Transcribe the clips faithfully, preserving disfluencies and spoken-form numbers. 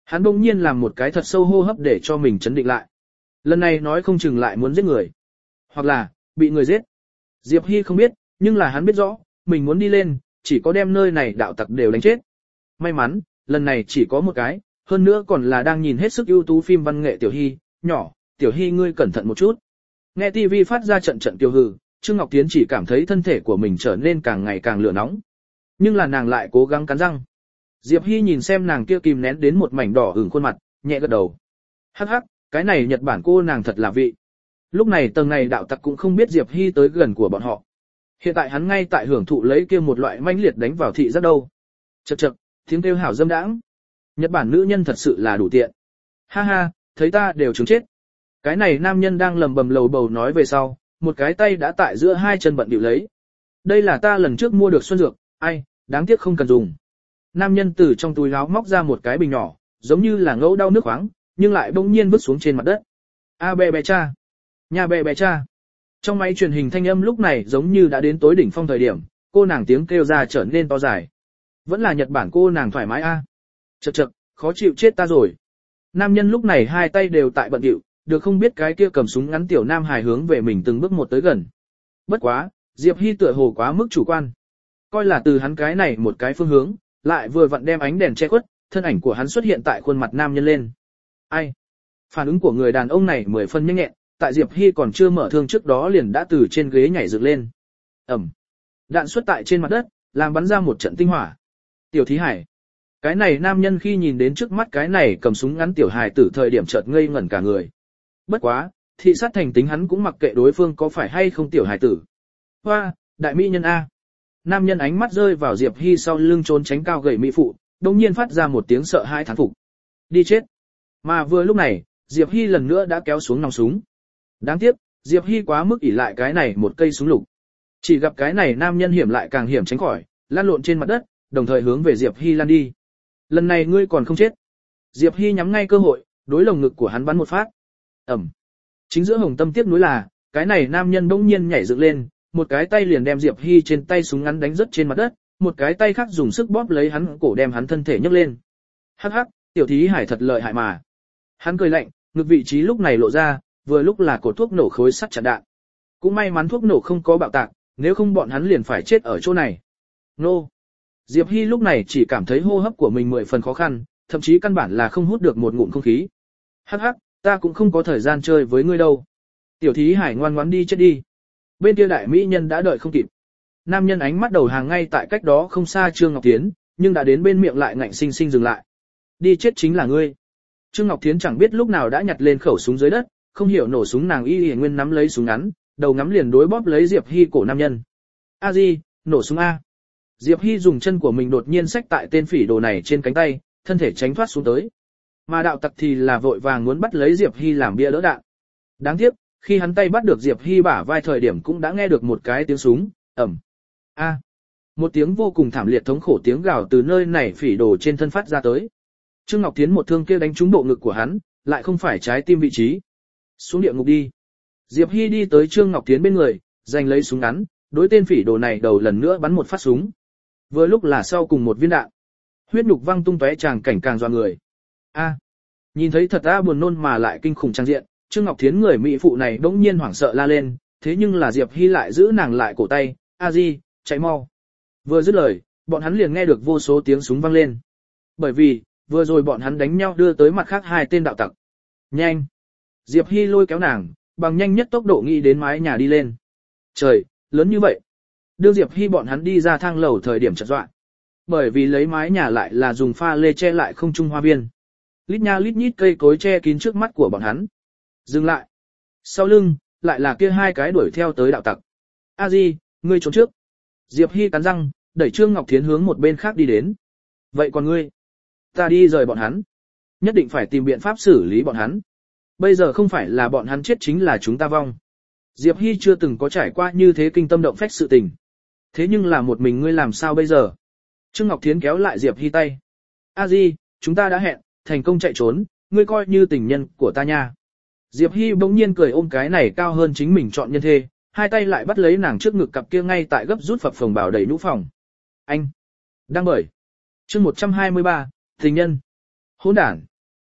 Hắn bỗng nhiên làm một cái thật sâu hô hấp để cho mình chấn định lại. Lần này nói không chừng lại muốn giết người. Hoặc là, bị người giết. Diệp Hy không biết, nhưng là hắn biết rõ, mình muốn đi lên, chỉ có đem nơi này đạo tặc đều đánh chết. May mắn, lần này chỉ có một cái, hơn nữa còn là đang nhìn hết sức ưu tú phim văn nghệ Tiểu Hy, nhỏ, Tiểu Hy ngươi cẩn thận một chút. Nghe ti vi phát ra trận trận kiêu hừ, Trương Ngọc Tiến chỉ cảm thấy thân thể của mình trở nên càng ngày càng lửa nóng. Nhưng là nàng lại cố gắng cắn răng. Diệp Hy nhìn xem nàng kia kìm nén đến một mảnh đỏ ửng khuôn mặt, nhẹ gật đầu. Hắc hắc, cái này Nhật Bản cô nàng thật là vị. Lúc này tầng này đạo tặc cũng không biết Diệp Hy tới gần của bọn họ. Hiện tại hắn ngay tại hưởng thụ lấy kia một loại manh liệt đánh vào thị giác đâu. Chậc chậc, tiếng kêu hảo dâm đãng. Nhật Bản nữ nhân thật sự là đủ tiện. Ha ha, thấy ta đều chứng chết. Cái này nam nhân đang lầm bầm lầu bầu nói về sau, một cái tay đã tại giữa hai chân bận bịu lấy. Đây là ta lần trước mua được xuân dược, ai, đáng tiếc không cần dùng. Nam nhân từ trong túi áo móc ra một cái bình nhỏ, giống như là ngẫu đau nước khoáng, nhưng lại bỗng nhiên vứt xuống trên mặt đất. A bè bè cha, nhà bè bè cha. Trong máy truyền hình thanh âm lúc này giống như đã đến tối đỉnh phong thời điểm, cô nàng tiếng kêu ra trở nên to dài. Vẫn là Nhật Bản cô nàng thoải mái a. À. Chậc chậc, khó chịu chết ta rồi. Nam nhân lúc này hai tay đều tại bận điệu, được không biết cái kia cầm súng ngắn tiểu nam hài hướng về mình từng bước một tới gần. Bất quá, Diệp Hy tựa hồ quá mức chủ quan. Coi là từ hắn cái này một cái phương hướng, lại vừa vặn đem ánh đèn che khuất, thân ảnh của hắn xuất hiện tại khuôn mặt nam nhân lên. Ai? Phản ứng của người đàn ông này mười phân nhanh nhẹn, tại Diệp Hy còn chưa mở thương trước đó liền đã từ trên ghế nhảy dựng lên. Ầm. Đạn xuất tại trên mặt đất, làm bắn ra một trận tinh hỏa. Tiểu Thí Hải. Cái này nam nhân khi nhìn đến trước mắt cái này cầm súng ngắn tiểu hài tử thời điểm chợt ngây ngẩn cả người. Bất quá, thị sát thành tính hắn cũng mặc kệ đối phương có phải hay không tiểu hài tử. Hoa, đại mỹ nhân A. Nam nhân ánh mắt rơi vào Diệp Hy sau lưng trốn tránh cao gầy mỹ phụ, đồng nhiên phát ra một tiếng sợ hãi thán phục. Đi chết. Mà vừa lúc này, Diệp Hy lần nữa đã kéo xuống nòng súng. Đáng tiếc, Diệp Hy quá mức ỷ lại cái này một cây súng lục. Chỉ gặp cái này nam nhân hiểm lại càng hiểm tránh khỏi, lăn lộn trên mặt đất, đồng thời hướng về Diệp Hy lăn đi. Lần này ngươi còn không chết. Diệp Hy nhắm ngay cơ hội, đối lồng ngực của hắn bắn một phát. Ẩm. Chính giữa hồng tâm tiếp nối là, cái này nam nhân bỗng nhiên nhảy dựng lên, một cái tay liền đem Diệp Hy trên tay súng ngắn đánh rớt trên mặt đất, một cái tay khác dùng sức bóp lấy hắn cổ đem hắn thân thể nhấc lên. Hắc hắc, Tiểu Thí Hải thật lợi hại mà. Hắn cười lạnh, ngực vị trí lúc này lộ ra, vừa lúc là cột thuốc nổ khối sắt chặn đạn. Cũng may mắn thuốc nổ không có bạo tạc, nếu không bọn hắn liền phải chết ở chỗ này. Nô. Diệp Hy lúc này chỉ cảm thấy hô hấp của mình mười phần khó khăn, thậm chí căn bản là không hút được một ngụm không khí. Hắc hắc, ta cũng không có thời gian chơi với ngươi đâu. Tiểu Thí Hải ngoan ngoãn đi chết đi. Bên kia đại mỹ nhân đã đợi không kịp. Nam nhân ánh mắt đầu hàng ngay tại cách đó không xa Trương Ngọc Thiến, nhưng đã đến bên miệng lại ngạnh sinh sinh dừng lại. Đi chết chính là ngươi. Trương Ngọc Thiến chẳng biết lúc nào đã nhặt lên khẩu súng dưới đất, không hiểu nổ súng nàng y y nguyên nắm lấy súng ngắn, đầu ngắm liền đối bóp lấy Diệp Hy cổ nam nhân. A Di, nổ súng A. Diệp Hy dùng chân của mình đột nhiên xách tại tên phỉ đồ này trên cánh tay, thân thể tránh thoát xuống tới. Mà đạo tặc thì là vội vàng muốn bắt lấy Diệp Hy làm bia đỡ đạn. Đáng tiếc, khi hắn tay bắt được Diệp Hy bả vai thời điểm cũng đã nghe được một cái tiếng súng, ầm. A. Một tiếng vô cùng thảm liệt thống khổ tiếng gào từ nơi này phỉ đồ trên thân phát ra tới. Trương Ngọc Thiến một thương kia đánh trúng bộ ngực của hắn, lại không phải trái tim vị trí. Xuống địa ngục đi. Diệp Hy đi tới Trương Ngọc Thiến bên người, giành lấy súng ngắn, đối tên phỉ đồ này đầu lần nữa bắn một phát súng. Vừa lúc là sau cùng một viên đạn. Huyết nhục văng tung tóe tràng cảnh càng doa người. A. Nhìn thấy thật a buồn nôn mà lại kinh khủng trang diện, Trương Ngọc Thiến người mỹ phụ này bỗng nhiên hoảng sợ la lên, thế nhưng là Diệp Hy lại giữ nàng lại cổ tay, "A Di, chạy mau." Vừa dứt lời, bọn hắn liền nghe được vô số tiếng súng vang lên. Bởi vì, vừa rồi bọn hắn đánh nhau đưa tới mặt khác hai tên đạo tặc. Nhanh! Diệp Hy lôi kéo nàng, bằng nhanh nhất tốc độ nghĩ đến mái nhà đi lên. Trời, lớn như vậy! Đưa Diệp Hy bọn hắn đi ra thang lầu thời điểm chợt dọa. Bởi vì lấy mái nhà lại là dùng pha lê che lại không trung hoa viên. Lít nha lít nhít cây cối che kín trước mắt của bọn hắn. Dừng lại! Sau lưng, lại là kia hai cái đuổi theo tới đạo tặc. A Di, ngươi trốn trước! Diệp Hy cắn răng, đẩy Trương Ngọc Thiến hướng một bên khác đi đến. Vậy còn ngươi? Ta đi rời bọn hắn. Nhất định phải tìm biện pháp xử lý bọn hắn. Bây giờ không phải là bọn hắn chết chính là chúng ta vong. Diệp Hy chưa từng có trải qua như thế kinh tâm động phách sự tình. Thế nhưng là một mình ngươi làm sao bây giờ? Trương Ngọc Thiến kéo lại Diệp Hy tay. A Di, chúng ta đã hẹn, thành công chạy trốn, ngươi coi như tình nhân của ta nha. Diệp Hy bỗng nhiên cười ôm cái này cao hơn chính mình chọn nhân thê, hai tay lại bắt lấy nàng trước ngực cặp kia ngay tại gấp rút phập phồng bảo đầy nhũ phòng. Anh. Đang bởi. Chương một trăm hai mươi ba, tình nhân. Hỗn đản.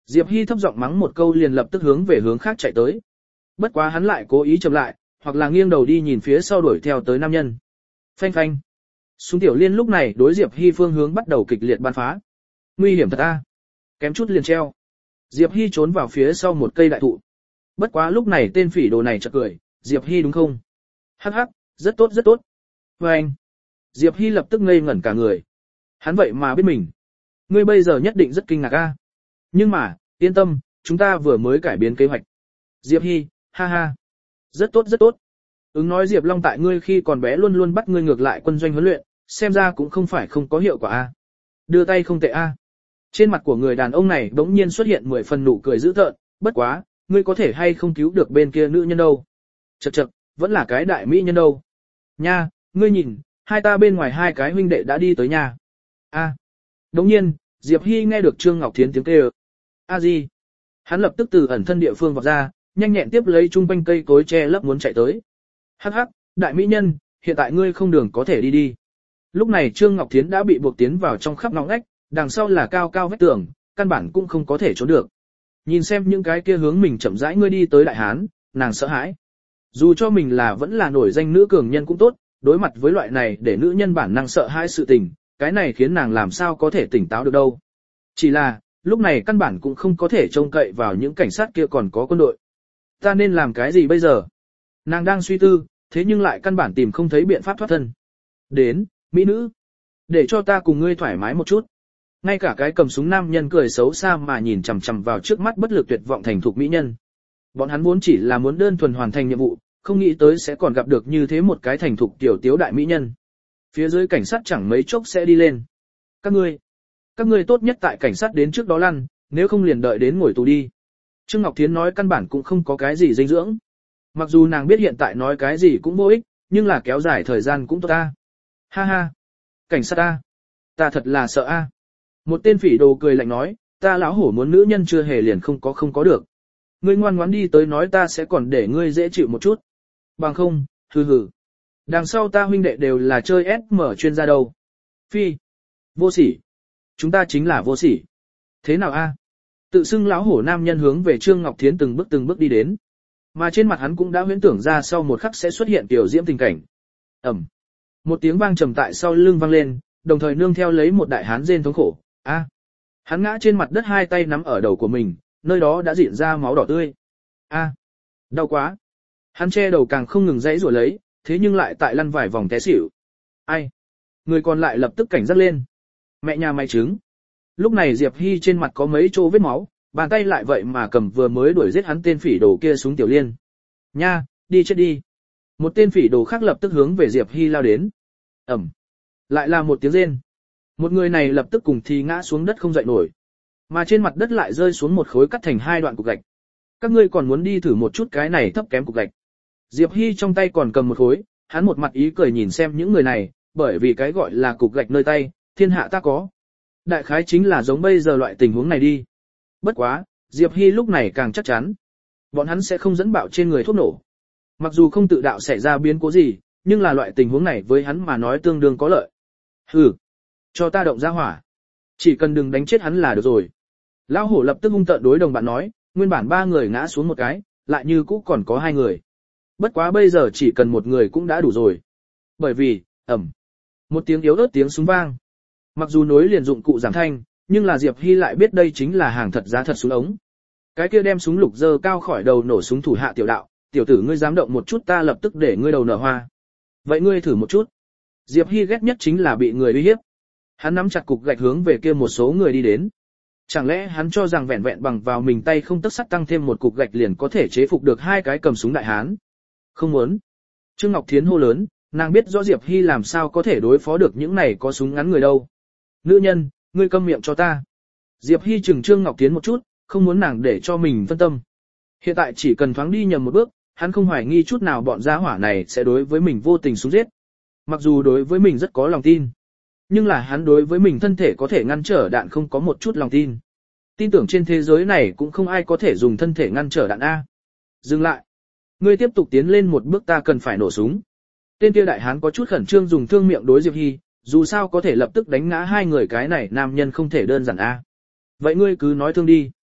Diệp Hy thấp giọng mắng một câu liền lập tức hướng về hướng khác chạy tới. Bất quá hắn lại cố ý chậm lại, hoặc là nghiêng đầu đi nhìn phía sau đuổi theo tới nam nhân. Phanh phanh. Súng tiểu liên lúc này đối Diệp Hy phương hướng bắt đầu kịch liệt bắn phá. Nguy hiểm thật a. Kém chút liền treo. Diệp Hy trốn vào phía sau một cây đại thụ. Bất quá lúc này tên phỉ đồ này chợt cười, Diệp Hy đúng không? Hắc hắc, rất tốt rất tốt. Và anh. Diệp Hy lập tức ngây ngẩn cả người. Hắn vậy mà biết mình. Ngươi bây giờ nhất định rất kinh ngạc a. Nhưng mà, yên tâm, chúng ta vừa mới cải biến kế hoạch. Diệp Hy, ha ha. Rất tốt rất tốt. Ứng nói Diệp Long tại ngươi khi còn bé luôn luôn bắt ngươi ngược lại quân doanh huấn luyện, xem ra cũng không phải không có hiệu quả a. Đưa tay không tệ a. Trên mặt của người đàn ông này bỗng nhiên xuất hiện mười phần nụ cười dữ tợn, bất quá, ngươi có thể hay không cứu được bên kia nữ nhân đâu. Chậc chậc, vẫn là cái đại mỹ nhân đâu. Nha, ngươi nhìn, hai ta bên ngoài hai cái huynh đệ đã đi tới nhà. A. Đống nhiên, Diệp Hy nghe được Trương Ngọc Thiến tiếng kêu. A gì? Hắn lập tức từ ẩn thân địa phương vọt ra, nhanh nhẹn tiếp lấy chung quanh cây cối che lấp muốn chạy tới. Hắc hắc, đại mỹ nhân, hiện tại ngươi không đường có thể đi đi. Lúc này Trương Ngọc Thiến đã bị buộc tiến vào trong khắp ngõ ngách, đằng sau là cao cao vách tường, căn bản cũng không có thể trốn được. Nhìn xem những cái kia hướng mình chậm rãi ngươi đi tới đại hán, nàng sợ hãi. Dù cho mình là vẫn là nổi danh nữ cường nhân cũng tốt, đối mặt với loại này để nữ nhân bản năng sợ hãi sự tình, cái này khiến nàng làm sao có thể tỉnh táo được đâu. Chỉ là, lúc này căn bản cũng không có thể trông cậy vào những cảnh sát kia còn có quân đội. Ta nên làm cái gì bây giờ? Nàng đang suy tư, thế nhưng lại căn bản tìm không thấy biện pháp thoát thân. Đến, mỹ nữ, để cho ta cùng ngươi thoải mái một chút. Ngay cả cái cầm súng nam nhân cười xấu xa mà nhìn chằm chằm vào trước mắt bất lực tuyệt vọng thành thục mỹ nhân. Bọn hắn vốn chỉ là muốn đơn thuần hoàn thành nhiệm vụ, không nghĩ tới sẽ còn gặp được như thế một cái thành thục tiểu tiếu đại mỹ nhân. Phía dưới cảnh sát chẳng mấy chốc sẽ đi lên. Các ngươi, các ngươi tốt nhất tại cảnh sát đến trước đó lăn, nếu không liền đợi đến ngồi tù đi. Trương Ngọc Thiến nói căn bản cũng không có cái gì dinh dưỡng. Mặc dù nàng biết hiện tại nói cái gì cũng vô ích, nhưng là kéo dài thời gian cũng tốt ta. Ha ha, cảnh sát ta, ta thật là sợ a. Một tên phỉ đồ cười lạnh nói, ta lão hổ muốn nữ nhân chưa hề liền không có không có được. Ngươi ngoan ngoãn đi tới nói ta sẽ còn để ngươi dễ chịu một chút. Bằng không, hừ hừ. Đằng sau ta huynh đệ đều là chơi ét em chuyên gia đâu. Phi, vô sỉ. Chúng ta chính là vô sỉ. Thế nào a? Tự xưng lão hổ nam nhân hướng về Trương Ngọc Thiến từng bước từng bước đi đến. Mà trên mặt hắn cũng đã huyễn tưởng ra sau một khắc sẽ xuất hiện tiểu diễm tình cảnh. Ầm. Một tiếng vang trầm tại sau lưng vang lên, đồng thời nương theo lấy một đại hán rên thống khổ. A. Hắn ngã trên mặt đất hai tay nắm ở đầu của mình, nơi đó đã rịn ra máu đỏ tươi. A. Đau quá. Hắn che đầu càng không ngừng giãy giụa lấy, thế nhưng lại tại lăn vài vòng té xỉu. Ai? Người còn lại lập tức cảnh giác lên. Mẹ nhà mày trứng. Lúc này Diệp Hy trên mặt có mấy chỗ vết máu, bàn tay lại vậy mà cầm vừa mới đuổi giết hắn tên phỉ đồ kia súng tiểu liên. Nha, đi chết đi. Một tên phỉ đồ khác lập tức hướng về Diệp Hy lao đến. Ẩm. Lại là một tiếng rên. Một người này lập tức cùng thì ngã xuống đất không dậy nổi. Mà trên mặt đất lại rơi xuống một khối cắt thành hai đoạn cục gạch. Các ngươi còn muốn đi thử một chút cái này thấp kém cục gạch. Diệp Hy trong tay còn cầm một khối, hắn một mặt ý cười nhìn xem những người này, bởi vì cái gọi là cục gạch nơi tay, thiên hạ ta có. Đại khái chính là giống bây giờ loại tình huống này đi. Bất quá, Diệp Hy lúc này càng chắc chắn. Bọn hắn sẽ không dẫn bạo trên người thuốc nổ. Mặc dù không tự đạo xảy ra biến cố gì, nhưng là loại tình huống này với hắn mà nói tương đương có lợi. Hừ, cho ta động ra hỏa. Chỉ cần đừng đánh chết hắn là được rồi. Lão hổ lập tức hung tợn đối đồng bạn nói, nguyên bản ba người ngã xuống một cái, lại như cũ còn có hai người. Bất quá bây giờ chỉ cần một người cũng đã đủ rồi. Bởi vì, ầm, một tiếng yếu ớt tiếng súng vang. Mặc dù nối liền dụng cụ giảm thanh, nhưng là Diệp Hy lại biết đây chính là hàng thật giá thật súng ống. Cái kia đem súng lục dơ cao khỏi đầu nổ súng thủ hạ tiểu đạo, tiểu tử ngươi dám động một chút ta lập tức để ngươi đầu nở hoa. Vậy ngươi thử một chút. Diệp Hy ghét nhất chính là bị người uy hiếp. Hắn nắm chặt cục gạch hướng về kia một số người đi đến. Chẳng lẽ hắn cho rằng vẹn vẹn bằng vào mình tay không tấc sắt tăng thêm một cục gạch liền có thể chế phục được hai cái cầm súng đại hán? Không muốn. Trương Ngọc Thiến hô lớn, nàng biết rõ Diệp Hy làm sao có thể đối phó được những này có súng ngắn người đâu. Nữ nhân, ngươi câm miệng cho ta. Diệp Hy chừng Trương Ngọc Thiến một chút, không muốn nàng để cho mình phân tâm. Hiện tại chỉ cần thoáng đi nhầm một bước, hắn không hoài nghi chút nào bọn gia hỏa này sẽ đối với mình vô tình xuống giết. Mặc dù đối với mình rất có lòng tin, nhưng là hắn đối với mình thân thể có thể ngăn trở đạn không có một chút lòng tin. Tin tưởng trên thế giới này cũng không ai có thể dùng thân thể ngăn trở đạn A. Dừng lại. Ngươi tiếp tục tiến lên một bước ta cần phải nổ súng. Tên kia đại hán có chút khẩn trương dùng thương miệng đối Diệp Hy, dù sao có thể lập tức đánh ngã hai người cái này nam nhân không thể đơn giản A. Vậy ngươi cứ nói thương đi.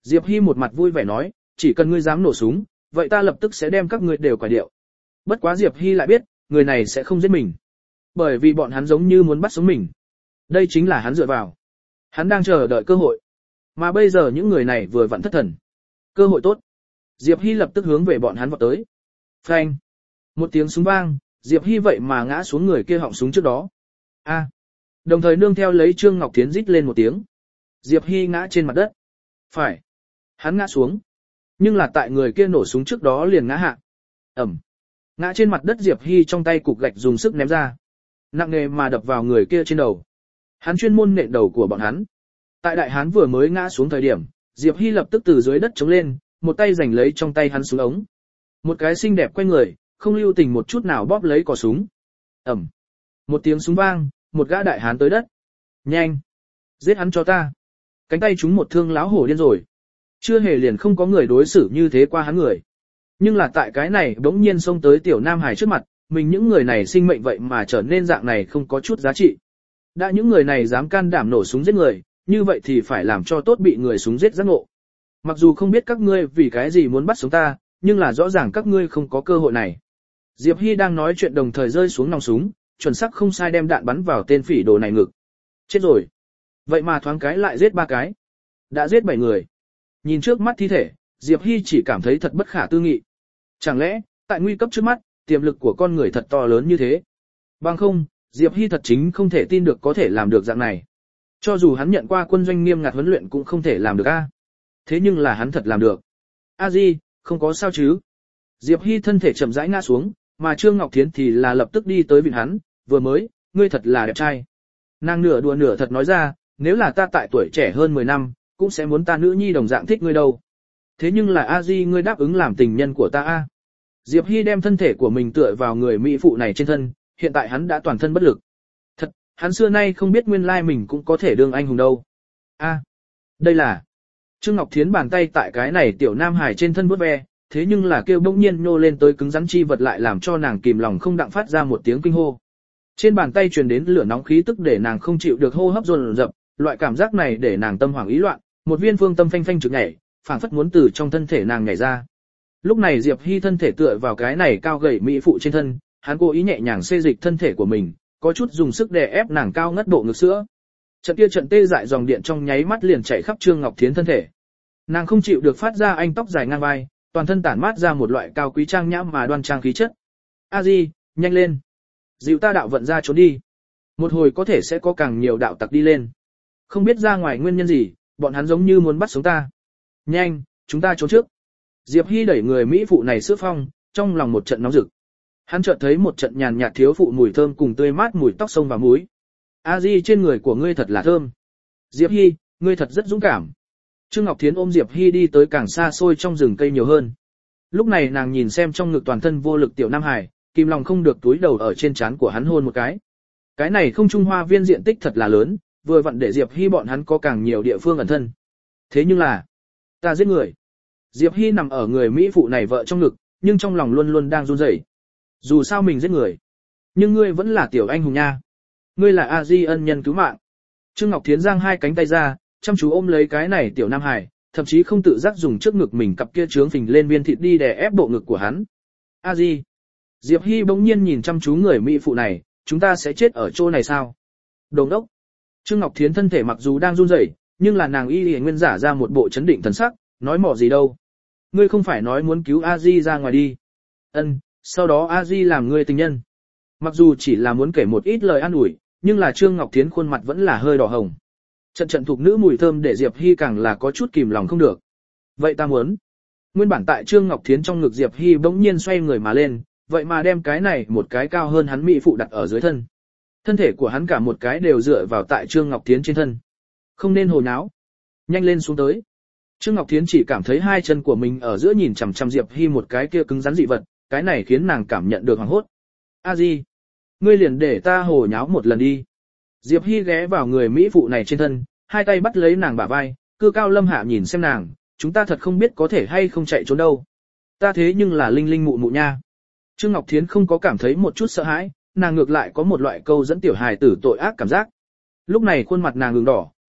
Diệp Hy một mặt vui vẻ nói, chỉ cần ngươi dám nổ súng, vậy ta lập tức sẽ đem các ngươi đều quả điệu. Bất quá Diệp Hy lại biết, người này sẽ không giết mình. Bởi vì bọn hắn giống như muốn bắt sống mình. Đây chính là hắn dựa vào. Hắn đang chờ đợi cơ hội. Mà bây giờ những người này vừa vặn thất thần. Cơ hội tốt. Diệp Hy lập tức hướng về bọn hắn vọt tới. Phanh. Một tiếng súng vang, Diệp Hy vậy mà ngã xuống người kia họng súng trước đó. A. Đồng thời nương theo lấy Trương Ngọc Thiến rít lên một tiếng. Diệp Hy ngã trên mặt đất. Phải. Hắn ngã xuống. Nhưng là tại người kia nổ súng trước đó liền ngã hạ. Ẩm. Ngã trên mặt đất Diệp Hy trong tay cục gạch dùng sức ném ra. Nặng nề mà đập vào người kia trên đầu. Hắn chuyên môn nện đầu của bọn hắn. Tại đại hán vừa mới ngã xuống thời điểm, Diệp Hy lập tức từ dưới đất chống lên, một tay giành lấy trong tay hắn súng ống. Một cái xinh đẹp quay người, không lưu tình một chút nào bóp lấy cò súng. Ẩm. Một tiếng súng vang, một gã đại hán tới đất. Nhanh. Giết hắn cho ta. Cánh tay chúng một thương láo hổ điên rồi. Chưa hề liền không có người đối xử như thế qua hắn người. Nhưng là tại cái này bỗng nhiên xông tới tiểu Nam Hải trước mặt, mình những người này sinh mệnh vậy mà trở nên dạng này không có chút giá trị. Đã những người này dám can đảm nổ súng giết người, như vậy thì phải làm cho tốt bị người súng giết giác ngộ. Mặc dù không biết các ngươi vì cái gì muốn bắt sống ta, nhưng là rõ ràng các ngươi không có cơ hội này. Diệp Hy đang nói chuyện đồng thời rơi xuống nòng súng, chuẩn xác không sai đem đạn bắn vào tên phỉ đồ này ngực. Chết rồi. Vậy mà thoáng cái lại giết ba cái. Đã giết bảy người. Nhìn trước mắt thi thể, Diệp Hy chỉ cảm thấy thật bất khả tư nghị. Chẳng lẽ, tại nguy cấp trước mắt, tiềm lực của con người thật to lớn như thế? Bằng không, Diệp Hy thật chính không thể tin được có thể làm được dạng này. Cho dù hắn nhận qua quân doanh nghiêm ngặt huấn luyện cũng không thể làm được a. Thế nhưng là hắn thật làm được. A Di, không có sao chứ? Diệp Hy thân thể chậm rãi ngã xuống, mà Trương Ngọc Thiến thì là lập tức đi tới vịn hắn, vừa mới, ngươi thật là đẹp trai. Nàng nửa đùa nửa thật nói ra, nếu là ta tại tuổi trẻ hơn mười năm, cũng sẽ muốn ta nữ nhi đồng dạng thích ngươi đâu. Thế nhưng là A Di ngươi đáp ứng làm tình nhân của ta a. Diệp Hy đem thân thể của mình tựa vào người mỹ phụ này trên thân, hiện tại hắn đã toàn thân bất lực. Thật, hắn xưa nay không biết nguyên lai mình cũng có thể đương anh hùng đâu. A, đây là Trương Ngọc Thiến bàn tay tại cái này tiểu Nam Hải trên thân vuốt ve, thế nhưng là kêu bỗng nhiên nhô lên tới cứng rắn chi vật lại làm cho nàng kìm lòng không đặng phát ra một tiếng kinh hô. Trên bàn tay truyền đến lửa nóng khí tức để nàng không chịu được hô hấp dồn dập, loại cảm giác này để nàng tâm hoảng ý loạn, một viên phương tâm phanh phanh trực nhảy, phảng phất muốn từ trong thân thể nàng nhảy ra. Lúc này Diệp Hy thân thể tựa vào cái này cao gầy mỹ phụ trên thân, hắn cố ý nhẹ nhàng xê dịch thân thể của mình, có chút dùng sức đè ép nàng cao ngất bộ ngực sữa. Trận kia trận tê dại dòng điện trong nháy mắt liền chạy khắp Trương Ngọc Thiến thân thể. Nàng không chịu được phát ra anh tóc dài ngang vai, toàn thân tản mát ra một loại cao quý trang nhã mà đoan trang khí chất. A Di, nhanh lên, dịu ta đạo vận ra trốn đi. Một hồi có thể sẽ có càng nhiều đạo tặc đi lên. Không biết ra ngoài nguyên nhân gì, bọn hắn giống như muốn bắt sống ta. Nhanh, chúng ta trốn trước. Diệp Hy đẩy người mỹ phụ này sữa phong, trong lòng một trận nóng rực. Hắn chợt thấy một trận nhàn nhạt thiếu phụ mùi thơm cùng tươi mát mùi tóc sông và muối. A Di trên người của ngươi thật là thơm. Diệp Hy, ngươi thật rất dũng cảm. Trương Ngọc Thiến ôm Diệp Hy đi tới càng xa xôi trong rừng cây nhiều hơn. Lúc này nàng nhìn xem trong ngực toàn thân vô lực tiểu Nam Hải, kìm lòng không được túi đầu ở trên trán của hắn hôn một cái. Cái này không trung hoa viên diện tích thật là lớn, vừa vặn để Diệp Hy bọn hắn có càng nhiều địa phương ẩn thân. Thế nhưng là, ta giết người. Diệp Hy nằm ở người mỹ phụ này vợ trong ngực, nhưng trong lòng luôn luôn đang run rẩy. Dù sao mình giết người, nhưng ngươi vẫn là tiểu anh hùng nha. Ngươi là A Di ân nhân cứu mạng. Trương Ngọc Thiến giang hai cánh tay ra, chăm chú ôm lấy cái này tiểu Nam Hải, thậm chí không tự giác dùng trước ngực mình cặp kia trướng phình lên viên thịt đi đè ép bộ ngực của hắn. A Di. Diệp Hy bỗng nhiên nhìn chăm chú người mỹ phụ này, chúng ta sẽ chết ở chỗ này sao? Đồ ngốc. Trương Ngọc Thiến thân thể mặc dù đang run rẩy, nhưng là nàng y y nguyên giả ra một bộ chấn định thần sắc, nói mỏ gì đâu. Ngươi không phải nói muốn cứu A Di ra ngoài đi. Ân, sau đó A Di làm ngươi tình nhân. Mặc dù chỉ là muốn kể một ít lời an ủi, nhưng là Trương Ngọc Thiến khuôn mặt vẫn là hơi đỏ hồng. Trận trận thuộc nữ mùi thơm để Diệp Hy càng là có chút kìm lòng không được. Vậy ta muốn. Nguyên bản tại Trương Ngọc Thiến trong ngực Diệp Hy bỗng nhiên xoay người mà lên, vậy mà đem cái này một cái cao hơn hắn mỹ phụ đặt ở dưới thân. Thân thể của hắn cả một cái đều dựa vào tại Trương Ngọc Thiến trên thân. Không nên hồ nháo. Nhanh lên xuống tới. Trương Ngọc Thiến chỉ cảm thấy hai chân của mình ở giữa nhìn chằm chằm Diệp Hy một cái kia cứng rắn dị vật, cái này khiến nàng cảm nhận được hoảng hốt. A Di, ngươi liền để ta hồ nháo một lần đi. Diệp Hy ghé vào người mỹ phụ này trên thân, hai tay bắt lấy nàng bả vai, cư cao lâm hạ nhìn xem nàng, chúng ta thật không biết có thể hay không chạy trốn đâu. Ta thế nhưng là linh linh mụ mụ nha. Trương Ngọc Thiến không có cảm thấy một chút sợ hãi, nàng ngược lại có một loại câu dẫn tiểu hài tử tội ác cảm giác. Lúc này khuôn mặt nàng ửng đỏ,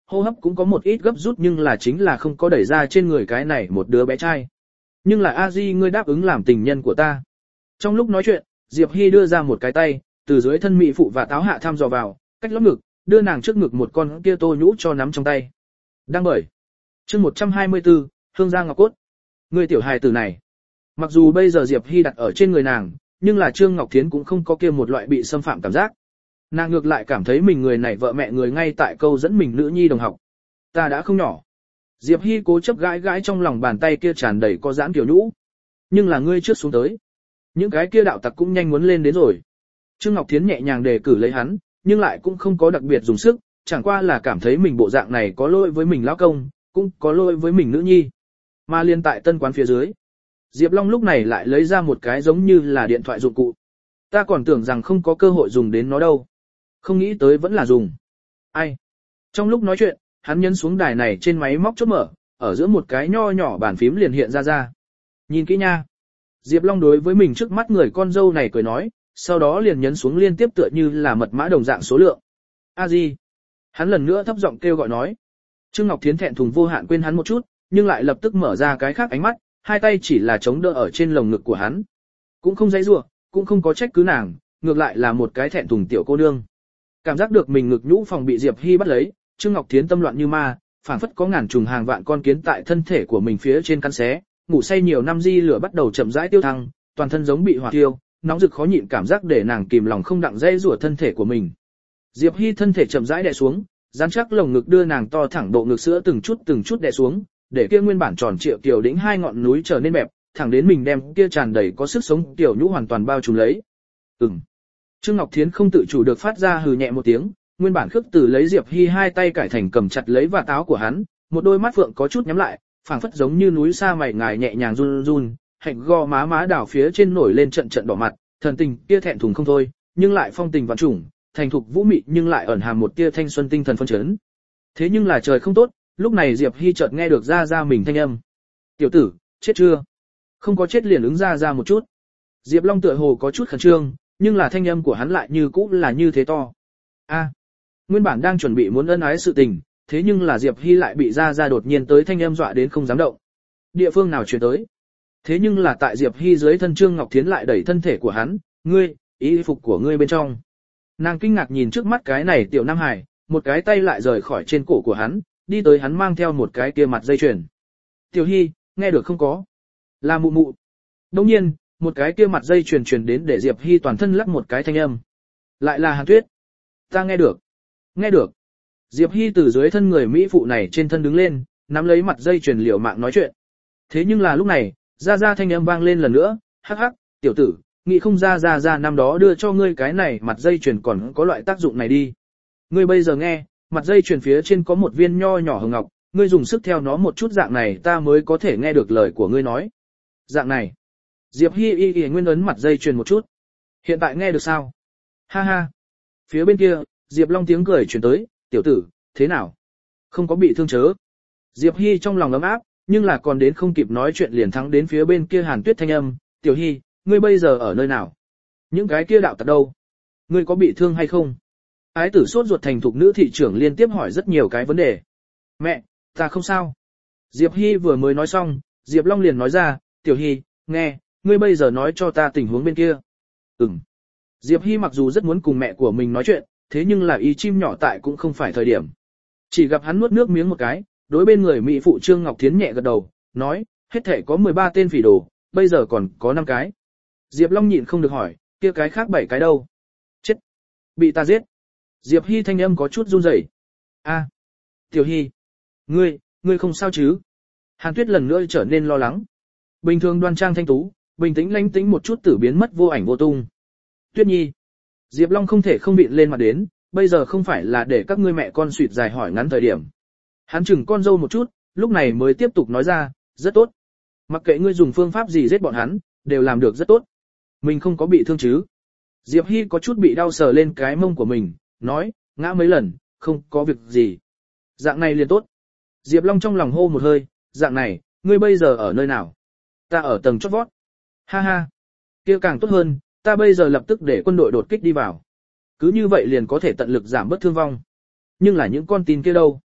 hô hấp cũng có một ít gấp rút nhưng là chính là không có đẩy ra trên người cái này một đứa bé trai. Nhưng là A Di ngươi đáp ứng làm tình nhân của ta. Trong lúc nói chuyện, Diệp Hy đưa ra một cái tay, từ dưới thân mỹ phụ và táo hạ thăm dò vào, cách lót ngực, đưa nàng trước ngực một con kia tô nhũ cho nắm trong tay. Đang bởi. Chương một trăm hai mươi tư, Hương Giang Ngọc Cốt. Người tiểu hài tử này. Mặc dù bây giờ Diệp Hy đặt ở trên người nàng, nhưng là Trương Ngọc Thiến cũng không có kia một loại bị xâm phạm cảm giác. Nàng ngược lại cảm thấy mình người này vợ mẹ người ngay tại câu dẫn mình nữ nhi đồng học. Ta đã không nhỏ. Diệp Hy cố chấp gãi gãi trong lòng bàn tay kia tràn đầy có giãn kiểu nhũ. Nhưng là ngươi trước xuống tới. Những cái kia đạo tặc cũng nhanh muốn lên đến rồi. Trương Ngọc Thiến nhẹ nhàng đề cử lấy hắn, nhưng lại cũng không có đặc biệt dùng sức, chẳng qua là cảm thấy mình bộ dạng này có lỗi với mình lão công, cũng có lỗi với mình nữ nhi. Mà liên tại tân quán phía dưới, Diệp Long lúc này lại lấy ra một cái giống như là điện thoại dụng cụ. Ta còn tưởng rằng không có cơ hội dùng đến nó đâu. Không nghĩ tới vẫn là dùng. Ai? Trong lúc nói chuyện, hắn nhấn xuống đài này trên máy móc chốt mở, ở giữa một cái nho nhỏ bàn phím liền hiện ra ra. Nhìn kỹ nha. Diệp Long đối với mình trước mắt người con dâu này cười nói, sau đó liền nhấn xuống liên tiếp tựa như là mật mã đồng dạng số lượng. A Di. Hắn lần nữa thấp giọng kêu gọi nói. Trương Ngọc Thiến thẹn thùng vô hạn quên hắn một chút, nhưng lại lập tức mở ra cái khác ánh mắt, hai tay chỉ là chống đỡ ở trên lồng ngực của hắn. Cũng không dãy rủa, cũng không có trách cứ nàng, ngược lại là một cái thẹn thùng tiểu cô nương. Cảm giác được mình ngực nhũ phòng bị Diệp Hy bắt lấy, Trương Ngọc Thiến tâm loạn như ma, phảng phất có ngàn trùng hàng vạn con kiến tại thân thể của mình phía trên căn xé, ngủ say nhiều năm di lửa bắt đầu chậm rãi tiêu thăng, toàn thân giống bị hỏa thiêu, nóng rực khó nhịn cảm giác để nàng kìm lòng không đặng dây rủa thân thể của mình. Diệp Hy thân thể chậm rãi đè xuống, dán chắc lồng ngực đưa nàng to thẳng độ ngực sữa từng chút từng chút đè xuống, để kia nguyên bản tròn trịa tiểu đỉnh hai ngọn núi trở nên bẹp, thẳng đến mình đem kia tràn đầy có sức sống tiểu nhũ hoàn toàn bao trùm lấy. Ừm. Trương Ngọc Thiến không tự chủ được phát ra hừ nhẹ một tiếng, nguyên bản khước từ lấy Diệp Hy hai tay cải thành cầm chặt lấy vạt áo của hắn, một đôi mắt phượng có chút nhắm lại, phảng phất giống như núi sa mày ngài nhẹ nhàng run run, hạnh gò má má đảo phía trên nổi lên trận trận đỏ mặt, thần tình kia thẹn thùng không thôi, nhưng lại phong tình vạn trùng, thành thục vũ mị nhưng lại ẩn hàm một tia thanh xuân tinh thần phân chấn. Thế nhưng là trời không tốt, lúc này Diệp Hy chợt nghe được ra ra mình thanh âm. Tiểu tử, chết chưa? Không có chết liền ứng ra ra một chút. Diệp Long tựa hồ có chút khẩn trương, nhưng là thanh âm của hắn lại như cũ là như thế to. A, nguyên bản đang chuẩn bị muốn ân ái sự tình, thế nhưng là Diệp Hy lại bị ra ra đột nhiên tới thanh âm dọa đến không dám động. Địa phương nào truyền tới? Thế nhưng là tại Diệp Hy dưới thân Trương Ngọc Thiến lại đẩy thân thể của hắn, ngươi, y phục của ngươi bên trong. Nàng kinh ngạc nhìn trước mắt cái này tiểu Nam Hải, một cái tay lại rời khỏi trên cổ của hắn, đi tới hắn mang theo một cái kia mặt dây chuyền. Tiểu Hy, nghe được không có? Là mụ mụ. Đồng nhiên, một cái kia mặt dây chuyền truyền đến để Diệp Hy toàn thân lắc một cái thanh âm. Lại là Hàn Tuyết. Ta nghe được. Nghe được. Diệp Hy từ dưới thân người Mỹ phụ này trên thân đứng lên, nắm lấy mặt dây chuyền liều mạng nói chuyện. Thế nhưng là lúc này, ra ra thanh âm vang lên lần nữa, hắc hắc, tiểu tử, nghĩ không ra ra ra năm đó đưa cho ngươi cái này mặt dây chuyền còn có loại tác dụng này đi. Ngươi bây giờ nghe, mặt dây chuyền phía trên có một viên nho nhỏ hồng ngọc, ngươi dùng sức theo nó một chút dạng này ta mới có thể nghe được lời của ngươi nói. Dạng này. Diệp Hi y y nguyên ấn mặt dây chuyền một chút. Hiện tại nghe được sao? Ha ha. Phía bên kia, Diệp Long tiếng cười truyền tới, tiểu tử, thế nào? Không có bị thương chớ. Diệp Hi trong lòng ấm áp, nhưng là còn đến không kịp nói chuyện liền thắng đến phía bên kia Hàn Tuyết thanh âm, tiểu Hi, ngươi bây giờ ở nơi nào? Những cái kia đạo tặc đâu? Ngươi có bị thương hay không? Ái tử sốt ruột thành thục nữ thị trưởng liên tiếp hỏi rất nhiều cái vấn đề. Mẹ, ta không sao. Diệp Hi vừa mới nói xong, Diệp Long liền nói ra, tiểu Hi, nghe, ngươi bây giờ nói cho ta tình huống bên kia. Ừm. Diệp Hi mặc dù rất muốn cùng mẹ của mình nói chuyện, thế nhưng là ý chim nhỏ tại cũng không phải thời điểm. Chỉ gặp hắn nuốt nước miếng một cái, đối bên người mỹ phụ Trương Ngọc Thiến nhẹ gật đầu, nói, hết thể có mười ba tên phỉ đồ, bây giờ còn có năm cái. Diệp Long nhịn không được hỏi, kia cái khác bảy cái đâu? Chết. Bị ta giết. Diệp Hi thanh âm có chút run rẩy. A, Tiểu Hi, ngươi, ngươi không sao chứ? Hàn Tuyết lần nữa trở nên lo lắng. Bình thường đoan trang thanh tú, bình tĩnh lãnh tĩnh một chút tử biến mất vô ảnh vô tung. Tuyết Nhi. Diệp Long không thể không bịn lên mặt đến, bây giờ không phải là để các ngươi mẹ con suýt dài hỏi ngắn thời điểm. Hắn chừng con dâu một chút, lúc này mới tiếp tục nói ra, rất tốt. Mặc kệ ngươi dùng phương pháp gì giết bọn hắn, đều làm được rất tốt. Mình không có bị thương chứ? Diệp Hi có chút bị đau sờ lên cái mông của mình, nói, ngã mấy lần, không có việc gì. Dạng này liền tốt. Diệp Long trong lòng hô một hơi, dạng này, ngươi bây giờ ở nơi nào? Ta ở tầng chót vót. Ha ha. Kia càng tốt hơn, ta bây giờ lập tức để quân đội đột kích đi vào. Cứ như vậy liền có thể tận lực giảm bớt thương vong. Nhưng là những con tin kia đâu?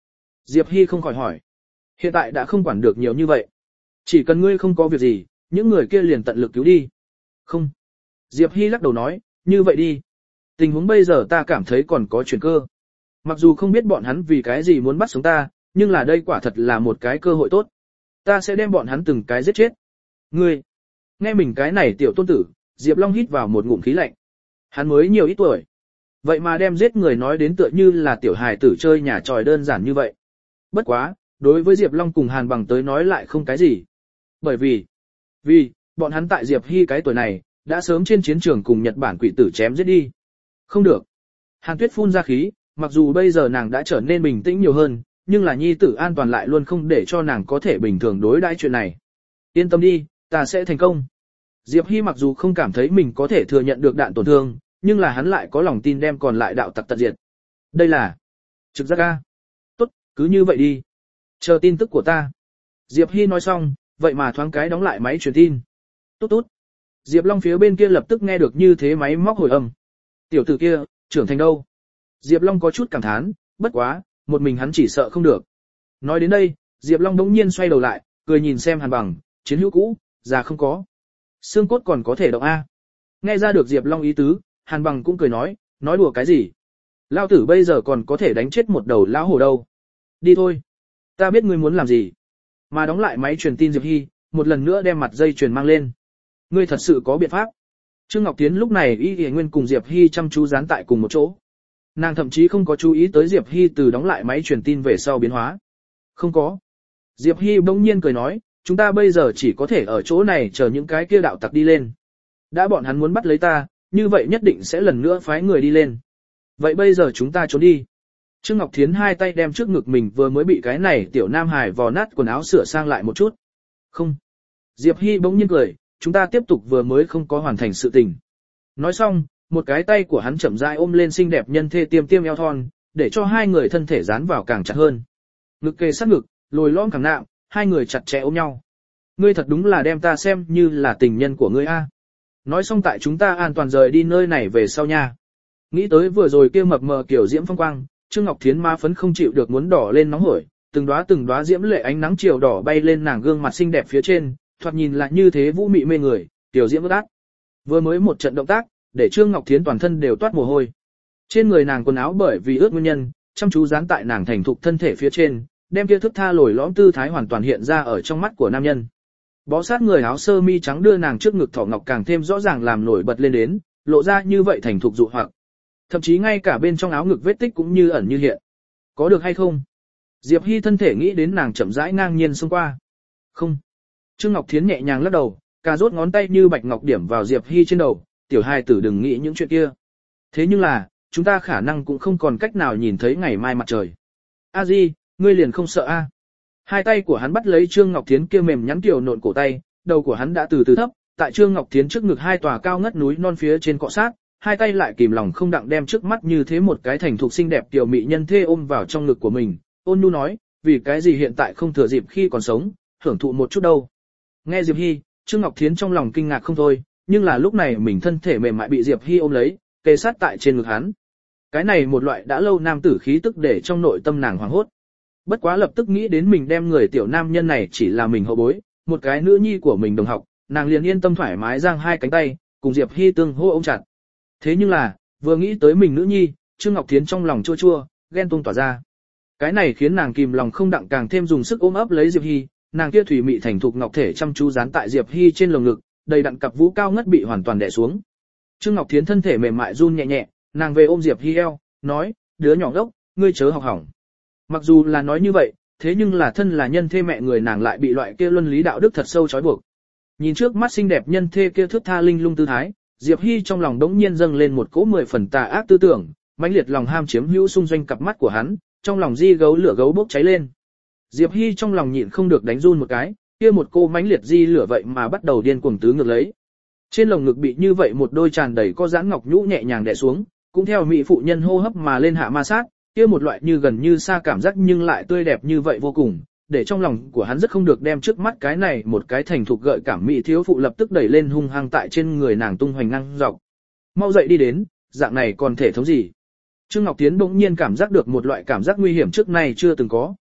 Diệp Hy không khỏi hỏi. Hiện tại đã không quản được nhiều như vậy. Chỉ cần ngươi không có việc gì, những người kia liền tận lực cứu đi. Không. Diệp Hy lắc đầu nói, như vậy đi. Tình huống bây giờ ta cảm thấy còn có chuyển cơ. Mặc dù không biết bọn hắn vì cái gì muốn bắt sống ta, nhưng là đây quả thật là một cái cơ hội tốt. Ta sẽ đem bọn hắn từng cái giết chết. Ngươi. Nghe mình cái này tiểu tôn tử, Diệp Long hít vào một ngụm khí lạnh. Hắn mới nhiều ít tuổi. Vậy mà đem giết người nói đến tựa như là tiểu hài tử chơi nhà tròi đơn giản như vậy. Bất quá, đối với Diệp Long cùng Hàn Bằng tới nói lại không cái gì. Bởi vì, vì, bọn hắn tại Diệp Hy cái tuổi này, đã sớm trên chiến trường cùng Nhật Bản quỷ tử chém giết đi. Không được. Hàn Tuyết phun ra khí, mặc dù bây giờ nàng đã trở nên bình tĩnh nhiều hơn, nhưng là nhi tử an toàn lại luôn không để cho nàng có thể bình thường đối đãi chuyện này. Yên tâm đi, ta sẽ thành công. Diệp Hy mặc dù không cảm thấy mình có thể thừa nhận được đạn tổn thương, nhưng là hắn lại có lòng tin đem còn lại đạo tặc tận diệt. Đây là trực giác A. Tốt, cứ như vậy đi. Chờ tin tức của ta. Diệp Hy nói xong, vậy mà thoáng cái đóng lại máy truyền tin. Tốt tốt. Diệp Long phía bên kia lập tức nghe được như thế máy móc hồi âm. Tiểu tử kia, trưởng thành đâu? Diệp Long có chút cảm thán, bất quá, một mình hắn chỉ sợ không được. Nói đến đây, Diệp Long đống nhiên xoay đầu lại, cười nhìn xem Hàn Bằng, chiến hữu cũ, già không có. Xương cốt còn có thể động A. Nghe ra được Diệp Long ý tứ, Hàn Bằng cũng cười nói, nói đùa cái gì? Lao tử bây giờ còn có thể đánh chết một đầu lão hổ đâu. Đi thôi. Ta biết ngươi muốn làm gì. Mà đóng lại máy truyền tin Diệp Hy, một lần nữa đem mặt dây truyền mang lên. Ngươi thật sự có biện pháp. Trương Ngọc Tiến lúc này Y Y Nguyên cùng Diệp Hy chăm chú dán tại cùng một chỗ. Nàng thậm chí không có chú ý tới Diệp Hy từ đóng lại máy truyền tin về sau biến hóa. Không có. Diệp Hy bỗng nhiên cười nói, chúng ta bây giờ chỉ có thể ở chỗ này chờ những cái kia đạo tặc đi lên. Đã bọn hắn muốn bắt lấy ta, như vậy nhất định sẽ lần nữa phái người đi lên. Vậy bây giờ chúng ta trốn đi. Trương Ngọc Thiến hai tay đem trước ngực mình vừa mới bị cái này tiểu nam hài vò nát quần áo sửa sang lại một chút. Không. Diệp Hy bỗng nhiên cười, chúng ta tiếp tục vừa mới không có hoàn thành sự tình. Nói xong, một cái tay của hắn chậm rãi ôm lên xinh đẹp nhân thê tiêm tiêm eo thon, để cho hai người thân thể dán vào càng chặt hơn. Ngực kề sát ngực, lồi lõm càng nạm, hai người chặt chẽ ôm nhau. Ngươi thật đúng là đem ta xem như là tình nhân của ngươi a. Nói xong tại chúng ta an toàn rời đi nơi này về sau nha. Nghĩ tới vừa rồi kia mập mờ kiểu diễm phong quang, Trương Ngọc Thiến ma phấn không chịu được muốn đỏ lên nóng hổi, từng đóa từng đóa diễm lệ ánh nắng chiều đỏ bay lên nàng gương mặt xinh đẹp phía trên, thoạt nhìn lại như thế vũ mị mê người, tiểu diễm ướt át. Vừa mới một trận động tác, để Trương Ngọc Thiến toàn thân đều toát mồ hôi. Trên người nàng quần áo bởi vì ướt nguyên nhân, chăm chú dán tại nàng thành thục thân thể phía trên, đem kia thức tha lồi lõm tư thái hoàn toàn hiện ra ở trong mắt của nam nhân. Bó sát người áo sơ mi trắng đưa nàng trước ngực thỏ ngọc càng thêm rõ ràng làm nổi bật lên đến, lộ ra như vậy thành thục dụ hoặc. Thậm chí ngay cả bên trong áo ngực vết tích cũng như ẩn như hiện. Có được hay không? Diệp Hy thân thể nghĩ đến nàng chậm rãi ngang nhiên xông qua. Không. Trương Ngọc Thiến nhẹ nhàng lắc đầu, cà rốt ngón tay như bạch ngọc điểm vào Diệp Hy trên đầu, tiểu hài tử đừng nghĩ những chuyện kia. Thế nhưng là, chúng ta khả năng cũng không còn cách nào nhìn thấy ngày mai mặt trời. A Di, ngươi liền không sợ a? Hai tay của hắn bắt lấy Trương Ngọc Thiến kia mềm nhắn tiểu nộn cổ tay, đầu của hắn đã từ từ thấp, tại Trương Ngọc Thiến trước ngực hai tòa cao ngất núi non phía trên cọ sát, hai tay lại kìm lòng không đặng đem trước mắt như thế một cái thành thục xinh đẹp tiểu mỹ nhân thê ôm vào trong ngực của mình, ôn nhu nói, vì cái gì hiện tại không thừa dịp khi còn sống, hưởng thụ một chút đâu. Nghe Diệp Hy, Trương Ngọc Thiến trong lòng kinh ngạc không thôi, nhưng là lúc này mình thân thể mềm mại bị Diệp Hy ôm lấy, kề sát tại trên ngực hắn. Cái này một loại đã lâu nam tử khí tức để trong nội tâm nàng hoảng hốt. Bất quá lập tức nghĩ đến mình đem người tiểu nam nhân này chỉ là mình hậu bối, một cái nữ nhi của mình đồng học, nàng liền yên tâm thoải mái giang hai cánh tay, cùng Diệp Hy tương hô ôm chặt. Thế nhưng là, vừa nghĩ tới mình nữ nhi, Trương Ngọc Thiến trong lòng chua chua, ghen tuông tỏa ra. Cái này khiến nàng kìm lòng không đặng càng thêm dùng sức ôm ấp lấy Diệp Hy, nàng kia thủy mị thành thục ngọc thể chăm chú dán tại Diệp Hy trên lồng ngực, đầy đặn cặp vũ cao ngất bị hoàn toàn đè xuống. Trương Ngọc Thiến thân thể mềm mại run nhẹ nhẹ, nàng về ôm Diệp Hy eo, nói, đứa nhỏ ngốc, ngươi chớ học hỏng. Mặc dù là nói như vậy, thế nhưng là thân là nhân thê mẹ người nàng lại bị loại kia luân lý đạo đức thật sâu trói buộc. Nhìn trước mắt xinh đẹp nhân thê kia thướt tha linh lung tư thái, Diệp Hy trong lòng đống nhiên dâng lên một cỗ mười phần tà ác tư tưởng, mãnh liệt lòng ham chiếm hữu xung doanh cặp mắt của hắn, trong lòng di gấu lửa gấu bốc cháy lên. Diệp Hy trong lòng nhịn không được đánh run một cái, kia một cô mãnh liệt di lửa vậy mà bắt đầu điên cuồng tứ ngược lấy. Trên lồng ngực bị như vậy một đôi tràn đầy có giãn ngọc nhũ nhẹ nhàng đè xuống, cũng theo mỹ phụ nhân hô hấp mà lên hạ ma sát, kia một loại như gần như xa cảm giác nhưng lại tươi đẹp như vậy vô cùng, để trong lòng của hắn rất không được đem trước mắt cái này một cái thành thục gợi cảm mỹ thiếu phụ lập tức đẩy lên hung hăng tại trên người nàng tung hoành ngang dọc. Mau dậy đi đến, dạng này còn thể thống gì? Trương Ngọc Tiến bỗng nhiên cảm giác được một loại cảm giác nguy hiểm trước nay chưa từng có.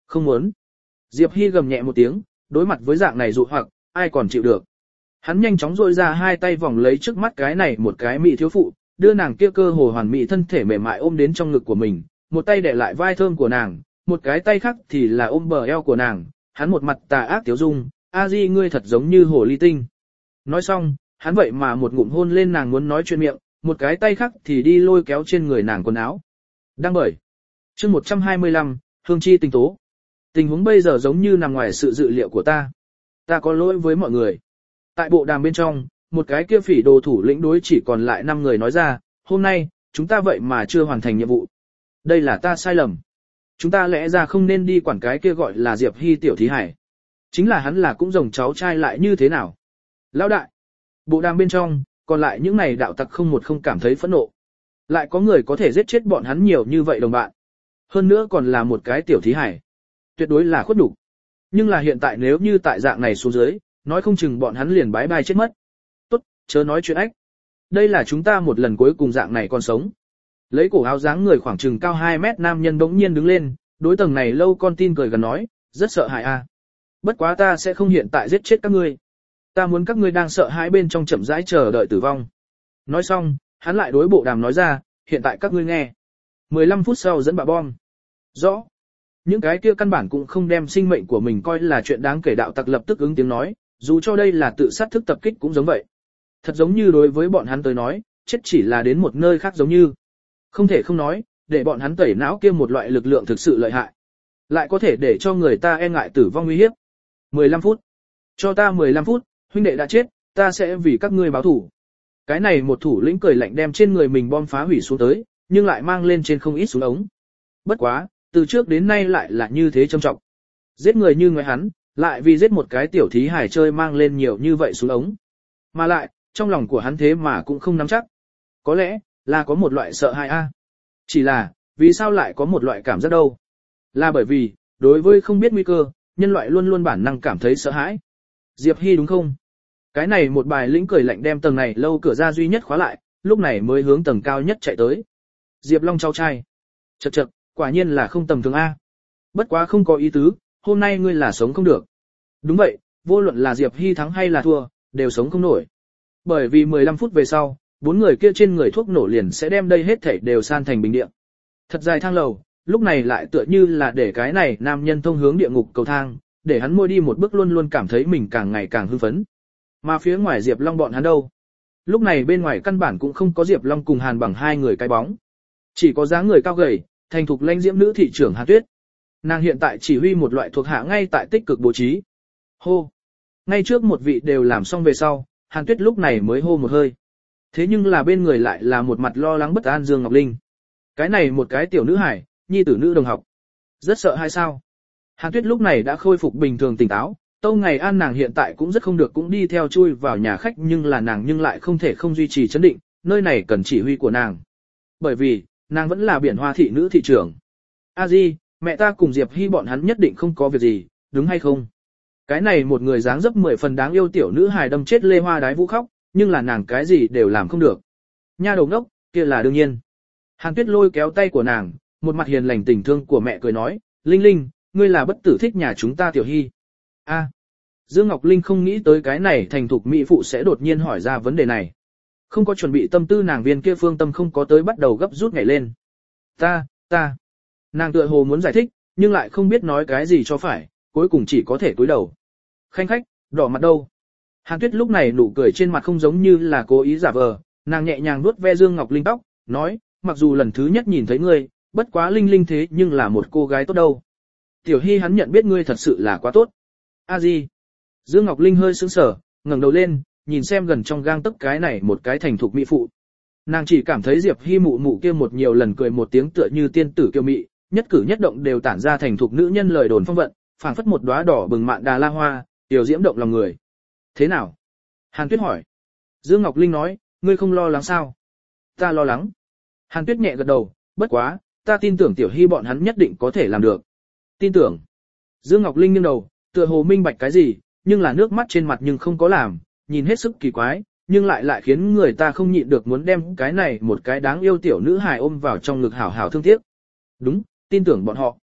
Không muốn. Diệp Hy gầm nhẹ một tiếng, đối mặt với dạng này dụ hoặc, ai còn chịu được. Hắn nhanh chóng rôi ra hai tay vòng lấy trước mắt cái này một cái mỹ thiếu phụ, đưa nàng kia cơ hồ hoàn mỹ thân thể mềm mại ôm đến trong ngực của mình, một tay để lại vai thơm của nàng, một cái tay khác thì là ôm bờ eo của nàng, hắn một mặt tà ác tiếu dung, a di ngươi thật giống như hồ ly tinh. Nói xong, hắn vậy mà một ngụm hôn lên nàng muốn nói chuyện miệng, một cái tay khác thì đi lôi kéo trên người nàng quần áo. Đang bởi. Chương một trăm hai mươi lăm, Hương Chi tình tố. Tình huống bây giờ giống như nằm ngoài sự dự liệu của ta. Ta có lỗi với mọi người. Tại bộ đàm bên trong, một cái kia phỉ đồ thủ lĩnh đối chỉ còn lại năm người nói ra, hôm nay, chúng ta vậy mà chưa hoàn thành nhiệm vụ. Đây là ta sai lầm. Chúng ta lẽ ra không nên đi quản cái kia gọi là Diệp Hy tiểu thí hải. Chính là hắn là cũng rồng cháu trai lại như thế nào. Lão đại. Bộ đàm bên trong, còn lại những này đạo tặc không một không cảm thấy phẫn nộ. Lại có người có thể giết chết bọn hắn nhiều như vậy đồng bạn. Hơn nữa còn là một cái tiểu thí hải. Tuyệt đối là khuất nhục. Nhưng là hiện tại nếu như tại dạng này xuống dưới, nói không chừng bọn hắn liền bái bai chết mất. Tốt, chớ nói chuyện ách. Đây là chúng ta một lần cuối cùng dạng này còn sống. Lấy cổ áo dáng người khoảng chừng cao hai mét nam nhân bỗng nhiên đứng lên, đối tầng này lâu con tin cười gần nói, rất sợ hãi a. Bất quá ta sẽ không hiện tại giết chết các ngươi. Ta muốn các ngươi đang sợ hãi bên trong chậm rãi chờ đợi tử vong. Nói xong, hắn lại đối bộ đàm nói ra, hiện tại các ngươi nghe. mười lăm phút sau dẫn bạ bom. Rõ. Những cái kia căn bản cũng không đem sinh mệnh của mình coi là chuyện đáng kể đạo tặc lập tức ứng tiếng nói, dù cho đây là tự sát thức tập kích cũng giống vậy. Thật giống như đối với bọn hắn tới nói, chết chỉ là đến một nơi khác giống như. Không thể không nói, để bọn hắn tẩy não kia một loại lực lượng thực sự lợi hại. Lại có thể để cho người ta e ngại tử vong uy hiếp. mười lăm phút. Cho ta mười lăm phút, huynh đệ đã chết, ta sẽ vì các ngươi báo thủ. Cái này một thủ lĩnh cười lạnh đem trên người mình bom phá hủy xuống tới, nhưng lại mang lên trên không ít súng ống. Bất quá, từ trước đến nay lại là như thế trầm trọng. Giết người như người hắn, lại vì giết một cái tiểu thí hải chơi mang lên nhiều như vậy súng ống. Mà lại, trong lòng của hắn thế mà cũng không nắm chắc. Có lẽ, là có một loại sợ hãi a. Chỉ là, vì sao lại có một loại cảm giác đâu? Là bởi vì, đối với không biết nguy cơ, nhân loại luôn luôn bản năng cảm thấy sợ hãi. Diệp Hy đúng không? Cái này một bài lĩnh cười lạnh đem tầng này lâu cửa ra duy nhất khóa lại, lúc này mới hướng tầng cao nhất chạy tới. Diệp Long cháu trai. Chậc chậc, quả nhiên là không tầm thường a. Bất quá không có ý tứ, hôm nay ngươi là sống không được. Đúng vậy, vô luận là Diệp Hy thắng hay là thua, đều sống không nổi. Bởi vì mười lăm phút về sau, bốn người kia trên người thuốc nổ liền sẽ đem đây hết thảy đều san thành bình địa. Thật dài thang lầu, lúc này lại tựa như là để cái này nam nhân thông hướng địa ngục cầu thang, để hắn môi đi một bước luôn luôn cảm thấy mình càng ngày càng hưng phấn. Mà phía ngoài Diệp Long bọn hắn đâu? Lúc này bên ngoài căn bản cũng không có Diệp Long cùng Hàn Bằng hai người cái bóng. Chỉ có dáng người cao gầy, thành thục lãnh diễm nữ thị trưởng Hàn Tuyết. Nàng hiện tại chỉ huy một loại thuộc hạ ngay tại tích cực bố trí. Hô. Ngay trước một vị đều làm xong về sau, Hàn Tuyết lúc này mới hô một hơi. Thế nhưng là bên người lại là một mặt lo lắng bất an Dương Ngọc Linh. Cái này một cái tiểu nữ hải, nhi tử nữ đồng học. Rất sợ hay sao? Hàn Tuyết lúc này đã khôi phục bình thường tỉnh táo, Tâu Ngày An nàng hiện tại cũng rất không được cũng đi theo chui vào nhà khách nhưng là nàng nhưng lại không thể không duy trì chấn định, nơi này cần chỉ huy của nàng. Bởi vì, nàng vẫn là biển hoa thị nữ thị trưởng. A Di, mẹ ta cùng Diệp Hy bọn hắn nhất định không có việc gì, đúng hay không? Cái này một người dáng dấp mười phần đáng yêu tiểu nữ hài đâm chết Lê Hoa Đái Vũ khóc, nhưng là nàng cái gì đều làm không được. Nha đầu ngốc, kia là đương nhiên. Hàn Tuyết lôi kéo tay của nàng, một mặt hiền lành tình thương của mẹ cười nói, Linh Linh, ngươi là bất tử thích nhà chúng ta Tiểu Hy. A. Dương Ngọc Linh không nghĩ tới cái này thành thục mỹ phụ sẽ đột nhiên hỏi ra vấn đề này. Không có chuẩn bị tâm tư nàng viên kia phương tâm không có tới bắt đầu gấp rút nhảy lên. Ta, ta. Nàng tựa hồ muốn giải thích, nhưng lại không biết nói cái gì cho phải, cuối cùng chỉ có thể cúi đầu. Khanh khách, đỏ mặt đâu. Hàn Tuyết lúc này nụ cười trên mặt không giống như là cố ý giả vờ, nàng nhẹ nhàng vuốt ve Dương Ngọc Linh tóc, nói, mặc dù lần thứ nhất nhìn thấy ngươi, bất quá Linh Linh thế nhưng là một cô gái tốt đâu. Tiểu Hy hắn nhận biết ngươi thật sự là quá tốt. A Di. Dương Ngọc Linh hơi sững sờ, ngẩng đầu lên, nhìn xem gần trong gang tấc cái này một cái thành thục mỹ phụ. Nàng chỉ cảm thấy Diệp Hy mụ mụ kia một nhiều lần cười một tiếng tựa như tiên tử kiêu mị, nhất cử nhất động đều tản ra thành thục nữ nhân lời đồn phong vận, phảng phất một đóa đỏ bừng mạn đà la hoa, tiểu diễm động lòng người. Thế nào? Hàn Tuyết hỏi. Dương Ngọc Linh nói, ngươi không lo lắng sao? Ta lo lắng. Hàn Tuyết nhẹ gật đầu, bất quá, ta tin tưởng Tiểu Hy bọn hắn nhất định có thể làm được. Tin tưởng. Dương Ngọc Linh nghiêng đầu, tựa hồ minh bạch cái gì, nhưng là nước mắt trên mặt nhưng không có làm, nhìn hết sức kỳ quái, nhưng lại lại khiến người ta không nhịn được muốn đem cái này một cái đáng yêu tiểu nữ hài ôm vào trong ngực hảo hảo thương tiếc. Đúng, tin tưởng bọn họ.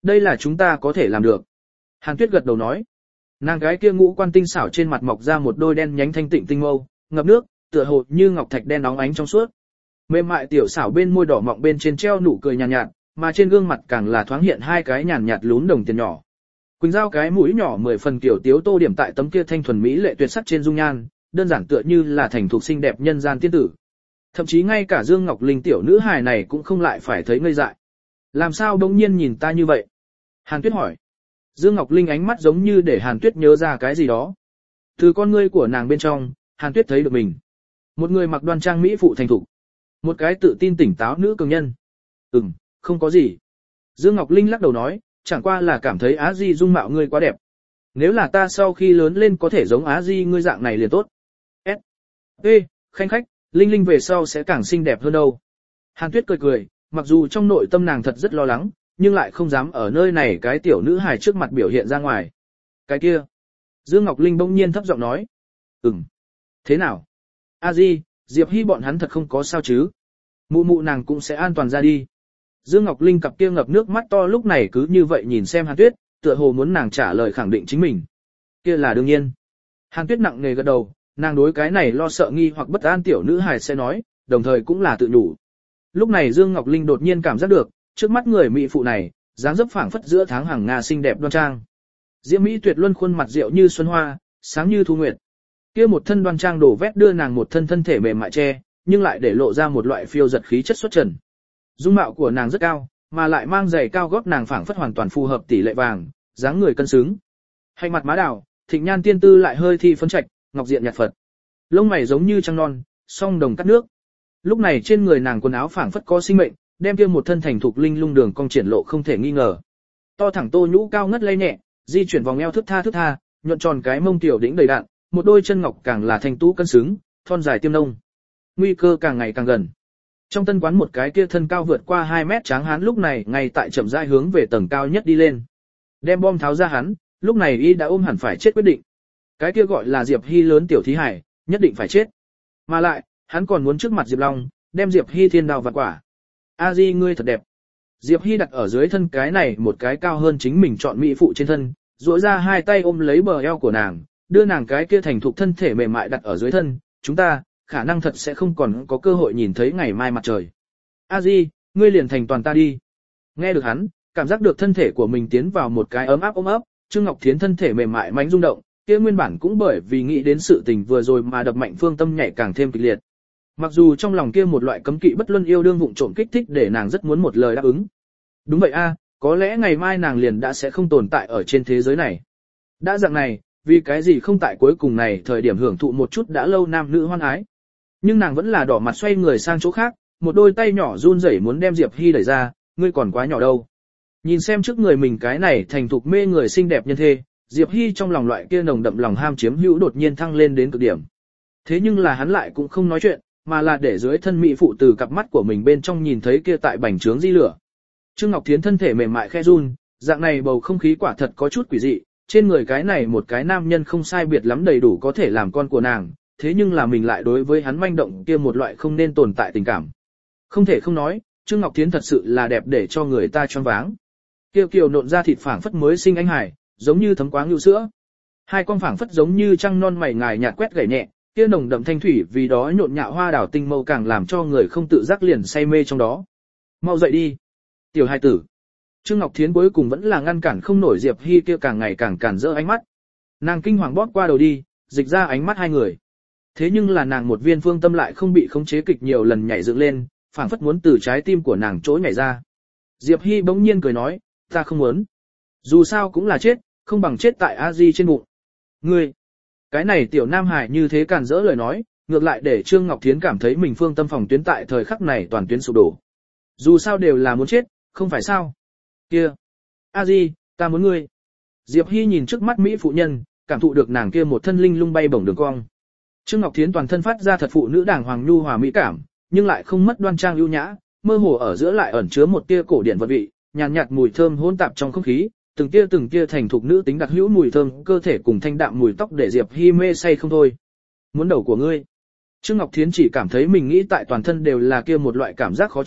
Đây là chúng ta có thể làm được. Hàn Tuyết gật đầu nói. Nàng gái kia ngũ quan tinh xảo trên mặt mọc ra một đôi đen nhánh thanh tịnh tinh mâu, ngập nước, tựa hồ như ngọc thạch đen óng ánh trong suốt. Mềm mại tiểu xảo bên môi đỏ mọng bên trên treo nụ cười nhàn nhạt, nhạt, mà trên gương mặt càng là thoáng hiện hai cái nhàn nhạt lún đồng tiền nhỏ. Quỳnh Giao cái mũi nhỏ mười phần kiểu tiếu tô điểm tại tấm kia thanh thuần mỹ lệ tuyệt sắc trên dung nhan, đơn giản tựa như là thành thục xinh đẹp nhân gian tiên tử. Thậm chí ngay cả Dương Ngọc Linh tiểu nữ hài này cũng không lại phải thấy ngây dại. Làm sao bỗng nhiên nhìn ta như vậy? Hàn Tuyết hỏi. Dương Ngọc Linh ánh mắt giống như để Hàn Tuyết nhớ ra cái gì đó. Từ con ngươi của nàng bên trong, Hàn Tuyết thấy được mình. Một người mặc đoan trang mỹ phụ thành thục. Một cái tự tin tỉnh táo nữ cường nhân. Ừm, không có gì. Dương Ngọc Linh lắc đầu nói, chẳng qua là cảm thấy Á Di dung mạo ngươi quá đẹp. Nếu là ta sau khi lớn lên có thể giống Á Di ngươi dạng này liền tốt. S. Ê, khanh khách, Linh Linh về sau sẽ càng xinh đẹp hơn đâu. Hàn Tuyết cười cười, mặc dù trong nội tâm nàng thật rất lo lắng, nhưng lại không dám ở nơi này cái tiểu nữ hài trước mặt biểu hiện ra ngoài. Cái kia. Dương Ngọc Linh bỗng nhiên thấp giọng nói. Ừm. Thế nào? A Di, Diệp Hy bọn hắn thật không có sao chứ? Mụ mụ nàng cũng sẽ an toàn ra đi. Dương Ngọc Linh cặp kia ngập nước mắt to lúc này cứ như vậy nhìn xem Hàn Tuyết, tựa hồ muốn nàng trả lời khẳng định chính mình. Kia là đương nhiên. Hàn Tuyết nặng nề gật đầu, nàng đối cái này lo sợ nghi hoặc bất an tiểu nữ hài sẽ nói, đồng thời cũng là tự nhủ. Lúc này Dương Ngọc Linh đột nhiên cảm giác được, trước mắt người mỹ phụ này, dáng dấp phảng phất giữa tháng hàng Nga xinh đẹp đoan trang. Diễm mỹ tuyệt luân khuôn mặt rượu như xuân hoa, sáng như thu nguyệt. Kia một thân đoan trang đổ vét đưa nàng một thân thân thể mềm mại che, nhưng lại để lộ ra một loại phiêu giật khí chất xuất trần. Dung mạo của nàng rất cao, mà lại mang giày cao gót nàng phảng phất hoàn toàn phù hợp tỷ lệ vàng, dáng người cân xứng. Hành mặt má đào, thịnh nhan tiên tư lại hơi thi phấn trạch, ngọc diện nhạt Phật. Lông mày giống như trăng non, song đồng cắt nước. Lúc này trên người nàng quần áo phảng phất có sinh mệnh, đem kia một thân thành thục linh lung đường cong triển lộ không thể nghi ngờ. To thẳng tô nhũ cao ngất lay nhẹ, di chuyển vòng eo thướt tha thướt tha, nhuận tròn cái mông tiểu đĩnh đầy đặn, một đôi chân ngọc càng là thanh tú cân xứng, thon dài tiêm nông. Nguy cơ càng ngày càng gần. Trong tân quán một cái kia thân cao vượt qua hai mét tráng hán lúc này ngay tại chậm rãi hướng về tầng cao nhất đi lên. Đem bom tháo ra hắn, lúc này y đã ôm hẳn phải chết quyết định. Cái kia gọi là Diệp Hy lớn tiểu thí hải, nhất định phải chết. Mà lại, hắn còn muốn trước mặt Diệp Long, đem Diệp Hy thiên đao vặt quả. A Di ngươi thật đẹp. Diệp Hy đặt ở dưới thân cái này một cái cao hơn chính mình chọn mỹ phụ trên thân, duỗi ra hai tay ôm lấy bờ eo của nàng, đưa nàng cái kia thành thục thân thể mềm mại đặt ở dưới thân, chúng ta, khả năng thật sẽ không còn có cơ hội nhìn thấy ngày mai mặt trời. A Di, ngươi liền thành toàn ta đi. Nghe được hắn, cảm giác được thân thể của mình tiến vào một cái ấm áp ôm ấp, Trương Ngọc Thiến thân thể mềm mại mãnh rung động, kia nguyên bản cũng bởi vì nghĩ đến sự tình vừa rồi mà đập mạnh phương tâm nhảy càng thêm kịch liệt. Mặc dù trong lòng kia một loại cấm kỵ bất luân yêu đương vụng trộm kích thích để nàng rất muốn một lời đáp ứng. Đúng vậy a, có lẽ ngày mai nàng liền đã sẽ không tồn tại ở trên thế giới này. Đã dạng này, vì cái gì không tại cuối cùng này thời điểm hưởng thụ một chút đã lâu nam nữ hoan ái. Nhưng nàng vẫn là đỏ mặt xoay người sang chỗ khác, một đôi tay nhỏ run rẩy muốn đem Diệp Hy đẩy ra, ngươi còn quá nhỏ đâu. Nhìn xem trước người mình cái này thành thục mê người xinh đẹp nhân thê, Diệp Hy trong lòng loại kia nồng đậm lòng ham chiếm hữu đột nhiên thăng lên đến cực điểm. Thế nhưng là hắn lại cũng không nói chuyện, mà là để dưới thân mỹ phụ từ cặp mắt của mình bên trong nhìn thấy kia tại bành trướng di lửa. Trương Ngọc Thiến thân thể mềm mại khe run, dạng này bầu không khí quả thật có chút quỷ dị, trên người cái này một cái nam nhân không sai biệt lắm đầy đủ có thể làm con của nàng, thế nhưng là mình lại đối với hắn manh động kia một loại không nên tồn tại tình cảm. Không thể không nói, Trương Ngọc Thiến thật sự là đẹp để cho người ta choáng váng. Kiều kiều nộn ra thịt phảng phất mới sinh anh hải, giống như thấm quá ngưu sữa. Hai con phảng phất giống như trăng non mày ngài nhạt quét gảy nhẹ, kia nồng đậm thanh thủy vì đó nhộn nhạo hoa đảo tinh mâu càng làm cho người không tự giác liền say mê trong đó. Mau dậy đi, tiểu hài tử. Trương Ngọc Thiến cuối cùng vẫn là ngăn cản không nổi Diệp Hy kia càng ngày càng cản rỡ ánh mắt. Nàng kinh hoàng bóp qua đầu đi, dịch ra ánh mắt hai người. Thế nhưng là nàng một viên phương tâm lại không bị khống chế kịch nhiều lần nhảy dựng lên, phảng phất muốn từ trái tim của nàng chỗ nhảy ra. Diệp Hy bỗng nhiên cười nói, ta không muốn. Dù sao cũng là chết, không bằng chết tại A Di trên bụng. Ngươi, cái này tiểu nam hải như thế càn rỡ lời nói, ngược lại để Trương Ngọc Thiến cảm thấy mình phương tâm phòng tuyến tại thời khắc này toàn tuyến sụp đổ. Dù sao đều là muốn chết, không phải sao? Kia, A Di, ta muốn ngươi. Diệp Hy nhìn trước mắt mỹ phụ nhân, cảm thụ được nàng kia một thân linh lung bay bổng đường cong. Trương Ngọc Thiến toàn thân phát ra thật phụ nữ đàng hoàng nhu hòa mỹ cảm, nhưng lại không mất đoan trang ưu nhã, mơ hồ ở giữa lại ẩn chứa một tia cổ điển vật vị, nhàn nhạt, nhạt mùi thơm hỗn tạp trong không khí, từng tia từng tia thành thục nữ tính đặc hữu mùi thơm cơ thể cùng thanh đạm mùi tóc để Diệp Hy mê say không thôi. Muốn đầu của ngươi. Trương Ngọc Thiến chỉ cảm thấy mình nghĩ tại toàn thân đều là kia một loại cảm giác khó chịu,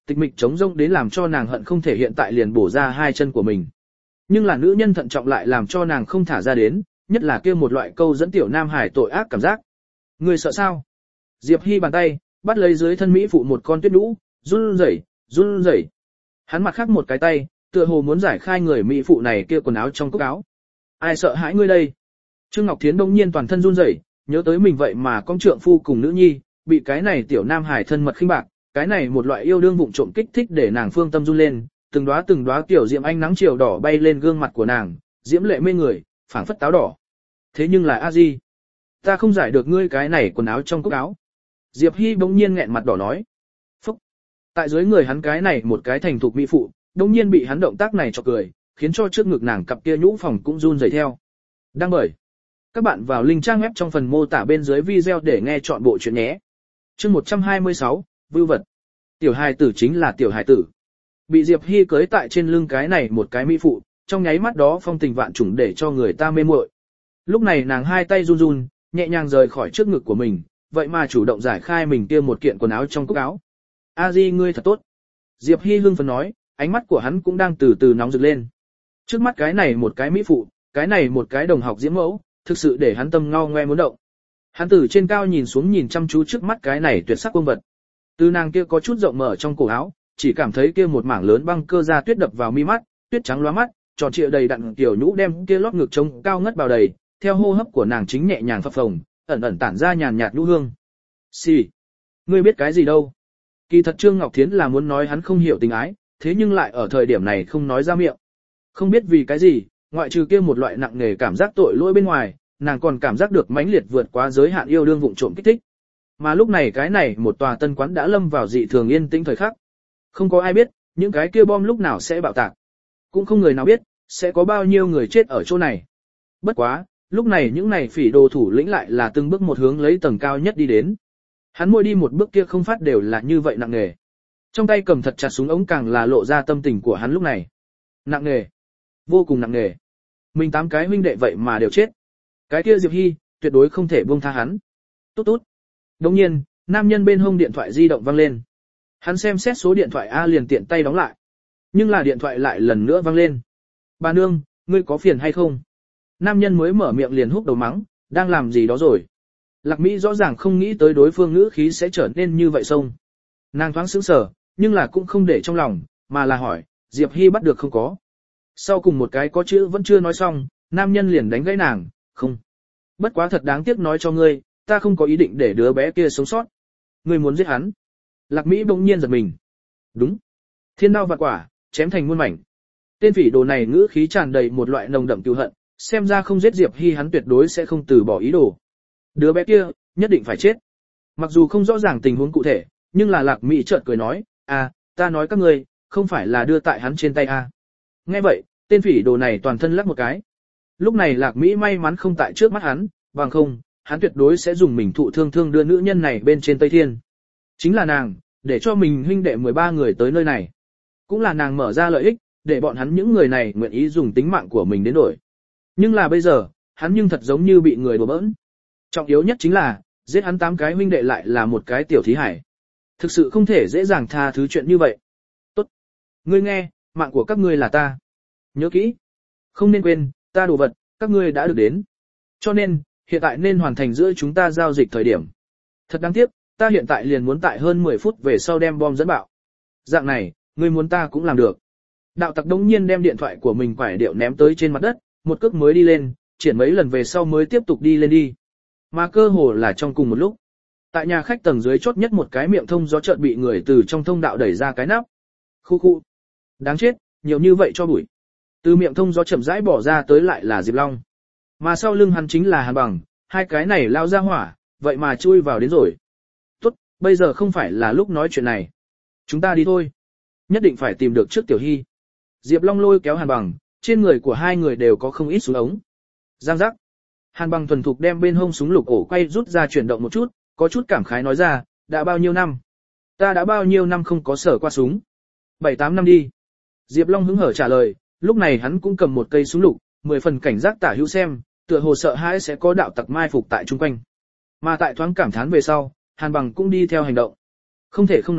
tịch mịch trống rỗng đến làm cho nàng hận không thể hiện tại liền bổ ra hai chân của mình. Nhưng là nữ nhân thận trọng lại làm cho nàng không thả ra đến, nhất là kia một loại câu dẫn tiểu nam hải tội ác cảm giác. Người sợ sao? Diệp Hy bàn tay bắt lấy dưới thân mỹ phụ một con tuyết nhũ, run rẩy, run rẩy. Hắn mặt khác một cái tay, tựa hồ muốn giải khai người mỹ phụ này kia quần áo trong cúc áo. Ai sợ hãi ngươi đây? Trương Ngọc Thiến đông nhiên toàn thân run rẩy, nhớ tới mình vậy mà con trượng phu cùng nữ nhi, bị cái này tiểu nam hải thân mật khinh bạc, cái này một loại yêu đương vụng trộm kích thích để nàng phương tâm run lên, từng đóa từng đóa tiểu diệm ánh nắng chiều đỏ bay lên gương mặt của nàng, diễm lệ mê người, phảng phất táo đỏ. Thế nhưng là a di, ta không giải được ngươi cái này quần áo trong cúc áo. Diệp Hy bỗng nhiên nghẹn mặt đỏ nói. Phúc! Tại dưới người hắn cái này một cái thành thục mỹ phụ, bỗng nhiên bị hắn động tác này chọc cười, khiến cho trước ngực nàng cặp kia nhũ phòng cũng run rẩy theo. Đang bởi. Các bạn vào link trang web trong phần mô tả bên dưới video để nghe chọn bộ chuyện nhé. Chương một trăm hai mươi sáu, vưu vật. Tiểu hài tử chính là tiểu hài tử. Bị Diệp Hy cưới tại trên lưng cái này một cái mỹ phụ, trong nháy mắt đó phong tình vạn trùng để cho người ta mê muội. Lúc này nàng hai tay run run, nhẹ nhàng rời khỏi trước ngực của mình, vậy mà chủ động giải khai mình kia một kiện quần áo trong cúc áo. A Di ngươi thật tốt. Diệp Hy hưng phấn nói, ánh mắt của hắn cũng đang từ từ nóng rực lên. Trước mắt cái này một cái mỹ phụ, cái này một cái đồng học diễm mẫu, thực sự để hắn tâm ngao ngoe muốn động. Hắn từ trên cao nhìn xuống nhìn chăm chú trước mắt cái này tuyệt sắc công vật. Từ nàng kia có chút rộng mở trong cổ áo, chỉ cảm thấy kia một mảng lớn băng cơ da tuyết đập vào mi mắt, tuyết trắng lóa mắt, tròn trịa đầy đặn tiểu nhũ đem kia lót ngực trông cao ngất vào đầy, theo hô hấp của nàng chính nhẹ nhàng phập phồng, ẩn ẩn tản ra nhàn nhạt nhũ hương. Xì, ngươi biết cái gì đâu? Kỳ thật Trương Ngọc Thiến là muốn nói hắn không hiểu tình ái, thế nhưng lại ở thời điểm này không nói ra miệng. Không biết vì cái gì, ngoại trừ kia một loại nặng nề cảm giác tội lỗi bên ngoài, nàng còn cảm giác được mãnh liệt vượt quá giới hạn yêu đương vụng trộm kích thích. Mà lúc này cái này một tòa tân quán đã lâm vào dị thường yên tĩnh thời khắc. Không có ai biết, những cái kia bom lúc nào sẽ bạo tạc. Cũng không người nào biết, sẽ có bao nhiêu người chết ở chỗ này. Bất quá, lúc này những này phỉ đồ thủ lĩnh lại là từng bước một hướng lấy tầng cao nhất đi đến. Hắn mỗi đi một bước kia không phát đều là như vậy nặng nề. Trong tay cầm thật chặt súng ống càng là lộ ra tâm tình của hắn lúc này. Nặng nề. Vô cùng nặng nề. Mình tám cái huynh đệ vậy mà đều chết. Cái kia Diệp Hy, tuyệt đối không thể buông tha hắn. Tốt tốt. Đồng nhiên, nam nhân bên hông điện thoại di động vang lên. Hắn xem xét số điện thoại A liền tiện tay đóng lại. Nhưng là điện thoại lại lần nữa vang lên. Bà nương, ngươi có phiền hay không? Nam nhân mới mở miệng liền húc đầu mắng, đang làm gì đó rồi. Lạc Mỹ rõ ràng không nghĩ tới đối phương ngữ khí sẽ trở nên như vậy xông. Nàng thoáng sững sờ, nhưng là cũng không để trong lòng, mà là hỏi, Diệp Hy bắt được không có. Sau cùng một cái có chữ vẫn chưa nói xong, nam nhân liền đánh gãy nàng, không. Bất quá thật đáng tiếc nói cho ngươi, ta không có ý định để đứa bé kia sống sót. Ngươi muốn giết hắn. Lạc Mỹ bỗng nhiên giật mình. Đúng. Thiên đao vạn quả, chém thành muôn mảnh. Tên phỉ đồ này ngữ khí tràn đầy một loại nồng đậm cừu hận, xem ra không giết Diệp Hy hắn tuyệt đối sẽ không từ bỏ ý đồ. Đứa bé kia, nhất định phải chết. Mặc dù không rõ ràng tình huống cụ thể, nhưng là Lạc Mỹ chợt cười nói, à, ta nói các ngươi, không phải là đưa tại hắn trên tay à. Nghe vậy, tên phỉ đồ này toàn thân lắc một cái. Lúc này Lạc Mỹ may mắn không tại trước mắt hắn, bằng không, hắn tuyệt đối sẽ dùng mình thụ thương thương đưa nữ nhân này bên trên Tây Thiên. Chính là nàng, để cho mình huynh đệ mười ba người tới nơi này. Cũng là nàng mở ra lợi ích, để bọn hắn những người này nguyện ý dùng tính mạng của mình đến đổi. Nhưng là bây giờ, hắn nhưng thật giống như bị người đùa bỡn. Trọng yếu nhất chính là, giết hắn tám cái huynh đệ lại là một cái tiểu thí hải. Thực sự không thể dễ dàng tha thứ chuyện như vậy. Tốt. Ngươi nghe, mạng của các ngươi là ta. Nhớ kỹ. Không nên quên, ta đồ vật, các ngươi đã được đến. Cho nên, hiện tại nên hoàn thành giữa chúng ta giao dịch thời điểm. Thật đáng tiếc, ta hiện tại liền muốn tại hơn mười phút về sau đem bom dẫn bạo. Dạng này, ngươi muốn ta cũng làm được. Đạo tặc đống nhiên đem điện thoại của mình quải điệu ném tới trên mặt đất, một cước mới đi lên, triển mấy lần về sau mới tiếp tục đi lên đi. Mà cơ hồ là trong cùng một lúc. Tại nhà khách tầng dưới chốt nhất một cái miệng thông gió chợt bị người từ trong thông đạo đẩy ra cái nắp. Khu khu. Đáng chết, nhiều như vậy cho bụi. Từ miệng thông gió chậm rãi bỏ ra tới lại là Diệp Long. Mà sau lưng hắn chính là Hàn Bằng, hai cái này lao ra hỏa, vậy mà chui vào đến rồi. Tốt, bây giờ không phải là lúc nói chuyện này. Chúng ta đi thôi. Nhất định phải tìm được trước Tiểu Hy. Diệp Long lôi kéo Hàn Bằng, trên người của hai người đều có không ít súng ống. Giang giác. Hàn Bằng thuần thục đem bên hông súng lục ổ quay rút ra chuyển động một chút, có chút cảm khái nói ra, đã bao nhiêu năm? Ta đã bao nhiêu năm không có sở qua súng? Bảy tám năm đi. Diệp Long hứng hở trả lời, lúc này hắn cũng cầm một cây súng lục, mười phần cảnh giác tả hữu xem, tựa hồ sợ hãi sẽ có đạo tặc mai phục tại chung quanh. Mà tại thoáng cảm thán về sau, Hàn Bằng cũng đi theo hành động. Không thể không nói,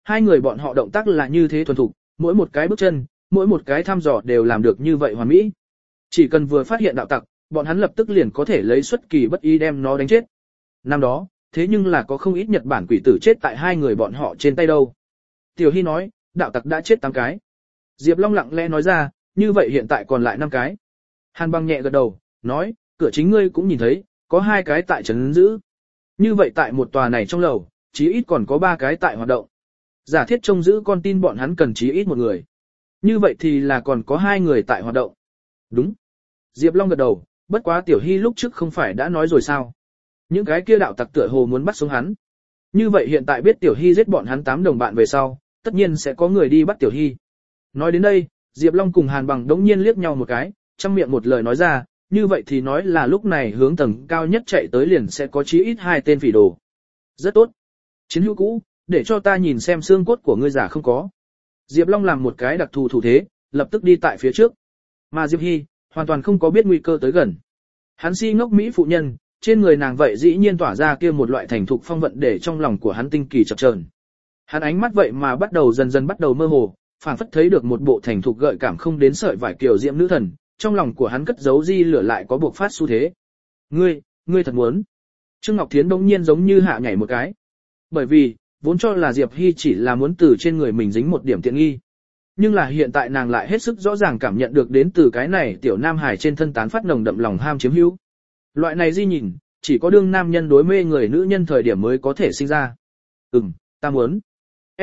hai người bọn họ động tác là như thế thuần thục, mỗi một cái bước chân, mỗi một cái thăm dò đều làm được như vậy hoàn mỹ. Chỉ cần vừa phát hiện đạo tặc, bọn hắn lập tức liền có thể lấy xuất kỳ bất ý đem nó đánh chết. Năm đó, thế nhưng là có không ít Nhật Bản quỷ tử chết tại hai người bọn họ trên tay đâu. Tiểu Hy nói, đạo tặc đã chết tám cái. Diệp Long lặng lẽ nói ra, như vậy hiện tại còn lại năm cái. Hàn Băng nhẹ gật đầu, nói, cửa chính ngươi cũng nhìn thấy, có hai cái tại trấn giữ. Như vậy tại một tòa này trong lầu, chí ít còn có ba cái tại hoạt động. Giả thiết trông giữ con tin bọn hắn cần chí ít một người. Như vậy thì là còn có hai người tại hoạt động. Đúng. Diệp Long gật đầu, bất quá Tiểu Hy lúc trước không phải đã nói rồi sao. Những cái kia đạo tặc tựa hồ muốn bắt sống hắn. Như vậy hiện tại biết Tiểu Hy giết bọn hắn tám đồng bạn về sau, tất nhiên sẽ có người đi bắt Tiểu Hy. Nói đến đây, Diệp Long cùng Hàn Bằng đống nhiên liếc nhau một cái, trong miệng một lời nói ra, như vậy thì nói là lúc này hướng tầng cao nhất chạy tới liền sẽ có chí ít hai tên phỉ đồ. Rất tốt. Chiến hữu cũ, để cho ta nhìn xem xương cốt của ngươi giả không có. Diệp Long làm một cái đặc thù thủ thế, lập tức đi tại phía trước. Mà Diệp Hy, hoàn toàn không có biết nguy cơ tới gần. Hắn si ngốc Mỹ phụ nhân, trên người nàng vậy dĩ nhiên tỏa ra kia một loại thành thục phong vận để trong lòng của hắn tinh kỳ chập chờn. Hắn ánh mắt vậy mà bắt đầu dần dần bắt đầu mơ hồ, phảng phất thấy được một bộ thành thục gợi cảm không đến sợi vải kiều diễm nữ thần, trong lòng của hắn cất giấu di lửa lại có buộc phát xu thế. Ngươi, ngươi thật muốn. Trương Ngọc Thiến bỗng nhiên giống như hạ nhảy một cái. Bởi vì, vốn cho là Diệp Hy chỉ là muốn từ trên người mình dính một điểm tiện nghi. Nhưng là hiện tại nàng lại hết sức rõ ràng cảm nhận được đến từ cái này tiểu nam hải trên thân tán phát nồng đậm lòng ham chiếm hữu. Loại này di nhìn, chỉ có đương nam nhân đối mê người nữ nhân thời điểm mới có thể sinh ra. Ừm, ta muốn. S.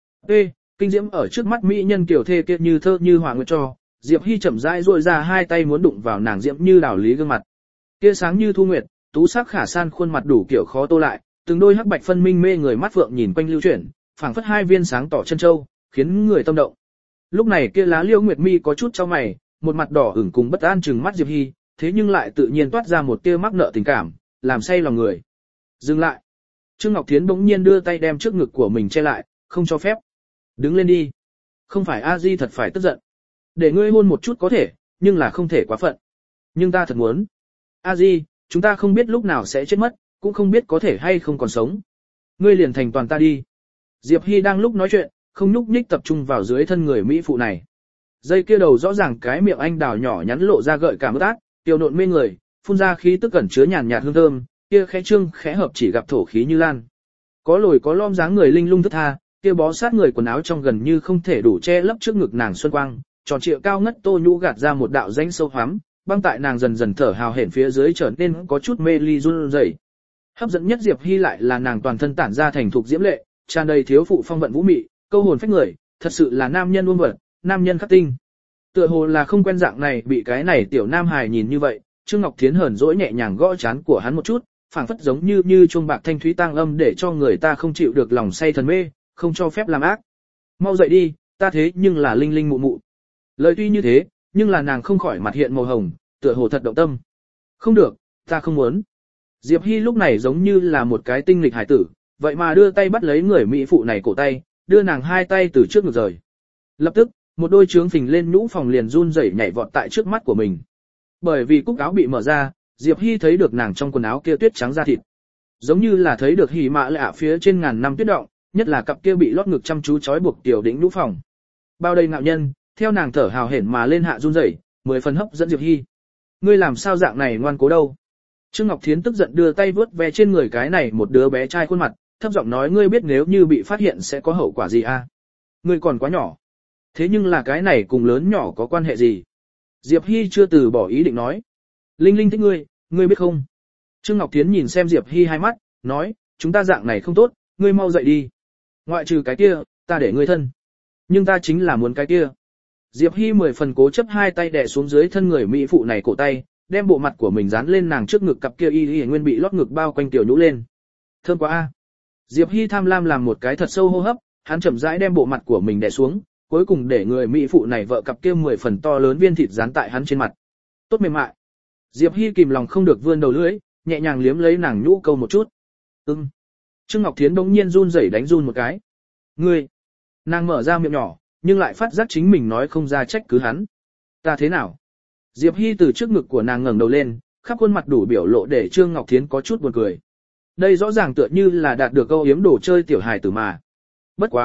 Ê, kinh diễm ở trước mắt mỹ nhân kiểu thê kia như thơ như hỏa nguyệt cho, Diệp Hy chậm rãi duỗi ra hai tay muốn đụng vào nàng diễm như đảo lý gương mặt. Kia sáng như thu nguyệt, tú sắc khả san khuôn mặt đủ kiểu khó tô lại, từng đôi hắc bạch phân minh mê người mắt phượng nhìn quanh lưu chuyển, phảng phất hai viên sáng tỏ chân châu, khiến người tâm động. Lúc này kia lá liễu nguyệt mi có chút chau mày, một mặt đỏ ửng cùng bất an trừng mắt Diệp Hy, thế nhưng lại tự nhiên toát ra một tia mắc nợ tình cảm, làm say lòng người. Dừng lại. Trương Ngọc Thiến bỗng nhiên đưa tay đem trước ngực của mình che lại, không cho phép. Đứng lên đi. Không phải A Di thật phải tức giận. Để ngươi hôn một chút có thể, nhưng là không thể quá phận. Nhưng ta thật muốn. A Di, chúng ta không biết lúc nào sẽ chết mất, cũng không biết có thể hay không còn sống. Ngươi liền thành toàn ta đi. Diệp Hy đang lúc nói chuyện, không nhúc nhích tập trung vào dưới thân người mỹ phụ này. Dây kia đầu rõ ràng cái miệng anh đào nhỏ nhắn lộ ra gợi cảm ướt át, tiêu nộn mê người, phun ra khí tức cẩn chứa nhàn nhạt hương thơm, kia khẽ trương khẽ hợp chỉ gặp thổ khí như lan. Có lồi có lõm dáng người linh lung thức tha, kia bó sát người quần áo trong gần như không thể đủ che lấp trước ngực nàng xuân quang, tròn trịa cao ngất tô nhũ gạt ra một đạo rãnh sâu hoắm, băng tại nàng dần dần thở hào hển phía dưới trở nên có chút mê ly run rẩy. Hấp dẫn nhất Diệp Hy lại là nàng toàn thân tản ra thành thục diễm lệ, tràn đầy thiếu phụ phong vận vũ mị, câu hồn phách người, thật sự là nam nhân uông vật, nam nhân khắc tinh. Tựa hồ là không quen dạng này bị cái này tiểu nam hài nhìn như vậy, Trương Ngọc Thiến hờn dỗi nhẹ nhàng gõ trán của hắn một chút, phảng phất giống như như chuông bạc thanh thúy tang âm để cho người ta không chịu được lòng say thần mê, không cho phép làm ác. Mau dậy đi, ta thế nhưng là linh linh mụ mụ. Lời tuy như thế, nhưng là nàng không khỏi mặt hiện màu hồng, tựa hồ thật động tâm. Không được, ta không muốn. Diệp Hy lúc này giống như là một cái tinh lịch hải tử, vậy mà đưa tay bắt lấy người mỹ phụ này cổ tay, đưa nàng hai tay từ trước ngược rời. Lập tức, một đôi trướng phình lên nhũ phòng liền run rẩy nhảy vọt tại trước mắt của mình. Bởi vì cúc áo bị mở ra, Diệp Hy thấy được nàng trong quần áo kia tuyết trắng da thịt. Giống như là thấy được hỉ mạ lạ phía trên ngàn năm tuyết động, nhất là cặp kia bị lót ngực chăm chú trói buộc tiểu đỉnh nhũ phòng. Bao đầy ngạo nhân, theo nàng thở hào hển mà lên hạ run rẩy, mười phần hấp dẫn Diệp Hy. Ngươi làm sao dạng này ngoan cố đâu? Trương Ngọc Thiến tức giận đưa tay vuốt ve trên người cái này một đứa bé trai khuôn mặt, thấp giọng nói ngươi biết nếu như bị phát hiện sẽ có hậu quả gì à? Ngươi còn quá nhỏ. Thế nhưng là cái này cùng lớn nhỏ có quan hệ gì? Diệp Hy chưa từ bỏ ý định nói. Linh Linh thích ngươi, ngươi biết không? Trương Ngọc Thiến nhìn xem Diệp Hy hai mắt, nói, chúng ta dạng này không tốt, ngươi mau dậy đi. Ngoại trừ cái kia, ta để ngươi thân. Nhưng ta chính là muốn cái kia. Diệp Hy mười phần cố chấp hai tay đè xuống dưới thân người mỹ phụ này cổ tay, đem bộ mặt của mình dán lên nàng trước ngực cặp kia y y nguyên bị lót ngực bao quanh tiểu nhũ lên. Thơm quá a. Diệp Hy tham lam làm một cái thật sâu hô hấp, hắn chậm rãi đem bộ mặt của mình đè xuống, cuối cùng để người mỹ phụ này vợ cặp kia mười phần to lớn viên thịt dán tại hắn trên mặt. Tốt mềm mại. Diệp Hy kìm lòng không được vươn đầu lưỡi, nhẹ nhàng liếm lấy nàng nhũ câu một chút. Ừm. Trương Ngọc Thiến bỗng nhiên run rẩy đánh run một cái. Ngươi. Nàng mở ra miệng nhỏ, nhưng lại phát giác chính mình nói không ra trách cứ hắn. Ta thế nào? Diệp Hy từ trước ngực của nàng ngẩng đầu lên, khắp khuôn mặt đủ biểu lộ để Trương Ngọc Thiến có chút buồn cười. Đây rõ ràng tựa như là đạt được câu yếm đồ chơi tiểu hài tử mà. Bất quá,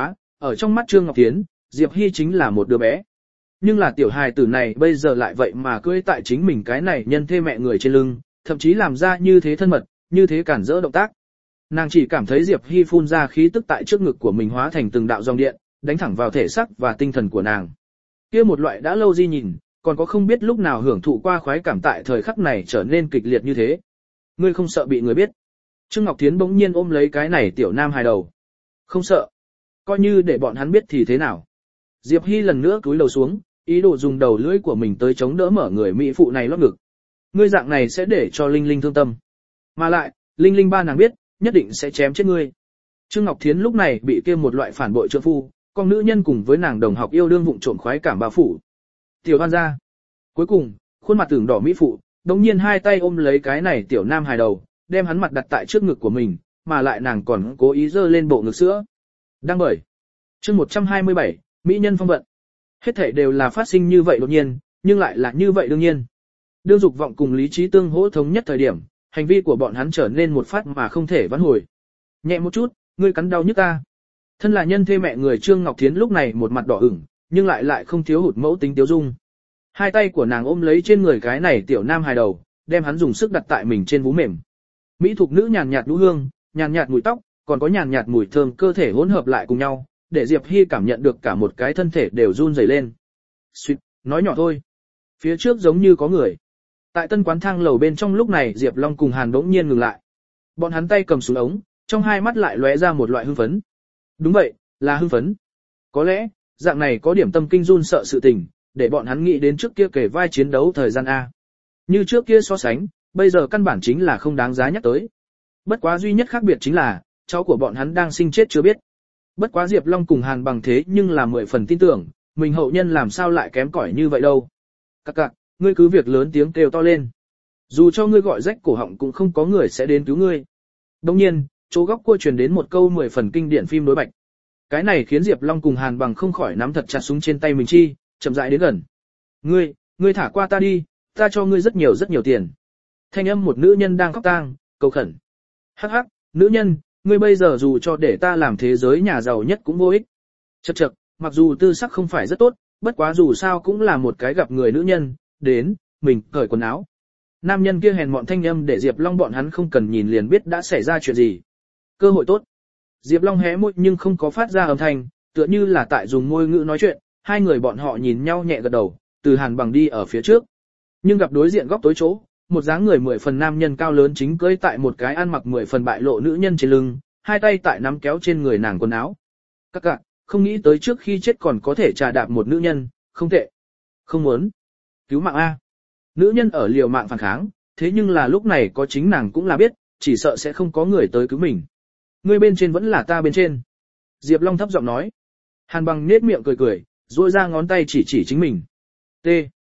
Ở trong mắt Trương Ngọc Thiến, Diệp Hy chính là một đứa bé. Nhưng là tiểu hài tử này bây giờ lại vậy mà cưỡi tại chính mình cái này nhân thê mẹ người trên lưng, thậm chí làm ra như thế thân mật, như thế cản rỡ động tác. Nàng chỉ cảm thấy Diệp Hy phun ra khí tức tại trước ngực của mình hóa thành từng đạo dòng điện, đánh thẳng vào thể xác và tinh thần của nàng. Kia một loại đã lâu di nhìn, còn có không biết lúc nào hưởng thụ qua khoái cảm tại thời khắc này trở nên kịch liệt như thế. Ngươi không sợ bị người biết? Trương Ngọc Thiến bỗng nhiên ôm lấy cái này tiểu nam hài đầu. Không sợ. Coi như để bọn hắn biết thì thế nào. Diệp Hy lần nữa cúi đầu xuống, ý đồ dùng đầu lưỡi của mình tới chống đỡ mở người mỹ phụ này lót ngực. Ngươi dạng này sẽ để cho Linh Linh thương tâm. Mà lại, Linh Linh ba nàng biết, nhất định sẽ chém chết ngươi. Trương Ngọc Thiến lúc này bị kia một loại phản bội trượng phu, con nữ nhân cùng với nàng đồng học yêu đương vụng trộm khoái cảm bao phủ. Tiểu Hoan gia. Cuối cùng, khuôn mặt tưởng đỏ mỹ phụ, đống nhiên hai tay ôm lấy cái này tiểu nam hài đầu, đem hắn mặt đặt tại trước ngực của mình, mà lại nàng còn cố ý giơ lên bộ ngực sữa. Đang bởi. Chương một trăm hai mươi bảy, mỹ nhân phong vận. Hết thảy đều là phát sinh như vậy đột nhiên, nhưng lại là như vậy đương nhiên. Đương dục vọng cùng lý trí tương hỗ thống nhất thời điểm, hành vi của bọn hắn trở nên một phát mà không thể vãn hồi. Nhẹ một chút, ngươi cắn đau nhức ta. Thân là nhân thê mẹ người Trương Ngọc Thiến lúc này một mặt đỏ ửng, nhưng lại lại không thiếu hụt mẫu tính tiêu dung. Hai tay của nàng ôm lấy trên người cái này tiểu nam hài đầu, đem hắn dùng sức đặt tại mình trên vú mềm. Mỹ thục nữ nhàn nhạt nhũ hương, nhàn nhạt mùi tóc, còn có nhàn nhạt mùi thơm cơ thể hỗn hợp lại cùng nhau, để Diệp Hy cảm nhận được cả một cái thân thể đều run rẩy lên. Xuyệt, nói nhỏ thôi. Phía trước giống như có người. Tại tân quán thang lầu bên trong lúc này Diệp Long cùng Hàn bỗng nhiên ngừng lại. Bọn hắn tay cầm súng ống, trong hai mắt lại lóe ra một loại hưng phấn. Đúng vậy, là hưng phấn. Có lẽ, dạng này có điểm tâm kinh run sợ sự tình, để bọn hắn nghĩ đến trước kia kể vai chiến đấu thời gian A. Như trước kia so sánh, bây giờ căn bản chính là không đáng giá nhắc tới. Bất quá duy nhất khác biệt chính là, cháu của bọn hắn đang sinh chết chưa biết. Bất quá Diệp Long cùng Hàn bằng thế nhưng là mười phần tin tưởng, mình hậu nhân làm sao lại kém cỏi như vậy đâu. Cặc cặc, ngươi cứ việc lớn tiếng kêu to lên. Dù cho ngươi gọi rách cổ họng cũng không có người sẽ đến cứu ngươi. Đồng nhiên, chỗ góc cua truyền đến một câu mười phần kinh điển phim đối bạch. Cái này khiến Diệp Long cùng Hàn bằng không khỏi nắm thật chặt súng trên tay mình chi, chậm rãi đến gần. Ngươi, ngươi thả qua ta đi, ta cho ngươi rất nhiều rất nhiều tiền. Thanh âm một nữ nhân đang khóc tang, cầu khẩn. Hắc hắc, nữ nhân, ngươi bây giờ dù cho để ta làm thế giới nhà giàu nhất cũng vô ích. Chậc chậc, mặc dù tư sắc không phải rất tốt, bất quá dù sao cũng là một cái gặp người nữ nhân, đến, mình cởi quần áo. Nam nhân kia hèn mọn thanh âm để Diệp Long bọn hắn không cần nhìn liền biết đã xảy ra chuyện gì. Cơ hội tốt. Diệp Long hé môi nhưng không có phát ra âm thanh, tựa như là tại dùng môi ngữ nói chuyện, hai người bọn họ nhìn nhau nhẹ gật đầu, từ Hàn bằng đi ở phía trước. Nhưng gặp đối diện góc tối chỗ, một dáng người mười phần nam nhân cao lớn chính cưỡi tại một cái ăn mặc mười phần bại lộ nữ nhân trên lưng, hai tay tại nắm kéo trên người nàng quần áo. Các cạc, không nghĩ tới trước khi chết còn có thể trà đạp một nữ nhân, không tệ. Không muốn. Cứu mạng A. Nữ nhân ở liều mạng phản kháng, thế nhưng là lúc này có chính nàng cũng là biết, chỉ sợ sẽ không có người tới cứu mình. Ngươi bên trên vẫn là ta bên trên. Diệp Long thấp giọng nói. Hàn bằng nết miệng cười cười, duỗi ra ngón tay chỉ chỉ chính mình. T.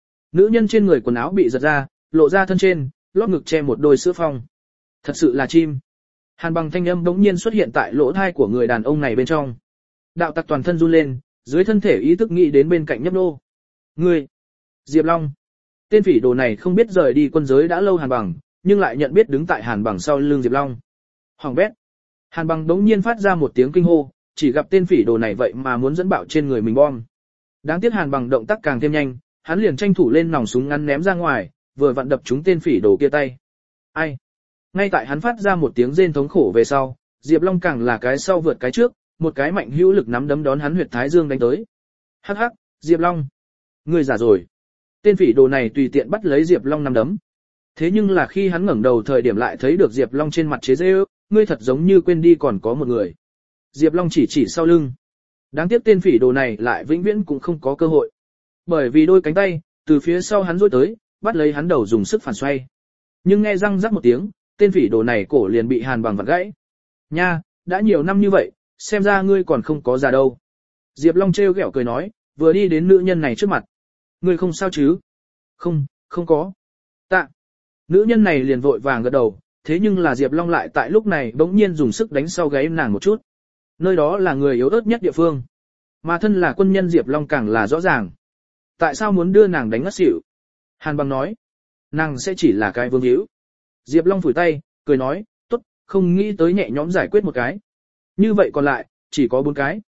Nữ nhân trên người quần áo bị giật ra, lộ ra thân trên, lót ngực che một đôi sữa phong. Thật sự là chim. Hàn bằng thanh âm bỗng nhiên xuất hiện tại lỗ thai của người đàn ông này bên trong. Đạo tặc toàn thân run lên, dưới thân thể ý thức nghĩ đến bên cạnh nhấp nô. Ngươi. Diệp Long. Tên phỉ đồ này không biết rời đi quân giới đã lâu Hàn bằng, nhưng lại nhận biết đứng tại Hàn bằng sau lưng Diệp Long. Hoàng bét. Hàn bằng đống nhiên phát ra một tiếng kinh hô, chỉ gặp tên phỉ đồ này vậy mà muốn dẫn bạo trên người mình bom. Đáng tiếc Hàn bằng động tác càng thêm nhanh, hắn liền tranh thủ lên nòng súng ngắn ném ra ngoài, vừa vặn đập trúng tên phỉ đồ kia tay. Ai? Ngay tại hắn phát ra một tiếng rên thống khổ về sau, Diệp Long càng là cái sau vượt cái trước, một cái mạnh hữu lực nắm đấm đón hắn huyệt thái dương đánh tới. Hắc hắc, Diệp Long, ngươi giả rồi. Tên phỉ đồ này tùy tiện bắt lấy Diệp Long nắm đấm. Thế nhưng là khi hắn ngẩng đầu thời điểm lại thấy được Diệp Long trên mặt chế giễu, ngươi thật giống như quên đi còn có một người. Diệp Long chỉ chỉ sau lưng. Đáng tiếc tên phỉ đồ này lại vĩnh viễn cũng không có cơ hội. Bởi vì đôi cánh tay, từ phía sau hắn duỗi tới, bắt lấy hắn đầu dùng sức phản xoay. Nhưng nghe răng rắc một tiếng, tên phỉ đồ này cổ liền bị Hàn bằng vặn gãy. Nha, đã nhiều năm như vậy, xem ra ngươi còn không có già đâu. Diệp Long trêu ghẹo cười nói, vừa đi đến nữ nhân này trước mặt. Ngươi không sao chứ? Không, không có. Tạ. Nữ nhân này liền vội vàng gật đầu, thế nhưng là Diệp Long lại tại lúc này bỗng nhiên dùng sức đánh sau gáy nàng một chút. Nơi đó là người yếu ớt nhất địa phương. Mà thân là quân nhân Diệp Long càng là rõ ràng. Tại sao muốn đưa nàng đánh ngất xỉu? Hàn bằng nói. Nàng sẽ chỉ là cái vương hữu. Diệp Long phủi tay, cười nói, tốt, không nghĩ tới nhẹ nhõm giải quyết một cái. Như vậy còn lại, chỉ có bốn cái.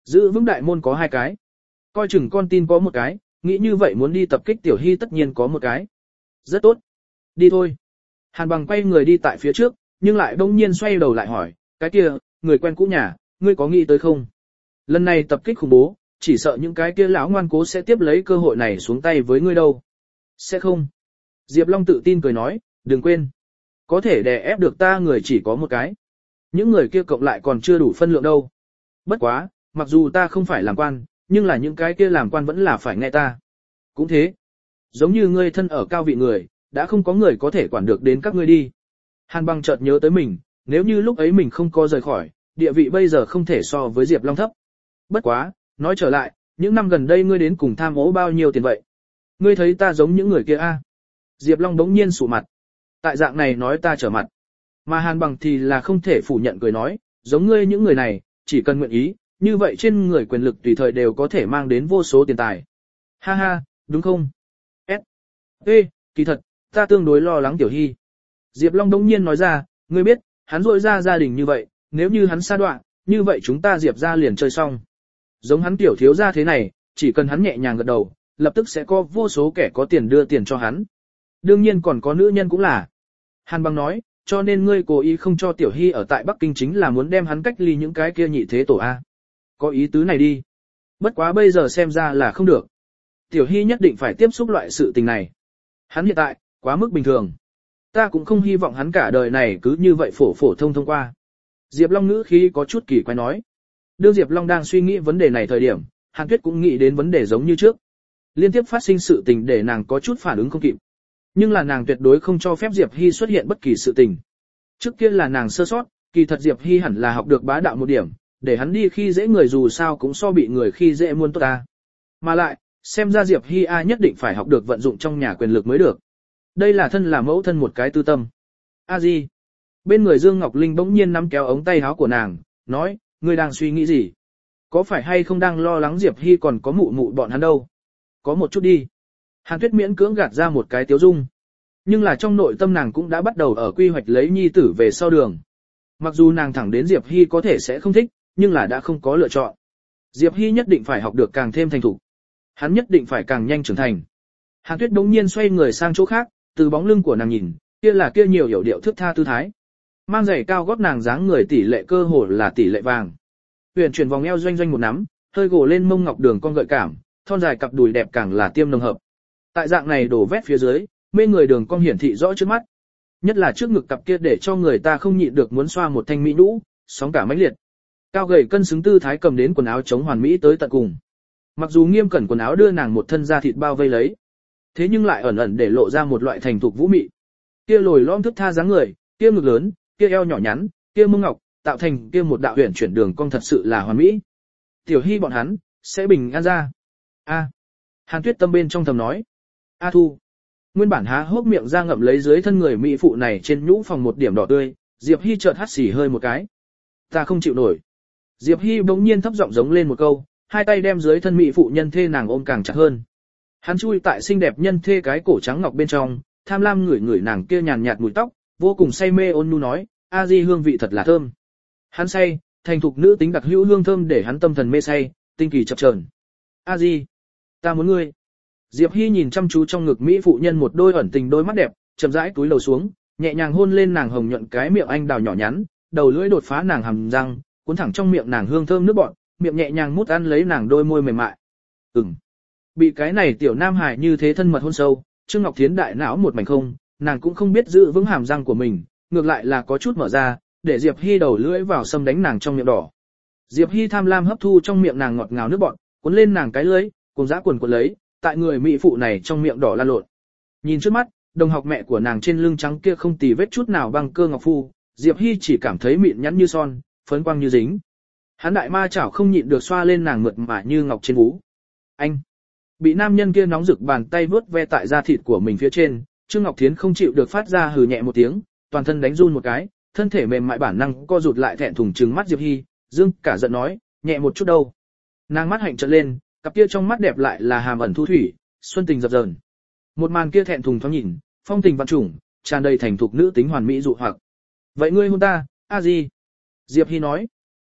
Giữ vững đại môn có hai cái. Coi chừng con tin có một cái, nghĩ như vậy muốn đi tập kích Tiểu Hy tất nhiên có một cái. Rất tốt. Đi thôi. Hàn Bằng quay người đi tại phía trước, nhưng lại đông nhiên xoay đầu lại hỏi, cái kia, người quen cũ nhà, ngươi có nghĩ tới không? Lần này tập kích khủng bố, chỉ sợ những cái kia lão ngoan cố sẽ tiếp lấy cơ hội này xuống tay với ngươi đâu. Sẽ không. Diệp Long tự tin cười nói, đừng quên. Có thể đè ép được ta người chỉ có một cái. Những người kia cộng lại còn chưa đủ phân lượng đâu. Bất quá, mặc dù ta không phải làm quan, nhưng là những cái kia làm quan vẫn là phải nghe ta. Cũng thế. Giống như ngươi thân ở cao vị người, đã không có người có thể quản được đến các ngươi đi. Hàn Bằng chợt nhớ tới mình, nếu như lúc ấy mình không có rời khỏi, địa vị bây giờ không thể so với Diệp Long thấp. Bất quá, nói trở lại, những năm gần đây ngươi đến cùng tham ô bao nhiêu tiền vậy? Ngươi thấy ta giống những người kia a? À? Diệp Long đống nhiên sụ mặt. Tại dạng này nói ta trở mặt. Mà Hàn Bằng thì là không thể phủ nhận cười nói, giống ngươi những người này, chỉ cần nguyện ý, như vậy trên người quyền lực tùy thời đều có thể mang đến vô số tiền tài. Ha ha, đúng không? S. Ê, kỳ thật, ta tương đối lo lắng Tiểu Hy. Diệp Long đống nhiên nói ra, ngươi biết, hắn rội ra gia đình như vậy, nếu như hắn sa đoạn, như vậy chúng ta Diệp ra liền chơi xong. Giống hắn tiểu thiếu gia thế này, chỉ cần hắn nhẹ nhàng gật đầu, lập tức sẽ có vô số kẻ có tiền đưa tiền cho hắn. Đương nhiên còn có nữ nhân cũng là. Hàn Bằng nói, cho nên ngươi cố ý không cho Tiểu Hy ở tại Bắc Kinh chính là muốn đem hắn cách ly những cái kia nhị thế tổ A. Có ý tứ này đi. Bất quá bây giờ xem ra là không được. Tiểu Hy nhất định phải tiếp xúc loại sự tình này. Hắn hiện tại, quá mức bình thường. Ta cũng không hy vọng hắn cả đời này cứ như vậy phổ phổ thông thông qua. Diệp Long ngữ khí có chút kỳ quái nói. Đương Diệp Long đang suy nghĩ vấn đề này thời điểm, Hàn Tuyết cũng nghĩ đến vấn đề giống như trước. Liên tiếp phát sinh sự tình để nàng có chút phản ứng không kịp. Nhưng là nàng tuyệt đối không cho phép Diệp Hy xuất hiện bất kỳ sự tình. Trước kia là nàng sơ sót, kỳ thật Diệp Hy hẳn là học được bá đạo một điểm, để hắn đi khi dễ người dù sao cũng so bị người khi dễ muôn tốt ta. Mà lại, xem ra Diệp Hy A nhất định phải học được vận dụng trong nhà quyền lực mới được. Đây là thân là mẫu thân một cái tư tâm. A Di. Bên người Dương Ngọc Linh bỗng nhiên nắm kéo ống tay áo của nàng, nói, ngươi đang suy nghĩ gì? Có phải hay không đang lo lắng Diệp Hy còn có mụ mụ bọn hắn đâu? Có một chút đi. Hàn Tuyết miễn cưỡng gạt ra một cái tiếu dung. Nhưng là trong nội tâm nàng cũng đã bắt đầu ở quy hoạch lấy nhi tử về sau đường. Mặc dù nàng thẳng đến Diệp Hy có thể sẽ không thích, nhưng là đã không có lựa chọn. Diệp Hy nhất định phải học được càng thêm thành thục. Hắn nhất định phải càng nhanh trưởng thành. Hàn Tuyết đống nhiên xoay người sang chỗ khác, từ bóng lưng của nàng nhìn, kia là kia nhiều hiểu điệu thước tha tư thái. Mang giày cao gót nàng dáng người tỷ lệ cơ hồ là tỷ lệ vàng. Huyền chuyển vòng eo doanh doanh một nắm, hơi gồ lên mông ngọc đường con gợi cảm, thon dài cặp đùi đẹp càng là tiêm nồng hợp. Tại dạng này đổ vét phía dưới, mê người đường cong hiển thị rõ trước mắt. Nhất là trước ngực cặp kia để cho người ta không nhịn được muốn xoa một thanh mỹ nhũ, sóng cả mãnh liệt. Cao gầy cân xứng tư thái cầm đến quần áo chống hoàn mỹ tới tận cùng. Mặc dù nghiêm cẩn quần áo đưa nàng một thân da thịt bao vây lấy, thế nhưng lại ẩn ẩn để lộ ra một loại thành thục vũ mị. Kia lồi lõm thướt tha dáng người, kia ngực lớn, kia eo nhỏ nhắn, kia mông ngọc, tạo thành kia một đạo huyền chuyển đường cong thật sự là hoàn mỹ. Tiểu Hy bọn hắn sẽ bình an ra. A. Hàn Tuyết tâm bên trong thầm nói. A Thu. Nguyên bản há hốc miệng ra ngậm lấy dưới thân người mỹ phụ này trên nhũ phòng một điểm đỏ tươi, Diệp Hy chợt hắt xì hơi một cái. Ta không chịu nổi. Diệp Hy bỗng nhiên thấp giọng giống lên một câu, hai tay đem dưới thân mỹ phụ nhân thê nàng ôm càng chặt hơn. Hắn chui tại xinh đẹp nhân thê cái cổ trắng ngọc bên trong, tham lam ngửi ngửi nàng kia nhàn nhạt mùi tóc, vô cùng say mê ôn nhu nói, a di hương vị thật là thơm. Hắn say, thành thục nữ tính đặc hữu hương thơm để hắn tâm thần mê say, tinh kỳ chập chờn. A di, ta muốn ngươi. Diệp Hy nhìn chăm chú trong ngực mỹ phụ nhân một đôi ẩn tình đôi mắt đẹp, chậm rãi túi lầu xuống, nhẹ nhàng hôn lên nàng hồng nhuận cái miệng anh đào nhỏ nhắn, đầu lưỡi đột phá nàng hàm răng, cuốn thẳng trong miệng nàng hương thơm nước bọt, miệng nhẹ nhàng mút ăn lấy nàng đôi môi mềm mại. Ừm. Bị cái này tiểu nam hài như thế thân mật hôn sâu, Trương Ngọc Thiến đại não một mảnh không, nàng cũng không biết giữ vững hàm răng của mình, ngược lại là có chút mở ra, để Diệp Hy đầu lưỡi vào xâm đánh nàng trong miệng đỏ. Diệp Hy tham lam hấp thu trong miệng nàng ngọt ngào nước bọt, cuốn lên nàng cái lưỡi, cùng dã quần cuộn lấy, tại người mỹ phụ này trong miệng đỏ lan lộn. Nhìn trước mắt, đồng học mẹ của nàng trên lưng trắng kia không tì vết chút nào băng cơ ngọc phu, Diệp Hy chỉ cảm thấy mịn nhắn như son, phấn quang như dính. Hắn đại ma chảo không nhịn được xoa lên nàng mượt mà như ngọc trên vú. Anh bị nam nhân kia nóng rực bàn tay vướt ve tại da thịt của mình phía trên, Trương Ngọc Thiến không chịu được phát ra hừ nhẹ một tiếng, toàn thân đánh run một cái, thân thể mềm mại bản năng co rụt lại thẹn thùng trừng mắt Diệp Hy, dương cả giận nói, nhẹ một chút đâu. Nàng mắt hạnh trợn lên, cặp kia trong mắt đẹp lại là hàm ẩn thu thủy, xuân tình dập dờn. Một màn kia thẹn thùng thoáng nhìn, phong tình vạn trùng, tràn đầy thành thục nữ tính hoàn mỹ dụ hoặc. Vậy ngươi hôn ta, a di? Diệp Hy nói.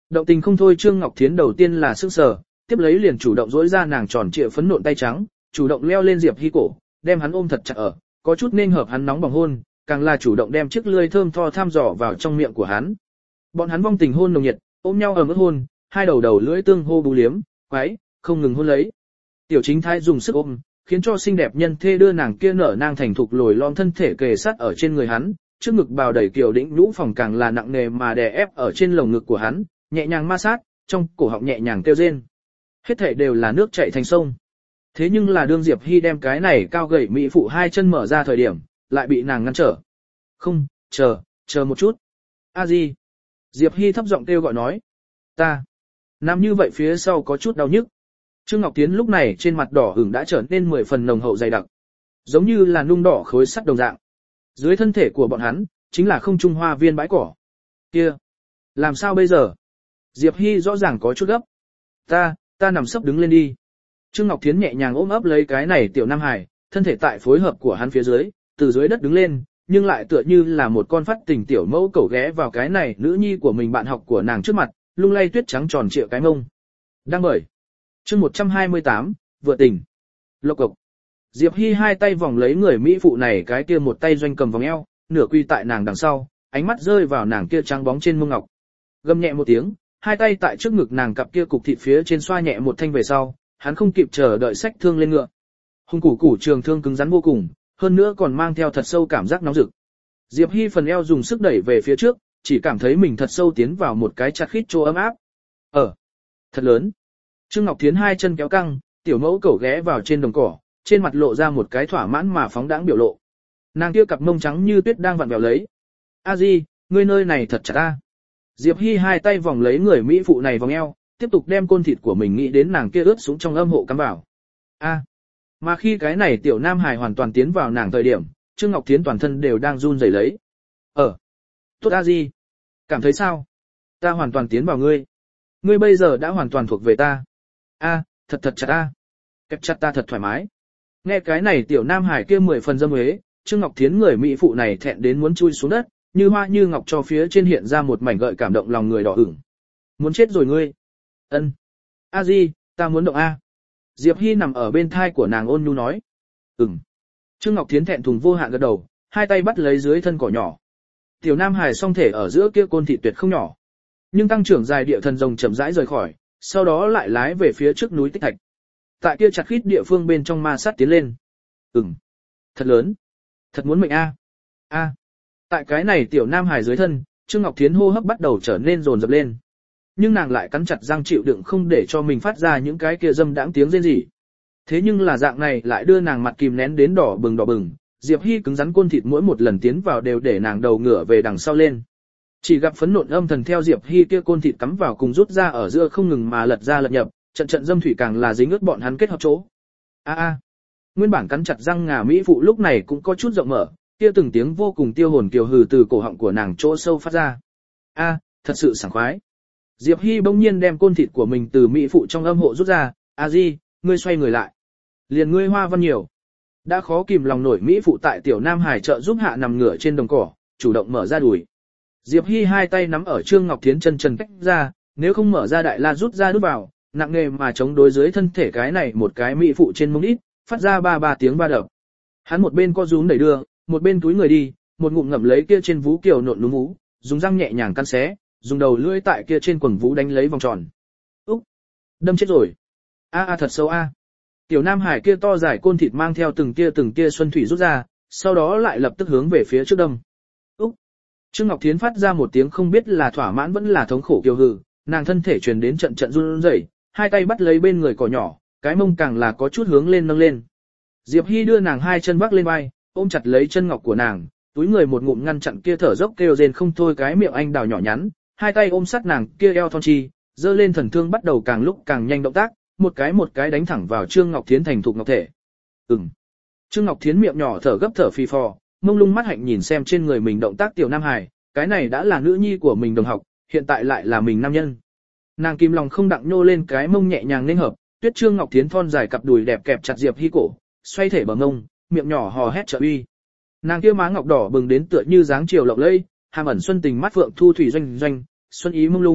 Động tình không thôi, Trương Ngọc Thiến đầu tiên là sững sờ, tiếp lấy liền chủ động dỗi ra nàng tròn trịa phấn nộn tay trắng, chủ động leo lên Diệp Hy cổ, đem hắn ôm thật chặt ở, có chút nên hợp hắn nóng bỏng hôn, càng là chủ động đem chiếc lưỡi thơm tho tham dò vào trong miệng của hắn. Bọn hắn vong tình hôn nồng nhiệt, ôm nhau ở mức hôn, hai đầu đầu lưỡi tương hô bú liếm, quái, không ngừng hôn lấy. Tiểu Chính Thái dùng sức ôm, khiến cho xinh đẹp nhân thê đưa nàng kia nở nang thành thục lồi lõm thân thể kề sát ở trên người hắn, trước ngực bào đẩy kiều đĩnh nhũ phòng càng là nặng nề mà đè ép ở trên lồng ngực của hắn, nhẹ nhàng ma sát, trong cổ họng nhẹ nhàng kêu rên. Hết thảy đều là nước chảy thành sông. Thế nhưng là đương Diệp Hy đem cái này cao gầy mỹ phụ hai chân mở ra thời điểm, lại bị nàng ngăn trở. Không, chờ, chờ một chút. A Di. Diệp Hy thấp giọng kêu gọi nói. Ta. Nằm như vậy phía sau có chút đau nhức. Trương Ngọc Tiến lúc này trên mặt đỏ ửng đã trở nên mười phần nồng hậu dày đặc. Giống như là nung đỏ khối sắt đồng dạng. Dưới thân thể của bọn hắn, chính là không trung hoa viên bãi cỏ. Kia. Làm sao bây giờ? Diệp Hy rõ ràng có chút gấp. Ta, ta nằm sấp đứng lên đi. Trương Ngọc Thiến nhẹ nhàng ôm ấp lấy cái này tiểu Nam Hải, thân thể tại phối hợp của hắn phía dưới, từ dưới đất đứng lên, nhưng lại tựa như là một con phát tình tiểu mẫu cẩu ghé vào cái này nữ nhi của mình bạn học của nàng trước mặt, lung lay tuyết trắng tròn trịa cái mông. Đang bởi. Chương một trăm hai mươi tám, vừa tình. Lộc cộc. Diệp Hy hai tay vòng lấy người mỹ phụ này, cái kia một tay doanh cầm vòng eo, nửa quy tại nàng đằng sau, ánh mắt rơi vào nàng kia trắng bóng trên mông ngọc. Gầm nhẹ một tiếng, hai tay tại trước ngực nàng cặp kia cục thịt phía trên xoa nhẹ một thanh về sau, hắn không kịp chờ đợi xách thương lên ngựa. Hung củ củ trường thương cứng rắn vô cùng, hơn nữa còn mang theo thật sâu cảm giác nóng rực. Diệp Hy phần eo dùng sức đẩy về phía trước, chỉ cảm thấy mình thật sâu tiến vào một cái chặt khít chỗ ấm áp. Ở, thật lớn. Trương Ngọc Thiến hai chân kéo căng, tiểu mẫu cẩu ghé vào trên đồng cỏ, trên mặt lộ ra một cái thỏa mãn mà phóng đãng biểu lộ. Nàng kia cặp mông trắng như tuyết đang vặn vẹo lấy. A Di, ngươi nơi này thật chặt ta. Diệp Hy hai tay vòng lấy người mỹ phụ này vòng eo, tiếp tục đem côn thịt của mình nghĩ đến nàng kia ướt xuống trong âm hộ cắm vào. A. Mà khi cái này tiểu Nam Hải hoàn toàn tiến vào nàng thời điểm, Trương Ngọc Thiến toàn thân đều đang run rẩy lấy. Ờ. Tốt A Di. Cảm thấy sao? Ta hoàn toàn tiến vào ngươi. Ngươi bây giờ đã hoàn toàn thuộc về ta. A, thật thật chặt a. Kẹp chặt ta thật thoải mái. Nghe cái này tiểu Nam Hải kia mười phần dâm uế, Trương Ngọc Thiến người mỹ phụ này thẹn đến muốn chui xuống đất, như hoa như ngọc cho phía trên hiện ra một mảnh gợi cảm động lòng người đỏ ửng. Muốn chết rồi ngươi. Ân. A Di, ta muốn động a. Diệp Hy nằm ở bên thai của nàng ôn nhu nói. Ừm. Trương Ngọc Thiến thẹn thùng vô hạn gật đầu, hai tay bắt lấy dưới thân cỏ nhỏ. Tiểu Nam Hải song thể ở giữa kia côn thịt tuyệt không nhỏ. Nhưng tăng trưởng dài địa thần rồng chậm rãi rời khỏi, sau đó lại lái về phía trước núi Tích Thạch. Tại kia chặt khít địa phương bên trong ma sát tiến lên. Ừm. Thật lớn. Thật muốn mệnh a. A. Tại cái này tiểu Nam Hải dưới thân, Trương Ngọc Thiến hô hấp bắt đầu trở nên dồn dập lên. Nhưng nàng lại cắn chặt răng chịu đựng không để cho mình phát ra những cái kia dâm đãng tiếng rên rỉ. Thế nhưng là dạng này lại đưa nàng mặt kìm nén đến đỏ bừng đỏ bừng, Diệp Hy cứng rắn côn thịt mỗi một lần tiến vào đều để nàng đầu ngửa về đằng sau lên. Chỉ gặp phấn nộn âm thần theo Diệp Hy kia côn thịt cắm vào cùng rút ra ở giữa không ngừng mà lật ra lật nhập, trận trận dâm thủy càng là dính ướt bọn hắn kết hợp chỗ. A a. Nguyên bản cắn chặt răng ngà mỹ phụ lúc này cũng có chút rộng mở, kia từng tiếng vô cùng tiêu hồn kiều hừ từ cổ họng của nàng chỗ sâu phát ra. A, thật sự sảng khoái. Diệp Hy bỗng nhiên đem côn thịt của mình từ mỹ phụ trong âm hộ rút ra. A Di, ngươi xoay người lại. Liền ngươi hoa văn nhiều. Đã khó kìm lòng nổi mỹ phụ tại tiểu Nam Hải trợ giúp hạ nằm ngửa trên đồng cỏ, chủ động mở ra đùi. Diệp Hy hai tay nắm ở Trương Ngọc Thiến chân trần cách ra, nếu không mở ra đại la rút ra đút vào, nặng nề mà chống đối dưới thân thể cái này một cái mỹ phụ trên mông ít, phát ra ba ba tiếng ba đập. Hắn một bên co rúm đẩy đưa, một bên túi người đi, một ngụm ngậm lấy kia trên vú kiều nộn núm vú, dùng răng nhẹ nhàng căn xé, dùng đầu lưỡi tại kia trên quầng vú đánh lấy vòng tròn. Úc, đâm chết rồi. A a thật sâu a. Tiểu Nam Hải kia to dài côn thịt mang theo từng kia từng kia xuân thủy rút ra, sau đó lại lập tức hướng về phía trước đâm. Úc. Trương Ngọc Thiến phát ra một tiếng không biết là thỏa mãn vẫn là thống khổ kiều hừ, nàng thân thể truyền đến trận trận run rẩy, hai tay bắt lấy bên người cỏ nhỏ, cái mông càng là có chút hướng lên nâng lên. Diệp Hy đưa nàng hai chân vác lên vai, ôm chặt lấy chân ngọc của nàng, túi người một ngụm ngăn chặn kia thở dốc kêu rên không thôi cái miệng anh đào nhỏ nhắn, hai tay ôm sát nàng kia eo thon chi, giơ lên thần thương bắt đầu càng lúc càng nhanh động tác, một cái một cái đánh thẳng vào Trương Ngọc Thiến thành thục ngọc thể. Ừm. Trương Ngọc Thiến miệng nhỏ thở gấp thở phì phò, mông lung mắt hạnh nhìn xem trên người mình động tác tiểu Nam Hải, cái này đã là nữ nhi của mình đồng học, hiện tại lại là mình nam nhân. Nàng kim lòng không đặng nhô lên cái mông nhẹ nhàng nên hợp, tuyết Trương Ngọc Thiến thon dài cặp đùi đẹp kẹp chặt Diệp Hy cổ, xoay thể bờ ngông, miệng nhỏ hò hét trợ uy. Nàng kia má ngọc đỏ bừng đến tựa như dáng chiều lộng lẫy, hàm ẩn xuân tình mắt phượng thu thủy doanh doanh, xuân ý mông lung,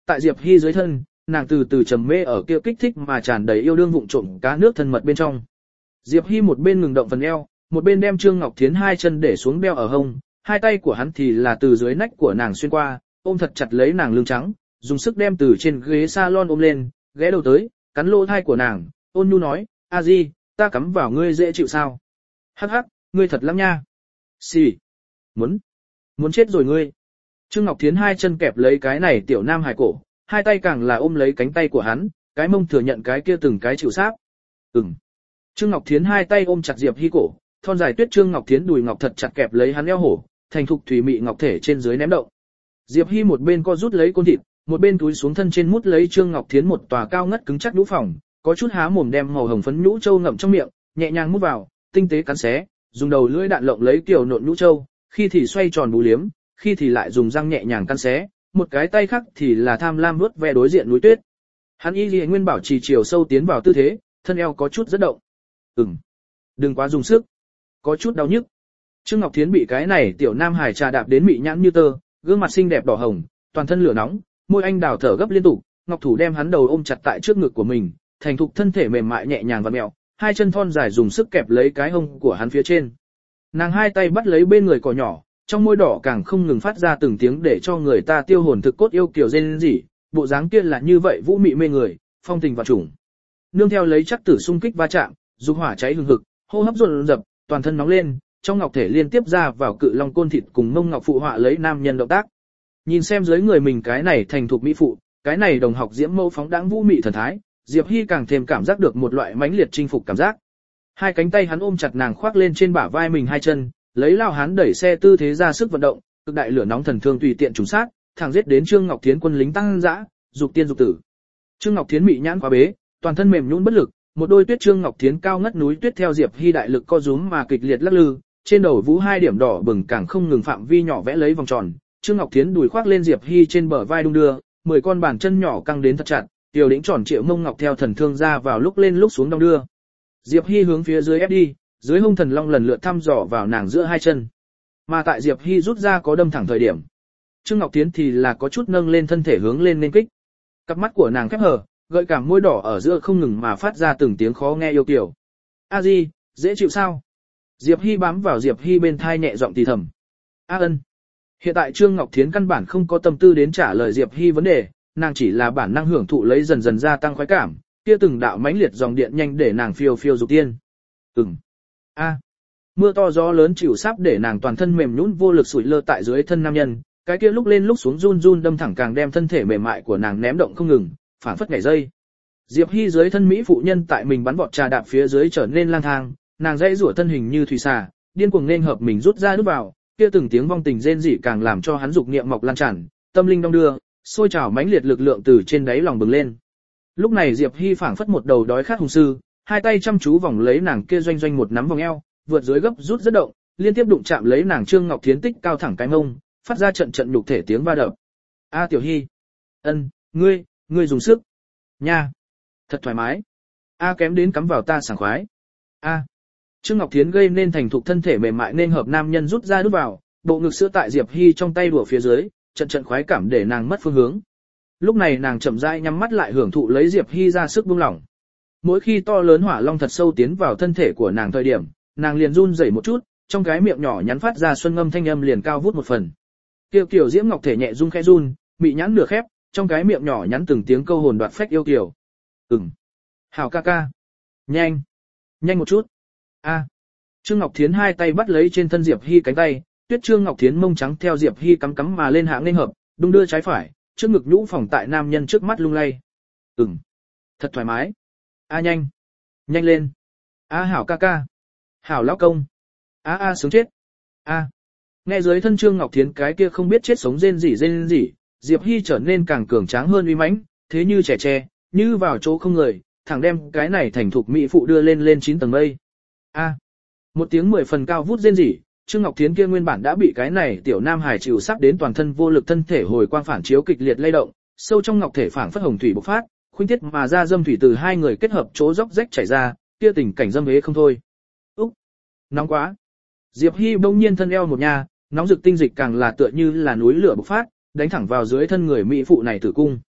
tại Diệp Hy dưới thân, nàng từ từ trầm mê ở kia kích thích mà tràn đầy yêu đương vụng trộm cá nước thân mật bên trong. Diệp Hy một bên ngừng động phần eo, một bên đem Trương Ngọc Thiến hai chân để xuống đeo ở hông, hai tay của hắn thì là từ dưới nách của nàng xuyên qua, ôm thật chặt lấy nàng lưng trắng, dùng sức đem từ trên ghế salon ôm lên, ghé đầu tới, cắn lỗ thai của nàng, ôn nhu nói, a di, ta cắm vào ngươi dễ chịu sao? Hắc hắc, ngươi thật lắm nha. Xì. Muốn. Muốn chết rồi ngươi. Trương Ngọc Thiến hai chân kẹp lấy cái này tiểu nam hài cổ, hai tay càng là ôm lấy cánh tay của hắn, cái mông thừa nhận cái kia từng cái chịu sáp. Ừm. Trương Ngọc Thiến hai tay ôm chặt Diệp Hy cổ, thon dài tuyết Trương Ngọc Thiến đùi ngọc thật chặt kẹp lấy hắn eo hổ, thành thục thủy mị ngọc thể trên dưới ném động. Diệp Hy một bên co rút lấy côn thịt, một bên túi xuống thân trên mút lấy Trương Ngọc Thiến một tòa cao ngất cứng chắc nhũ phòng, có chút há mồm đem màu hồng phấn nhũ châu ngậm trong miệng, nhẹ nhàng mút vào, tinh tế cắn xé, dùng đầu lưỡi đạn lộng lấy kiểu nộn nhũ châu, khi thì xoay tròn bú liếm, khi thì lại dùng răng nhẹ nhàng cắn xé, một cái tay khác thì là tham lam nuốt ve đối diện núi tuyết. Hắn y lìa nguyên bảo trì chiều sâu tiến vào tư thế, thân eo có chút rất động. Ừm, đừng quá dùng sức, có chút đau nhức. Trương Ngọc Thiến bị cái này tiểu nam hài trà đạp đến mị nhãn như tơ, gương mặt xinh đẹp đỏ hồng, toàn thân lửa nóng, môi anh đào thở gấp liên tục, ngọc thủ đem hắn đầu ôm chặt tại trước ngực của mình, thành thục thân thể mềm mại nhẹ nhàng vặn mèo, hai chân thon dài dùng sức kẹp lấy cái hông của hắn phía trên. Nàng hai tay bắt lấy bên người cỏ nhỏ, trong môi đỏ càng không ngừng phát ra từng tiếng để cho người ta tiêu hồn thực cốt yêu kiều rên rỉ, bộ dáng kia là như vậy vũ mị mê người, phong tình và trùng. Nương theo lấy chắc tử xung kích va chạm, dục hỏa cháy hừng hực, hô hấp dồn dập, toàn thân nóng lên, trong ngọc thể liên tiếp ra vào cự long côn thịt cùng mông ngọc phụ họa lấy nam nhân động tác. Nhìn xem dưới người mình cái này thành thục mỹ phụ, cái này đồng học diễm mâu phóng đãng vũ mị thần thái, Diệp Hy càng thêm cảm giác được một loại mãnh liệt chinh phục cảm giác. Hai cánh tay hắn ôm chặt nàng khoác lên trên bả vai mình hai chân, lấy lao hắn đẩy xe tư thế ra sức vận động, cực đại lửa nóng thần thương tùy tiện trùng sát, thẳng giết đến Trương Ngọc Thiến quân lính tăng dã, dục tiên dục tử. Trương Ngọc Thiến mị nhãn quá bế, toàn thân mềm nhũn bất lực, một đôi tuyết Trương Ngọc Thiến cao ngất núi tuyết theo Diệp Hy đại lực co rúm mà kịch liệt lắc lư, trên đầu vũ hai điểm đỏ bừng càng không ngừng phạm vi nhỏ vẽ lấy vòng tròn. Trương Ngọc Thiến đùi khoác lên Diệp Hy trên bờ vai đung đưa, mười con bàn chân nhỏ căng đến thật chặt, tiểu đỉnh tròn triệu mông ngọc theo thần thương ra vào lúc lên lúc xuống đong đưa. Diệp Hy hướng phía dưới ép đi, dưới hông thần long lần lượt thăm dò vào nàng giữa hai chân. Mà tại Diệp Hy rút ra có đâm thẳng thời điểm, Trương Ngọc Thiến thì là có chút nâng lên thân thể hướng lên nên kích. Cặp mắt của nàng khép hờ, gợi cảm môi đỏ ở giữa không ngừng mà phát ra từng tiếng khó nghe yêu kiều. A Di, dễ chịu sao? Diệp Hy bám vào Diệp Hy bên thai nhẹ giọng thì thầm. A ân. Hiện tại Trương Ngọc Thiến căn bản không có tâm tư đến trả lời Diệp Hy vấn đề, nàng chỉ là bản năng hưởng thụ lấy dần dần gia tăng khoái cảm, kia từng đạo mãnh liệt dòng điện nhanh để nàng phiêu phiêu dục tiên. Ừm. A. Mưa to gió lớn chịu sắp để nàng toàn thân mềm nhũn vô lực sủi lơ tại dưới thân nam nhân, cái kia lúc lên lúc xuống run run đâm thẳng càng đem thân thể mềm mại của nàng ném động không ngừng, phản phất nhảy dây. Diệp Hy dưới thân mỹ phụ nhân tại mình bắn vọt trà đạp phía dưới trở nên lang thang, nàng dãy rủa thân hình như thủy xà, điên cuồng nên hợp mình rút ra đút vào, kia từng tiếng vong tình rên rỉ càng làm cho hắn dục niệm mọc lan tràn, tâm linh đong đưa, sôi trào mãnh liệt lực lượng từ trên đáy lòng bừng lên. Lúc này Diệp Hy phảng phất một đầu đói khát hùng sư, hai tay chăm chú vòng lấy nàng kia doanh doanh một nắm vòng eo, vượt dưới gấp rút rất động, liên tiếp đụng chạm lấy nàng Trương Ngọc Thiến tích cao thẳng cái mông, phát ra trận trận nhục thể tiếng va đập. A Tiểu Hy, ân, ngươi, ngươi dùng sức, nha, thật thoải mái. A kém đến cắm vào ta sảng khoái. A. Trương Ngọc Thiến gây nên thành thục thân thể mềm mại nên hợp nam nhân rút ra đút vào, bộ ngực sữa tại Diệp Hy trong tay đùa phía dưới, trận trận khoái cảm để nàng mất phương hướng. Lúc này nàng chậm rãi nhắm mắt lại hưởng thụ lấy Diệp Hy ra sức buông lỏng. Mỗi khi to lớn hỏa long thật sâu tiến vào thân thể của nàng thời điểm, nàng liền run rẩy một chút, trong cái miệng nhỏ nhắn phát ra xuân ngâm thanh âm liền cao vút một phần. Kiều kiều diễm ngọc thể nhẹ run khẽ run, bị nhãn nửa khép, trong cái miệng nhỏ nhắn từng tiếng câu hồn đoạt phách yêu kiều. Ừm. Hảo ca ca. Nhanh. Nhanh một chút. A. Trương Ngọc Thiến hai tay bắt lấy trên thân Diệp Hy cánh tay, tuyết Trương Ngọc Thiến mông trắng theo Diệp Hy cắm cắm mà lên hạng nên hợp, đung đưa trái phải, trước ngực nhũ phòng tại nam nhân trước mắt lung lay. Ừm. Thật thoải mái. A nhanh. Nhanh lên. A hảo ca ca. Hảo lão công. A a sướng chết. A. Nghe dưới thân Trương Ngọc Thiến cái kia không biết chết sống rên rỉ rên rỉ, Diệp Hy trở nên càng cường tráng hơn uy mãnh, thế như trẻ tre, như vào chỗ không người, thẳng đem cái này thành thục mỹ phụ đưa lên lên chín tầng mây. A. Một tiếng mười phần cao vút rên rỉ, Trương Ngọc Thiến kia nguyên bản đã bị cái này tiểu nam hài chịu sắc đến toàn thân vô lực thân thể hồi quang phản chiếu kịch liệt lay động, sâu trong ngọc thể phảng phất hồng thủy bộc phát, khuynh tiết mà ra dâm thủy từ hai người kết hợp chỗ róc rách chảy ra, kia tình cảnh dâm hế không thôi. Úc, nóng quá. Diệp Hy bỗng nhiên thân eo một nha, nóng rực tinh dịch càng là tựa như là núi lửa bộc phát, đánh thẳng vào dưới thân người mỹ phụ này tử cung.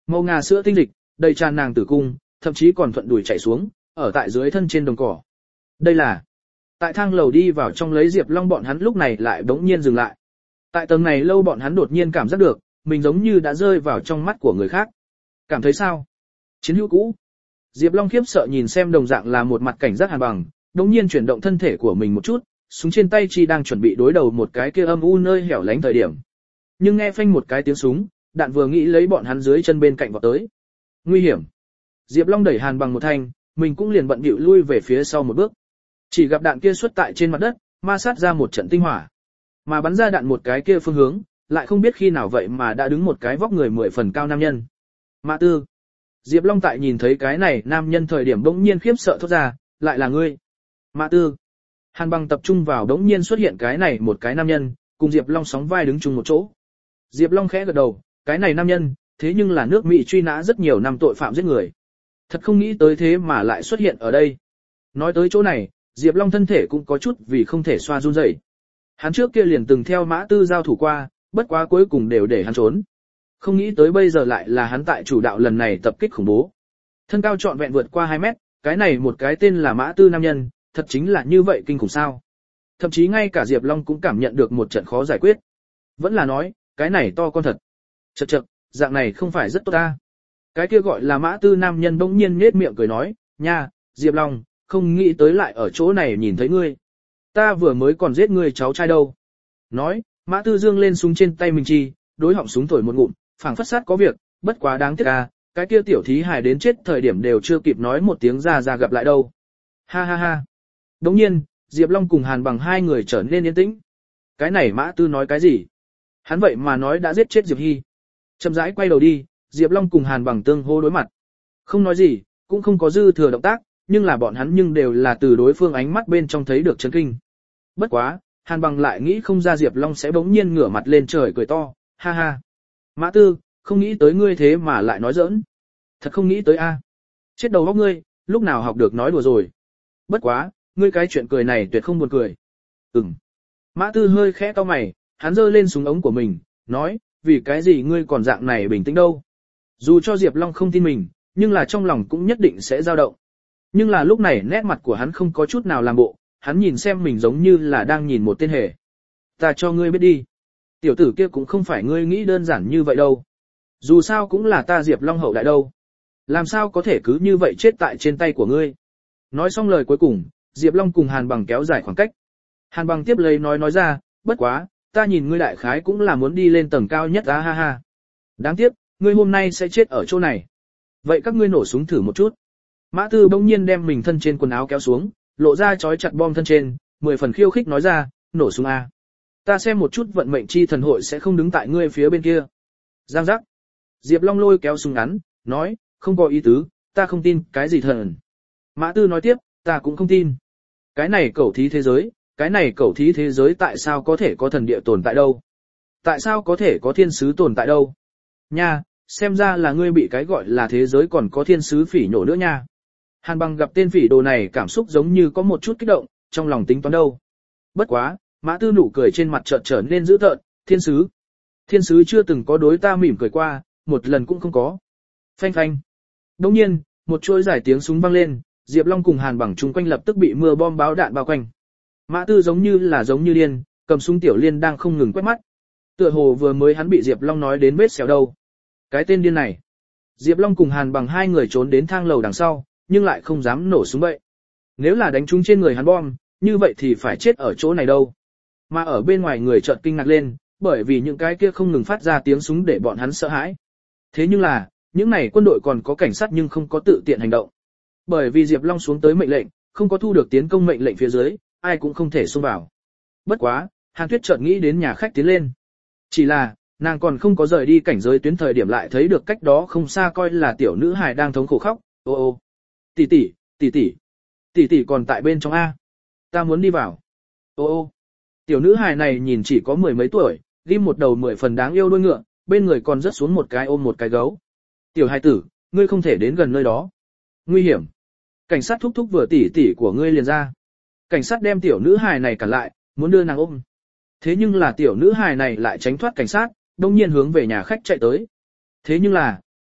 Màu ngà sữa tinh dịch, đầy tràn nàng tử cung, thậm chí còn thuận đùi chảy xuống, ở tại dưới thân trên đồng cỏ. Đây là tại thang lầu đi vào trong lấy Diệp Long bọn hắn lúc này lại bỗng nhiên dừng lại. Tại tầng này lâu bọn hắn đột nhiên cảm giác được, mình giống như đã rơi vào trong mắt của người khác. Cảm thấy sao? Chiến hữu cũ. Diệp Long khiếp sợ nhìn xem đồng dạng là một mặt cảnh giác Hàn Bằng, đống nhiên chuyển động thân thể của mình một chút, súng trên tay chi đang chuẩn bị đối đầu một cái kia âm u nơi hẻo lánh thời điểm. Nhưng nghe phanh một cái tiếng súng, đạn vừa nghĩ lấy bọn hắn dưới chân bên cạnh vọt tới. Nguy hiểm. Diệp Long đẩy Hàn Bằng một thanh, mình cũng liền bận bịu lui về phía sau một bước. Chỉ gặp đạn kia xuất tại trên mặt đất, ma sát ra một trận tinh hỏa. Mà bắn ra đạn một cái kia phương hướng, lại không biết khi nào vậy mà đã đứng một cái vóc người mười phần cao nam nhân. Mã Tư. Diệp Long tại nhìn thấy cái này nam nhân thời điểm bỗng nhiên khiếp sợ thốt ra, lại là ngươi. Mã Tư. Hàn Bằng tập trung vào bỗng nhiên xuất hiện cái này một cái nam nhân, cùng Diệp Long sóng vai đứng chung một chỗ. Diệp Long khẽ gật đầu, cái này nam nhân, thế nhưng là nước Mỹ truy nã rất nhiều năm tội phạm giết người. Thật không nghĩ tới thế mà lại xuất hiện ở đây. Nói tới chỗ này, Diệp Long thân thể cũng có chút vì không thể xoa run rẩy. Hắn trước kia liền từng theo Mã Tư giao thủ qua, bất quá cuối cùng đều để hắn trốn. Không nghĩ tới bây giờ lại là hắn tại chủ đạo lần này tập kích khủng bố. Thân cao trọn vẹn vượt qua hai mét, cái này một cái tên là Mã Tư nam nhân, thật chính là như vậy kinh khủng sao. Thậm chí ngay cả Diệp Long cũng cảm nhận được một trận khó giải quyết. Vẫn là nói, cái này to con thật. Chậc chậc, dạng này không phải rất tốt ta. Cái kia gọi là Mã Tư nam nhân bỗng nhiên nhếch miệng cười nói, nha, Diệp Long, không nghĩ tới lại ở chỗ này nhìn thấy ngươi. Ta vừa mới còn giết ngươi cháu trai đâu. Nói, Mã Tư dương lên súng trên tay mình chi, đối họng súng thổi một ngụm, phảng phất sát có việc, bất quá đáng tiếc à, cái kia tiểu thí hài đến chết thời điểm đều chưa kịp nói một tiếng ra ra gặp lại đâu. Ha ha ha. Đồng nhiên, Diệp Long cùng Hàn Bằng hai người trở nên yên tĩnh. Cái này Mã Tư nói cái gì? Hắn vậy mà nói đã giết chết Diệp Hy. Chậm rãi quay đầu đi, Diệp Long cùng Hàn Bằng tương hô đối mặt. Không nói gì, cũng không có dư thừa động tác, nhưng là bọn hắn nhưng đều là từ đối phương ánh mắt bên trong thấy được chấn kinh. Bất quá, Hàn Bằng lại nghĩ không ra Diệp Long sẽ bỗng nhiên ngửa mặt lên trời cười to, ha ha. Mã Tư, không nghĩ tới ngươi thế mà lại nói giỡn. Thật không nghĩ tới a. Chết đầu óc ngươi, lúc nào học được nói đùa rồi. Bất quá, ngươi cái chuyện cười này tuyệt không buồn cười. Ừm. Mã Tư hơi khẽ cau mày, hắn giơ lên súng ống của mình, nói, vì cái gì ngươi còn dạng này bình tĩnh đâu. Dù cho Diệp Long không tin mình, nhưng là trong lòng cũng nhất định sẽ dao động. Nhưng là lúc này nét mặt của hắn không có chút nào làm bộ, hắn nhìn xem mình giống như là đang nhìn một tên hề. Ta cho ngươi biết đi. Tiểu tử kia cũng không phải ngươi nghĩ đơn giản như vậy đâu. Dù sao cũng là ta Diệp Long hậu đại đâu. Làm sao có thể cứ như vậy chết tại trên tay của ngươi. Nói xong lời cuối cùng, Diệp Long cùng Hàn Bằng kéo dài khoảng cách. Hàn Bằng tiếp lấy nói nói ra, bất quá, ta nhìn ngươi đại khái cũng là muốn đi lên tầng cao nhất á ha ha. Đáng tiếc, ngươi hôm nay sẽ chết ở chỗ này. Vậy các ngươi nổ súng thử một chút. Mã Tư bỗng nhiên đem mình thân trên quần áo kéo xuống, lộ ra chói chặt bom thân trên, mười phần khiêu khích nói ra, nổ súng a. Ta xem một chút vận mệnh chi thần hội sẽ không đứng tại ngươi phía bên kia. Giang giác. Diệp Long lôi kéo súng ngắn, nói, không có ý tứ, ta không tin cái gì thần. Mã Tư nói tiếp, ta cũng không tin. Cái này cẩu thí thế giới, cái này cẩu thí thế giới tại sao có thể có thần địa tồn tại đâu? Tại sao có thể có thiên sứ tồn tại đâu? Nha, xem ra là ngươi bị cái gọi là thế giới còn có thiên sứ phỉ nhổ nữa nha. Hàn Bằng gặp tên phỉ đồ này cảm xúc giống như có một chút kích động, trong lòng tính toán đâu. Bất quá, Mã Tư nụ cười trên mặt chợt trở nên dữ tợn, thiên sứ. Thiên sứ chưa từng có đối ta mỉm cười qua, một lần cũng không có. Phanh phanh. Đồng nhiên, một chuỗi giải tiếng súng vang lên, Diệp Long cùng Hàn Bằng chung quanh lập tức bị mưa bom báo đạn bao quanh. Mã Tư giống như là giống như điên, cầm súng tiểu liên đang không ngừng quét mắt. Tựa hồ vừa mới hắn bị Diệp Long nói đến vết xẻo đâu. Cái tên điên này. Diệp Long cùng Hàn Bằng hai người trốn đến thang lầu đằng sau, nhưng lại không dám nổ súng bậy. Nếu là đánh trúng trên người hắn bom, như vậy thì phải chết ở chỗ này đâu. Mà ở bên ngoài người chợt kinh ngạc lên, bởi vì những cái kia không ngừng phát ra tiếng súng để bọn hắn sợ hãi. Thế nhưng là, những này quân đội còn có cảnh sát nhưng không có tự tiện hành động. Bởi vì Diệp Long xuống tới mệnh lệnh, không có thu được tiến công mệnh lệnh phía dưới, ai cũng không thể xông vào. Bất quá, Hàn Tuyết chợt nghĩ đến nhà khách tiến lên. Chỉ là, nàng còn không có rời đi cảnh giới tuyến thời điểm lại thấy được cách đó không xa coi là tiểu nữ hài đang thống khổ khóc, ô ô. Tỷ tỷ, tỷ tỷ, tỷ tỷ còn tại bên trong A. Ta muốn đi vào. Ô ô. Tiểu nữ hài này nhìn chỉ có mười mấy tuổi, ghim một đầu mười phần đáng yêu đuôi ngựa, bên người còn rớt xuống một cái ôm một cái gấu. Tiểu hài tử, ngươi không thể đến gần nơi đó. Nguy hiểm. Cảnh sát thúc thúc vừa tỷ tỷ của ngươi liền ra. Cảnh sát đem tiểu nữ hài này cản lại, muốn đưa nàng ôm. Thế nhưng là tiểu nữ hài này lại tránh thoát cảnh sát, đông nhiên hướng về nhà khách chạy tới. Thế nhưng là,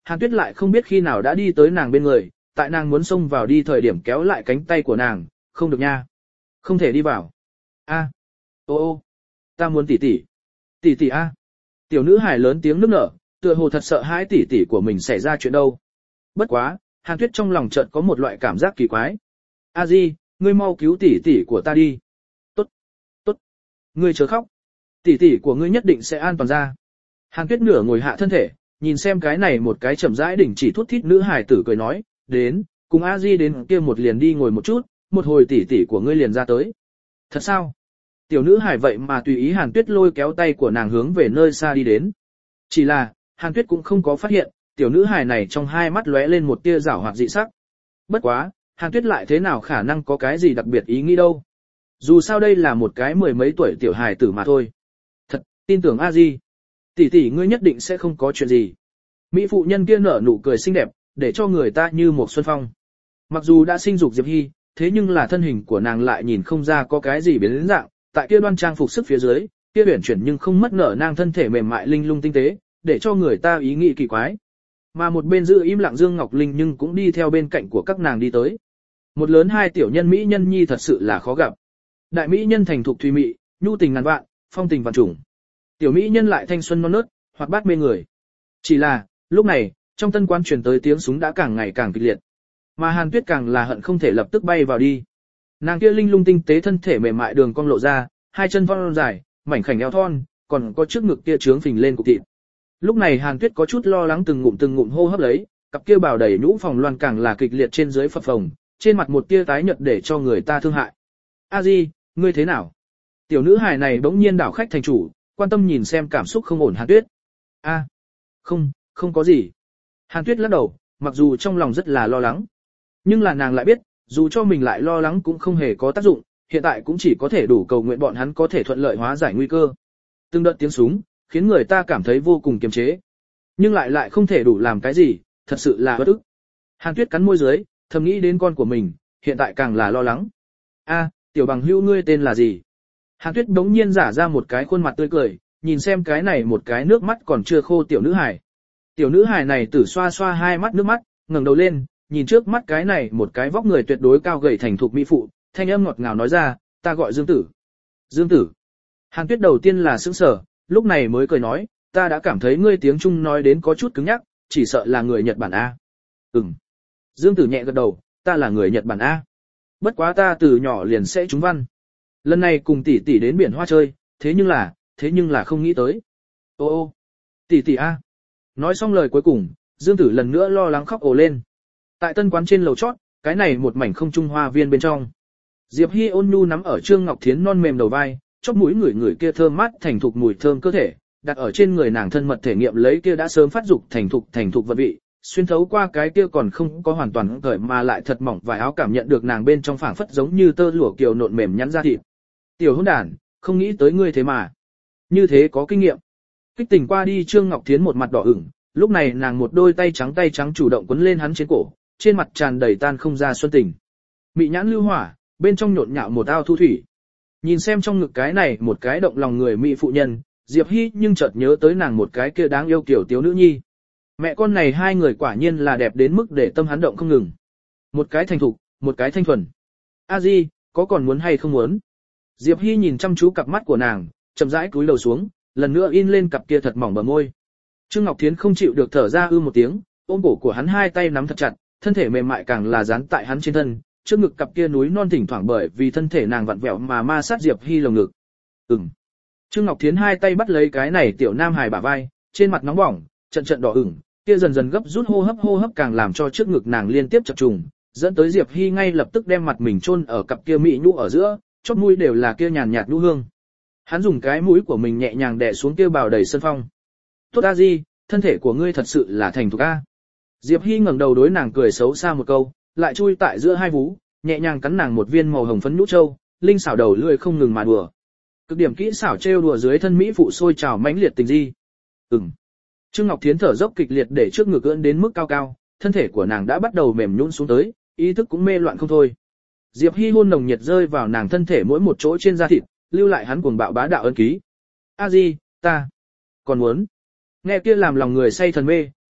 Hàn Tuyết lại không biết khi nào đã đi tới nàng bên người, tại nàng muốn xông vào đi thời điểm kéo lại cánh tay của nàng, không được nha. Không thể đi vào. A, ô ô, ta muốn tỷ tỷ. Tỷ tỷ a. Tiểu nữ hài lớn tiếng nức nở, tựa hồ thật sợ hãi tỷ tỷ của mình xảy ra chuyện đâu. Bất quá, Hàn Tuyết trong lòng chợt có một loại cảm giác kỳ quái. A Di, ngươi mau cứu tỷ tỷ của ta đi. Tốt, tốt. Ngươi chớ khóc. Tỷ tỷ của ngươi nhất định sẽ an toàn ra. Hàn Tuyết nửa ngồi hạ thân thể, nhìn xem cái này một cái chậm rãi đỉnh chỉ thút thít nữ hài tử cười nói, đến, cùng A Di đến kia một liền đi ngồi một chút, một hồi tỷ tỷ của ngươi liền ra tới. Thật sao? Tiểu nữ hài vậy mà tùy ý Hàn Tuyết lôi kéo tay của nàng hướng về nơi xa đi đến. Chỉ là, Hàn Tuyết cũng không có phát hiện, tiểu nữ hài này trong hai mắt lóe lên một tia giảo hoạt dị sắc. Bất quá, Hàn Tuyết lại thế nào khả năng có cái gì đặc biệt ý nghĩ đâu. Dù sao đây là một cái mười mấy tuổi tiểu hài tử mà thôi. Thật, tin tưởng A Di. Tỷ tỷ ngươi nhất định sẽ không có chuyện gì. Mỹ phụ nhân kia nở nụ cười xinh đẹp, để cho người ta như một xuân phong. Mặc dù đã sinh dục Diệp Hy, thế nhưng là thân hình của nàng lại nhìn không ra có cái gì biến đến dạng, tại kia đoan trang phục sức phía dưới, kia uyển chuyển nhưng không mất nở nang thân thể mềm mại linh lung tinh tế, để cho người ta ý nghĩ kỳ quái. Mà một bên giữ im lặng Dương Ngọc Linh nhưng cũng đi theo bên cạnh của các nàng đi tới. Một lớn hai tiểu nhân mỹ nhân nhi thật sự là khó gặp. Đại mỹ nhân thành thục thùy mị, nhu tình ngàn vạn, phong tình vạn trùng. Tiểu mỹ nhân lại thanh xuân non nớt, hoạt bát mê người. Chỉ là, lúc này, trong tân quan truyền tới tiếng súng đã càng ngày càng kịch liệt. Mà Hàn Tuyết càng là hận không thể lập tức bay vào đi. Nàng kia linh lung tinh tế thân thể mềm mại đường cong lộ ra, hai chân von dài, mảnh khảnh eo thon, còn có trước ngực kia trướng phình lên cục thịt. Lúc này Hàn Tuyết có chút lo lắng từng ngụm từng ngụm hô hấp lấy, cặp kia bào đầy nhũ phòng loan càng là kịch liệt trên dưới phập phồng, trên mặt một tia tái nhợt để cho người ta thương hại. A Di, ngươi thế nào? Tiểu nữ hài này bỗng nhiên đảo khách thành chủ, quan tâm nhìn xem cảm xúc không ổn Hàn Tuyết. A, không, không có gì. Hàn Tuyết lắc đầu, mặc dù trong lòng rất là lo lắng, nhưng là nàng lại biết, dù cho mình lại lo lắng cũng không hề có tác dụng, hiện tại cũng chỉ có thể đủ cầu nguyện bọn hắn có thể thuận lợi hóa giải nguy cơ. Từng đợt tiếng súng, khiến người ta cảm thấy vô cùng kiềm chế, nhưng lại lại không thể đủ làm cái gì, thật sự là bất ức. Hàn Tuyết cắn môi dưới, thầm nghĩ đến con của mình, hiện tại càng là lo lắng. A, tiểu bằng hữu ngươi tên là gì? Hàn Tuyết đống nhiên giả ra một cái khuôn mặt tươi cười, nhìn xem cái này một cái nước mắt còn chưa khô tiểu nữ hài. Tiểu nữ hài này tử xoa xoa hai mắt nước mắt, ngẩng đầu lên, nhìn trước mắt cái này một cái vóc người tuyệt đối cao gầy thành thục mỹ phụ, thanh âm ngọt ngào nói ra, ta gọi Dương Tử. Dương Tử. Hàn Tuyết đầu tiên là sững sờ, lúc này mới cười nói, ta đã cảm thấy ngươi tiếng Trung nói đến có chút cứng nhắc, chỉ sợ là người Nhật Bản A. Ừm. Dương Tử nhẹ gật đầu, ta là người Nhật Bản A. Bất quá ta từ nhỏ liền sẽ trúng văn. Lần này cùng tỷ tỷ đến biển hoa chơi, thế nhưng là, thế nhưng là không nghĩ tới. Ô ô, tỷ tỷ A. Nói xong lời cuối cùng, Dương Tử lần nữa lo lắng khóc ồ lên. Tại tân quán trên lầu chót, cái này một mảnh không trung hoa viên bên trong. Diệp Hi ôn nhu nắm ở Trương Ngọc Thiến non mềm đầu vai, chóp mũi người người kia thơm mát thành thục mùi thơm cơ thể, đặt ở trên người nàng thân mật thể nghiệm lấy kia đã sớm phát dục thành thục thành thục vật vị, xuyên thấu qua cái kia còn không có hoàn toàn cởi mà lại thật mỏng vài áo cảm nhận được nàng bên trong phảng phất giống như tơ lụa kiều nộn mềm nhắn ra thịt. Tiểu hỗn đản, không nghĩ tới ngươi thế mà. Như thế có kinh nghiệm. Kích tình qua đi Trương Ngọc Thiến một mặt đỏ ửng, lúc này nàng một đôi tay trắng tay trắng chủ động quấn lên hắn trên cổ, trên mặt tràn đầy tan không ra xuân tình. Mị nhãn lưu hỏa, bên trong nhộn nhạo một ao thu thủy. Nhìn xem trong ngực cái này một cái động lòng người mỹ phụ nhân, Diệp Hi nhưng chợt nhớ tới nàng một cái kia đáng yêu kiểu tiểu nữ nhi. Mẹ con này hai người quả nhiên là đẹp đến mức để tâm hắn động không ngừng. Một cái thành thục, một cái thanh thuần. A Di, có còn muốn hay không muốn? Diệp Hi nhìn chăm chú cặp mắt của nàng, chậm rãi cúi đầu xuống, lần nữa in lên cặp kia thật mỏng bờ môi. Trương Ngọc Thiến không chịu được thở ra ư một tiếng, ôm cổ của hắn hai tay nắm thật chặt, thân thể mềm mại càng là dán tại hắn trên thân, trước ngực cặp kia núi non thỉnh thoảng bởi vì thân thể nàng vặn vẹo mà ma sát Diệp Hi lồng ngực. Ừm. Trương Ngọc Thiến hai tay bắt lấy cái này tiểu nam hài bả vai, trên mặt nóng bỏng, trận trận đỏ ửng, kia dần dần gấp rút hô hấp hô hấp càng làm cho trước ngực nàng liên tiếp chập trùng, dẫn tới Diệp Hi ngay lập tức đem mặt mình chôn ở cặp kia mỹ nhũ ở giữa, chóp mũi đều là kia nhàn nhạt nhũ hương. Hắn dùng cái mũi của mình nhẹ nhàng đè xuống kia bào đầy sân phong. Tốt A Di, thân thể của ngươi thật sự là thành thục a. Diệp Hi ngẩng đầu đối nàng cười xấu xa một câu, lại chui tại giữa hai vú, nhẹ nhàng cắn nàng một viên màu hồng phấn nhũ châu, linh xảo đầu lưỡi không ngừng mà đùa. Cực điểm kỹ xảo trêu đùa dưới thân mỹ phụ sôi trào mãnh liệt tình di. Ừm. Trương Ngọc Thiến thở dốc kịch liệt để trước ngực ưỡn đến mức cao cao, thân thể của nàng đã bắt đầu mềm nhũn xuống tới, ý thức cũng mê loạn không thôi. Diệp Hi hôn nồng nhiệt rơi vào nàng thân thể mỗi một chỗ trên da thịt, lưu lại hắn cuồng bạo bá đạo ân ký. A Di, ta còn muốn. Nghe kia làm lòng người say thần mê,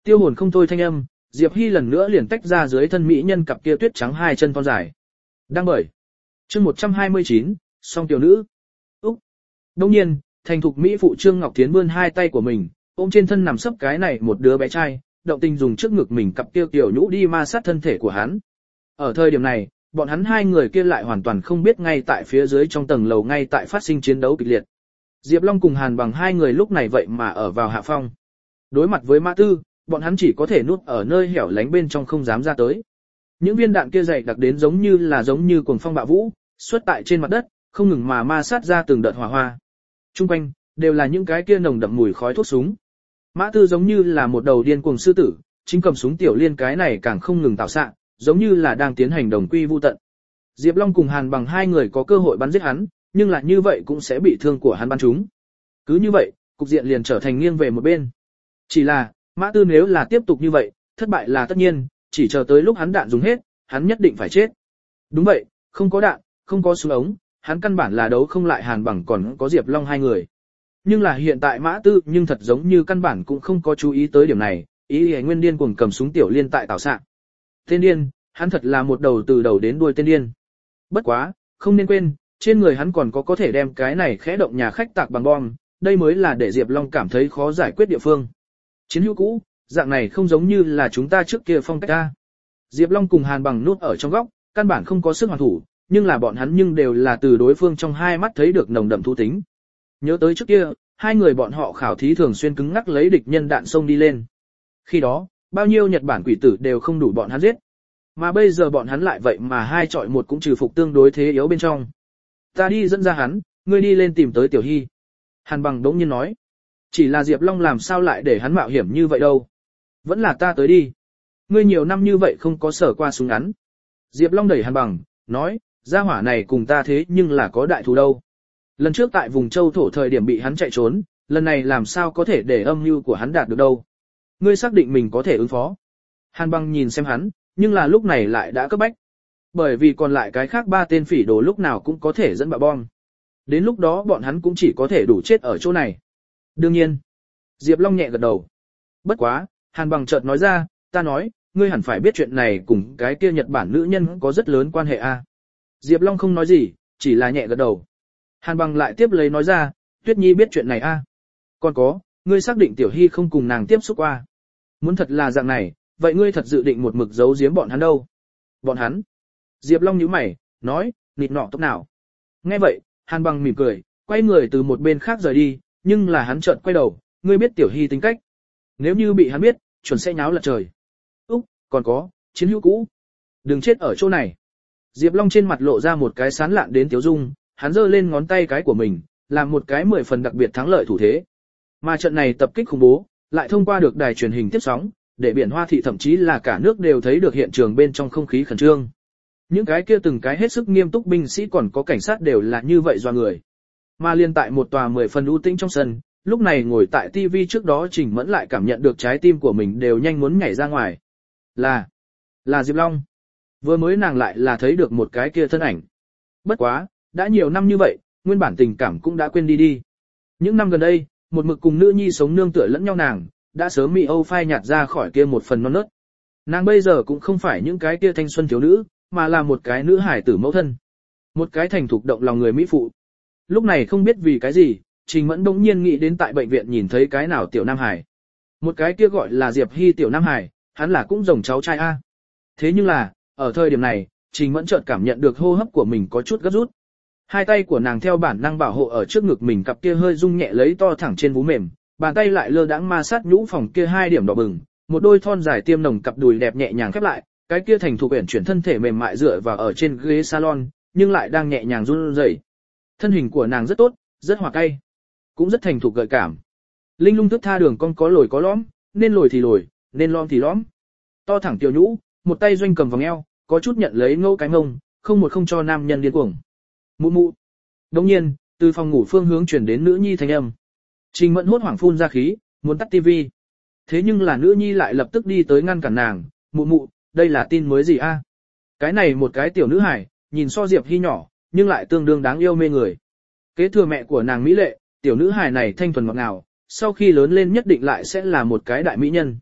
Tiêu hồn không thôi thanh âm, Diệp Hy lần nữa liền tách ra dưới thân mỹ nhân cặp kia tuyết trắng hai chân thon dài. Đang bởi. Chương một trăm hai mươi chín, song tiểu nữ. Úc. Đông nhiên, thành thục mỹ phụ Trương Ngọc Thiến vươn hai tay của mình, ôm trên thân nằm sấp cái này một đứa bé trai, động tình dùng trước ngực mình cặp kia tiểu nhũ đi ma sát thân thể của hắn. Ở thời điểm này, bọn hắn hai người kia lại hoàn toàn không biết ngay tại phía dưới trong tầng lầu ngay tại phát sinh chiến đấu kịch liệt. Diệp Long cùng Hàn Bằng hai người lúc này vậy mà ở vào hạ phong. Đối mặt với Mã Tư, bọn hắn chỉ có thể núp ở nơi hẻo lánh bên trong không dám ra tới. Những viên đạn kia dày đặc đến giống như là giống như cuồng phong bạo vũ, xuất tại trên mặt đất, không ngừng mà ma sát ra từng đợt hỏa hoa. Trung quanh đều là những cái kia nồng đậm mùi khói thuốc súng. Mã Tư giống như là một đầu điên cuồng sư tử, chính cầm súng tiểu liên cái này càng không ngừng tạo xạ, giống như là đang tiến hành đồng quy vu tận. Diệp Long cùng Hàn Bằng hai người có cơ hội bắn giết hắn, nhưng là như vậy cũng sẽ bị thương của hắn bắn trúng. Cứ như vậy, cục diện liền trở thành nghiêng về một bên. Chỉ là, Mã Tư nếu là tiếp tục như vậy, thất bại là tất nhiên, chỉ chờ tới lúc hắn đạn dùng hết, hắn nhất định phải chết. Đúng vậy, không có đạn, không có súng ống, hắn căn bản là đấu không lại Hàn Bằng còn có Diệp Long hai người. Nhưng là hiện tại Mã Tư nhưng thật giống như căn bản cũng không có chú ý tới điểm này, ý ý nguyên điên cuồng cầm súng tiểu liên tại tảo xạ. Tên điên, hắn thật là một đầu từ đầu đến đuôi tên điên. Bất quá, không nên quên, trên người hắn còn có có thể đem cái này khẽ động nhà khách tạc bằng bom, đây mới là để Diệp Long cảm thấy khó giải quyết địa phương. Chiến hữu cũ, dạng này không giống như là chúng ta trước kia phong cách ta. Diệp Long cùng Hàn Bằng núp ở trong góc, căn bản không có sức hoàn thủ, nhưng là bọn hắn nhưng đều là từ đối phương trong hai mắt thấy được nồng đậm thú tính. Nhớ tới trước kia, hai người bọn họ khảo thí thường xuyên cứng ngắc lấy địch nhân đạn xông đi lên. Khi đó, bao nhiêu Nhật Bản quỷ tử đều không đủ bọn hắn giết. Mà bây giờ bọn hắn lại vậy mà hai chọi một cũng trừ phục tương đối thế yếu bên trong. Ta đi dẫn ra hắn, ngươi đi lên tìm tới Tiểu Hy. Hàn Bằng đống nhiên nói. Chỉ là Diệp Long làm sao lại để hắn mạo hiểm như vậy đâu. Vẫn là ta tới đi. Ngươi nhiều năm như vậy không có sở qua súng ngắn. Diệp Long đẩy Hàn Bằng, nói, gia hỏa này cùng ta thế nhưng là có đại thù đâu. Lần trước tại vùng châu thổ thời điểm bị hắn chạy trốn, lần này làm sao có thể để âm mưu của hắn đạt được đâu. Ngươi xác định mình có thể ứng phó. Hàn Bằng nhìn xem hắn, nhưng là lúc này lại đã cấp bách. Bởi vì còn lại cái khác ba tên phỉ đồ lúc nào cũng có thể dẫn bạo bom. Đến lúc đó bọn hắn cũng chỉ có thể đủ chết ở chỗ này. Đương nhiên. Diệp Long nhẹ gật đầu. Bất quá, Hàn Bằng chợt nói ra, ta nói, ngươi hẳn phải biết chuyện này cùng cái kia Nhật Bản nữ nhân có rất lớn quan hệ a. Diệp Long không nói gì, chỉ là nhẹ gật đầu. Hàn Bằng lại tiếp lấy nói ra, Tuyết Nhi biết chuyện này a. Còn có, ngươi xác định Tiểu Hy không cùng nàng tiếp xúc qua. Muốn thật là dạng này, vậy ngươi thật dự định một mực giấu giếm bọn hắn đâu? Bọn hắn? Diệp Long nhíu mày, nói, nịt nọ tốc nào? Nghe vậy, Hàn Bằng mỉm cười, quay người từ một bên khác rời đi, nhưng là hắn chợt quay đầu, ngươi biết Tiểu Hy tính cách. Nếu như bị hắn biết, chuẩn sẽ nháo lật trời. Úc, còn có, chiến hữu cũ. Đừng chết ở chỗ này. Diệp Long trên mặt lộ ra một cái sán lạn đến tiếu dung, hắn giơ lên ngón tay cái của mình, làm một cái mười phần đặc biệt thắng lợi thủ thế. Mà trận này tập kích khủng bố, lại thông qua được đài truyền hình tiếp sóng, để biển Hoa thị thậm chí là cả nước đều thấy được hiện trường bên trong không khí khẩn trương. Những cái kia từng cái hết sức nghiêm túc binh sĩ còn có cảnh sát đều là như vậy doa người. Mà liên tại một tòa mười phần u tĩnh trong sân, lúc này ngồi tại tivi trước đó Trình Mẫn lại cảm nhận được trái tim của mình đều nhanh muốn nhảy ra ngoài. Là, là Diệp Long. Vừa mới nàng lại là thấy được một cái kia thân ảnh. Bất quá, đã nhiều năm như vậy, nguyên bản tình cảm cũng đã quên đi đi. Những năm gần đây, một mực cùng nữ nhi sống nương tựa lẫn nhau nàng, đã sớm bị Âu phai nhạt ra khỏi kia một phần non nớt. Nàng bây giờ cũng không phải những cái kia thanh xuân thiếu nữ, mà là một cái nữ hải tử mẫu thân. Một cái thành thục động lòng người mỹ phụ. Lúc này không biết vì cái gì, Trình Mẫn bỗng nhiên nghĩ đến tại bệnh viện nhìn thấy cái nào tiểu nam hải. Một cái kia gọi là Diệp Hy tiểu nam hải, hắn là cũng rồng cháu trai A. Thế nhưng là, ở thời điểm này, Trình Mẫn chợt cảm nhận được hô hấp của mình có chút gấp rút. Hai tay của nàng theo bản năng bảo hộ ở trước ngực mình cặp kia hơi rung nhẹ lấy to thẳng trên vú mềm, bàn tay lại lơ đãng ma sát nhũ phòng kia hai điểm đỏ bừng, một đôi thon dài tiêm nồng cặp đùi đẹp nhẹ nhàng khép lại, cái kia thành thục uyển chuyển thân thể mềm mại dựa vào ở trên ghế salon, nhưng lại đang nhẹ nhàng run rẩy. Thân hình của nàng rất tốt, rất hòa cay, cũng rất thành thục gợi cảm. Linh lung thức tha đường cong có lồi có lõm, nên lồi thì lồi, nên lõm thì lõm. To thẳng tiểu nhũ, một tay doanh cầm vòng eo, có chút nhận lấy ngẫu cái mông, không một không cho nam nhân điên cuồng. Mụ mụ. Đột nhiên, từ phòng ngủ phương hướng truyền đến nữ nhi thanh âm. Trình Mẫn hốt hoảng phun ra khí, muốn tắt tivi. Thế nhưng là nữ nhi lại lập tức đi tới ngăn cản nàng, mụ mụ, đây là tin mới gì a? Cái này một cái tiểu nữ hài, nhìn so Diệp Hy nhỏ, nhưng lại tương đương đáng yêu mê người. Kế thừa mẹ của nàng mỹ lệ, tiểu nữ hài này thanh thuần ngọt ngào, sau khi lớn lên nhất định lại sẽ là một cái đại mỹ nhân.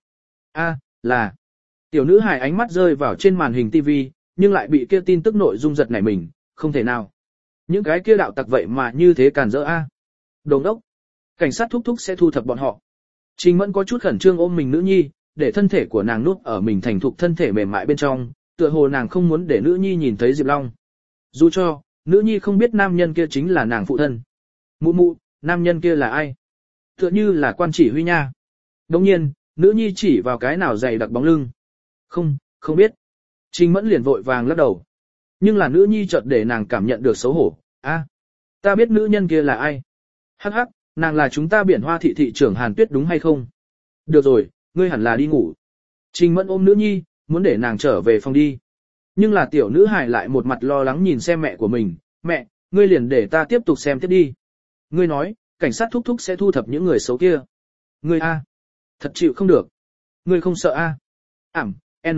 A, là. Tiểu nữ hài ánh mắt rơi vào trên màn hình tivi, nhưng lại bị kia tin tức nội dung giật nảy mình, không thể nào. Những cái kia đạo tặc vậy mà như thế càn rỡ a. Đồ ngốc. Cảnh sát thúc thúc sẽ thu thập bọn họ. Trình Mẫn có chút khẩn trương ôm mình nữ nhi, để thân thể của nàng núp ở mình thành thục thân thể mềm mại bên trong, tựa hồ nàng không muốn để nữ nhi nhìn thấy Diệp Long. Dù cho, nữ nhi không biết nam nhân kia chính là nàng phụ thân. Mụ mụ, nam nhân kia là ai? Tựa như là quan chỉ huy nha. Đồng nhiên, nữ nhi chỉ vào cái nào dày đặc bóng lưng. Không, không biết. Trình Mẫn liền vội vàng lắc đầu. Nhưng là nữ nhi chợt để nàng cảm nhận được xấu hổ. A, ta biết nữ nhân kia là ai. Hắc hắc, nàng là chúng ta Biển Hoa thị thị trưởng Hàn Tuyết đúng hay không? Được rồi, ngươi hẳn là đi ngủ. Trình Mẫn ôm nữ nhi, muốn để nàng trở về phòng đi. Nhưng là tiểu nữ hài lại một mặt lo lắng nhìn xem mẹ của mình. Mẹ, ngươi liền để ta tiếp tục xem tiếp đi. Ngươi nói, cảnh sát thúc thúc sẽ thu thập những người xấu kia. Ngươi a, thật chịu không được. Ngươi không sợ a? Ảm, N.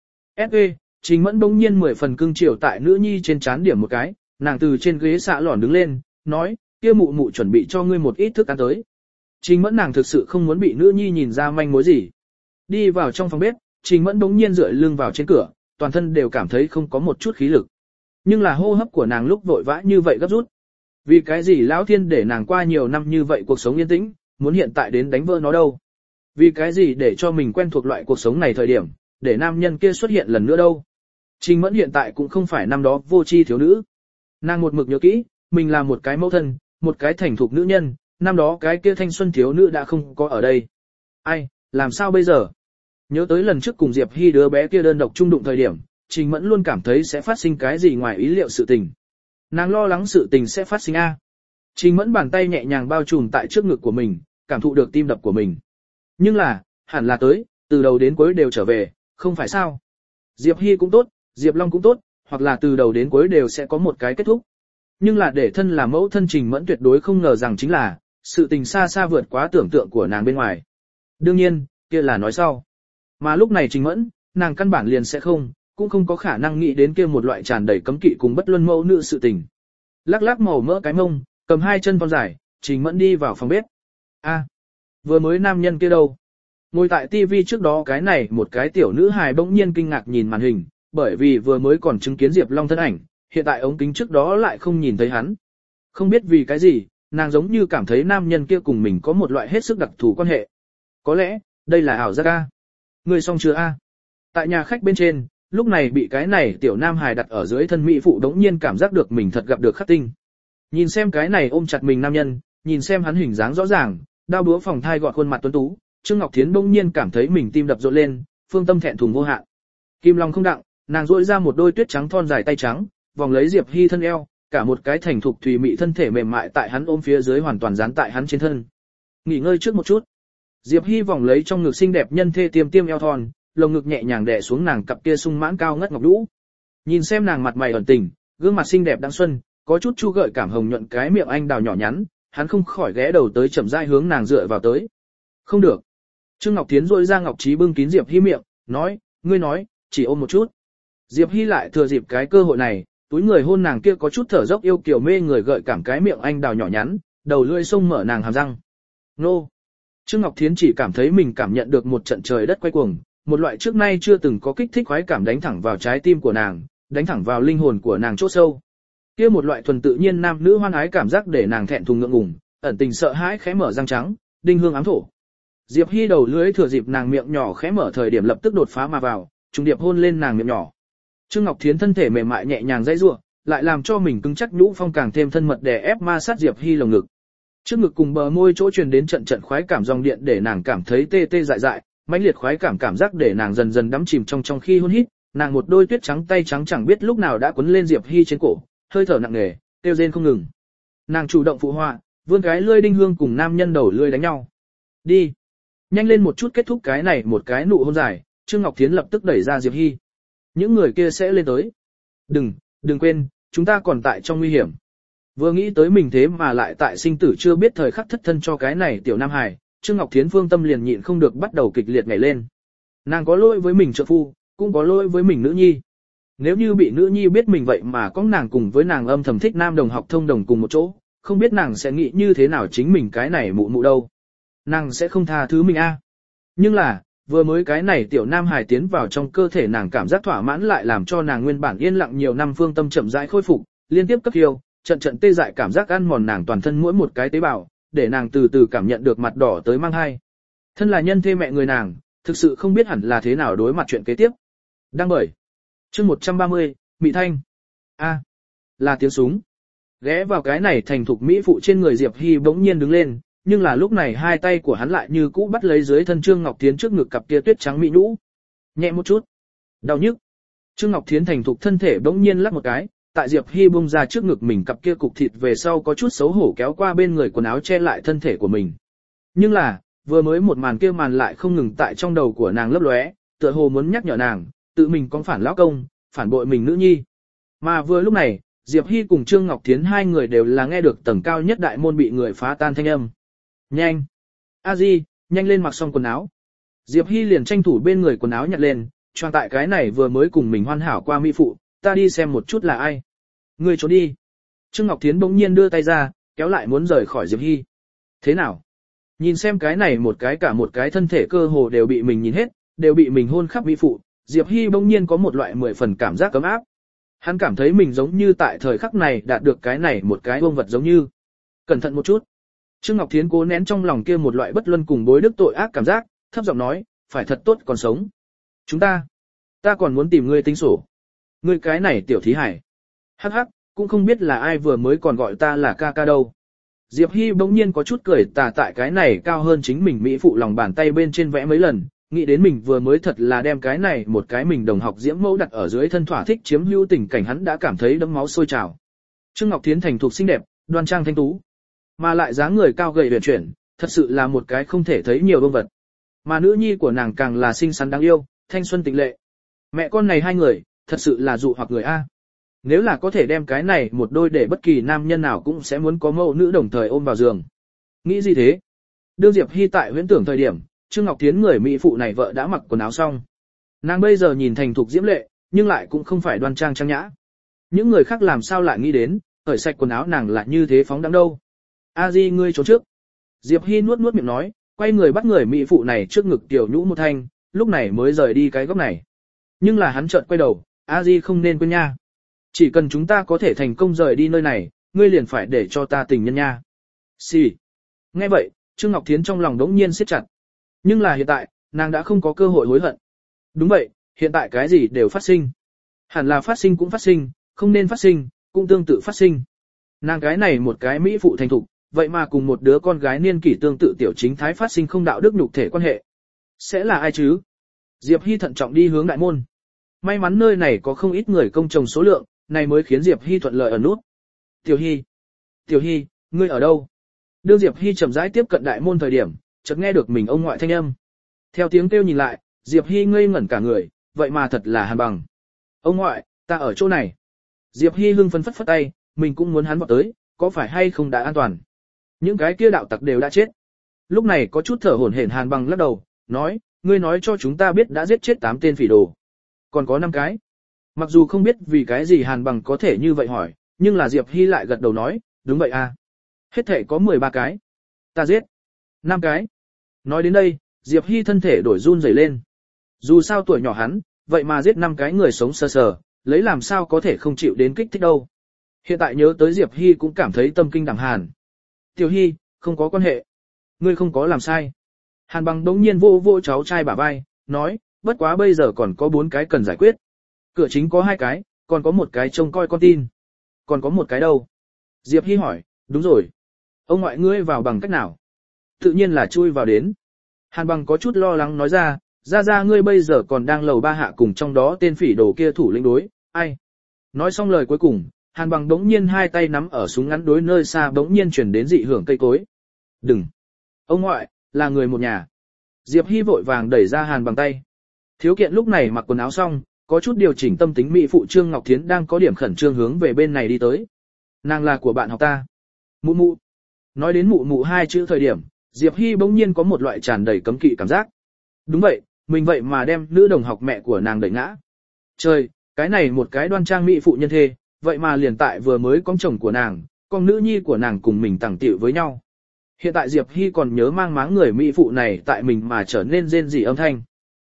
S E, Trình Mẫn bỗng nhiên mười phần cưng chiều tại nữ nhi trên trán điểm một cái, nàng từ trên ghế xạ lòn đứng lên, nói, kia mụ mụ chuẩn bị cho ngươi một ít thức ăn tới. Trình Mẫn nàng thực sự không muốn bị nữ nhi nhìn ra manh mối gì. Đi vào trong phòng bếp, Trình Mẫn bỗng nhiên dựa lưng vào trên cửa, toàn thân đều cảm thấy không có một chút khí lực. Nhưng là hô hấp của nàng lúc vội vã như vậy gấp rút. Vì cái gì lão thiên để nàng qua nhiều năm như vậy cuộc sống yên tĩnh, muốn hiện tại đến đánh vỡ nó đâu? Vì cái gì để cho mình quen thuộc loại cuộc sống này thời điểm, để nam nhân kia xuất hiện lần nữa đâu? Trình Mẫn hiện tại cũng không phải năm đó vô tri thiếu nữ. Nàng một mực nhớ kỹ, mình là một cái mẫu thân, một cái thành thục nữ nhân, năm đó cái kia thanh xuân thiếu nữ đã không có ở đây. Ai, làm sao bây giờ? Nhớ tới lần trước cùng Diệp Hy đứa bé kia đơn độc chung đụng thời điểm, Trình Mẫn luôn cảm thấy sẽ phát sinh cái gì ngoài ý liệu sự tình. Nàng lo lắng sự tình sẽ phát sinh a. Trình Mẫn bàn tay nhẹ nhàng bao trùm tại trước ngực của mình, cảm thụ được tim đập của mình. Nhưng là, hẳn là tới, từ đầu đến cuối đều trở về, không phải sao? Diệp Hy cũng tốt, Diệp Long cũng tốt, hoặc là từ đầu đến cuối đều sẽ có một cái kết thúc. Nhưng là để thân là mẫu thân Trình Mẫn tuyệt đối không ngờ rằng chính là, sự tình xa xa vượt quá tưởng tượng của nàng bên ngoài. Đương nhiên, kia là nói sau. Mà lúc này Trình Mẫn, nàng căn bản liền sẽ không, cũng không có khả năng nghĩ đến kia một loại tràn đầy cấm kỵ cùng bất luân mẫu nữ sự tình. Lắc lắc màu mỡ cái mông, cầm hai chân thon dài, Trình Mẫn đi vào phòng bếp. A, vừa mới nam nhân kia đâu? Ngồi tại tivi trước đó cái này một cái tiểu nữ hài bỗng nhiên kinh ngạc nhìn màn hình, bởi vì vừa mới còn chứng kiến Diệp Long thân ảnh, hiện tại ống kính trước đó lại không nhìn thấy hắn. Không biết vì cái gì, nàng giống như cảm thấy nam nhân kia cùng mình có một loại hết sức đặc thù quan hệ. Có lẽ, đây là ảo giác a. Người xong chưa a? Tại nhà khách bên trên, lúc này bị cái này tiểu nam hài đặt ở dưới thân mỹ phụ đống nhiên cảm giác được mình thật gặp được khắc tinh. Nhìn xem cái này ôm chặt mình nam nhân, nhìn xem hắn hình dáng rõ ràng, đao búa phòng thai gọt khuôn mặt tuấn tú, Trương Ngọc Thiến bỗng nhiên cảm thấy mình tim đập rộn lên, phương tâm thẹn thùng vô hạn. Kim Long không đặng, nàng duỗi ra một đôi tuyết trắng thon dài tay trắng, vòng lấy Diệp Hy thân eo, cả một cái thành thục thùy mị thân thể mềm mại tại hắn ôm phía dưới hoàn toàn dán tại hắn trên thân. Nghỉ ngơi trước một chút. Diệp Hy vòng lấy trong ngực xinh đẹp nhân thê tiêm tiêm eo thon, lồng ngực nhẹ nhàng đè xuống nàng cặp kia sung mãn cao ngất ngọc lũ. Nhìn xem nàng mặt mày ẩn tình, gương mặt xinh đẹp đáng xuân, có chút chu gợi cảm hồng nhuận cái miệng anh đào nhỏ nhắn, hắn không khỏi ghé đầu tới chậm rãi hướng nàng dựa vào tới. Không được. Trương Ngọc Thiến rỗi ra ngọc trí bưng kín Diệp Hy miệng, nói, ngươi nói, chỉ ôm một chút. Diệp Hy lại thừa dịp cái cơ hội này, túi người hôn nàng kia có chút thở dốc yêu kiều mê người gợi cảm cái miệng anh đào nhỏ nhắn, đầu lưỡi xông mở nàng hàm răng. Nô. Trương Ngọc Thiến chỉ cảm thấy mình cảm nhận được một trận trời đất quay cuồng, một loại trước nay chưa từng có kích thích khoái cảm đánh thẳng vào trái tim của nàng, đánh thẳng vào linh hồn của nàng chỗ sâu. Kia một loại thuần tự nhiên nam nữ hoan ái cảm giác để nàng thẹn thùng ngượng ngùng, ẩn tình sợ hãi khẽ mở răng trắng, đinh hương ám thổ. Diệp Hy đầu lưỡi thừa dịp nàng miệng nhỏ khẽ mở thời điểm lập tức đột phá mà vào, trùng điệp hôn lên nàng miệng nhỏ. Trương Ngọc Thiến thân thể mềm mại nhẹ nhàng dãy giụa, lại làm cho mình cứng chắc nhũ phong càng thêm thân mật đè ép ma sát Diệp Hy lồng ngực. Trước ngực cùng bờ môi chỗ truyền đến trận trận khoái cảm dòng điện để nàng cảm thấy tê tê dại dại, mãnh liệt khoái cảm cảm giác để nàng dần dần đắm chìm trong trong khi hôn hít, nàng một đôi tuyết trắng tay trắng chẳng biết lúc nào đã quấn lên Diệp Hy trên cổ, hơi thở nặng nề, kêu rên không ngừng. Nàng chủ động phụ họa, vươn cái lưỡi đinh hương cùng nam nhân đầu lưỡi đánh nhau. Đi, nhanh lên một chút kết thúc cái này một cái nụ hôn dài. Trương Ngọc Thiến lập tức đẩy ra Diệp Hy. Những người kia sẽ lên tới. Đừng, đừng quên, chúng ta còn tại trong nguy hiểm. Vừa nghĩ tới mình thế mà lại tại sinh tử chưa biết thời khắc thất thân cho cái này tiểu nam hài, Trương Ngọc Thiến phương tâm liền nhịn không được bắt đầu kịch liệt nhảy lên. Nàng có lỗi với mình trợ phu, cũng có lỗi với mình nữ nhi. Nếu như bị nữ nhi biết mình vậy mà có nàng cùng với nàng âm thầm thích nam đồng học thông đồng cùng một chỗ, không biết nàng sẽ nghĩ như thế nào chính mình cái này mụ mụ đâu. Nàng sẽ không tha thứ mình a. Nhưng là, vừa mới cái này tiểu nam hài tiến vào trong cơ thể nàng cảm giác thỏa mãn lại làm cho nàng nguyên bản yên lặng nhiều năm phương tâm chậm rãi khôi phục, liên tiếp cấp hiêu, trận trận tê dại cảm giác ăn mòn nàng toàn thân mỗi một cái tế bào, để nàng từ từ cảm nhận được mặt đỏ tới mang hai. Thân là nhân thê mẹ người nàng, thực sự không biết hẳn là thế nào đối mặt chuyện kế tiếp. Đang bởi. Chương một trăm ba mươi, Mị Thanh. A, là tiếng súng. Ghé vào cái này thành thục mỹ phụ trên người Diệp Hy bỗng nhiên đứng lên, nhưng là lúc này hai tay của hắn lại như cũ bắt lấy dưới thân Trương Ngọc Thiến trước ngực cặp kia tuyết trắng mỹ nhũ. Nhẹ một chút. Đau nhức. Trương Ngọc Thiến thành thục thân thể bỗng nhiên lắc một cái, tại Diệp Hy bung ra trước ngực mình cặp kia cục thịt về sau có chút xấu hổ kéo qua bên người quần áo che lại thân thể của mình. Nhưng là, vừa mới một màn kia màn lại không ngừng tại trong đầu của nàng lấp lóe, tựa hồ muốn nhắc nhở nàng, tự mình có phản lão công, phản bội mình nữ nhi. Mà vừa lúc này, Diệp Hy cùng Trương Ngọc Thiến hai người đều là nghe được tầng cao nhất đại môn bị người phá tan thanh âm. Nhanh! A Di, nhanh lên mặc xong quần áo. Diệp Hy liền tranh thủ bên người quần áo nhặt lên, choàng tại cái này vừa mới cùng mình hoàn hảo qua mỹ phụ, ta đi xem một chút là ai. Ngươi trốn đi. Trương Ngọc Thiến bỗng nhiên đưa tay ra, kéo lại muốn rời khỏi Diệp Hy. Thế nào? Nhìn xem cái này một cái cả một cái thân thể cơ hồ đều bị mình nhìn hết, đều bị mình hôn khắp mỹ phụ, Diệp Hy bỗng nhiên có một loại mười phần cảm giác cấm áp. Hắn cảm thấy mình giống như tại thời khắc này đạt được cái này một cái bông vật giống như. Cẩn thận một chút. Trương Ngọc Thiến cố nén trong lòng kia một loại bất luân cùng bối đức tội ác cảm giác, thấp giọng nói, phải thật tốt còn sống. Chúng ta, ta còn muốn tìm ngươi tính sổ. Ngươi cái này tiểu thí hải. Hắc hắc, cũng không biết là ai vừa mới còn gọi ta là ca ca đâu. Diệp Hy bỗng nhiên có chút cười tà tại cái này cao hơn chính mình mỹ phụ lòng bàn tay bên trên vẽ mấy lần, nghĩ đến mình vừa mới thật là đem cái này một cái mình đồng học diễm mẫu đặt ở dưới thân thỏa thích chiếm hữu tình cảnh hắn đã cảm thấy đấm máu sôi trào. Trương Ngọc Thiến thành thục xinh đẹp, đoan trang thanh tú, mà lại dáng người cao gầy uyển chuyển, thật sự là một cái không thể thấy nhiều bông vật. Mà nữ nhi của nàng càng là xinh xắn đáng yêu, thanh xuân tịnh lệ. Mẹ con này hai người, thật sự là dụ hoặc người a. Nếu là có thể đem cái này một đôi để bất kỳ nam nhân nào cũng sẽ muốn có mẫu nữ đồng thời ôm vào giường. Nghĩ gì thế? Đương Diệp Hy tại huyễn tưởng thời điểm, Trương Ngọc Thiến người mỹ phụ này vợ đã mặc quần áo xong. Nàng bây giờ nhìn thành thục diễm lệ, nhưng lại cũng không phải đoan trang trang nhã. Những người khác làm sao lại nghĩ đến, cởi sạch quần áo nàng lại như thế phóng đãng đâu. A Di ngươi trốn trước. Diệp Hy nuốt nuốt miệng nói, quay người bắt người mỹ phụ này trước ngực tiểu nhũ một thanh, lúc này mới rời đi cái góc này. Nhưng là hắn chợt quay đầu, A Di không nên quên nha. Chỉ cần chúng ta có thể thành công rời đi nơi này, ngươi liền phải để cho ta tình nhân nha. Xì. Nghe vậy, Trương Ngọc Thiến trong lòng đống nhiên siết chặt. Nhưng là hiện tại, nàng đã không có cơ hội hối hận. Đúng vậy, hiện tại cái gì đều phát sinh. Hẳn là phát sinh cũng phát sinh, không nên phát sinh, cũng tương tự phát sinh. Nàng cái này một cái mỹ phụ thành thục, vậy mà cùng một đứa con gái niên kỷ tương tự tiểu chính thái phát sinh không đạo đức nhục thể quan hệ. Sẽ là ai chứ? Diệp Hy thận trọng đi hướng đại môn. May mắn nơi này có không ít người công chồng số lượng, này mới khiến Diệp Hy thuận lợi ở nút. Tiểu Hy, Tiểu Hy, ngươi ở đâu? Đưa Diệp Hy chậm rãi tiếp cận đại môn thời điểm, chợt nghe được mình ông ngoại thanh âm. Theo tiếng kêu nhìn lại, Diệp Hy ngây ngẩn cả người, vậy mà thật là Hàn Bằng. Ông ngoại, ta ở chỗ này. Diệp Hy hưng phấn phất phất tay, mình cũng muốn hắn vọt tới, có phải hay không đã an toàn. Những cái kia đạo tặc đều đã chết. Lúc này có chút thở hổn hển Hàn Bằng lắc đầu, nói, ngươi nói cho chúng ta biết đã giết chết tám tên phỉ đồ. Còn có năm cái. Mặc dù không biết vì cái gì Hàn Bằng có thể như vậy hỏi, nhưng là Diệp Hy lại gật đầu nói, đúng vậy à. Hết thể có mười ba cái. Ta giết. năm cái. Nói đến đây, Diệp Hy thân thể đổi run rẩy lên. Dù sao tuổi nhỏ hắn, vậy mà giết năm cái người sống sờ sờ, lấy làm sao có thể không chịu đến kích thích đâu. Hiện tại nhớ tới Diệp Hy cũng cảm thấy tâm kinh đẳng hàn. Tiểu Hy, không có quan hệ. Ngươi không có làm sai. Hàn Bằng đống nhiên vô vô cháu trai bả vai, nói, bất quá bây giờ còn có bốn cái cần giải quyết. Cửa chính có hai cái, còn có một cái trông coi con tin. Còn có một cái đâu? Diệp Hy hỏi, đúng rồi. Ông ngoại ngươi vào bằng cách nào? Tự nhiên là chui vào đến. Hàn Bằng có chút lo lắng nói ra, ra ra ngươi bây giờ còn đang lầu ba hạ cùng trong đó tên phỉ đồ kia thủ lĩnh đối, ai? Nói xong lời cuối cùng, Hàn Bằng đống nhiên hai tay nắm ở súng ngắn đối nơi xa đống nhiên chuyển đến dị hưởng cây cối. Đừng! Ông ngoại, là người một nhà. Diệp Hy vội vàng đẩy ra Hàn Bằng tay. Thiếu kiện lúc này mặc quần áo xong, có chút điều chỉnh tâm tính mỹ phụ Trương Ngọc Thiến đang có điểm khẩn trương hướng về bên này đi tới. Nàng là của bạn học ta. Mụ mụ. Nói đến mụ mụ hai chữ thời điểm, Diệp Hy bỗng nhiên có một loại tràn đầy cấm kỵ cảm giác. Đúng vậy, mình vậy mà đem nữ đồng học mẹ của nàng đẩy ngã. Trời, cái này một cái đoan trang mỹ phụ nhân thê, vậy mà liền tại vừa mới con chồng của nàng, con nữ nhi của nàng cùng mình tàng tiểu với nhau. Hiện tại Diệp Hy còn nhớ mang máng người mỹ phụ này tại mình mà trở nên rên rỉ âm thanh.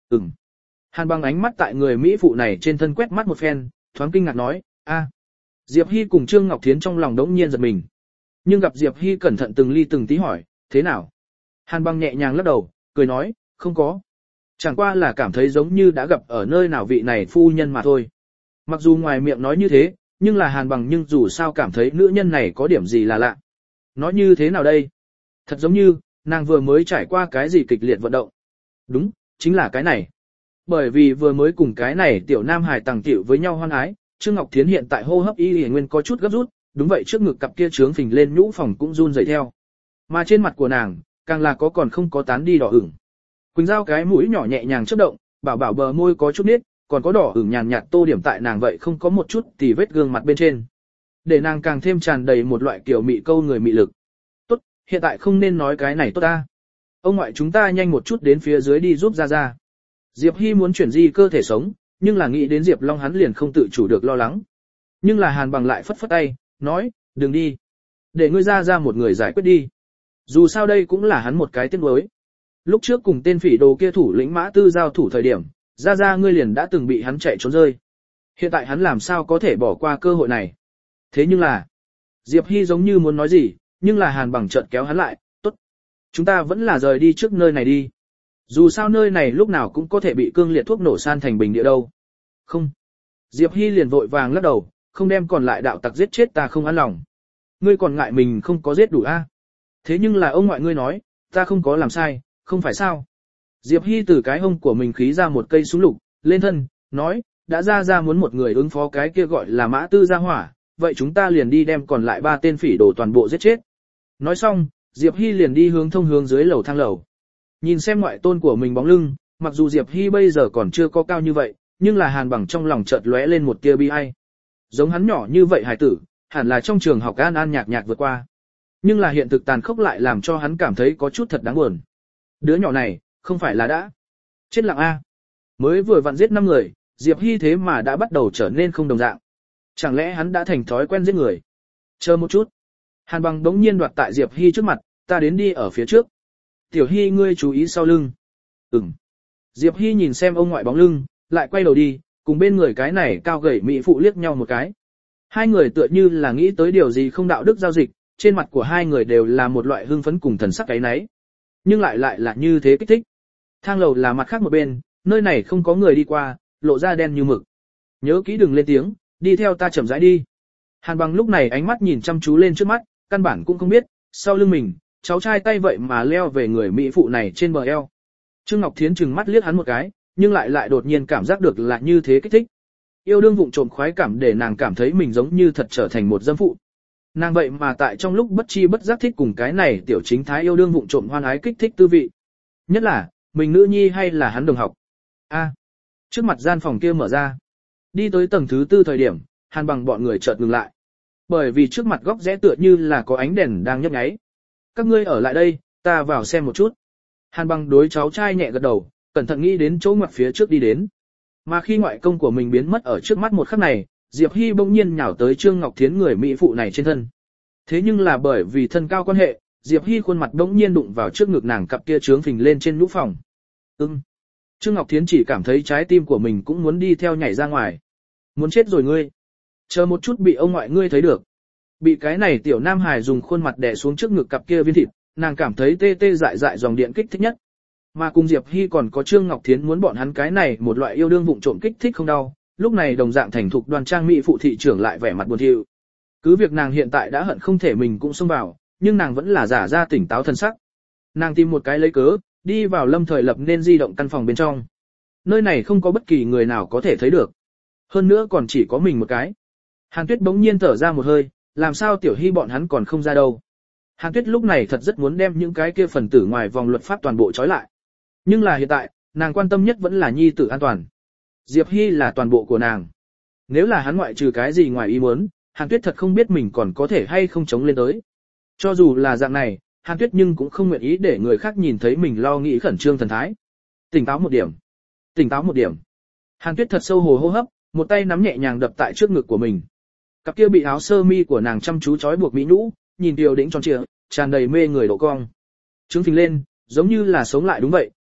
Ừm. Hàn Bằng ánh mắt tại người Mỹ phụ này trên thân quét mắt một phen, thoáng kinh ngạc nói, a. Diệp Hy cùng Trương Ngọc Thiến trong lòng đống nhiên giật mình. Nhưng gặp Diệp Hy cẩn thận từng ly từng tí hỏi, thế nào? Hàn Bằng nhẹ nhàng lắc đầu, cười nói, không có. Chẳng qua là cảm thấy giống như đã gặp ở nơi nào vị này phu nhân mà thôi. Mặc dù ngoài miệng nói như thế, nhưng là Hàn Bằng nhưng dù sao cảm thấy nữ nhân này có điểm gì là lạ. Nói như thế nào đây? Thật giống như, nàng vừa mới trải qua cái gì kịch liệt vận động. Đúng, chính là cái này. Bởi vì vừa mới cùng cái này tiểu nam hài tàng tiểu với nhau hoan ái, Trương Ngọc Thiến hiện tại hô hấp y y nguyên có chút gấp rút, đúng vậy trước ngực cặp kia trướng phình lên nhũ phòng cũng run rẩy theo. Mà trên mặt của nàng, càng là có còn không có tán đi đỏ ửng. Quỳnh Giao cái mũi nhỏ nhẹ nhàng chớp động, bảo bảo bờ môi có chút nít, còn có đỏ ửng nhàn nhạt tô điểm tại nàng vậy không có một chút tì vết gương mặt bên trên. Để nàng càng thêm tràn đầy một loại kiểu mị câu người mị lực. Tốt, hiện tại không nên nói cái này tốt ta. Ông ngoại chúng ta nhanh một chút đến phía dưới đi giúp ra ra. Diệp Hy muốn chuyển di cơ thể sống, nhưng là nghĩ đến Diệp Long hắn liền không tự chủ được lo lắng. Nhưng là Hàn Bằng lại phất phất tay, nói, đừng đi. Để ngươi ra ra một người giải quyết đi. Dù sao đây cũng là hắn một cái tiếc nuối. Lúc trước cùng tên phỉ đồ kia thủ lĩnh Mã Tư giao thủ thời điểm, ra ra ngươi liền đã từng bị hắn chạy trốn rơi. Hiện tại hắn làm sao có thể bỏ qua cơ hội này. Thế nhưng là, Diệp Hy giống như muốn nói gì, nhưng là Hàn Bằng chợt kéo hắn lại, tốt. Chúng ta vẫn là rời đi trước nơi này đi. Dù sao nơi này lúc nào cũng có thể bị cương liệt thuốc nổ san thành bình địa đâu. Không. Diệp Hy liền vội vàng lắc đầu, không đem còn lại đạo tặc giết chết ta không an lòng. Ngươi còn ngại mình không có giết đủ a? À? Thế nhưng là ông ngoại ngươi nói, ta không có làm sai, không phải sao? Diệp Hy từ cái hông của mình khí ra một cây súng lục, lên thân, nói, đã ra ra muốn một người ứng phó cái kia gọi là Mã Tư gia hỏa, vậy chúng ta liền đi đem còn lại ba tên phỉ đồ toàn bộ giết chết. Nói xong, Diệp Hy liền đi hướng thông hướng dưới lầu thang lầu. Nhìn xem ngoại tôn của mình bóng lưng, mặc dù Diệp Hy bây giờ còn chưa có cao như vậy, nhưng là Hàn Bằng trong lòng chợt lóe lên một tia bi ai. Giống hắn nhỏ như vậy hài tử, hẳn là trong trường học an an nhạc nhạc vượt qua. Nhưng là hiện thực tàn khốc lại làm cho hắn cảm thấy có chút thật đáng buồn. Đứa nhỏ này, không phải là đã chết lặng a? Mới vừa vặn giết năm người, Diệp Hy thế mà đã bắt đầu trở nên không đồng dạng. Chẳng lẽ hắn đã thành thói quen giết người? Chờ một chút. Hàn Bằng đống nhiên đoạt tại Diệp Hy trước mặt, ta đến đi ở phía trước. Tiểu Hy ngươi chú ý sau lưng. Ừm. Diệp Hy nhìn xem ông ngoại bóng lưng, lại quay đầu đi, cùng bên người cái này cao gầy mỹ phụ liếc nhau một cái. Hai người tựa như là nghĩ tới điều gì không đạo đức giao dịch, trên mặt của hai người đều là một loại hưng phấn cùng thần sắc cái nấy. Nhưng lại lại là như thế kích thích. Thang lầu là mặt khác một bên, nơi này không có người đi qua, lộ ra đen như mực. Nhớ kỹ đừng lên tiếng, đi theo ta chậm rãi đi. Hàn Bằng lúc này ánh mắt nhìn chăm chú lên trước mắt, căn bản cũng không biết, sau lưng mình, cháu trai tay vậy mà leo về người mỹ phụ này trên bờ eo. Trương Ngọc Thiến trừng mắt liếc hắn một cái, nhưng lại lại đột nhiên cảm giác được là như thế kích thích. Yêu đương vụng trộm khoái cảm để nàng cảm thấy mình giống như thật trở thành một dâm phụ. Nàng vậy mà tại trong lúc bất chi bất giác thích cùng cái này tiểu chính thái yêu đương vụng trộm hoan ái kích thích tư vị. Nhất là, mình nữ nhi hay là hắn đồng học. A. Trước mặt gian phòng kia mở ra. Đi tới tầng thứ tư thời điểm, Hàn Bằng bọn người chợt ngừng lại. Bởi vì trước mặt góc rẽ tựa như là có ánh đèn đang nhấp nháy. Các ngươi ở lại đây, ta vào xem một chút. Hàn Bằng đối cháu trai nhẹ gật đầu, cẩn thận nghĩ đến chỗ ngoặt phía trước đi đến. Mà khi ngoại công của mình biến mất ở trước mắt một khắc này, Diệp Hy bỗng nhiên nhào tới Trương Ngọc Thiến người mỹ phụ này trên thân. Thế nhưng là bởi vì thân cao quan hệ, Diệp Hy khuôn mặt bỗng nhiên đụng vào trước ngực nàng cặp kia trướng phình lên trên nhũ phòng. Ừm. Trương Ngọc Thiến chỉ cảm thấy trái tim của mình cũng muốn đi theo nhảy ra ngoài. Muốn chết rồi ngươi. Chờ một chút bị ông ngoại ngươi thấy được. Bị cái này tiểu nam hài dùng khuôn mặt đè xuống trước ngực cặp kia viên thịt, nàng cảm thấy tê tê dại dại dòng điện kích thích nhất. Mà cùng Diệp Hy còn có Trương Ngọc Thiến muốn bọn hắn cái này một loại yêu đương vụng trộm kích thích không đau, lúc này đồng dạng thành thục đoan trang mỹ phụ thị trưởng lại vẻ mặt buồn thiu. Cứ việc nàng hiện tại đã hận không thể mình cũng xông vào, nhưng nàng vẫn là giả ra tỉnh táo thân sắc. Nàng tìm một cái lấy cớ, đi vào lâm thời lập nên di động căn phòng bên trong. Nơi này không có bất kỳ người nào có thể thấy được. Hơn nữa còn chỉ có mình một cái. Hàn Tuyết bỗng nhiên thở ra một hơi, làm sao Tiểu Hy bọn hắn còn không ra đâu. Hàn Tuyết lúc này thật rất muốn đem những cái kia phần tử ngoài vòng luật pháp toàn bộ trói lại. Nhưng là hiện tại, nàng quan tâm nhất vẫn là nhi tử an toàn. Diệp Hy là toàn bộ của nàng. Nếu là hắn ngoại trừ cái gì ngoài ý muốn, Hàn Tuyết thật không biết mình còn có thể hay không chống lên tới. Cho dù là dạng này, Hàn Tuyết nhưng cũng không nguyện ý để người khác nhìn thấy mình lo nghĩ khẩn trương thần thái. Tỉnh táo một điểm. Tỉnh táo một điểm. Hàn Tuyết thật sâu hồ hô hấp, một tay nắm nhẹ nhàng đập tại trước ngực của mình. Cặp kia bị áo sơ mi của nàng chăm chú trói buộc mỹ nhũ, nhìn điều đĩnh tròn trịa, tràn đầy mê người độ cong. Trứng phình lên, giống như là sống lại đúng vậy,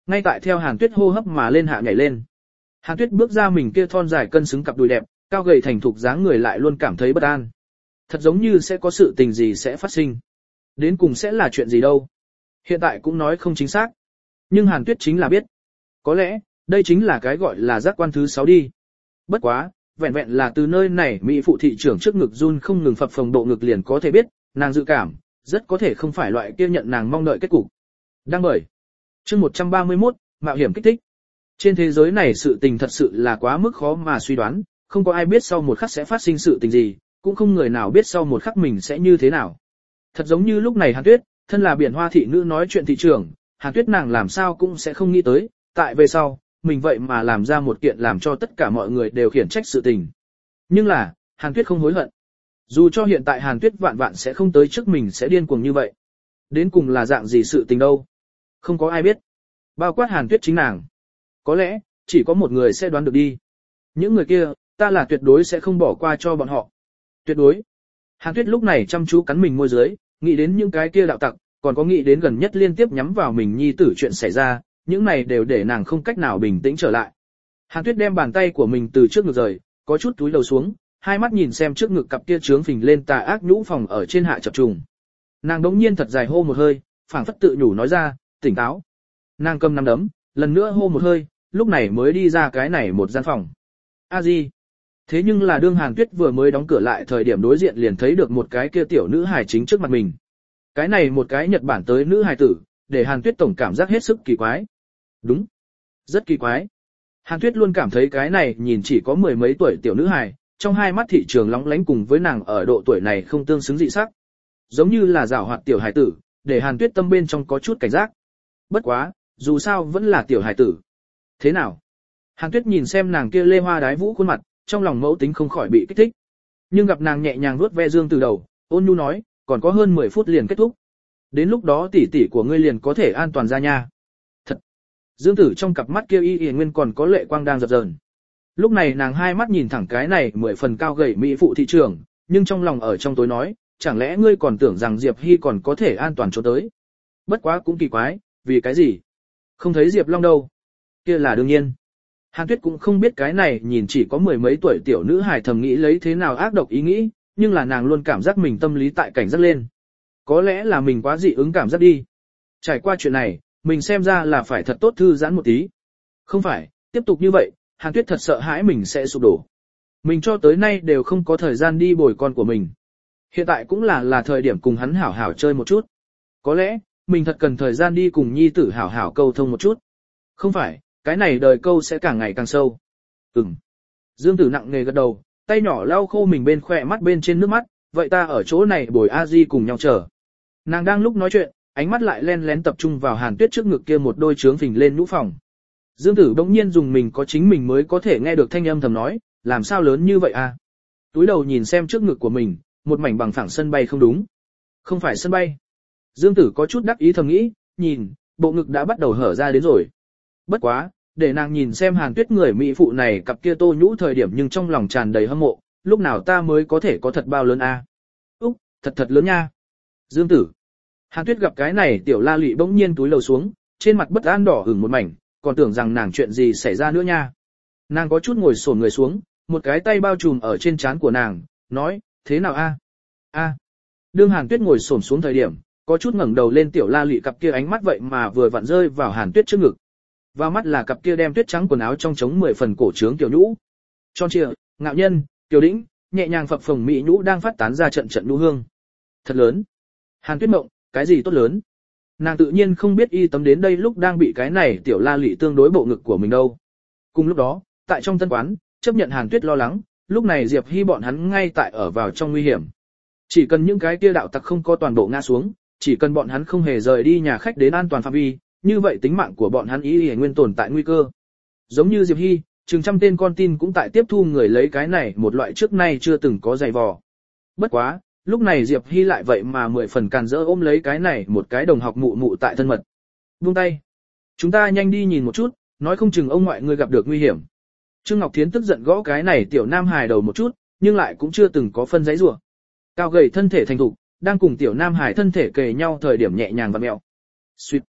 ngay tại theo Hàn Tuyết hô hấp mà lên hạ nhảy lên. Hàn Tuyết bước ra mình kia thon dài cân xứng cặp đùi đẹp, cao gầy thành thục dáng người lại luôn cảm thấy bất an. Thật giống như sẽ có sự tình gì sẽ phát sinh. Đến cùng sẽ là chuyện gì đâu. Hiện tại cũng nói không chính xác. Nhưng Hàn Tuyết chính là biết. Có lẽ, đây chính là cái gọi là giác quan thứ sáu đi. Bất quá, vẹn vẹn là từ nơi này mỹ phụ thị trưởng trước ngực run không ngừng phập phồng độ ngực liền có thể biết, nàng dự cảm, rất có thể không phải loại kia nhận nàng mong đợi kết cục. Đang bởi. Chương một trăm ba mươi mốt, mạo hiểm kích thích. Trên thế giới này sự tình thật sự là quá mức khó mà suy đoán, không có ai biết sau một khắc sẽ phát sinh sự tình gì, cũng không người nào biết sau một khắc mình sẽ như thế nào. Thật giống như lúc này Hàn Tuyết, thân là biển hoa thị nữ nói chuyện thị trường, Hàn Tuyết nàng làm sao cũng sẽ không nghĩ tới, tại về sau, mình vậy mà làm ra một kiện làm cho tất cả mọi người đều khiển trách sự tình. Nhưng là, Hàn Tuyết không hối hận. Dù cho hiện tại Hàn Tuyết vạn vạn sẽ không tới trước mình sẽ điên cuồng như vậy. Đến cùng là dạng gì sự tình đâu. Không có ai biết. Bao quát Hàn Tuyết chính nàng. Có lẽ, chỉ có một người sẽ đoán được đi. Những người kia, ta là tuyệt đối sẽ không bỏ qua cho bọn họ. Tuyệt đối. Hàn Tuyết lúc này chăm chú cắn mình môi dưới, nghĩ đến những cái kia đạo tặc, còn có nghĩ đến gần nhất liên tiếp nhắm vào mình nhi tử chuyện xảy ra, những này đều để nàng không cách nào bình tĩnh trở lại. Hàn Tuyết đem bàn tay của mình từ trước ngực rời, có chút túi đầu xuống, hai mắt nhìn xem trước ngực cặp kia trướng phình lên tà ác nhũ phòng ở trên hạ chập trùng. Nàng đống nhiên thật dài hô một hơi, phảng phất tự nhủ nói ra, tỉnh táo. Nàng cầm nắm đấm, lần nữa hô một hơi, lúc này mới đi ra cái này một gian phòng. A Di. Thế nhưng là đương Hàn Tuyết vừa mới đóng cửa lại thời điểm đối diện liền thấy được một cái kia tiểu nữ hài chính trước mặt mình. Cái này một cái Nhật Bản tới nữ hài tử, để Hàn Tuyết tổng cảm giác hết sức kỳ quái. Đúng. Rất kỳ quái. Hàn Tuyết luôn cảm thấy cái này nhìn chỉ có mười mấy tuổi tiểu nữ hài, trong hai mắt thị trường lóng lánh cùng với nàng ở độ tuổi này không tương xứng dị sắc. Giống như là giảo hoạt tiểu hài tử, để Hàn Tuyết tâm bên trong có chút cảnh giác. Bất quá, dù sao vẫn là tiểu hài tử. Thế nào? Hàn Tuyết nhìn xem nàng kia lê hoa đái vũ khuôn mặt, trong lòng mẫu tính không khỏi bị kích thích. Nhưng gặp nàng nhẹ nhàng vuốt ve Dương từ đầu, ôn nhu nói, còn có hơn mười phút liền kết thúc. Đến lúc đó tỷ tỷ của ngươi liền có thể an toàn ra nha. Thật. Dương Tử trong cặp mắt kia y y nguyên còn có lệ quang đang dập dờn. Lúc này nàng hai mắt nhìn thẳng cái này mười phần cao gầy mỹ phụ thị trường, nhưng trong lòng ở trong tối nói, chẳng lẽ ngươi còn tưởng rằng Diệp Hy còn có thể an toàn chỗ tới. Bất quá cũng kỳ quái, vì cái gì? Không thấy Diệp Long đâu. Kia là đương nhiên. Hàn Tuyết cũng không biết cái này nhìn chỉ có mười mấy tuổi tiểu nữ hài thầm nghĩ lấy thế nào ác độc ý nghĩ, nhưng là nàng luôn cảm giác mình tâm lý tại cảnh giác lên. Có lẽ là mình quá dị ứng cảm giác đi. Trải qua chuyện này, mình xem ra là phải thật tốt thư giãn một tí. Không phải, tiếp tục như vậy, Hàn Tuyết thật sợ hãi mình sẽ sụp đổ. Mình cho tới nay đều không có thời gian đi bồi con của mình. Hiện tại cũng là là thời điểm cùng hắn hảo hảo chơi một chút. Có lẽ, mình thật cần thời gian đi cùng nhi tử hảo hảo câu thông một chút. Không phải, cái này đời câu sẽ càng ngày càng sâu. Ừm. Dương Tử nặng nề gật đầu, tay nhỏ lau khô mình bên khỏe mắt bên trên nước mắt, vậy ta ở chỗ này bồi A Di cùng nhau chờ. Nàng đang lúc nói chuyện, ánh mắt lại len lén tập trung vào Hàn Tuyết trước ngực kia một đôi trướng phình lên nhũ phòng. Dương Tử bỗng nhiên dùng mình có chính mình mới có thể nghe được thanh âm thầm nói, làm sao lớn như vậy à? Túi đầu nhìn xem trước ngực của mình, một mảnh bằng phẳng sân bay không đúng. Không phải sân bay. Dương Tử có chút đắc ý thầm nghĩ, nhìn, bộ ngực đã bắt đầu hở ra đến rồi. Bất quá, để nàng nhìn xem Hàn Tuyết người mỹ phụ này cặp kia tô nhũ thời điểm nhưng trong lòng tràn đầy hâm mộ, lúc nào ta mới có thể có thật bao lớn a? À? Úc, thật thật lớn nha. Dương Tử. Hàn Tuyết gặp cái này tiểu la lụy bỗng nhiên túi lầu xuống, trên mặt bất an đỏ ửng một mảnh, còn tưởng rằng nàng chuyện gì xảy ra nữa nha. Nàng có chút ngồi xổm người xuống, một cái tay bao trùm ở trên trán của nàng, nói, thế nào a? A. Đương Hàn Tuyết ngồi xổm xuống thời điểm, có chút ngẩng đầu lên tiểu la lụy cặp kia ánh mắt vậy mà vừa vặn rơi vào Hàn Tuyết trước ngực. Vào mắt là cặp kia đem tuyết trắng quần áo trong trống mười phần cổ trướng tiểu nhũ. Tròn trịa, ngạo nhân, tiểu đĩnh, nhẹ nhàng phập phồng mỹ nhũ đang phát tán ra trận trận nhũ hương. Thật lớn. Hàn Tuyết mộng, cái gì tốt lớn? Nàng tự nhiên không biết y tấm đến đây lúc đang bị cái này tiểu la lị tương đối bộ ngực của mình đâu. Cùng lúc đó, tại trong tân quán, chấp nhận Hàn Tuyết lo lắng, lúc này Diệp Hy bọn hắn ngay tại ở vào trong nguy hiểm. Chỉ cần những cái kia đạo tặc không có toàn bộ ngã xuống, chỉ cần bọn hắn không hề rời đi nhà khách đến an toàn phạm vi, như vậy tính mạng của bọn hắn ý ý nguyên tồn tại nguy cơ. Giống như Diệp Hy, chừng trăm tên con tin cũng tại tiếp thu người lấy cái này một loại trước nay chưa từng có giày vò. Bất quá, lúc này Diệp Hy lại vậy mà mười phần càn rỡ ôm lấy cái này một cái đồng học mụ mụ tại thân mật. Buông tay. Chúng ta nhanh đi nhìn một chút, nói không chừng ông ngoại ngươi gặp được nguy hiểm. Trương Ngọc Thiến tức giận gõ cái này tiểu nam hài đầu một chút, nhưng lại cũng chưa từng có phân giấy rủa. Cao gầy thân thể thành thục, đang cùng tiểu nam hài thân thể kề nhau thời điểm nhẹ nhàng và mẹo. Xuyệt.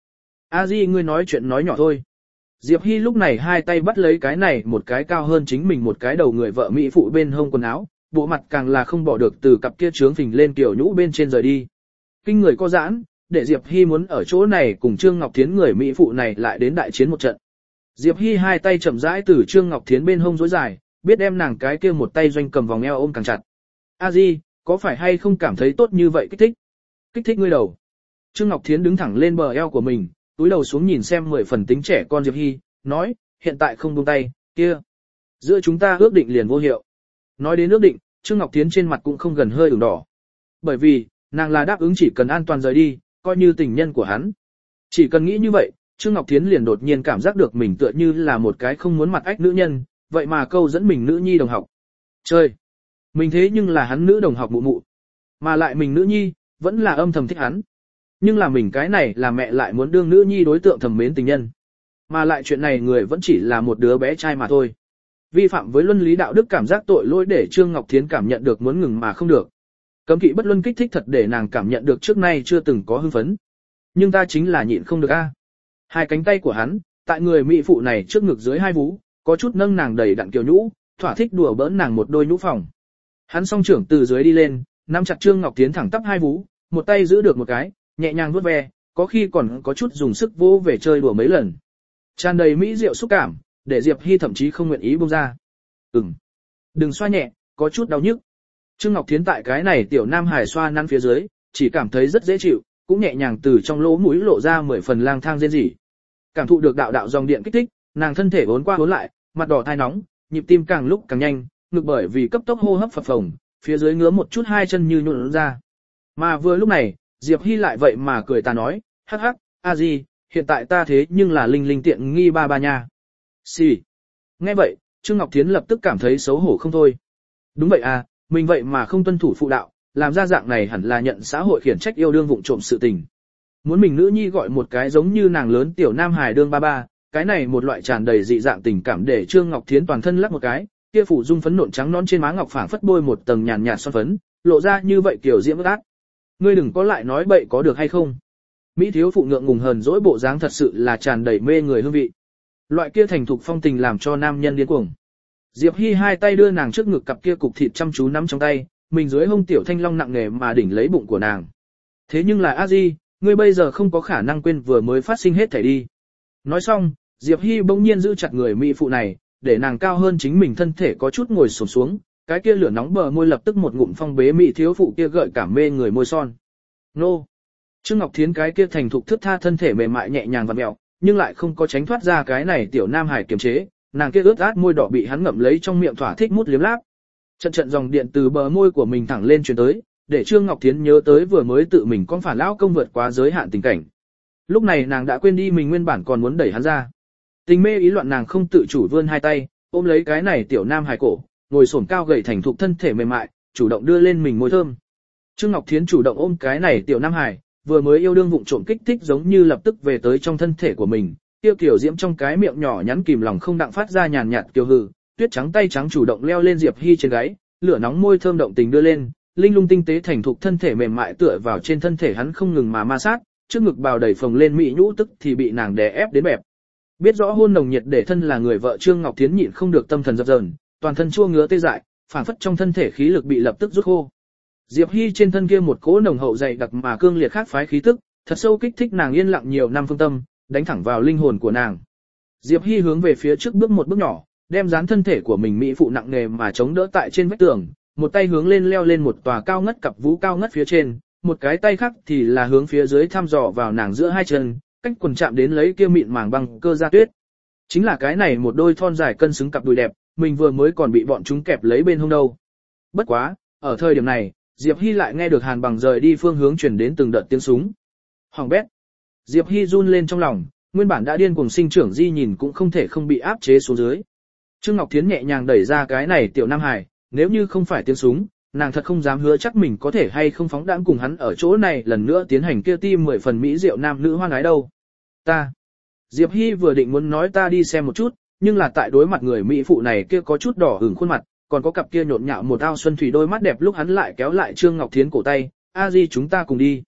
A Di ngươi nói chuyện nói nhỏ thôi. Diệp Hy lúc này hai tay bắt lấy cái này một cái cao hơn chính mình một cái đầu người vợ mỹ phụ bên hông quần áo, bộ mặt càng là không bỏ được từ cặp kia trướng phình lên kiểu nhũ bên trên rời đi. Kinh người co giãn, để Diệp Hy muốn ở chỗ này cùng Trương Ngọc Thiến người mỹ phụ này lại đến đại chiến một trận. Diệp Hy hai tay chậm rãi từ Trương Ngọc Thiến bên hông duỗi dài, biết đem nàng cái kia một tay doanh cầm vòng eo ôm càng chặt. A Di, có phải hay không cảm thấy tốt như vậy kích thích? Kích thích ngươi đầu. Trương Ngọc Thiến đứng thẳng lên bờ eo của mình, túi đầu xuống nhìn xem mười phần tính trẻ con Diệp Hy, nói, hiện tại không buông tay, kia. Giữa chúng ta ước định liền vô hiệu. Nói đến ước định, Trương Ngọc Thiến trên mặt cũng không gần hơi ửng đỏ. Bởi vì, nàng là đáp ứng chỉ cần an toàn rời đi, coi như tình nhân của hắn. Chỉ cần nghĩ như vậy, Trương Ngọc Thiến liền đột nhiên cảm giác được mình tựa như là một cái không muốn mặt ách nữ nhân, vậy mà câu dẫn mình nữ nhi đồng học. Chơi! Mình thế nhưng là hắn nữ đồng học mụ mụ. Mà lại mình nữ nhi, vẫn là âm thầm thích hắn. Nhưng là mình cái này là mẹ lại muốn đương nữ nhi đối tượng thầm mến tình nhân. Mà lại chuyện này người vẫn chỉ là một đứa bé trai mà thôi. Vi phạm với luân lý đạo đức cảm giác tội lỗi để Trương Ngọc Thiến cảm nhận được muốn ngừng mà không được. Cấm kỵ bất luân kích thích thật để nàng cảm nhận được trước nay chưa từng có hưng phấn. Nhưng ta chính là nhịn không được a. Hai cánh tay của hắn, tại người mỹ phụ này trước ngực dưới hai vú, có chút nâng nàng đầy đặn kiều nhũ, thỏa thích đùa bỡn nàng một đôi nhũ phòng. Hắn song trưởng từ dưới đi lên, nắm chặt Trương Ngọc Thiến thẳng tắp hai vú, một tay giữ được một cái, nhẹ nhàng vuốt ve, có khi còn có chút dùng sức vỗ về chơi đùa mấy lần. Tràn đầy mỹ diệu xúc cảm, để Diệp Hy thậm chí không nguyện ý buông ra. Ừm, đừng xoa nhẹ, có chút đau nhức. Trương Ngọc Thiến tại cái này tiểu nam hải xoa nắn phía dưới, chỉ cảm thấy rất dễ chịu, cũng nhẹ nhàng từ trong lỗ mũi lộ ra mười phần lang thang rên rỉ. Cảm thụ được đạo đạo dòng điện kích thích, nàng thân thể uốn qua uốn lại, mặt đỏ thai nóng, nhịp tim càng lúc càng nhanh, ngực bởi vì cấp tốc hô hấp phập phồng, phía dưới ngứa một chút hai chân như nhũn ra. Mà vừa lúc này, Diệp Hy lại vậy mà cười ta nói, hắc hắc, a di, hiện tại ta thế nhưng là linh linh tiện nghi ba ba nha. Xì. Nghe vậy, Trương Ngọc Thiến lập tức cảm thấy xấu hổ không thôi. Đúng vậy à, mình vậy mà không tuân thủ phụ đạo, làm ra dạng này hẳn là nhận xã hội khiển trách yêu đương vụng trộm sự tình. Muốn mình nữ nhi gọi một cái giống như nàng lớn tiểu nam hài đương ba ba, cái này một loại tràn đầy dị dạng tình cảm để Trương Ngọc Thiến toàn thân lắc một cái, kia phủ dung phấn nộn trắng nõn trên má ngọc phảng phất bôi một tầng nhàn nhạt son phấn, lộ ra như vậy kiểu diễm ác. Ngươi đừng có lại nói bậy có được hay không? Mỹ thiếu phụ ngượng ngùng hờn dỗi bộ dáng thật sự là tràn đầy mê người hương vị. Loại kia thành thục phong tình làm cho nam nhân điên cuồng. Diệp Hy hai tay đưa nàng trước ngực cặp kia cục thịt chăm chú nắm trong tay, mình dưới hông tiểu thanh long nặng nề mà đỉnh lấy bụng của nàng. Thế nhưng là a di, ngươi bây giờ không có khả năng quên vừa mới phát sinh hết thảy đi. Nói xong, Diệp Hy bỗng nhiên giữ chặt người mỹ phụ này, để nàng cao hơn chính mình thân thể có chút ngồi xổm xuống, cái kia lửa nóng bờ môi lập tức một ngụm phong bế mỹ thiếu phụ kia gợi cảm mê người môi son. Nô! Trương Ngọc Thiến cái kia thành thục thướt tha thân thể mềm mại nhẹ nhàng và mèo, nhưng lại không có tránh thoát ra cái này tiểu nam hải kiềm chế, nàng kia ướt át môi đỏ bị hắn ngậm lấy trong miệng thỏa thích mút liếm láp. Trận trận dòng điện từ bờ môi của mình thẳng lên truyền tới, để Trương Ngọc Thiến nhớ tới vừa mới tự mình con phản lão công vượt quá giới hạn tình cảnh. Lúc này nàng đã quên đi mình nguyên bản còn muốn đẩy hắn ra. Tình mê ý loạn nàng không tự chủ vươn hai tay, ôm lấy cái này tiểu nam hài cổ, ngồi xổm cao gầy thành thục thân thể mềm mại, chủ động đưa lên mình môi thơm. Trương Ngọc Thiến chủ động ôm cái này tiểu nam hài, vừa mới yêu đương vụng trộm kích thích giống như lập tức về tới trong thân thể của mình, tiêu kiểu diễm trong cái miệng nhỏ nhắn kìm lòng không đặng phát ra nhàn nhạt kiều hừ, tuyết trắng tay trắng chủ động leo lên Diệp Hy trên gáy, lửa nóng môi thơm động tình đưa lên, linh lung tinh tế thành thục thân thể mềm mại tựa vào trên thân thể hắn không ngừng mà ma sát, trước ngực bào đầy phồng lên mỹ nhũ tức thì bị nàng đè ép đến bẹp. Biết rõ hôn nồng nhiệt để thân là người vợ Trương Ngọc Thiến nhịn không được tâm thần dập dờn, toàn thân chua ngứa tê dại, phản phất trong thân thể khí lực bị lập tức rút khô. Diệp Hy trên thân kia một cỗ nồng hậu dày đặc mà cương liệt khác phái khí tức, thật sâu kích thích nàng yên lặng nhiều năm phương tâm, đánh thẳng vào linh hồn của nàng. Diệp Hy hướng về phía trước bước một bước nhỏ, đem dán thân thể của mình mỹ phụ nặng nề mà chống đỡ tại trên vách tường, một tay hướng lên leo lên một tòa cao ngất cặp vú cao ngất phía trên, một cái tay khác thì là hướng phía dưới thăm dò vào nàng giữa hai chân, cách quần chạm đến lấy kia mịn màng băng cơ da tuyết. Chính là cái này một đôi thon dài cân xứng cặp đùi đẹp, mình vừa mới còn bị bọn chúng kẹp lấy bên hông đâu. Bất quá, ở thời điểm này, Diệp Hy lại nghe được Hàn Bằng rời đi phương hướng truyền đến từng đợt tiếng súng. Hoàng bét. Diệp Hy run lên trong lòng, nguyên bản đã điên cuồng sinh trưởng di nhìn cũng không thể không bị áp chế xuống dưới. Trương Ngọc Thiến nhẹ nhàng đẩy ra cái này tiểu nam hải, nếu như không phải tiếng súng, nàng thật không dám hứa chắc mình có thể hay không phóng đãng cùng hắn ở chỗ này lần nữa tiến hành kia tim mười phần mỹ diệu nam nữ hoan ái đâu. Ta. Diệp Hy vừa định muốn nói ta đi xem một chút, nhưng là tại đối mặt người mỹ phụ này kia có chút đỏ ửng khuôn mặt, còn có cặp kia nhộn nhạo một ao xuân thủy đôi mắt đẹp lúc hắn lại kéo lại Trương Ngọc Thiến cổ tay, a di chúng ta cùng đi.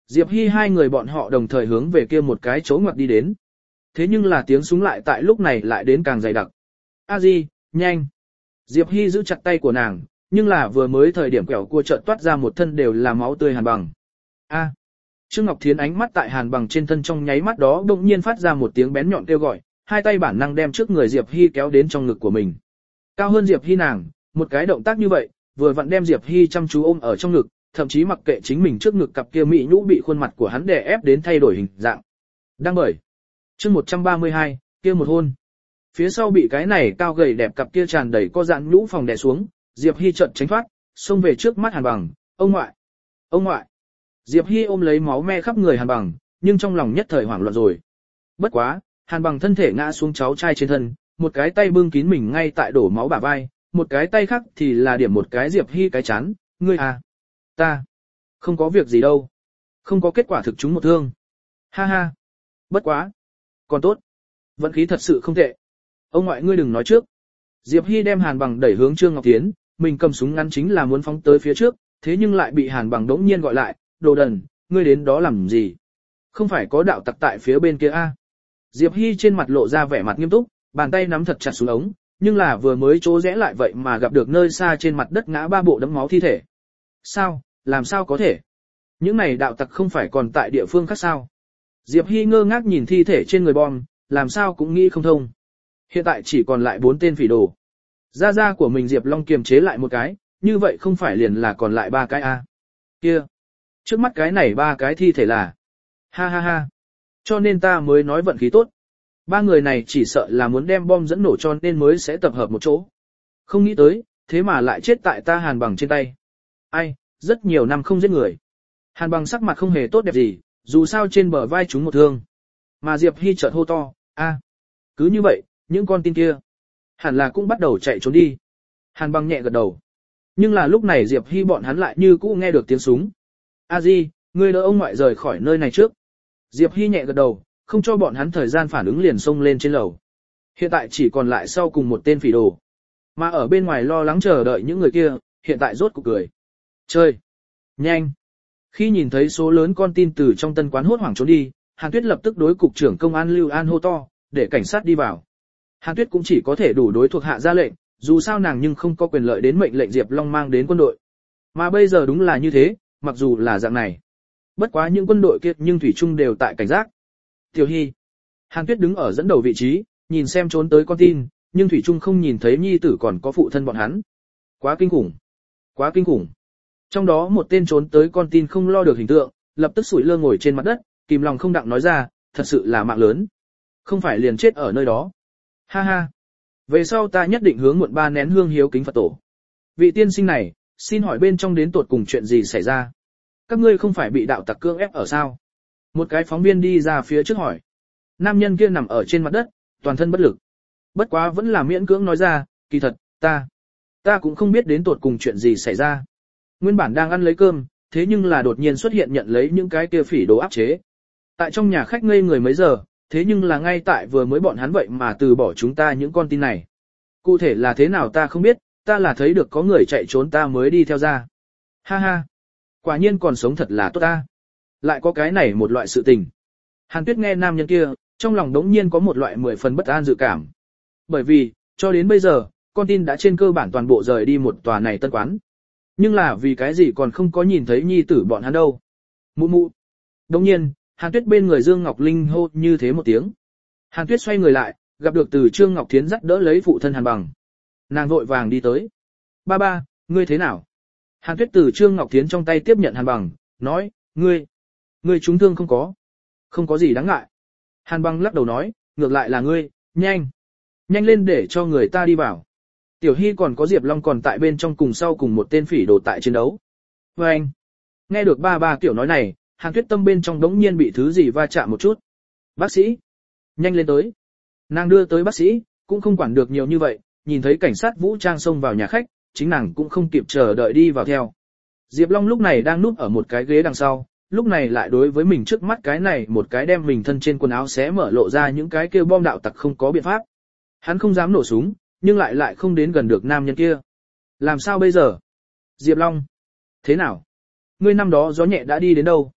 Diệp Hy hai người bọn họ đồng thời hướng về kia một cái chỗ ngoặt đi đến. Thế nhưng là tiếng súng lại tại lúc này lại đến càng dày đặc. A Di, nhanh. Diệp Hy giữ chặt tay của nàng, nhưng là vừa mới thời điểm quẹo cua chợt toát ra một thân đều là máu tươi Hàn Bằng. A. Trương Ngọc Thiến ánh mắt tại Hàn Bằng trên thân trong nháy mắt đó đột nhiên phát ra một tiếng bén nhọn kêu gọi, hai tay bản năng đem trước người Diệp Hy kéo đến trong ngực của mình. Cao hơn Diệp Hy nàng, một cái động tác như vậy, vừa vặn đem Diệp Hy chăm chú ôm ở trong ngực, thậm chí mặc kệ chính mình trước ngực cặp kia mỹ nhũ bị khuôn mặt của hắn đè ép đến thay đổi hình dạng. Đang bởi. Chương một trăm ba mươi hai, kia một hôn. Phía sau bị cái này cao gầy đẹp cặp kia tràn đầy co giãn nhũ phòng đè xuống, Diệp Hy chợt tránh thoát, xông về trước mắt Hàn Bằng, "Ông ngoại, ông ngoại." Diệp Hy ôm lấy máu me khắp người Hàn Bằng, nhưng trong lòng nhất thời hoảng loạn rồi. Bất quá, Hàn Bằng thân thể ngã xuống cháu trai trên thân, một cái tay bưng kín mình ngay tại đổ máu bả vai, một cái tay khác thì là điểm một cái Diệp Hy cái chán, "Ngươi à, ta không có việc gì đâu, không có kết quả thực chúng một thương." Ha ha. Bất quá, còn tốt, vận khí thật sự không tệ. "Ông ngoại ngươi đừng nói trước." Diệp Hy đem Hàn Bằng đẩy hướng Trương Ngọc Thiến, mình cầm súng ngắn chính là muốn phóng tới phía trước, thế nhưng lại bị Hàn Bằng đống nhiên gọi lại, "Đồ đần, ngươi đến đó làm gì? Không phải có đạo tặc tại phía bên kia a?" À? Diệp Hy trên mặt lộ ra vẻ mặt nghiêm túc, bàn tay nắm thật chặt xuống ống, nhưng là vừa mới chỗ rẽ lại vậy mà gặp được nơi xa trên mặt đất ngã ba bộ đẫm máu thi thể. "Sao, làm sao có thể? Những này đạo tặc không phải còn tại địa phương khác sao?" Diệp Hy ngơ ngác nhìn thi thể trên người bom, làm sao cũng nghĩ không thông. Hiện tại chỉ còn lại bốn tên phỉ đồ. Gia gia của mình Diệp Long kiềm chế lại một cái, như vậy không phải liền là còn lại ba cái a? À? Kia, trước mắt cái này ba cái thi thể là. Ha ha ha. Cho nên ta mới nói vận khí tốt. Ba người này chỉ sợ là muốn đem bom dẫn nổ cho nên mới sẽ tập hợp một chỗ. Không nghĩ tới, thế mà lại chết tại ta Hàn Bằng trên tay. Ai, rất nhiều năm không giết người. Hàn Bằng sắc mặt không hề tốt đẹp gì, dù sao trên bờ vai chúng một thương. Mà Diệp Hy chợt hô to, "A." Cứ như vậy, những con tin kia hẳn là cũng bắt đầu chạy trốn đi. Hàn Bằng nhẹ gật đầu. Nhưng là lúc này Diệp Hy bọn hắn lại như cũ nghe được tiếng súng. "A Di, ngươi đỡ ông ngoại rời khỏi nơi này trước." Diệp Hy nhẹ gật đầu, không cho bọn hắn thời gian phản ứng liền xông lên trên lầu. Hiện tại chỉ còn lại sau cùng một tên phỉ đồ. Mà ở bên ngoài lo lắng chờ đợi những người kia, hiện tại rốt cuộc cười. "Chơi! Nhanh!" Khi nhìn thấy số lớn con tin từ trong tân quán hốt hoảng trốn đi, Hàn Tuyết lập tức đối cục trưởng công an Lưu An hô to, để cảnh sát đi vào. Hàn Tuyết cũng chỉ có thể đủ đối thuộc hạ ra lệnh, dù sao nàng nhưng không có quyền lợi đến mệnh lệnh Diệp Long mang đến quân đội. Mà bây giờ đúng là như thế, mặc dù là dạng này. Bất quá những quân đội kia nhưng thủy chung đều tại cảnh giác. "Tiểu Hy." Hàn Tuyết đứng ở dẫn đầu vị trí, nhìn xem trốn tới con tin, nhưng thủy chung không nhìn thấy nhi tử còn có phụ thân bọn hắn. Quá kinh khủng. Quá kinh khủng. Trong đó một tên trốn tới con tin không lo được hình tượng, lập tức sủi lơ ngồi trên mặt đất, kìm lòng không đặng nói ra, "Thật sự là mạng lớn. Không phải liền chết ở nơi đó. Ha ha. Về sau ta nhất định hướng muộn ba nén hương hiếu kính Phật tổ. Vị tiên sinh này, xin hỏi bên trong đến tột cùng chuyện gì xảy ra? Các ngươi không phải bị đạo tặc cưỡng ép ở sao?" Một cái phóng viên đi ra phía trước hỏi. Nam nhân kia nằm ở trên mặt đất, toàn thân bất lực. Bất quá vẫn là miễn cưỡng nói ra, "Kỳ thật, ta, ta cũng không biết đến tột cùng chuyện gì xảy ra. Nguyên bản đang ăn lấy cơm, thế nhưng là đột nhiên xuất hiện nhận lấy những cái kia phỉ đồ áp chế. Tại trong nhà khách ngây người mấy giờ, thế nhưng là ngay tại vừa mới bọn hắn vậy mà từ bỏ chúng ta những con tin này. Cụ thể là thế nào ta không biết, ta là thấy được có người chạy trốn ta mới đi theo ra. Ha ha, quả nhiên còn sống thật là tốt ta. Lại có cái này một loại sự tình." Hàn Tuyết nghe nam nhân kia, trong lòng đống nhiên có một loại mười phần bất an dự cảm. Bởi vì, cho đến bây giờ, con tin đã trên cơ bản toàn bộ rời đi một tòa này tân quán. Nhưng là vì cái gì còn không có nhìn thấy nhi tử bọn hắn đâu. Mụ mụ. Đống nhiên, Hàn Tuyết bên người Dương Ngọc Linh hô như thế một tiếng. Hàn Tuyết xoay người lại, gặp được từ Trương Ngọc Thiến dắt đỡ lấy phụ thân Hàn Bằng. Nàng vội vàng đi tới. "Ba ba, ngươi thế nào?" Hàn Tuyết từ Trương Ngọc Thiến trong tay tiếp nhận Hàn Bằng, nói, "Ngươi, ngươi trúng thương không có? Không có gì đáng ngại." Hàn Bằng lắc đầu nói, "Ngược lại là ngươi, nhanh, nhanh lên để cho người ta đi vào. Tiểu Hy còn có Diệp Long còn tại bên trong cùng sau cùng một tên phỉ đồ tại chiến đấu." Và anh, nghe được ba ba kiểu nói này, Hàn Tuyết tâm bên trong đống nhiên bị thứ gì va chạm một chút. "Bác sĩ, nhanh lên tới." Nàng đưa tới bác sĩ, cũng không quản được nhiều như vậy, nhìn thấy cảnh sát vũ trang xông vào nhà khách, chính nàng cũng không kịp chờ đợi đi vào theo. Diệp Long lúc này đang núp ở một cái ghế đằng sau, lúc này lại đối với mình trước mắt cái này một cái đem mình thân trên quần áo xé mở lộ ra những cái kêu bom đạo tặc không có biện pháp. Hắn không dám nổ súng, nhưng lại lại không đến gần được nam nhân kia. Làm sao bây giờ? "Diệp Long, thế nào? Ngươi năm đó gió nhẹ đã đi đến đâu?"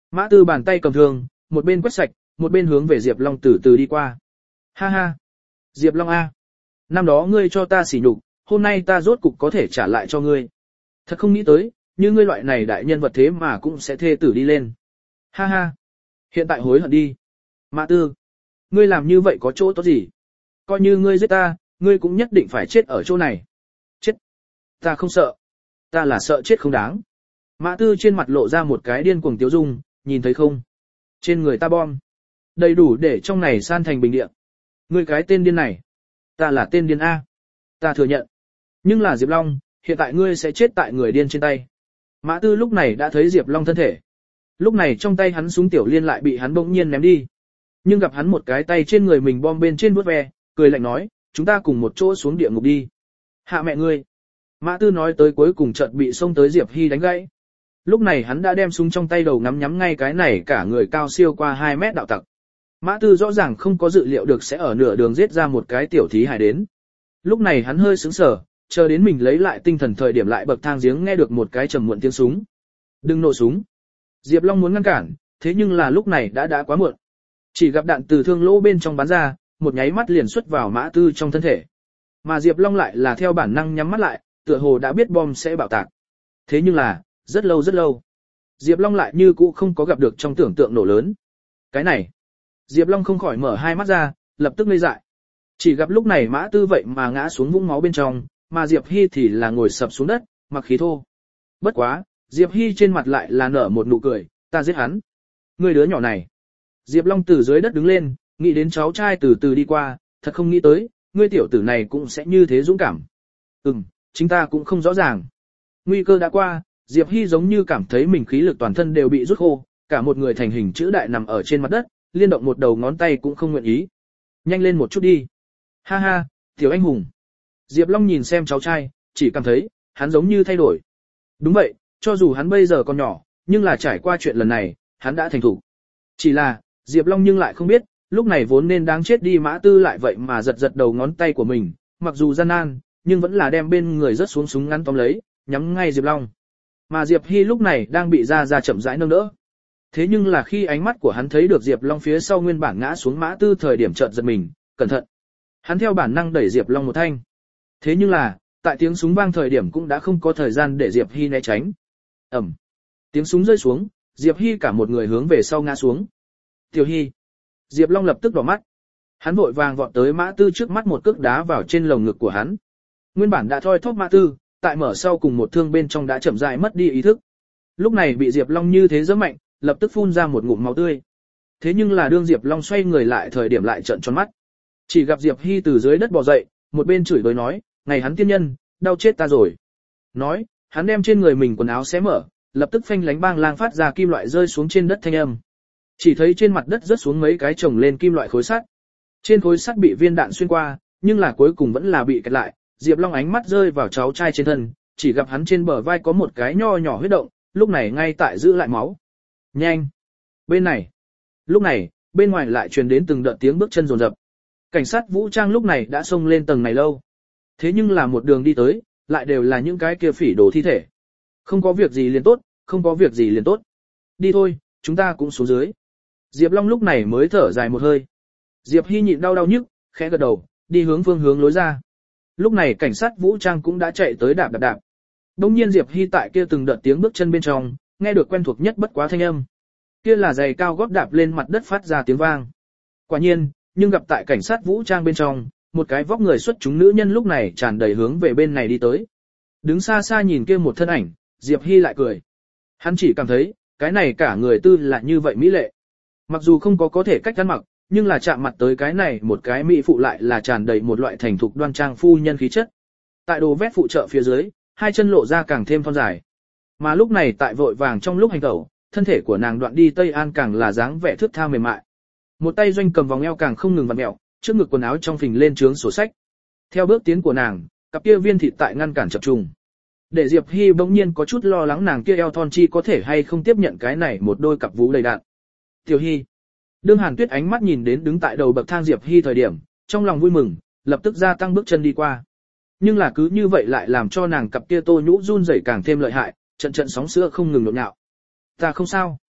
Mã Tư bàn tay cầm thương, một bên quét sạch, một bên hướng về Diệp Long từ từ đi qua. Ha ha, Diệp Long a, năm đó ngươi cho ta sỉ nhục, hôm nay ta rốt cục có thể trả lại cho ngươi. Thật không nghĩ tới, như ngươi loại này đại nhân vật thế mà cũng sẽ thê tử đi lên. Ha ha, hiện tại hối hận đi. Mã Tư, ngươi làm như vậy có chỗ tốt gì? Coi như ngươi giết ta, ngươi cũng nhất định phải chết ở chỗ này. Chết? Ta không sợ. Ta là sợ chết không đáng. Mã Tư trên mặt lộ ra một cái điên cuồng tiêu dung, nhìn thấy không? Trên người ta bom. Đầy đủ để trong này san thành bình địa. Ngươi cái tên điên này. Ta là tên điên A. Ta thừa nhận. Nhưng là Diệp Long, hiện tại ngươi sẽ chết tại người điên trên tay. Mã Tư lúc này đã thấy Diệp Long thân thể. Lúc này trong tay hắn súng tiểu liên lại bị hắn bỗng nhiên ném đi. Nhưng gặp hắn một cái tay trên người mình bom bên trên vuốt ve, cười lạnh nói, chúng ta cùng một chỗ xuống địa ngục đi. Hạ mẹ ngươi. Mã Tư nói tới cuối cùng chợt bị xông tới Diệp Hy đánh gãy. Lúc này hắn đã đem súng trong tay đầu ngắm nhắm ngay cái này cả người cao siêu qua hai mét đạo tặc. Mã Tư rõ ràng không có dự liệu được sẽ ở nửa đường giết ra một cái tiểu thí hài đến. Lúc này hắn hơi sững sờ, chờ đến mình lấy lại tinh thần thời điểm lại bậc thang giếng nghe được một cái trầm muộn tiếng súng. Đừng nổ súng. Diệp Long muốn ngăn cản, thế nhưng là lúc này đã đã quá muộn. Chỉ gặp đạn từ thương lỗ bên trong bắn ra, một nháy mắt liền xuất vào Mã Tư trong thân thể. Mà Diệp Long lại là theo bản năng nhắm mắt lại, tựa hồ đã biết bom sẽ bạo tạc. Thế nhưng là, rất lâu rất lâu, Diệp Long lại như cũ không có gặp được trong tưởng tượng nổ lớn. Cái này, Diệp Long không khỏi mở hai mắt ra, lập tức ngây dại. Chỉ gặp lúc này Mã Tư vậy mà ngã xuống vũng máu bên trong, mà Diệp Hy thì là ngồi sập xuống đất, mặc khí thô. Bất quá, Diệp Hy trên mặt lại là nở một nụ cười, ta giết hắn. Người đứa nhỏ này. Diệp Long từ dưới đất đứng lên, nghĩ đến cháu trai từ từ đi qua, thật không nghĩ tới, ngươi tiểu tử này cũng sẽ như thế dũng cảm. Ừm, chính ta cũng không rõ ràng. Nguy cơ đã qua, Diệp Hy giống như cảm thấy mình khí lực toàn thân đều bị rút khô, cả một người thành hình chữ đại nằm ở trên mặt đất, liên động một đầu ngón tay cũng không nguyện ý. Nhanh lên một chút đi. Ha ha, tiểu anh hùng. Diệp Long nhìn xem cháu trai, chỉ cảm thấy, hắn giống như thay đổi. Đúng vậy, cho dù hắn bây giờ còn nhỏ, nhưng là trải qua chuyện lần này, hắn đã thành thủ. Chỉ là, Diệp Long nhưng lại không biết, lúc này vốn nên đáng chết đi Mã Tư lại vậy mà giật giật đầu ngón tay của mình, mặc dù gian nan, nhưng vẫn là đem bên người rớt xuống súng ngắn tóm lấy, nhắm ngay Diệp Long. Mà Diệp Hy lúc này đang bị Gia Gia chậm rãi nâng đỡ. Thế nhưng là khi ánh mắt của hắn thấy được Diệp Long phía sau nguyên bản ngã xuống Mã Tư thời điểm chợt giật mình, cẩn thận. Hắn theo bản năng đẩy Diệp Long một thanh. Thế nhưng là, tại tiếng súng vang thời điểm cũng đã không có thời gian để Diệp Hy né tránh. Ầm. Tiếng súng rơi xuống, Diệp Hy cả một người hướng về sau ngã xuống. Tiểu Hy. Diệp Long lập tức đỏ mắt. Hắn vội vàng vọt tới Mã Tư trước mắt một cước đá vào trên lồng ngực của hắn. Nguyên bản đã thoi thóp Mã Tư, tại mở sau cùng một thương bên trong đã chậm rãi mất đi ý thức. Lúc này bị Diệp Long như thế giẫm mạnh, lập tức phun ra một ngụm máu tươi. Thế nhưng là đương Diệp Long xoay người lại thời điểm lại trợn tròn mắt. Chỉ gặp Diệp Hy từ dưới đất bò dậy, một bên chửi bới nói, ngày hắn tiên nhân, đau chết ta rồi. Nói, hắn đem trên người mình quần áo xé mở, lập tức phanh lánh bang lang phát ra kim loại rơi xuống trên đất thanh âm. Chỉ thấy trên mặt đất rớt xuống mấy cái chồng lên kim loại khối sắt. Trên khối sắt bị viên đạn xuyên qua, nhưng là cuối cùng vẫn là bị kẹt lại. Diệp Long ánh mắt rơi vào cháu trai trên thân, chỉ gặp hắn trên bờ vai có một cái nho nhỏ huyết động, lúc này ngay tại giữ lại máu. Nhanh! Bên này! Lúc này, bên ngoài lại truyền đến từng đợt tiếng bước chân rồn rập. Cảnh sát vũ trang lúc này đã xông lên tầng này lâu. Thế nhưng là một đường đi tới, lại đều là những cái kia phỉ đồ thi thể. Không có việc gì liền tốt, không có việc gì liền tốt. Đi thôi, chúng ta cũng xuống dưới. Diệp Long lúc này mới thở dài một hơi. Diệp Hy nhịn đau đau nhức, khẽ gật đầu, đi hướng phương hướng lối ra. Lúc này cảnh sát vũ trang cũng đã chạy tới đạp đạp đạp. Đông nhiên Diệp Hy tại kia từng đợt tiếng bước chân bên trong, nghe được quen thuộc nhất bất quá thanh âm. Kia là giày cao gót đạp lên mặt đất phát ra tiếng vang. Quả nhiên, nhưng gặp tại cảnh sát vũ trang bên trong, một cái vóc người xuất chúng nữ nhân lúc này tràn đầy hướng về bên này đi tới. Đứng xa xa nhìn kia một thân ảnh, Diệp Hy lại cười. Hắn chỉ cảm thấy, cái này cả người tư là như vậy mỹ lệ. Mặc dù không có có thể cách ăn mặc, nhưng là chạm mặt tới cái này một cái mỹ phụ lại là tràn đầy một loại thành thục đoan trang phu nhân khí chất. Tại đồ vét phụ trợ phía dưới, hai chân lộ ra càng thêm thon dài. Mà lúc này tại vội vàng trong lúc hành tẩu, thân thể của nàng đoạn đi Tây An càng là dáng vẻ thướt tha mềm mại. Một tay doanh cầm vòng eo càng không ngừng vặn mẹo, trước ngực quần áo trong phình lên trướng sổ sách. Theo bước tiến của nàng, cặp kia viên thịt tại ngăn cản chập trùng. Để Diệp Hy bỗng nhiên có chút lo lắng nàng kia eo thon chi có thể hay không tiếp nhận cái này một đôi cặp vú đầy đạn. Tiểu Hy. Đương Hàn Tuyết ánh mắt nhìn đến đứng tại đầu bậc thang Diệp Hy thời điểm, trong lòng vui mừng, lập tức gia tăng bước chân đi qua. Nhưng là cứ như vậy lại làm cho nàng cặp kia tô nhũ run rẩy càng thêm lợi hại, trận trận sóng sữa không ngừng nhộn nhạo. Ta không sao.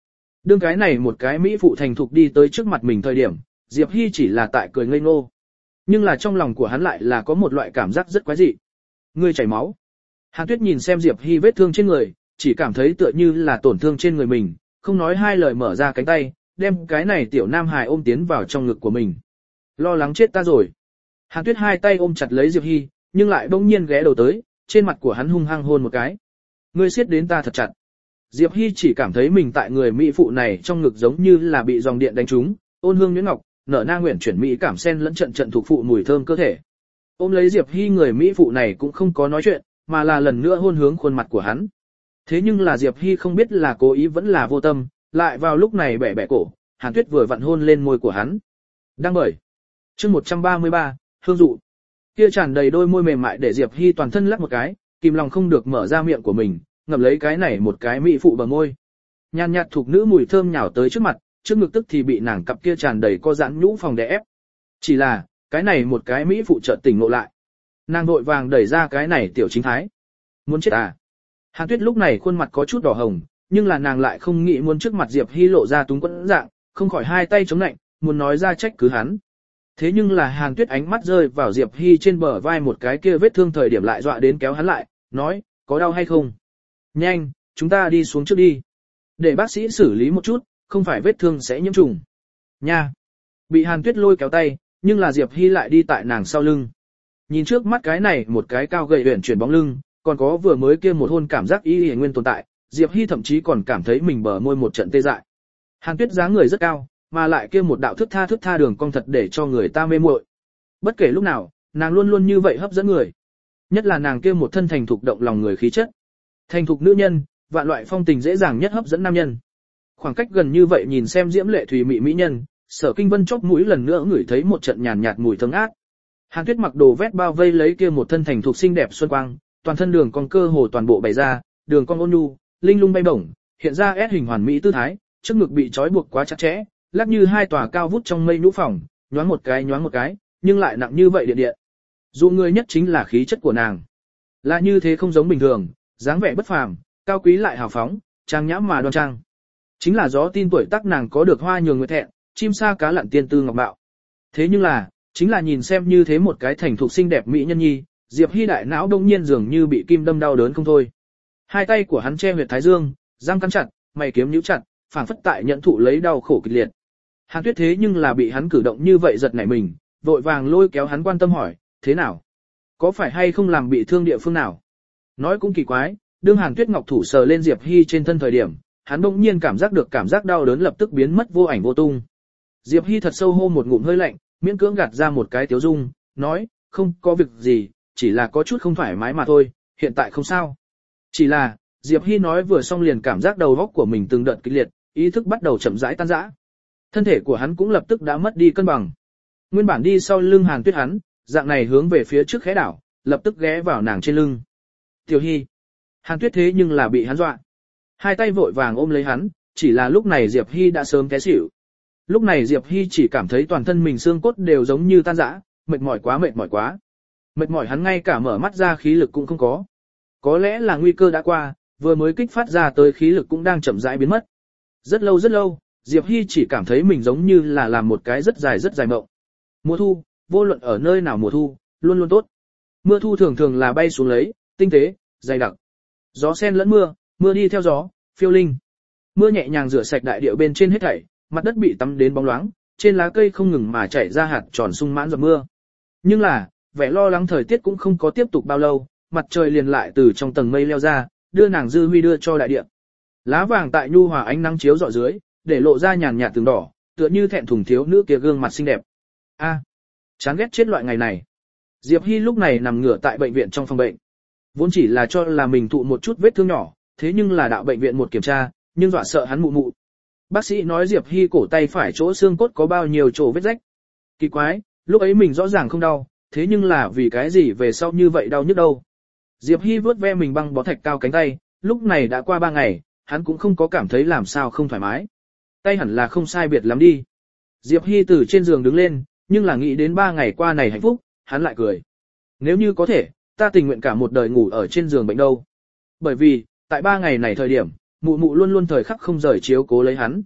Đương cái này một cái mỹ phụ thành thục đi tới trước mặt mình thời điểm, Diệp Hy chỉ là tại cười ngây ngô. Nhưng là trong lòng của hắn lại là có một loại cảm giác rất quái dị. Ngươi chảy máu. Hàn Tuyết nhìn xem Diệp Hy vết thương trên người, chỉ cảm thấy tựa như là tổn thương trên người mình, không nói hai lời mở ra cánh tay, đem cái này tiểu nam hài ôm tiến vào trong ngực của mình. Lo lắng chết ta rồi. Hàn Tuyết hai tay ôm chặt lấy Diệp Hy, nhưng lại bỗng nhiên ghé đầu tới, trên mặt của hắn hung hăng hôn một cái. Ngươi siết đến ta thật chặt. Diệp Hy chỉ cảm thấy mình tại người mỹ phụ này trong ngực giống như là bị dòng điện đánh trúng, ôn hương nhuyễn ngọc, nở na nguyện chuyển mỹ cảm sen lẫn trận trận thuộc phụ mùi thơm cơ thể. Ôm lấy Diệp Hy, người mỹ phụ này cũng không có nói chuyện, mà là lần nữa hôn hướng khuôn mặt của hắn. Thế nhưng là Diệp Hy không biết là cố ý vẫn là vô tâm, lại vào lúc này bẻ bẻ cổ, Hàn Tuyết vừa vặn hôn lên môi của hắn. Đang bởi. Chương một trăm ba mươi ba, hương dụ. Kia tràn đầy đôi môi mềm mại để Diệp Hy toàn thân lắc một cái, kìm lòng không được mở ra miệng của mình, ngậm lấy cái này một cái mỹ phụ bờ môi. Nhàn nhạt thuộc nữ mùi thơm nhào tới trước mặt, trước ngực tức thì bị nàng cặp kia tràn đầy co giãn nhũ phòng đè ép. Chỉ là, cái này một cái mỹ phụ chợt tỉnh ngộ lại. Nàng vội vàng đẩy ra cái này tiểu chính thái. Muốn chết à? Hàn Tuyết lúc này khuôn mặt có chút đỏ hồng, nhưng là nàng lại không nghĩ muốn trước mặt Diệp Hy lộ ra túng quẫn dạng, không khỏi hai tay chống nạnh, muốn nói ra trách cứ hắn. Thế nhưng là Hàn Tuyết ánh mắt rơi vào Diệp Hy trên bờ vai một cái kia vết thương thời điểm lại dọa đến kéo hắn lại, nói, có đau hay không? Nhanh, chúng ta đi xuống trước đi. Để bác sĩ xử lý một chút, không phải vết thương sẽ nhiễm trùng. Nha! Bị Hàn Tuyết lôi kéo tay, nhưng là Diệp Hy lại đi tại nàng sau lưng. Nhìn trước mắt cái này một cái cao gầy uyển chuyển bóng lưng, còn có vừa mới kia một hôn cảm giác y y nguyên tồn tại, Diệp Hy thậm chí còn cảm thấy mình bờ môi một trận tê dại. Hàn Tuyết dáng người rất cao, mà lại kia một đạo thức tha thức tha đường cong thật để cho người ta mê muội. Bất kể lúc nào, nàng luôn luôn như vậy hấp dẫn người. Nhất là nàng kia một thân thành thục động lòng người khí chất. Thành thục nữ nhân, vạn loại phong tình dễ dàng nhất hấp dẫn nam nhân. Khoảng cách gần như vậy nhìn xem diễm lệ thùy mị mỹ nhân, Sở Kinh Vân chóp mũi lần nữa ngửi thấy một trận nhàn nhạt mùi thơm ngát. Hàn Tuyết mặc đồ vest bao vây lấy kia một thân thành thục xinh đẹp xuân quang, toàn thân đường cong cơ hồ toàn bộ bày ra, đường cong ôn nhu, linh lung bay bổng, hiện ra S hình hoàn mỹ tư thái, trước ngực bị trói buộc quá chặt chẽ, lắc như hai tòa cao vút trong mây nhũ phòng, nhoáng một cái nhoáng một cái, nhưng lại nặng như vậy điện điện. Dù người nhất chính là khí chất của nàng, là như thế không giống bình thường, dáng vẻ bất phàm, cao quý lại hào phóng, trang nhã mà đoan trang. Chính là gió tin tuổi tác nàng có được hoa nhường người thẹn, chim sa cá lặn tiên tư ngọc bạo. Thế nhưng là, chính là nhìn xem như thế một cái thành thục xinh đẹp mỹ nhân nhi, Diệp Hy đại não đông nhiên dường như bị kim đâm đau đớn không thôi. Hai tay của hắn che huyệt thái dương, răng cắn chặt, mày kiếm nhíu chặt, phảng phất tại nhận thụ lấy đau khổ kịch liệt. Hàn Tuyết thế nhưng là bị hắn cử động như vậy giật nảy mình, vội vàng lôi kéo hắn quan tâm hỏi, thế nào? Có phải hay không làm bị thương địa phương nào? Nói cũng kỳ quái, đương Hàn Tuyết ngọc thủ sờ lên Diệp Hy trên thân thời điểm, hắn bỗng nhiên cảm giác được cảm giác đau đớn lập tức biến mất vô ảnh vô tung. Diệp Hy thật sâu hô một ngụm hơi lạnh, miễn cưỡng gạt ra một cái tiếu dung, nói, không có việc gì, chỉ là có chút không thoải mái mà thôi, hiện tại không sao. Chỉ là, Diệp Hy nói vừa xong liền cảm giác đầu óc của mình từng đợt kịch liệt, ý thức bắt đầu chậm rãi tan rã. Thân thể của hắn cũng lập tức đã mất đi cân bằng. Nguyên bản đi sau lưng Hàn Tuyết hắn, dạng này hướng về phía trước khẽ đảo, lập tức ghé vào nàng trên lưng. Tiểu Hy. Hàn Tuyết thế nhưng là bị hắn dọa. Hai tay vội vàng ôm lấy hắn, chỉ là lúc này Diệp Hy đã sớm té xỉu. Lúc này Diệp Hy chỉ cảm thấy toàn thân mình xương cốt đều giống như tan rã, mệt mỏi quá mệt mỏi quá. Mệt mỏi hắn ngay cả mở mắt ra khí lực cũng không có. Có lẽ là nguy cơ đã qua, vừa mới kích phát ra tới khí lực cũng đang chậm rãi biến mất. Rất lâu rất lâu, Diệp Hy chỉ cảm thấy mình giống như là làm một cái rất dài rất dài mộng. Mùa thu, vô luận ở nơi nào mùa thu, luôn luôn tốt. Mưa thu thường thường là bay xuống lấy, tinh tế, dày đặc. Gió sen lẫn mưa, mưa đi theo gió, phiêu linh. Mưa nhẹ nhàng rửa sạch đại địa bên trên hết thảy, mặt đất bị tắm đến bóng loáng, trên lá cây không ngừng mà chảy ra hạt tròn sung mãn giọt mưa. Nhưng là, vẻ lo lắng thời tiết cũng không có tiếp tục bao lâu, mặt trời liền lại từ trong tầng mây leo ra, đưa nàng dư huy đưa cho đại địa. Lá vàng tại nhu hòa ánh nắng chiếu rọi dưới, để lộ ra nhàn nhạt tường đỏ, tựa như thẹn thùng thiếu nữ kia gương mặt xinh đẹp. A, chán ghét chết loại ngày này. Diệp Hy lúc này nằm ngửa tại bệnh viện trong phòng bệnh. Vốn chỉ là cho là mình thụ một chút vết thương nhỏ, thế nhưng là đạo bệnh viện một kiểm tra, nhưng dọa sợ hắn mụ mụ. Bác sĩ nói Diệp Hy cổ tay phải chỗ xương cốt có bao nhiêu chỗ vết rách. Kỳ quái, lúc ấy mình rõ ràng không đau, thế nhưng là vì cái gì về sau như vậy đau nhức đâu. Diệp Hy vớt ve mình băng bó thạch cao cánh tay, lúc này đã qua ba ngày, hắn cũng không có cảm thấy làm sao không thoải mái. Tay hẳn là không sai biệt lắm đi. Diệp Hy từ trên giường đứng lên, nhưng là nghĩ đến ba ngày qua này hạnh phúc, hắn lại cười. Nếu như có thể, ta tình nguyện cả một đời ngủ ở trên giường bệnh đâu. Bởi vì, tại ba ngày này thời điểm, mụ mụ luôn luôn thời khắc không rời chiếu cố lấy hắn,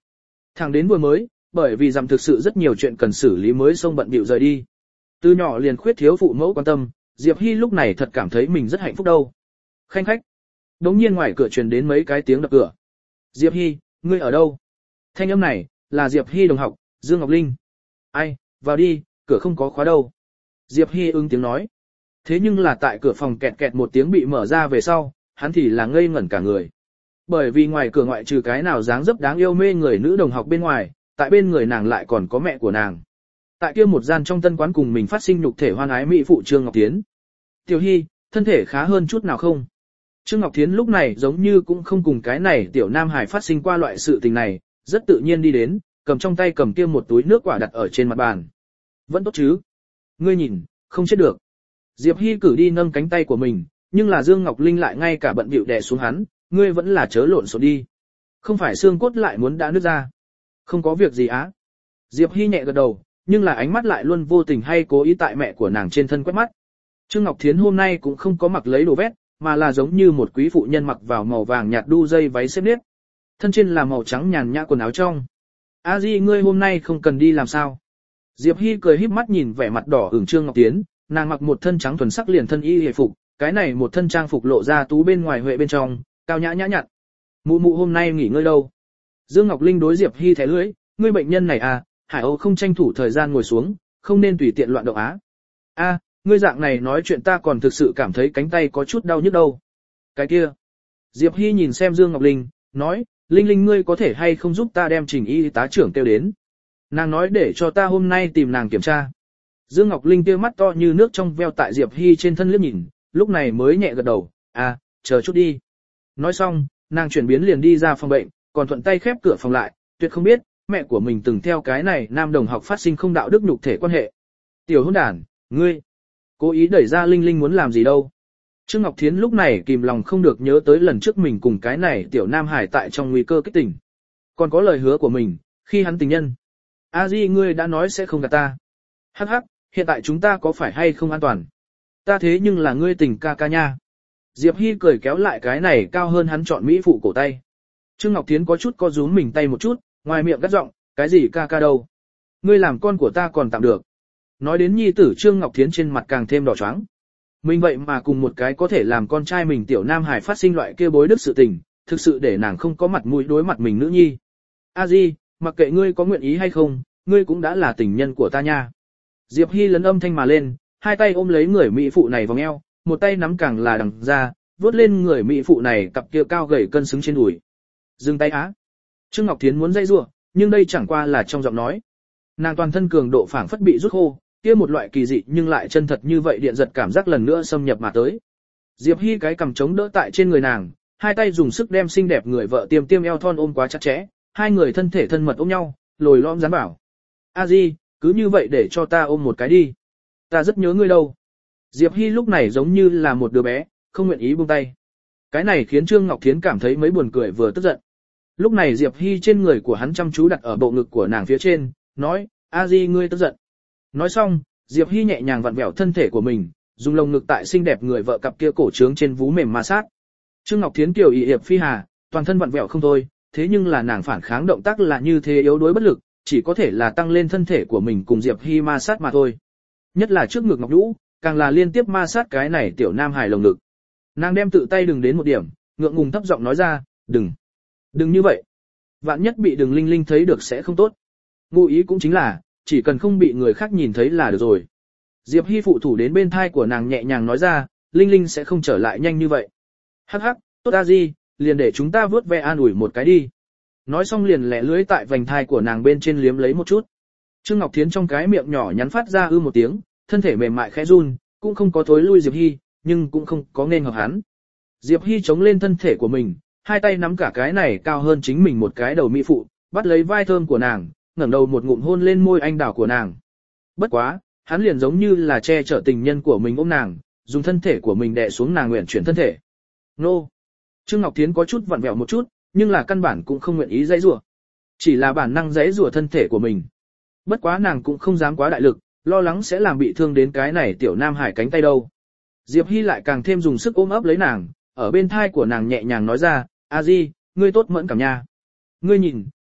Thẳng đến vừa mới, bởi vì dặm thực sự rất nhiều chuyện cần xử lý mới xông bận bịu rời đi. Từ nhỏ liền khuyết thiếu phụ mẫu quan tâm, Diệp Hy lúc này thật cảm thấy mình rất hạnh phúc đâu. Khanh khách. Đống nhiên ngoài cửa truyền đến mấy cái tiếng đập cửa. Diệp Hy, ngươi ở đâu? Thanh âm này, là Diệp Hy đồng học, Dương Ngọc Linh. Ai, vào đi, cửa không có khóa đâu. Diệp Hy ứng tiếng nói. Thế nhưng là tại cửa phòng kẹt kẹt một tiếng bị mở ra về sau, hắn thì là ngây ngẩn cả người. Bởi vì ngoài cửa ngoại trừ cái nào dáng dấp đáng yêu mê người nữ đồng học bên ngoài, tại bên người nàng lại còn có mẹ của nàng. Tại kia một gian trong tân quán cùng mình phát sinh nhục thể hoan ái mỹ phụ Trương Ngọc Thiến. Tiểu Hy, thân thể khá hơn chút nào không? Trương Ngọc Thiến lúc này giống như cũng không cùng cái này tiểu nam hải phát sinh qua loại sự tình này, rất tự nhiên đi đến, cầm trong tay cầm kia một túi nước quả đặt ở trên mặt bàn. Vẫn tốt chứ? Ngươi nhìn, không chết được. Diệp Hy cử đi nâng cánh tay của mình, nhưng là Dương Ngọc Linh lại ngay cả bận bịu đè xuống hắn, ngươi vẫn là chớ lộn xộn đi. Không phải xương cốt lại muốn đã nứt ra. Không có việc gì á. Diệp Hy nhẹ gật đầu, nhưng là ánh mắt lại luôn vô tình hay cố ý tại mẹ của nàng trên thân quét mắt. Trương Ngọc Thiến hôm nay cũng không có mặc lấy đồ vest, mà là giống như một quý phụ nhân mặc vào màu vàng nhạt đu dây váy xếp nếp. Thân trên là màu trắng nhàn nhã quần áo trong. A Di ngươi hôm nay không cần đi làm sao? Diệp Hy cười híp mắt nhìn vẻ mặt đỏ ửng Trương Ngọc Thiến, nàng mặc một thân trắng thuần sắc liền thân y hề phục, cái này một thân trang phục lộ ra tú bên ngoài huệ bên trong, cao nhã nhã nhặn. Mụ mụ hôm nay nghỉ ngơi đâu? Dương Ngọc Linh đối Diệp Hy thẻ lưỡi, ngươi bệnh nhân này à, Hải Âu không tranh thủ thời gian ngồi xuống, không nên tùy tiện loạn động á. A, ngươi dạng này nói chuyện ta còn thực sự cảm thấy cánh tay có chút đau nhức đâu. Cái kia. Diệp Hy nhìn xem Dương Ngọc Linh, nói, Linh Linh ngươi có thể hay không giúp ta đem Trình y tá trưởng kêu đến. Nàng nói để cho ta hôm nay tìm nàng kiểm tra. Dương Ngọc Linh kia mắt to như nước trong veo tại Diệp Hy trên thân liếc nhìn, lúc này mới nhẹ gật đầu, à, chờ chút đi. Nói xong, nàng chuyển biến liền đi ra phòng bệnh, còn thuận tay khép cửa phòng lại, tuyệt không biết, mẹ của mình từng theo cái này nam đồng học phát sinh không đạo đức nhục thể quan hệ. Tiểu hôn đản, ngươi, cố ý đẩy ra Linh Linh muốn làm gì đâu. Trương Ngọc Thiến lúc này kìm lòng không được nhớ tới lần trước mình cùng cái này tiểu nam hải tại trong nguy cơ kích tỉnh. Còn có lời hứa của mình, khi hắn tình nhân. A Di ngươi đã nói sẽ không gạt ta. Hắc hắc, hiện tại chúng ta có phải hay không an toàn? Ta thế nhưng là ngươi tình ca ca nha. Diệp Hy cười kéo lại cái này cao hơn hắn chọn mỹ phụ cổ tay. Trương Ngọc Thiến có chút co rúm mình tay một chút, ngoài miệng gắt giọng, cái gì ca ca đâu? Ngươi làm con của ta còn tạm được. Nói đến nhi tử Trương Ngọc Thiến trên mặt càng thêm đỏ choáng. Mình vậy mà cùng một cái có thể làm con trai mình tiểu nam hải phát sinh loại kia bối đức sự tình, thực sự để nàng không có mặt mũi đối mặt mình nữ nhi. A Di, mặc kệ ngươi có nguyện ý hay không, ngươi cũng đã là tình nhân của ta nha. Diệp Hy lấn âm thanh mà lên, hai tay ôm lấy người mỹ phụ này vòng eo, một tay nắm càng là đằng ra, vuốt lên người mỹ phụ này cặp kia cao gầy cân xứng trên đùi. Dừng tay á. Trương Ngọc Thiến muốn dây rủa, nhưng đây chẳng qua là trong giọng nói. Nàng toàn thân cường độ phảng phất bị rút khô, kia một loại kỳ dị nhưng lại chân thật như vậy điện giật cảm giác lần nữa xâm nhập mà tới. Diệp Hy cái cằm chống đỡ tại trên người nàng, hai tay dùng sức đem xinh đẹp người vợ tiêm tiêm eo thon ôm quá chặt chẽ, hai người thân thể thân mật ôm nhau, lồi lõm dán bảo. A Di, cứ như vậy để cho ta ôm một cái đi. Ta rất nhớ ngươi đâu. Diệp Hy lúc này giống như là một đứa bé, không nguyện ý buông tay. Cái này khiến Trương Ngọc Thiến cảm thấy mấy buồn cười vừa tức giận. Lúc này Diệp Hy trên người của hắn chăm chú đặt ở bộ ngực của nàng phía trên, nói, A Di ngươi tức giận. Nói xong, Diệp Hy nhẹ nhàng vặn vẹo thân thể của mình, dùng lồng ngực tại xinh đẹp người vợ cặp kia cổ trướng trên vú mềm ma sát. Trương Ngọc Thiến kiều ị hiệp phi hà, toàn thân vặn vẹo không thôi, thế nhưng là nàng phản kháng động tác là như thế yếu đuối bất lực, chỉ có thể là tăng lên thân thể của mình cùng Diệp Hy ma sát mà thôi. Nhất là trước ngực Ngọc Nhũ, càng là liên tiếp ma sát cái này tiểu nam hài lồng ngực. Nàng đem tự tay đừng đến một điểm, ngượng ngùng thấp giọng nói ra, đừng, đừng như vậy. Vạn nhất bị Đường Linh Linh thấy được sẽ không tốt. Ngụ ý cũng chính là, chỉ cần không bị người khác nhìn thấy là được rồi. Diệp Hy phụ thủ đến bên thai của nàng nhẹ nhàng nói ra, Linh Linh sẽ không trở lại nhanh như vậy. Hắc hắc, tốt a Di, liền để chúng ta vớt ve an ủi một cái đi. Nói xong liền lẹ lưới tại vành thai của nàng bên trên liếm lấy một chút. Trương Ngọc Thiến trong cái miệng nhỏ nhắn phát ra ư một tiếng, thân thể mềm mại khẽ run, cũng không có thối lui Diệp Hy, nhưng cũng không có nên hợp hắn. Diệp Hy chống lên thân thể của mình, hai tay nắm cả cái này cao hơn chính mình một cái đầu mỹ phụ, bắt lấy vai thơm của nàng, ngẩng đầu một ngụm hôn lên môi anh đào của nàng. Bất quá, hắn liền giống như là che chở tình nhân của mình ôm nàng, dùng thân thể của mình đè xuống nàng nguyện chuyển thân thể. Nô! Trương Ngọc Thiến có chút vặn vẹo một chút, nhưng là căn bản cũng không nguyện ý dãy rủa, chỉ là bản năng dãy rủa thân thể của mình. Bất quá nàng cũng không dám quá đại lực, lo lắng sẽ làm bị thương đến cái này tiểu nam hải cánh tay đâu. Diệp Hy lại càng thêm dùng sức ôm ấp lấy nàng, ở bên thai của nàng nhẹ nhàng nói ra, A Di, ngươi tốt mẫn cảm nha. Ngươi nhìn,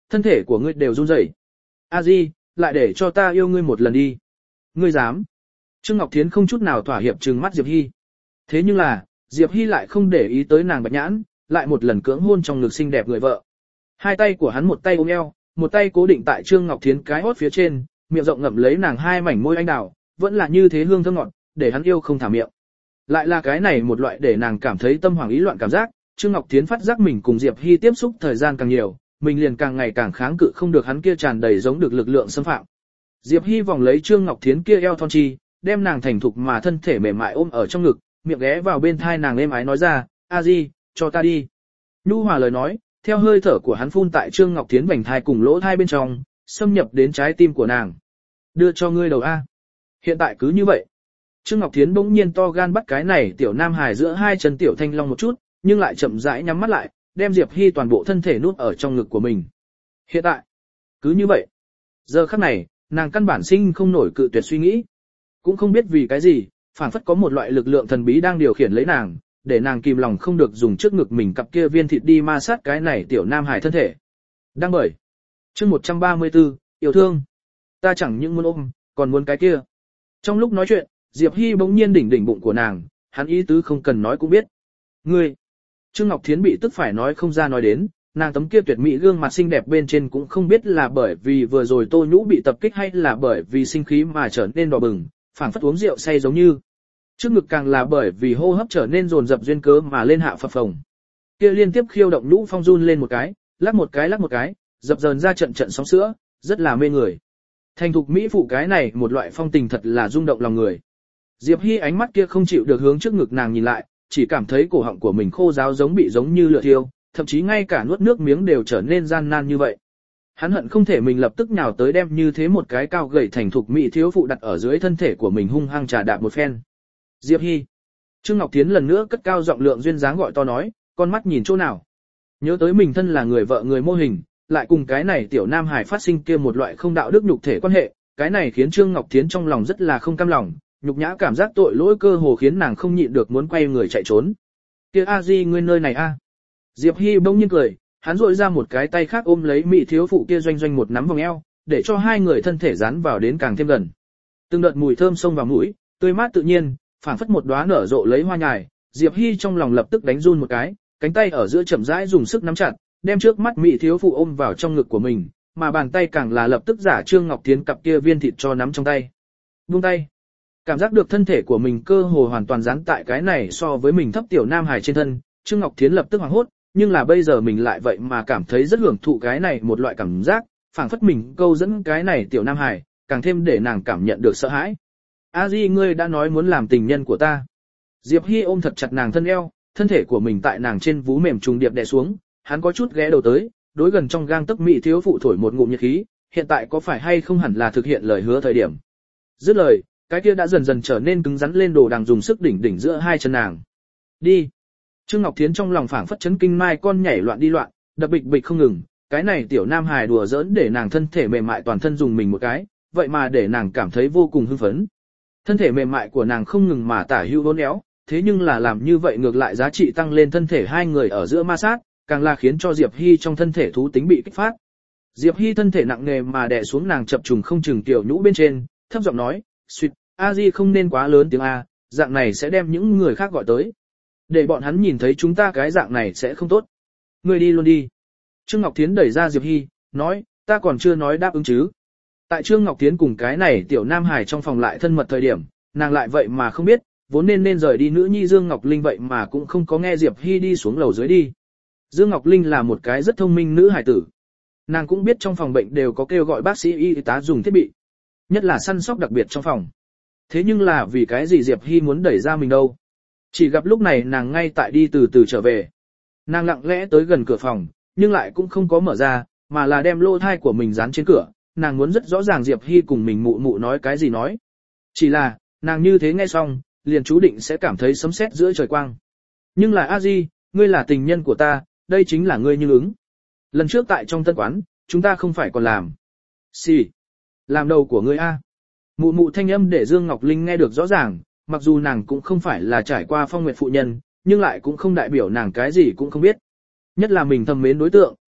thân thể của ngươi đều run rẩy. A Di, lại để cho ta yêu ngươi một lần đi. Ngươi dám? Trương Ngọc Thiến không chút nào thỏa hiệp trừng mắt Diệp Hy. Thế nhưng là, Diệp Hy lại không để ý tới nàng bạch nhãn, lại một lần cưỡng hôn trong ngực xinh đẹp người vợ. Hai tay của hắn một tay ôm eo, một tay cố định tại Trương Ngọc Thiến cái hót phía trên, miệng rộng ngậm lấy nàng hai mảnh môi anh đào, vẫn là như thế hương thơm ngọt, để hắn yêu không thả miệng. Lại là cái này một loại để nàng cảm thấy tâm hoảng ý loạn cảm giác, Trương Ngọc Thiến phát giác mình cùng Diệp Hy tiếp xúc thời gian càng nhiều, mình liền càng ngày càng kháng cự không được hắn kia tràn đầy giống được lực lượng xâm phạm. Diệp Hy vòng lấy Trương Ngọc Thiến kia eo thon chi, đem nàng thành thục mà thân thể mềm mại ôm ở trong ngực, miệng ghé vào bên thai nàng êm ái nói ra, "A Di, cho ta đi." Nhu hòa lời nói, theo hơi thở của hắn phun tại Trương Ngọc Thiến vành thai cùng lỗ thai bên trong, xâm nhập đến trái tim của nàng. "Đưa cho ngươi đầu a." Hiện tại cứ như vậy. Trương Ngọc Thiến bỗng nhiên to gan bắt cái này tiểu nam hài giữa hai chân tiểu thanh long một chút, nhưng lại chậm rãi nhắm mắt lại, đem Diệp Hy toàn bộ thân thể nuốt ở trong ngực của mình. Hiện tại, cứ như vậy. Giờ khắc này, nàng căn bản sinh không nổi cự tuyệt suy nghĩ. Cũng không biết vì cái gì, phảng phất có một loại lực lượng thần bí đang điều khiển lấy nàng, để nàng kìm lòng không được dùng trước ngực mình cặp kia viên thịt đi ma sát cái này tiểu nam hài thân thể. Đang bởi. Chương một trăm ba mươi tư, yêu thương. Ta chẳng những muốn ôm, còn muốn cái kia. Trong lúc nói chuyện, Diệp Hy bỗng nhiên đỉnh đỉnh bụng của nàng, hắn ý tứ không cần nói cũng biết. Ngươi. Trương Ngọc Thiến bị tức phải nói không ra nói đến, nàng tấm kia tuyệt mỹ gương mặt xinh đẹp bên trên cũng không biết là bởi vì vừa rồi Tô Nhũ bị tập kích hay là bởi vì sinh khí mà trở nên đỏ bừng, phảng phất uống rượu say giống như. Trước ngực càng là bởi vì hô hấp trở nên dồn dập duyên cớ mà lên hạ phập phồng. Kia liên tiếp khiêu động Nhũ Phong run lên một cái, lắc một cái lắc một cái, dập dờn ra trận trận sóng sữa, rất là mê người. Thành thục mỹ phụ cái này một loại phong tình thật là rung động lòng người. Diệp Hy ánh mắt kia không chịu được hướng trước ngực nàng nhìn lại, chỉ cảm thấy cổ họng của mình khô ráo giống bị giống như lửa thiêu, thậm chí ngay cả nuốt nước miếng đều trở nên gian nan như vậy. Hắn hận không thể mình lập tức nhào tới đem như thế một cái cao gầy thành thục mỹ thiếu phụ đặt ở dưới thân thể của mình hung hăng trà đạp một phen. Diệp Hy. Trương Ngọc Thiến lần nữa cất cao giọng lượng duyên dáng gọi to nói, con mắt nhìn chỗ nào. Nhớ tới mình thân là người vợ người mô hình, lại cùng cái này tiểu nam hải phát sinh kia một loại không đạo đức nhục thể quan hệ, cái này khiến Trương Ngọc Thiến trong lòng rất là không cam lòng, nhục nhã cảm giác tội lỗi cơ hồ khiến nàng không nhịn được muốn quay người chạy trốn. Kia A Di ngươi nơi này a? Diệp Hy bỗng nhiên cười, hắn rỗi ra một cái tay khác ôm lấy mỹ thiếu phụ kia doanh doanh một nắm vòng eo, để cho hai người thân thể dán vào đến càng thêm gần. Từng đợt mùi thơm xông vào mũi, tươi mát tự nhiên, phảng phất một đóa nở rộ lấy hoa nhài. Diệp Hy trong lòng lập tức đánh run một cái, cánh tay ở giữa chậm rãi dùng sức nắm chặt, đem trước mắt mỹ thiếu phụ ôm vào trong ngực của mình, mà bàn tay càng là lập tức giả Trương Ngọc Thiến cặp kia viên thịt cho nắm trong tay. Buông tay. Cảm giác được thân thể của mình cơ hồ hoàn toàn dán tại cái này so với mình thấp tiểu nam hài trên thân, Trương Ngọc Thiến lập tức hoảng hốt, nhưng là bây giờ mình lại vậy mà cảm thấy rất hưởng thụ cái này một loại cảm giác, phảng phất mình câu dẫn cái này tiểu nam hài, càng thêm để nàng cảm nhận được sợ hãi. A Di ngươi đã nói muốn làm tình nhân của ta. Diệp Hy ôm thật chặt nàng thân eo, thân thể của mình tại nàng trên vú mềm trùng điệp đè xuống, hắn có chút ghé đầu tới, đối gần trong gang tấc mỹ thiếu phụ thổi một ngụm nhiệt khí, hiện tại có phải hay không hẳn là thực hiện lời hứa thời điểm. Dứt lời, cái kia đã dần dần trở nên cứng rắn lên đồ đằng dùng sức đỉnh đỉnh giữa hai chân nàng. Đi. Trương Ngọc Thiến trong lòng phảng phất chấn kinh mai con nhảy loạn đi loạn, đập bịch bịch không ngừng, cái này tiểu nam hài đùa giỡn để nàng thân thể mềm mại toàn thân dùng mình một cái, vậy mà để nàng cảm thấy vô cùng hưng phấn. Thân thể mềm mại của nàng không ngừng mà tả hữu uốn éo, thế nhưng là làm như vậy ngược lại giá trị tăng lên thân thể hai người ở giữa ma sát, càng là khiến cho Diệp Hy trong thân thể thú tính bị kích phát. Diệp Hy thân thể nặng nề mà đè xuống nàng chập trùng không chừng tiểu nhũ bên trên, thấp giọng nói, "Xuyệt, A Di không nên quá lớn tiếng A, dạng này sẽ đem những người khác gọi tới. Để bọn hắn nhìn thấy chúng ta cái dạng này sẽ không tốt. Ngươi đi luôn đi." Trương Ngọc Thiến đẩy ra Diệp Hy, nói, "Ta còn chưa nói đáp ứng chứ." Tại Trương Ngọc Thiến cùng cái này tiểu nam hải trong phòng lại thân mật thời điểm, nàng lại vậy mà không biết, vốn nên nên rời đi nữ nhi Dương Ngọc Linh vậy mà cũng không có nghe Diệp Hy đi xuống lầu dưới đi. Dương Ngọc Linh là một cái rất thông minh nữ hải tử. Nàng cũng biết trong phòng bệnh đều có kêu gọi bác sĩ y tá dùng thiết bị, nhất là săn sóc đặc biệt trong phòng. Thế nhưng là vì cái gì Diệp Hy muốn đẩy ra mình đâu? Chỉ gặp lúc này nàng ngay tại đi từ từ trở về. Nàng lặng lẽ tới gần cửa phòng, nhưng lại cũng không có mở ra, mà là đem lỗ thai của mình dán trên cửa. Nàng muốn rất rõ ràng Diệp Hy cùng mình mụ mụ nói cái gì nói. Chỉ là, nàng như thế nghe xong, liền chú định sẽ cảm thấy sấm sét giữa trời quang. Nhưng là A Di, ngươi là tình nhân của ta, đây chính là ngươi như ứng. Lần trước tại trong tân quán, chúng ta không phải còn làm. Xì. Làm đầu của ngươi A. Mụ mụ thanh âm để Dương Ngọc Linh nghe được rõ ràng, mặc dù nàng cũng không phải là trải qua phong nguyệt phụ nhân, nhưng lại cũng không đại biểu nàng cái gì cũng không biết. Nhất là mình thầm mến đối tượng,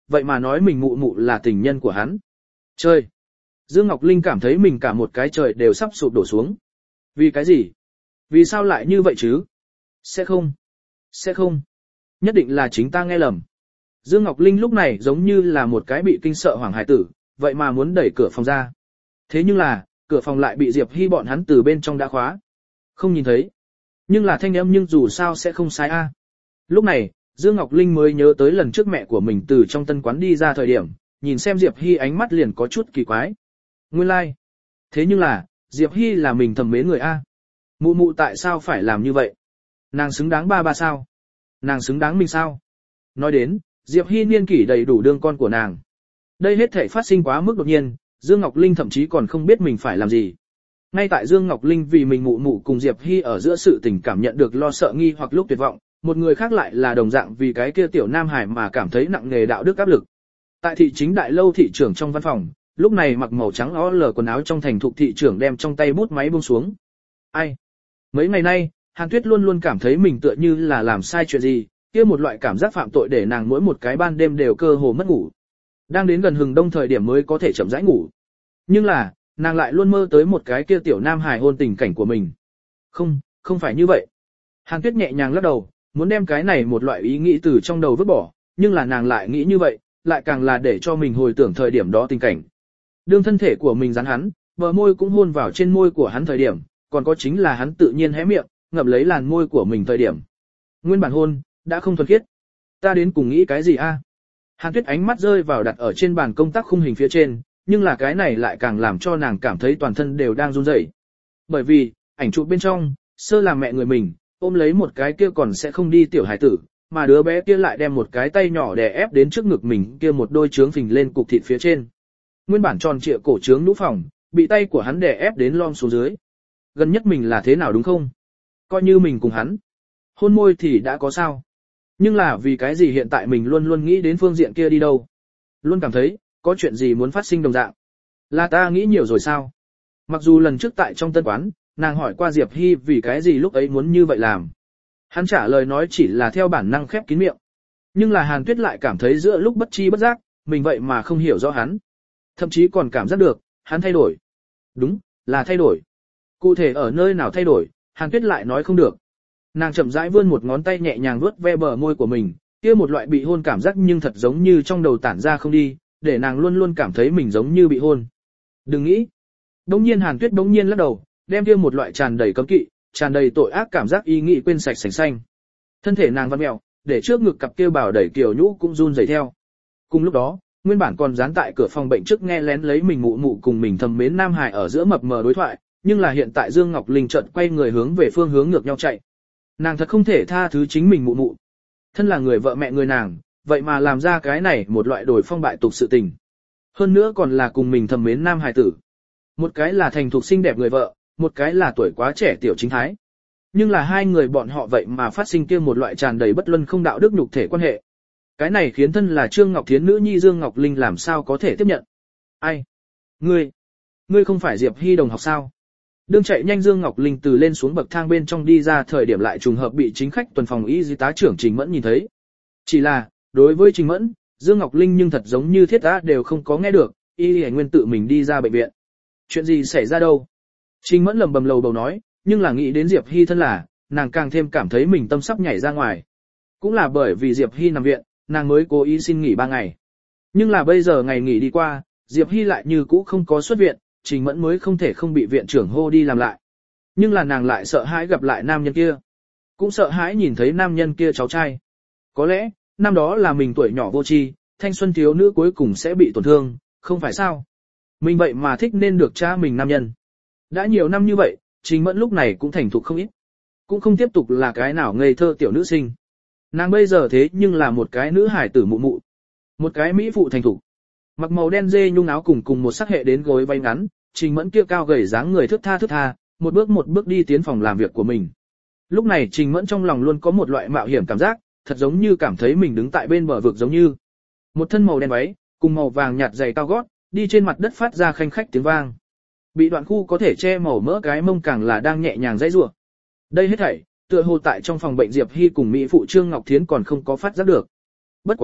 vậy mà nói mình mụ mụ là tình nhân của hắn. Trời! Dương Ngọc Linh cảm thấy mình cả một cái trời đều sắp sụp đổ xuống. Vì cái gì? Vì sao lại như vậy chứ? Sẽ không. Sẽ không. Nhất định là chính ta nghe lầm. Dương Ngọc Linh lúc này giống như là một cái bị kinh sợ hoàng hải tử, vậy mà muốn đẩy cửa phòng ra. Thế nhưng là, cửa phòng lại bị Diệp Hy bọn hắn từ bên trong đã khóa. Không nhìn thấy. Nhưng là thanh âm nhưng dù sao sẽ không sai a. Lúc này, Dương Ngọc Linh mới nhớ tới lần trước mẹ của mình từ trong tân quán đi ra thời điểm, nhìn xem Diệp Hy ánh mắt liền có chút kỳ quái. Nguyên lai. Like. Thế nhưng là, Diệp Hy là mình thầm mến người a. Mụ mụ tại sao phải làm như vậy? Nàng xứng đáng ba ba sao? Nàng xứng đáng mình sao? Nói đến, Diệp Hy niên kỷ đầy đủ đương con của nàng. Đây hết thể phát sinh quá mức đột nhiên, Dương Ngọc Linh thậm chí còn không biết mình phải làm gì. Ngay tại Dương Ngọc Linh vì mình mụ mụ cùng Diệp Hy ở giữa sự tình cảm nhận được lo sợ nghi hoặc lúc tuyệt vọng, một người khác lại là đồng dạng vì cái kia tiểu Nam Hải mà cảm thấy nặng nề đạo đức áp lực. Tại thị chính đại lâu thị trưởng trong văn phòng, lúc này mặc màu trắng ó lờ quần áo trong thành thục thị trưởng đem trong tay bút máy buông xuống. Ai? Mấy ngày nay, Hàn Tuyết luôn luôn cảm thấy mình tựa như là làm sai chuyện gì, kia một loại cảm giác phạm tội để nàng mỗi một cái ban đêm đều cơ hồ mất ngủ. Đang đến gần hừng đông thời điểm mới có thể chậm rãi ngủ. Nhưng là, nàng lại luôn mơ tới một cái kia tiểu Nam Hải hôn tình cảnh của mình. Không, không phải như vậy. Hàn Tuyết nhẹ nhàng lắc đầu, muốn đem cái này một loại ý nghĩ từ trong đầu vứt bỏ, nhưng là nàng lại nghĩ như vậy, lại càng là để cho mình hồi tưởng thời điểm đó tình cảnh. Đương thân thể của mình dán hắn, bờ môi cũng hôn vào trên môi của hắn thời điểm, còn có chính là hắn tự nhiên hé miệng, ngậm lấy làn môi của mình thời điểm. Nguyên bản hôn, đã không thuần khiết. Ta đến cùng nghĩ cái gì a? Hàn Tuyết ánh mắt rơi vào đặt ở trên bàn công tác khung hình phía trên, nhưng là cái này lại càng làm cho nàng cảm thấy toàn thân đều đang run rẩy. Bởi vì, ảnh chụp bên trong, Sơ làm mẹ người mình, ôm lấy một cái kia còn sẽ không đi tiểu hải tử, mà đứa bé kia lại đem một cái tay nhỏ đè ép đến trước ngực mình kia một đôi trướng phình lên cục thịt phía trên. Nguyên bản tròn trịa cổ trướng nũ phòng, bị tay của hắn đè ép đến lom xuống dưới. Gần nhất mình là thế nào đúng không? Coi như mình cùng hắn. Hôn môi thì đã có sao? Nhưng là vì cái gì hiện tại mình luôn luôn nghĩ đến phương diện kia đi đâu? Luôn cảm thấy, có chuyện gì muốn phát sinh đồng dạng. Là ta nghĩ nhiều rồi sao? Mặc dù lần trước tại trong tân quán, nàng hỏi qua Diệp Hy vì cái gì lúc ấy muốn như vậy làm. Hắn trả lời nói chỉ là theo bản năng khép kín miệng. Nhưng là Hàn Tuyết lại cảm thấy giữa lúc bất chi bất giác, mình vậy mà không hiểu rõ hắn. Thậm chí còn cảm giác được, hắn thay đổi. Đúng, là thay đổi. Cụ thể ở nơi nào thay đổi, Hàn Tuyết lại nói không được. Nàng chậm rãi vươn một ngón tay nhẹ nhàng vuốt ve bờ môi của mình, kia một loại bị hôn cảm giác nhưng thật giống như trong đầu tản ra không đi, để nàng luôn luôn cảm thấy mình giống như bị hôn. Đừng nghĩ. Đống nhiên Hàn Tuyết đống nhiên lắc đầu, đem kia một loại tràn đầy cấm kỵ, tràn đầy tội ác cảm giác ý nghĩ quên sạch sành xanh. Thân thể nàng vặn mèo, để trước ngực cặp kia bảo đẩy kiều nhũ cũng run rẩy theo. Cùng lúc đó, nguyên bản còn dán tại cửa phòng bệnh trước nghe lén lấy mình mụ mụ cùng mình thầm mến Nam Hải ở giữa mập mờ đối thoại, nhưng là hiện tại Dương Ngọc Linh chợt quay người hướng về phương hướng ngược nhau chạy. Nàng thật không thể tha thứ chính mình mụ mụ. Thân là người vợ mẹ người nàng, vậy mà làm ra cái này một loại đổi phong bại tục sự tình. Hơn nữa còn là cùng mình thầm mến Nam Hải tử. Một cái là thành thục xinh đẹp người vợ, một cái là tuổi quá trẻ tiểu chính thái. Nhưng là hai người bọn họ vậy mà phát sinh kia một loại tràn đầy bất luân không đạo đức nhục thể quan hệ. Cái này khiến thân là Trương Ngọc Thiến nữ nhi Dương Ngọc Linh làm sao có thể tiếp nhận. Ai? Ngươi? Ngươi không phải Diệp Hy đồng học sao? Đương chạy nhanh Dương Ngọc Linh từ lên xuống bậc thang bên trong đi ra thời điểm lại trùng hợp bị chính khách tuần phòng y tá trưởng Trình Mẫn nhìn thấy. Chỉ là, đối với Trình Mẫn, Dương Ngọc Linh nhưng thật giống như thiết á đều không có nghe được, y nguyên tự mình đi ra bệnh viện. Chuyện gì xảy ra đâu? Trình Mẫn lầm bầm lầu bầu nói, nhưng là nghĩ đến Diệp Hy thân là, nàng càng thêm cảm thấy mình tâm sắp nhảy ra ngoài. Cũng là bởi vì Diệp Hy nằm viện, nàng mới cố ý xin nghỉ ba ngày. Nhưng là bây giờ ngày nghỉ đi qua, Diệp Hy lại như cũ không có xuất viện, Trình Mẫn mới không thể không bị viện trưởng hô đi làm lại. Nhưng là nàng lại sợ hãi gặp lại nam nhân kia. Cũng sợ hãi nhìn thấy nam nhân kia cháu trai. Có lẽ, năm đó là mình tuổi nhỏ vô tri, thanh xuân thiếu nữ cuối cùng sẽ bị tổn thương, không phải sao? Mình vậy mà thích nên được cha mình nam nhân. Đã nhiều năm như vậy, Trình Mẫn lúc này cũng thành thục không ít. Cũng không tiếp tục là cái nào ngây thơ tiểu nữ sinh. Nàng bây giờ thế nhưng là một cái nữ hải tử mụ mụ. Một cái mỹ phụ thành thục. Mặc màu đen dê nhung áo cùng cùng một sắc hệ đến gối váy ngắn, Trình Mẫn kia cao gầy dáng người thướt tha thướt tha, một bước một bước đi tiến phòng làm việc của mình. Lúc này Trình Mẫn trong lòng luôn có một loại mạo hiểm cảm giác, thật giống như cảm thấy mình đứng tại bên bờ vực giống như. Một thân màu đen váy, cùng màu vàng nhạt giày cao gót, đi trên mặt đất phát ra khanh khách tiếng vang. Bị đoạn khu có thể che màu mỡ cái mông càng là đang nhẹ nhàng dãy rủa. Đây hết thảy, tựa hồ tại trong phòng bệnh Diệp Hy cùng mỹ phụ Trương Ngọc Thiến còn không có phát giác được. Bất quá,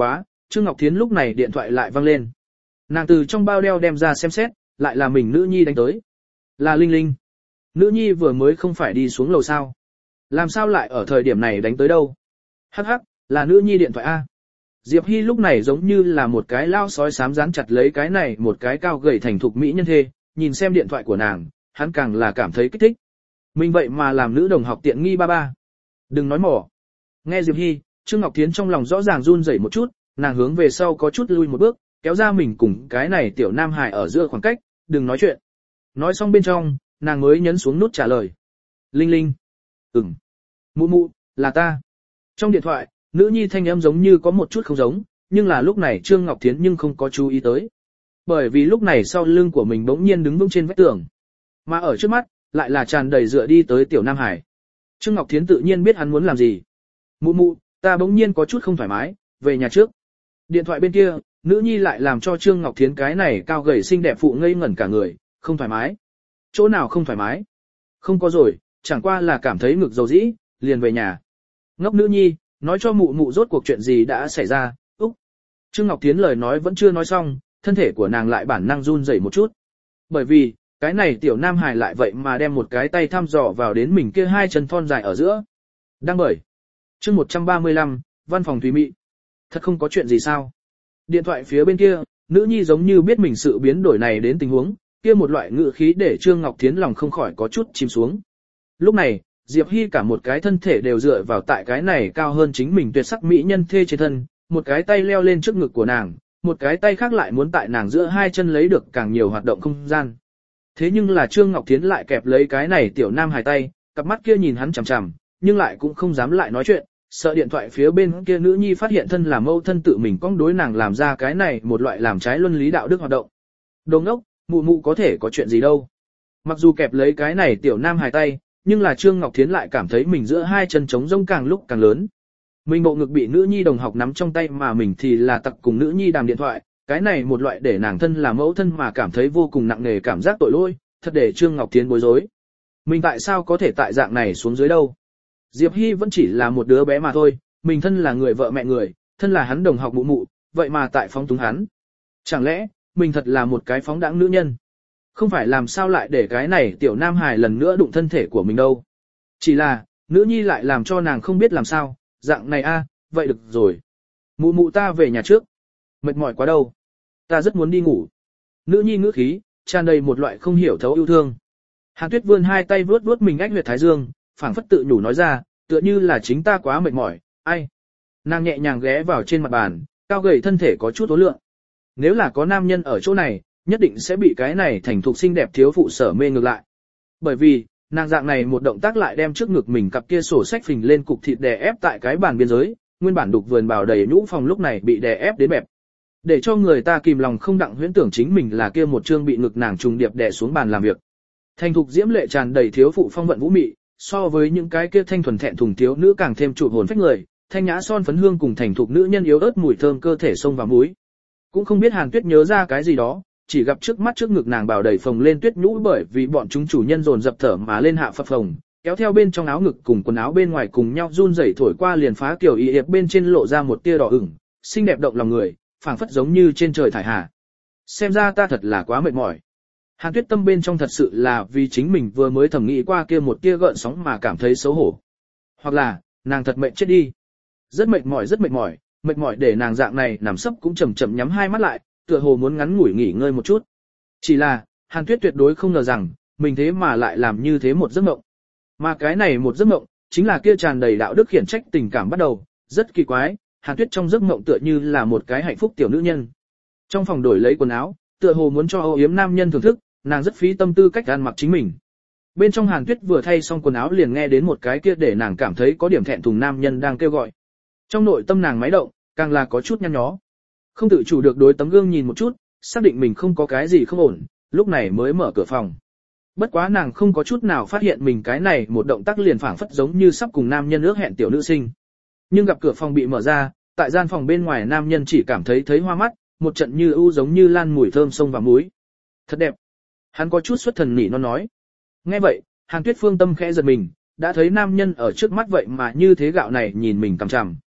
Trương Ngọc Thiến lúc này điện thoại lại vang lên. Nàng từ trong bao đeo đem ra xem xét, lại là mình nữ nhi đánh tới. Là Linh Linh. Nữ nhi vừa mới không phải đi xuống lầu sao? Làm sao lại ở thời điểm này đánh tới đâu? Hắc hắc, là nữ nhi điện thoại A. Diệp Hy lúc này giống như là một cái lao sói xám dán chặt lấy cái này một cái cao gầy thành thục mỹ nhân thê, nhìn xem điện thoại của nàng, hắn càng là cảm thấy kích thích. Mình vậy mà làm nữ đồng học tiện nghi ba ba. Đừng nói mỏ. Nghe Diệp Hy, Trương Ngọc Thiến trong lòng rõ ràng run rẩy một chút, nàng hướng về sau có chút lui một bước, kéo ra mình cùng cái này tiểu nam hài ở giữa khoảng cách, đừng nói chuyện. Nói xong bên trong, nàng mới nhấn xuống nút trả lời. Linh Linh. Ừm. Mụ mụ, là ta. Trong điện thoại, nữ nhi thanh âm giống như có một chút không giống, nhưng là lúc này Trương Ngọc Thiến nhưng không có chú ý tới. Bởi vì lúc này sau lưng của mình bỗng nhiên đứng vững trên vách tường. Mà ở trước mắt, lại là tràn đầy dựa đi tới tiểu nam hải. Trương Ngọc Thiến tự nhiên biết hắn muốn làm gì. Mụ mụ, ta bỗng nhiên có chút không thoải mái, về nhà trước. Điện thoại bên kia, nữ nhi lại làm cho Trương Ngọc Thiến cái này cao gầy xinh đẹp phụ ngây ngẩn cả người, không thoải mái. Chỗ nào không thoải mái? Không có rồi, chẳng qua là cảm thấy ngực dầu dĩ, liền về nhà. Ngốc nữ nhi, nói cho mụ mụ rốt cuộc chuyện gì đã xảy ra, úc. Trương Ngọc Thiến lời nói vẫn chưa nói xong, thân thể của nàng lại bản năng run rẩy một chút. Bởi vì, cái này tiểu nam hài lại vậy mà đem một cái tay thăm dò vào đến mình kia hai chân thon dài ở giữa. Đang bởi. Chương một trăm ba mươi lăm, văn phòng Thúy Mị. Thật không có chuyện gì sao? Điện thoại phía bên kia, nữ nhi giống như biết mình sự biến đổi này đến tình huống, kia một loại ngữ khí để Trương Ngọc Thiến lòng không khỏi có chút chìm xuống. Lúc này, Diệp Hy cả một cái thân thể đều dựa vào tại cái này cao hơn chính mình tuyệt sắc mỹ nhân thê trên thân, một cái tay leo lên trước ngực của nàng, một cái tay khác lại muốn tại nàng giữa hai chân lấy được càng nhiều hoạt động không gian. Thế nhưng là Trương Ngọc Thiến lại kẹp lấy cái này tiểu nam hài tay, cặp mắt kia nhìn hắn chằm chằm, nhưng lại cũng không dám lại nói chuyện, sợ điện thoại phía bên kia nữ nhi phát hiện thân là mâu thân tự mình cong đối nàng làm ra cái này một loại làm trái luân lý đạo đức hoạt động. Đồ ngốc, mụ mụ có thể có chuyện gì đâu. Mặc dù kẹp lấy cái này tiểu nam hài tay, nhưng là Trương Ngọc Thiến lại cảm thấy mình giữa hai chân trống rỗng càng lúc càng lớn. Mình bộ ngực bị nữ nhi đồng học nắm trong tay mà mình thì là tặc cùng nữ nhi đàm điện thoại, cái này một loại để nàng thân là mẫu thân mà cảm thấy vô cùng nặng nề cảm giác tội lỗi, thật để Trương Ngọc Thiến bối rối. Mình tại sao có thể tại dạng này xuống dưới đâu? Diệp Hy vẫn chỉ là một đứa bé mà thôi, mình thân là người vợ mẹ người, thân là hắn đồng học mụ mụ, vậy mà tại phóng túng hắn. Chẳng lẽ, mình thật là một cái phóng đãng nữ nhân? Không phải làm sao lại để cái này tiểu nam hài lần nữa đụng thân thể của mình đâu. Chỉ là, nữ nhi lại làm cho nàng không biết làm sao, dạng này a, vậy được rồi. Mụ mụ ta về nhà trước. Mệt mỏi quá đâu. Ta rất muốn đi ngủ. Nữ nhi ngữ khí, tràn đầy một loại không hiểu thấu yêu thương. Hàn Tuyết vươn hai tay vuốt vuốt mình ách huyệt thái dương, phảng phất tự nhủ nói ra, tựa như là chính ta quá mệt mỏi, ai. Nàng nhẹ nhàng ghé vào trên mặt bàn, cao gầy thân thể có chút ố lượng. Nếu là có nam nhân ở chỗ này, nhất định sẽ bị cái này thành thục xinh đẹp thiếu phụ sở mê ngược lại. Bởi vì, nàng dạng này một động tác lại đem trước ngực mình cặp kia sổ sách phình lên cục thịt đè ép tại cái bàn biên giới, nguyên bản đục vườn bào đầy nhũ phòng lúc này bị đè ép đến bẹp. Để cho người ta kìm lòng không đặng huyễn tưởng chính mình là kia một chương bị ngực nàng trùng điệp đè xuống bàn làm việc. Thành thục diễm lệ tràn đầy thiếu phụ phong vận vũ mị, so với những cái kia thanh thuần thẹn thùng thiếu nữ càng thêm trụ hồn phách người, thanh nhã son phấn hương cùng thành thục nữ nhân yếu ớt mùi thơm cơ thể sông vào mũi. Cũng không biết Hàn Tuyết nhớ ra cái gì đó, chỉ gặp trước mắt trước ngực nàng bào đầy phồng lên tuyết nhũ bởi vì bọn chúng chủ nhân dồn dập thở mà lên hạ phập phồng, kéo theo bên trong áo ngực cùng quần áo bên ngoài cùng nhau run rẩy thổi qua liền phá kiểu y hiệp bên trên lộ ra một tia đỏ ửng, xinh đẹp động lòng người, phảng phất giống như trên trời thải hà. Xem ra ta thật là quá mệt mỏi. Hàn Tuyết tâm bên trong thật sự là vì chính mình vừa mới thẩm nghĩ qua kia một tia gợn sóng mà cảm thấy xấu hổ. Hoặc là, nàng thật mệt chết đi. Rất mệt mỏi rất mệt mỏi, mệt mỏi để nàng dạng này nằm sấp cũng chậm chậm nhắm hai mắt lại, tựa hồ muốn ngắn ngủi nghỉ ngơi một chút. Chỉ là, Hàn Tuyết tuyệt đối không ngờ rằng, mình thế mà lại làm như thế một giấc mộng. Mà cái này một giấc mộng, chính là kia tràn đầy đạo đức khiển trách tình cảm bắt đầu, rất kỳ quái, Hàn Tuyết trong giấc mộng tựa như là một cái hạnh phúc tiểu nữ nhân. Trong phòng đổi lấy quần áo, tựa hồ muốn cho âu yếm nam nhân thưởng thức, nàng rất phí tâm tư cách ăn mặc chính mình. Bên trong Hàn Tuyết vừa thay xong quần áo liền nghe đến một cái kia để nàng cảm thấy có điểm thẹn thùng nam nhân đang kêu gọi. Trong nội tâm nàng máy động, càng là có chút nhăn nhó. Không tự chủ được đối tấm gương nhìn một chút, xác định mình không có cái gì không ổn, lúc này mới mở cửa phòng. Bất quá nàng không có chút nào phát hiện mình cái này một động tác liền phảng phất giống như sắp cùng nam nhân ước hẹn tiểu nữ sinh. Nhưng gặp cửa phòng bị mở ra, tại gian phòng bên ngoài nam nhân chỉ cảm thấy thấy hoa mắt, một trận như ưu giống như lan mùi thơm sông vào mũi. Thật đẹp. Hắn có chút xuất thần nỉ non nói. Nghe vậy, Hàn Tuyết Phương tâm khẽ giật mình, đã thấy nam nhân ở trước mắt vậy mà như thế gạo này nhìn mình cằm chằm.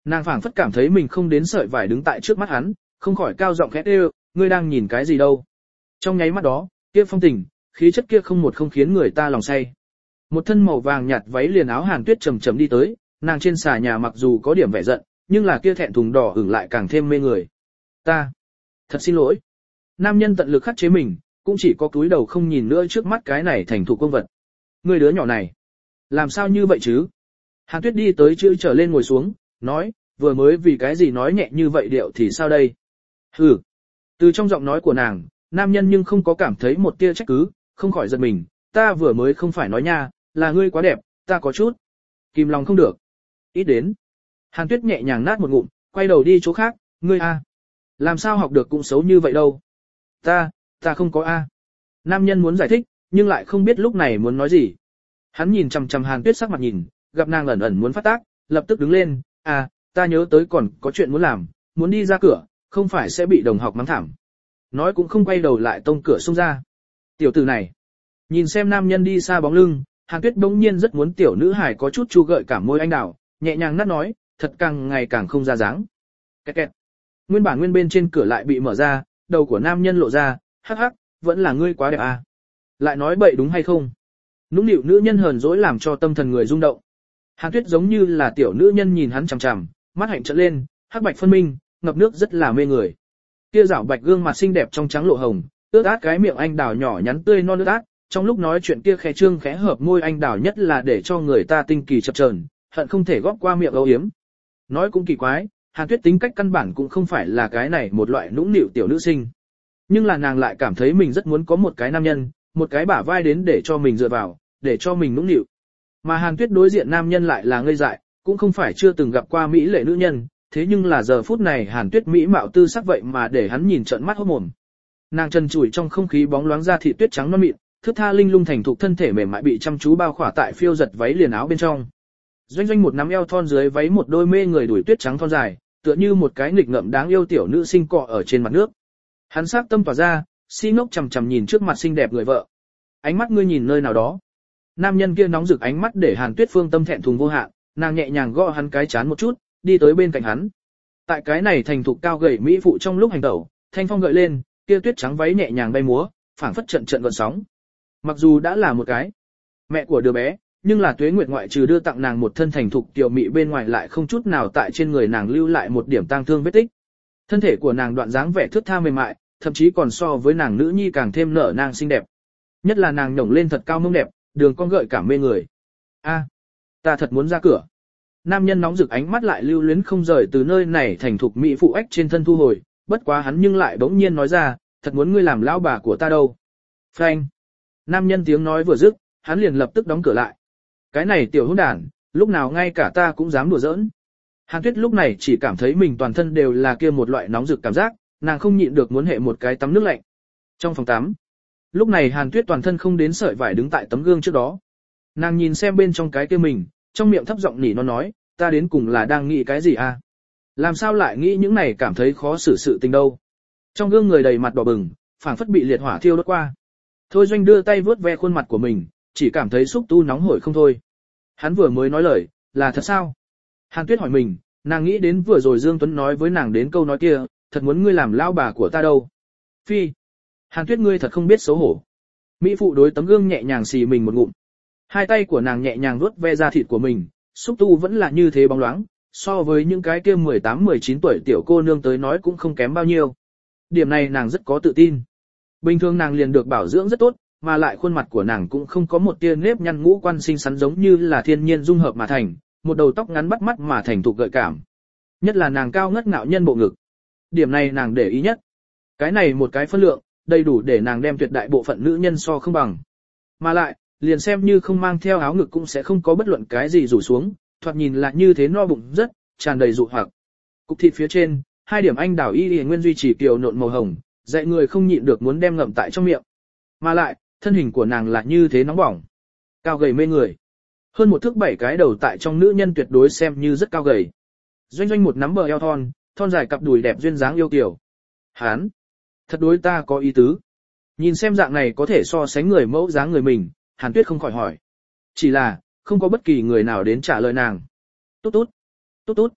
Nàng phảng phất cảm thấy mình không đến sợi vải đứng tại trước mắt hắn, không khỏi cao giọng khẽ kêu, ngươi đang nhìn cái gì đâu? Trong nháy mắt đó, kia phong tình, khí chất kia không một không khiến người ta lòng say. Một thân màu vàng nhạt váy liền áo Hàn Tuyết chậm chậm đi tới, nàng trên xà nhà mặc dù có điểm vẻ giận, nhưng là kia thẹn thùng đỏ ửng lại càng thêm mê người. Ta, thật xin lỗi. Nam nhân tận lực khắc chế mình, cũng chỉ có cúi đầu không nhìn nữa trước mắt cái này thành thục công vật. Ngươi đứa nhỏ này, làm sao như vậy chứ? Hàn Tuyết đi tới chữ trở lên ngồi xuống, nói, vừa mới vì cái gì nói nhẹ như vậy điệu thì sao đây? Hừ. Từ trong giọng nói của nàng, nam nhân nhưng không có cảm thấy một tia trách cứ, không khỏi giật mình, ta vừa mới không phải nói nha, là ngươi quá đẹp, ta có chút kìm lòng không được. Ít đến. Hàn Tuyết nhẹ nhàng nát một ngụm, quay đầu đi chỗ khác, ngươi a, làm sao học được cũng xấu như vậy đâu? Ta, ta không có a. Nam nhân muốn giải thích, nhưng lại không biết lúc này muốn nói gì. Hắn nhìn chằm chằm Hàn Tuyết sắc mặt nhìn, gặp nàng ẩn ẩn muốn phát tác, lập tức đứng lên, à, ta nhớ tới còn có chuyện muốn làm, muốn đi ra cửa, không phải sẽ bị đồng học mắng thảm. Nói cũng không quay đầu lại tông cửa xông ra. Tiểu tử này, nhìn xem nam nhân đi xa bóng lưng, Hàn Tuyết bỗng nhiên rất muốn tiểu nữ hài có chút chu gợi cảm môi anh đào, nhẹ nhàng nát nói, thật càng ngày càng không ra dáng. Kẹt kẹt. Nguyên bản nguyên bên trên cửa lại bị mở ra, đầu của nam nhân lộ ra, hắc hắc, vẫn là ngươi quá đẹp à. Lại nói bậy đúng hay không? Nũng nịu nữ nhân hờn dỗi làm cho tâm thần người rung động. Hàn Tuyết giống như là tiểu nữ nhân nhìn hắn chằm chằm, mắt hạnh trợn lên, hắc bạch phân minh, ngập nước rất là mê người. Kia rảo bạch gương mặt xinh đẹp trong trắng lộ hồng, ướt át cái miệng anh đào nhỏ nhắn tươi non ướt át, trong lúc nói chuyện kia khẽ trương khẽ hợp môi anh đào nhất là để cho người ta tinh kỳ chập chờn, hận không thể góp qua miệng âu yếm. Nói cũng kỳ quái, Hàn Tuyết tính cách căn bản cũng không phải là cái này một loại nũng nịu tiểu nữ sinh. Nhưng là nàng lại cảm thấy mình rất muốn có một cái nam nhân, một cái bả vai đến để cho mình dựa vào, để cho mình nũng nịu. Mà Hàn Tuyết đối diện nam nhân lại là ngây dại, cũng không phải chưa từng gặp qua mỹ lệ nữ nhân, thế nhưng là giờ phút này Hàn Tuyết mỹ mạo tư sắc vậy mà để hắn nhìn trợn mắt hốt mồm. Nàng trần trụi trong không khí bóng loáng ra thịt tuyết trắng non mịn, thướt tha linh lung thành thục thân thể mềm mại bị chăm chú bao khỏa tại phiêu giật váy liền áo bên trong. Doanh doanh một nắm eo thon dưới váy một đôi mê người đuổi tuyết trắng thon dài, tựa như một cái nghịch ngợm đáng yêu tiểu nữ sinh cọ ở trên mặt nước. Hắn sắc tâm tỏa ra, si ngốc chằm chằm nhìn trước mặt xinh đẹp người vợ. Ánh mắt ngươi nhìn nơi nào đó. Nam nhân kia nóng rực ánh mắt để Hàn Tuyết Phương tâm thẹn thùng vô hạn, nàng nhẹ nhàng gõ hắn cái chán một chút, đi tới bên cạnh hắn. Tại cái này thành thục cao gầy mỹ phụ trong lúc hành tẩu, thanh phong gợi lên, kia tuyết trắng váy nhẹ nhàng bay múa, phảng phất trận trận gợn sóng. Mặc dù đã là một cái mẹ của đứa bé, nhưng là Tuế Nguyệt ngoại trừ đưa tặng nàng một thân thành thục tiểu mỹ bên ngoài lại không chút nào tại trên người nàng lưu lại một điểm tang thương vết tích. Thân thể của nàng đoạn dáng vẻ thướt tha mềm mại, thậm chí còn so với nàng nữ nhi càng thêm nở nang xinh đẹp. Nhất là nàng nhổng lên thật cao mông đẹp, đường cong gợi cảm mê người. A, ta thật muốn ra cửa. Nam nhân nóng rực ánh mắt lại lưu luyến không rời từ nơi này thành thục mỹ phụ ách trên thân thu hồi, bất quá hắn nhưng lại bỗng nhiên nói ra, thật muốn ngươi làm lão bà của ta đâu. Phanh. Nam nhân tiếng nói vừa dứt, hắn liền lập tức đóng cửa lại. Cái này tiểu hỗn đản, lúc nào ngay cả ta cũng dám đùa giỡn. Hàn Tuyết lúc này chỉ cảm thấy mình toàn thân đều là kia một loại nóng rực cảm giác, nàng không nhịn được muốn hệ một cái tắm nước lạnh. Trong phòng tắm, lúc này Hàn Tuyết toàn thân không đến sợi vải đứng tại tấm gương trước đó. Nàng nhìn xem bên trong cái kia mình, trong miệng thấp giọng nỉ nó nói, ta đến cùng là đang nghĩ cái gì à? Làm sao lại nghĩ những này cảm thấy khó xử sự tình đâu? Trong gương người đầy mặt đỏ bừng, phảng phất bị liệt hỏa thiêu đốt qua. Thôi Doanh đưa tay vướt ve khuôn mặt của mình, chỉ cảm thấy xúc tu nóng hổi không thôi. Hắn vừa mới nói lời, là thật sao? Hàn Tuyết hỏi mình, nàng nghĩ đến vừa rồi Dương Tuấn nói với nàng đến câu nói kia, thật muốn ngươi làm lão bà của ta đâu. Phi. Hàn Tuyết ngươi thật không biết xấu hổ. Mỹ phụ đối tấm gương nhẹ nhàng xì mình một ngụm. Hai tay của nàng nhẹ nhàng vuốt ve da thịt của mình, xúc tu vẫn là như thế bóng loáng, so với những cái kia mười tám mười chín tuổi tiểu cô nương tới nói cũng không kém bao nhiêu. Điểm này nàng rất có tự tin. Bình thường nàng liền được bảo dưỡng rất tốt, mà lại khuôn mặt của nàng cũng không có một tia nếp nhăn ngũ quan xinh xắn giống như là thiên nhiên dung hợp mà thành, một đầu tóc ngắn bắt mắt mà thành thục gợi cảm. Nhất là nàng cao ngất ngạo nhân bộ ngực. Điểm này nàng để ý nhất. Cái này một cái phân lượng, đầy đủ để nàng đem tuyệt đại bộ phận nữ nhân so không bằng. Mà lại, liền xem như không mang theo áo ngực cũng sẽ không có bất luận cái gì rủ xuống, thoạt nhìn lại như thế no bụng rất, tràn đầy dụ hoặc. Cục thịt phía trên, hai điểm anh đào y y nguyên duy trì kiều nộn màu hồng, dạy người không nhịn được muốn đem ngậm tại trong miệng. Mà lại, thân hình của nàng là như thế nóng bỏng, cao gầy mê người. Hơn một thước bảy cái đầu tại trong nữ nhân tuyệt đối xem như rất cao gầy. Doanh doanh một nắm bờ eo thon, thon dài cặp đùi đẹp duyên dáng yêu kiều. Hán, thật đối ta có ý tứ. Nhìn xem dạng này có thể so sánh người mẫu dáng người mình, Hàn Tuyết không khỏi hỏi. Chỉ là, không có bất kỳ người nào đến trả lời nàng. Tốt tốt, tốt tốt.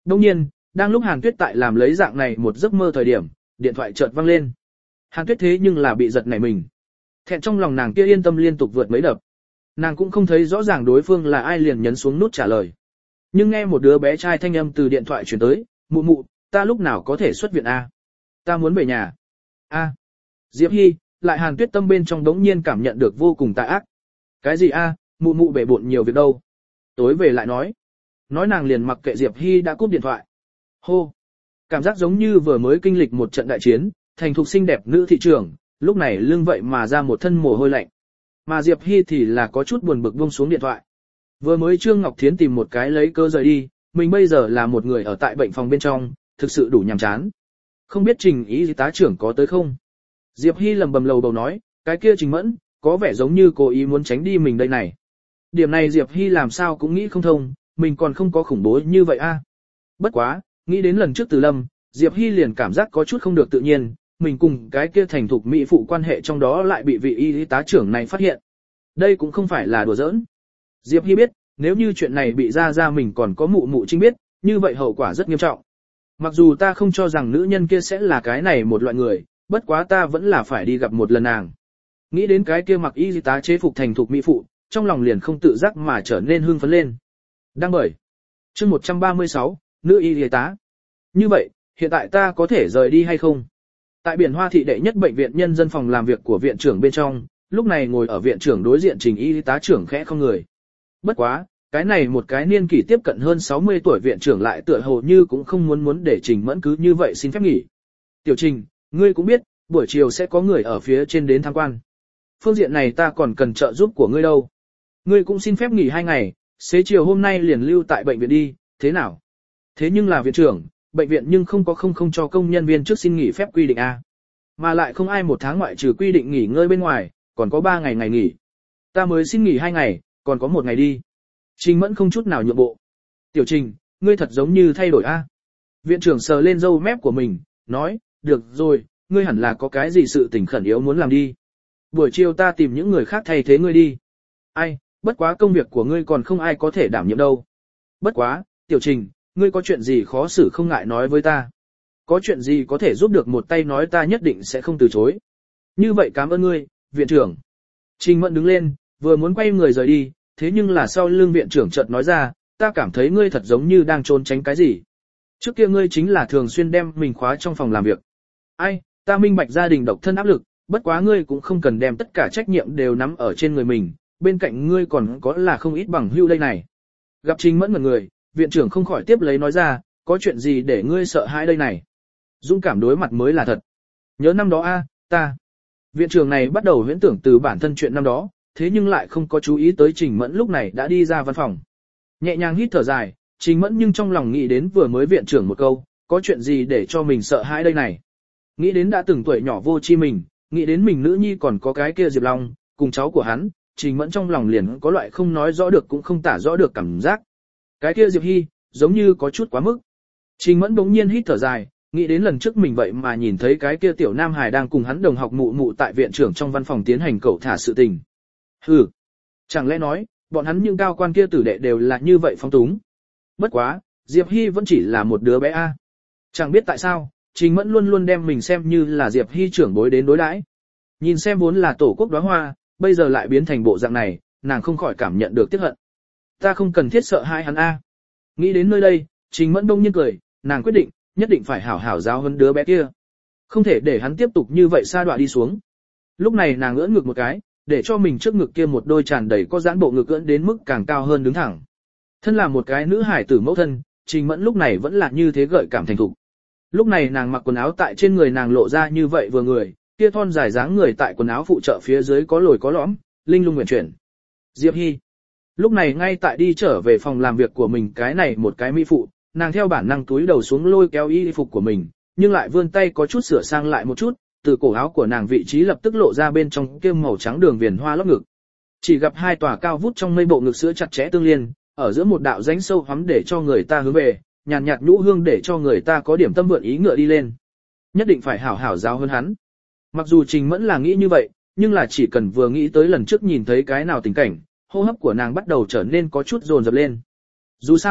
Đương nhiên, đang lúc Hàn Tuyết tại làm lấy dạng này một giấc mơ thời điểm, điện thoại chợt vang lên. Hàn Tuyết thế nhưng là bị giật nảy mình. Thẹn trong lòng nàng kia yên tâm liên tục vượt mấy đập. Nàng cũng không thấy rõ ràng đối phương là ai liền nhấn xuống nút trả lời. Nhưng nghe một đứa bé trai thanh âm từ điện thoại truyền tới, "Mụ mụ, ta lúc nào có thể xuất viện a? Ta muốn về nhà." A. Diệp Hy, lại Hàn Tuyết tâm bên trong đống nhiên cảm nhận được vô cùng tà ác. "Cái gì a, mụ mụ bể bộn nhiều việc đâu. Tối về lại nói." Nói nàng liền mặc kệ Diệp Hy đã cúp điện thoại. Hô. Cảm giác giống như vừa mới kinh lịch một trận đại chiến, thành thục xinh đẹp nữ thị trưởng, lúc này lưng vậy mà ra một thân mồ hôi lạnh. Mà Diệp Hy thì là có chút buồn bực buông xuống điện thoại. Vừa mới Trương Ngọc Thiến tìm một cái lấy cơ rời đi, mình bây giờ là một người ở tại bệnh phòng bên trong, thực sự đủ nhàm chán. Không biết Trình y tá trưởng có tới không? Diệp Hy lầm bầm lầu bầu nói, cái kia Trình Mẫn, có vẻ giống như cố ý muốn tránh đi mình đây này. Điểm này Diệp Hy làm sao cũng nghĩ không thông, mình còn không có khủng bố như vậy a. Bất quá, nghĩ đến lần trước Từ Lâm, Diệp Hy liền cảm giác có chút không được tự nhiên, mình cùng cái kia thành thục mỹ phụ quan hệ trong đó lại bị vị y tá trưởng này phát hiện. Đây cũng không phải là đùa giỡn. Diệp Hy biết, nếu như chuyện này bị ra ra mình còn có mụ mụ Trinh biết, như vậy hậu quả rất nghiêm trọng. Mặc dù ta không cho rằng nữ nhân kia sẽ là cái này một loại người, bất quá ta vẫn là phải đi gặp một lần nàng. Nghĩ đến cái kia mặc y tá chế phục thành thục mỹ phụ, trong lòng liền không tự giác mà trở nên hưng phấn lên. Đăng bởi. Chương một trăm ba mươi sáu, nữ y tá. Như vậy, hiện tại ta có thể rời đi hay không? Tại Biển Hoa thị đệ nhất bệnh viện nhân dân phòng làm việc của viện trưởng bên trong, lúc này ngồi ở viện trưởng đối diện Trình y tá trưởng khẽ không người. Bất quá, cái này một cái niên kỷ tiếp cận hơn sáu mươi tuổi viện trưởng lại tựa hồ như cũng không muốn muốn để Trình Mẫn cứ như vậy xin phép nghỉ. Tiểu Trình, ngươi cũng biết, buổi chiều sẽ có người ở phía trên đến tham quan. Phương diện này ta còn cần trợ giúp của ngươi đâu. Ngươi cũng xin phép nghỉ hai ngày, xế chiều hôm nay liền lưu tại bệnh viện đi, thế nào? Thế nhưng là viện trưởng, bệnh viện nhưng không có không không cho công nhân viên trước xin nghỉ phép quy định A. Mà lại không ai một tháng ngoại trừ quy định nghỉ ngơi bên ngoài, còn có ba ngày ngày nghỉ. Ta mới xin nghỉ hai ngày, còn có một ngày đi. Trình Mẫn không chút nào nhượng bộ. Tiểu Trình, ngươi thật giống như thay đổi A. Viện trưởng sờ lên râu mép của mình, nói, được rồi, ngươi hẳn là có cái gì sự tình khẩn yếu muốn làm đi. Buổi chiều ta tìm những người khác thay thế ngươi đi. Ai, bất quá công việc của ngươi còn không ai có thể đảm nhiệm đâu. Bất quá, Tiểu Trình, ngươi có chuyện gì khó xử không ngại nói với ta. Có chuyện gì có thể giúp được một tay nói ta nhất định sẽ không từ chối. Như vậy cảm ơn ngươi, viện trưởng. Trình Mẫn đứng lên, vừa muốn quay người rời đi, thế nhưng là sau lưng viện trưởng chợt nói ra, ta cảm thấy ngươi thật giống như đang trốn tránh cái gì. Trước kia ngươi chính là thường xuyên đem mình khóa trong phòng làm việc. Ai, ta minh bạch gia đình độc thân áp lực, bất quá ngươi cũng không cần đem tất cả trách nhiệm đều nắm ở trên người mình, bên cạnh ngươi còn có là không ít bằng hữu đây này. Gặp Trình Mẫn ngẩn người, viện trưởng không khỏi tiếp lấy nói ra, có chuyện gì để ngươi sợ hãi đây này. Dũng cảm đối mặt mới là thật. Nhớ năm đó a, ta. Viện trưởng này bắt đầu huyễn tưởng từ bản thân chuyện năm đó, thế nhưng lại không có chú ý tới Trình Mẫn lúc này đã đi ra văn phòng. Nhẹ nhàng hít thở dài, Trình Mẫn nhưng trong lòng nghĩ đến vừa mới viện trưởng một câu, có chuyện gì để cho mình sợ hãi đây này. Nghĩ đến đã từng tuổi nhỏ vô chi mình, nghĩ đến mình nữ nhi còn có cái kia Diệp Long, cùng cháu của hắn, Trình Mẫn trong lòng liền có loại không nói rõ được cũng không tả rõ được cảm giác. Cái kia Diệp Hy, giống như có chút quá mức. Trình Mẫn bỗng nhiên hít thở dài, nghĩ đến lần trước mình vậy mà nhìn thấy cái kia tiểu nam hài đang cùng hắn đồng học mụ mụ tại viện trưởng trong văn phòng tiến hành cẩu thả sự tình. Hừ, chẳng lẽ nói, bọn hắn những cao quan kia tử đệ đều là như vậy phong túng. Bất quá, Diệp Hy vẫn chỉ là một đứa bé a. Chẳng biết tại sao, Trình Mẫn luôn luôn đem mình xem như là Diệp Hy trưởng bối đến đối đãi. Nhìn xem vốn là tổ quốc đóa hoa, bây giờ lại biến thành bộ dạng này, nàng không khỏi cảm nhận được tiếc hận. Ta không cần thiết sợ hãi hắn a. Nghĩ đến nơi đây, Trình Mẫn đông nhiên cười, nàng quyết định, nhất định phải hảo hảo giáo huấn đứa bé kia. Không thể để hắn tiếp tục như vậy sa đọa đi xuống. Lúc này nàng ưỡn ngực một cái, để cho mình trước ngực kia một đôi tràn đầy có giãn bộ ngực ưỡn đến mức càng cao hơn đứng thẳng. Thân là một cái nữ hải tử mẫu thân, Trình Mẫn lúc này vẫn là như thế gợi cảm thành thục. Lúc này nàng mặc quần áo tại trên người nàng lộ ra như vậy vừa người, kia thon dài dáng người tại quần áo phụ trợ phía dưới có lồi có lõm, linh lung nguyện chuyển. Diệp Hy. Lúc này ngay tại đi trở về phòng làm việc của mình cái này một cái mỹ phụ, nàng theo bản năng túi đầu xuống lôi kéo y phục của mình, nhưng lại vươn tay có chút sửa sang lại một chút, từ cổ áo của nàng vị trí lập tức lộ ra bên trong kia màu trắng đường viền hoa lót ngực. Chỉ gặp hai tòa cao vút trong mây bộ ngực sữa chặt chẽ tương liên, ở giữa một đạo rãnh sâu hoắm để cho người ta hướng về, nhàn nhạt nhũ hương để cho người ta có điểm tâm vượn ý ngựa đi lên. Nhất định phải hảo hảo giáo hơn hắn. Mặc dù Trình Mẫn là nghĩ như vậy, nhưng là chỉ cần vừa nghĩ tới lần trước nhìn thấy cái nào tình cảnh, hô hấp của nàng bắt đầu trở nên có chút dồn dập lên. Dù sao,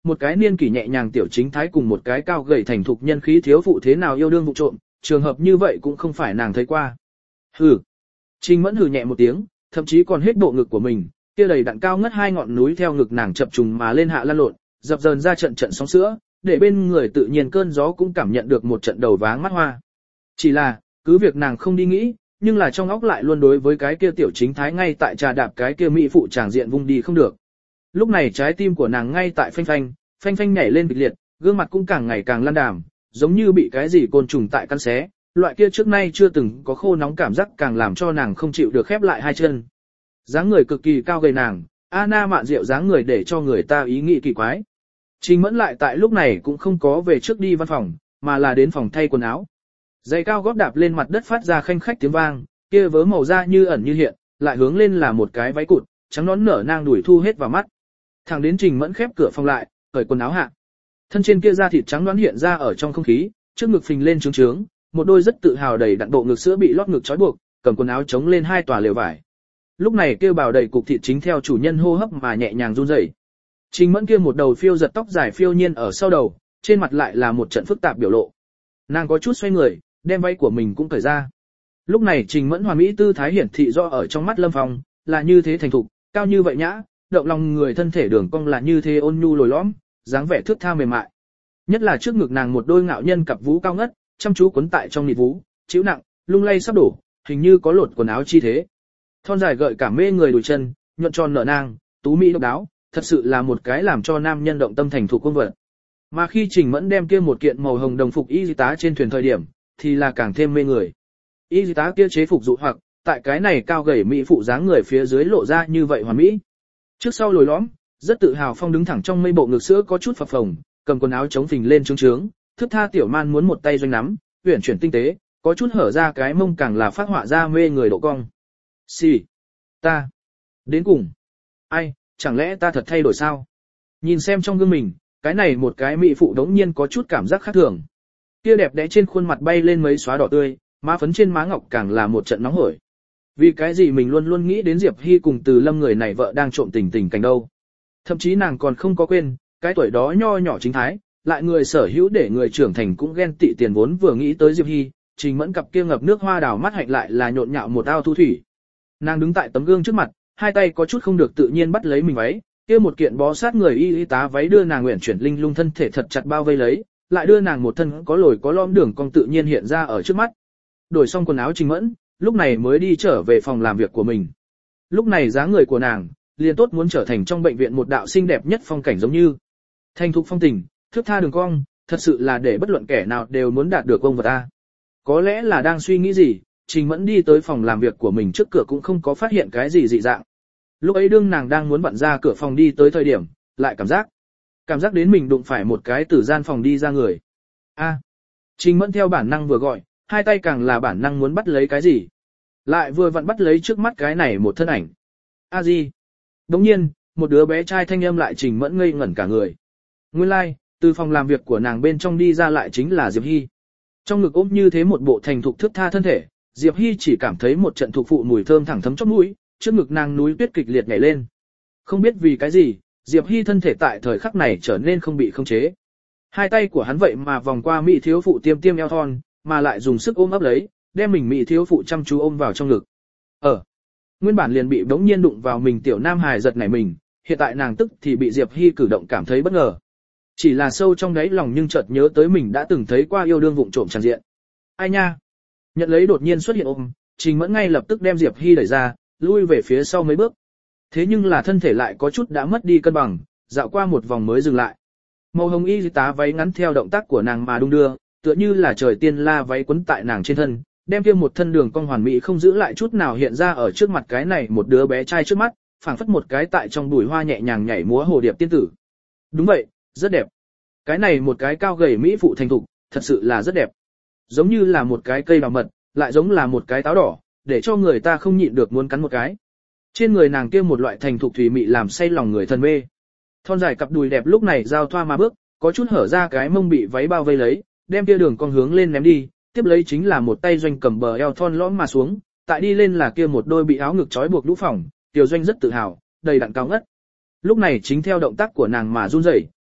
một cái niên kỷ nhẹ nhàng tiểu chính thái cùng một cái cao gầy thành thục nhân khí thiếu phụ thế nào yêu đương vụ trộm, trường hợp như vậy cũng không phải nàng thấy qua. Hừ. Trình Mẫn hừ nhẹ một tiếng, thậm chí còn hết bộ ngực của mình, kia đầy đặn cao ngất hai ngọn núi theo ngực nàng chập trùng mà lên hạ lăn lộn, dập dờn ra trận trận sóng sữa, để bên người tự nhiên cơn gió cũng cảm nhận được một trận đầu váng mắt hoa. Chỉ là, cứ việc nàng không đi nghĩ, nhưng là trong óc lại luôn đối với cái kia tiểu chính thái ngay tại trà đạp cái kia mỹ phụ tràng diện vung đi không được. Lúc này trái tim của nàng ngay tại phanh phanh, phanh phanh nhảy lên kịch liệt, gương mặt cũng càng ngày càng lan đàm, giống như bị cái gì côn trùng tại căn xé, loại kia trước nay chưa từng có khô nóng cảm giác càng làm cho nàng không chịu được khép lại hai chân. Dáng người cực kỳ cao gầy nàng, Anna mạn diệu dáng người để cho người ta ý nghĩ kỳ quái. Trình Mẫn lại tại lúc này cũng không có về trước đi văn phòng, mà là đến phòng thay quần áo. Giày cao gót đạp lên mặt đất phát ra khanh khách tiếng vang, kia vớ màu da như ẩn như hiện, lại hướng lên là một cái váy cụt, trắng nõn nở nang đuổi thu hết vào mắt. Thẳng đến Trình Mẫn khép cửa phòng lại, cởi quần áo hạ. Thân trên kia da thịt trắng nõn hiện ra ở trong không khí, trước ngực phình lên trướng trướng, một đôi rất tự hào đầy đặn bộ ngực sữa bị lót ngực trói buộc, cầm quần áo chống lên hai tòa lều vải. Lúc này kêu bào đầy cục thịt chính theo chủ nhân hô hấp mà nhẹ nhàng run rẩy. Trình Mẫn kia một đầu phiêu giật tóc dài phiêu nhiên ở sau đầu, trên mặt lại là một trận phức tạp biểu lộ. Nàng có chút xoay người, đem váy của mình cũng cởi ra. Lúc này Trình Mẫn hoàn mỹ tư thái hiển thị rõ ở trong mắt Lâm Phong, là như thế thành thục, cao như vậy nhã, động lòng người thân thể đường cong là như thế ôn nhu lồi lõm, dáng vẻ thướt tha mềm mại. Nhất là trước ngực nàng một đôi ngạo nhân cặp vú cao ngất, chăm chú quấn tại trong nịt vú, chịu nặng, lung lay sắp đổ, hình như có lột quần áo chi thế. Thon dài gợi cả mê người đùi chân, nhuận tròn nở nang, tú mỹ độc đáo, thật sự là một cái làm cho nam nhân động tâm thành thục công vật. Mà khi Trình Mẫn đem kia một kiện màu hồng đồng phục y tá trên thuyền thời điểm, thì là càng thêm mê người. Y tá kia chế phục dụ hoặc, tại cái này cao gầy mỹ phụ dáng người phía dưới lộ ra như vậy hoàn mỹ. Trước sau lồi lõm, rất tự hào phong đứng thẳng trong mây bộ ngực sữa có chút phập phồng, cầm quần áo chống phình lên trướng trướng, thướt tha tiểu man muốn một tay doanh nắm, uyển chuyển tinh tế, có chút hở ra cái mông càng là phát họa ra mê người độ cong. Xì, sì, ta, đến cùng, ai, chẳng lẽ ta thật thay đổi sao? Nhìn xem trong gương mình, cái này một cái mỹ phụ đống nhiên có chút cảm giác khác thường. Kia đẹp đẽ trên khuôn mặt bay lên mấy xóa đỏ tươi, má phấn trên má ngọc càng là một trận nóng hổi. Vì cái gì mình luôn luôn nghĩ đến Diệp Hy cùng Từ Lâm người này vợ đang trộm tình tình cảnh đâu. Thậm chí nàng còn không có quên, cái tuổi đó nho nhỏ chính thái, lại người sở hữu để người trưởng thành cũng ghen tị tiền vốn vừa nghĩ tới Diệp Hy, Trình Mẫn cặp kia ngập nước hoa đào mắt hạnh lại là nhộn nhạo một ao thu thủy. Nàng đứng tại tấm gương trước mặt, hai tay có chút không được tự nhiên bắt lấy mình váy, kia một kiện bó sát người y y tá váy đưa nàng nguyện chuyển linh lung thân thể thật chặt bao vây lấy, lại đưa nàng một thân có lồi có lõm đường cong tự nhiên hiện ra ở trước mắt. Đổi xong quần áo Trình Mẫn, lúc này mới đi trở về phòng làm việc của mình. Lúc này dáng người của nàng, liền tốt muốn trở thành trong bệnh viện một đạo xinh đẹp nhất phong cảnh giống như. Thanh thục phong tình, thướt tha đường cong, thật sự là để bất luận kẻ nào đều muốn đạt được ông vật ta. Có lẽ là đang suy nghĩ gì, Trình Mẫn đi tới phòng làm việc của mình trước cửa cũng không có phát hiện cái gì dị dạng. Lúc ấy đương nàng đang muốn bận ra cửa phòng đi tới thời điểm, lại cảm giác, cảm giác đến mình đụng phải một cái từ gian phòng đi ra người. A, Trình Mẫn theo bản năng vừa gọi, hai tay càng là bản năng muốn bắt lấy cái gì. Lại vừa vặn bắt lấy trước mắt cái này một thân ảnh. A gì? Đồng nhiên, một đứa bé trai thanh âm lại Trình Mẫn ngây ngẩn cả người. Nguyên lai, like, từ phòng làm việc của nàng bên trong đi ra lại chính là Diệp Hy. Trong ngực ôm như thế một bộ thành thục thướt tha thân thể, Diệp Hy chỉ cảm thấy một trận thuộc phụ mùi thơm thẳng thấm chóp mũi, trước ngực nàng núi tuyết kịch liệt nhảy lên. Không biết vì cái gì, Diệp Hy thân thể tại thời khắc này trở nên không bị khống chế. Hai tay của hắn vậy mà vòng qua mỹ thiếu phụ tiêm tiêm eo thon, mà lại dùng sức ôm ấp lấy, đem mình mỹ thiếu phụ chăm chú ôm vào trong ngực. Ở, nguyên bản liền bị đống nhiên đụng vào mình tiểu nam hài giật nảy mình, hiện tại nàng tức thì bị Diệp Hy cử động cảm thấy bất ngờ. Chỉ là sâu trong đáy lòng nhưng chợt nhớ tới mình đã từng thấy qua yêu đương vụng trộm tràn diện. Ai nha? Nhận lấy đột nhiên xuất hiện ôm, Trình Mẫn ngay lập tức đem Diệp Hy đẩy ra, lui về phía sau mấy bước. Thế nhưng là thân thể lại có chút đã mất đi cân bằng, dạo qua một vòng mới dừng lại. Màu hồng y tá váy ngắn theo động tác của nàng mà đung đưa, tựa như là trời tiên la váy quấn tại nàng trên thân, đem kia một thân đường cong hoàn mỹ không giữ lại chút nào hiện ra ở trước mặt cái này một đứa bé trai trước mắt, phảng phất một cái tại trong bụi hoa nhẹ nhàng nhảy múa hồ điệp tiên tử. Đúng vậy, rất đẹp. Cái này một cái cao gầy mỹ phụ thành thục, thật sự là rất đẹp. Giống như là một cái cây đào mật, lại giống là một cái táo đỏ, để cho người ta không nhịn được muốn cắn một cái. Trên người nàng kia một loại thành thục thủy mị làm say lòng người thần mê. Thon dài cặp đùi đẹp lúc này giao thoa mà bước, có chút hở ra cái mông bị váy bao vây lấy, đem kia đường con hướng lên ném đi, tiếp lấy chính là một tay doanh cầm bờ eo thon lõm mà xuống, tại đi lên là kia một đôi bị áo ngực trói buộc đũ phỏng, Tiểu Doanh rất tự hào, đầy đặn cao ngất. Lúc này chính theo động tác của nàng mà run rẩy,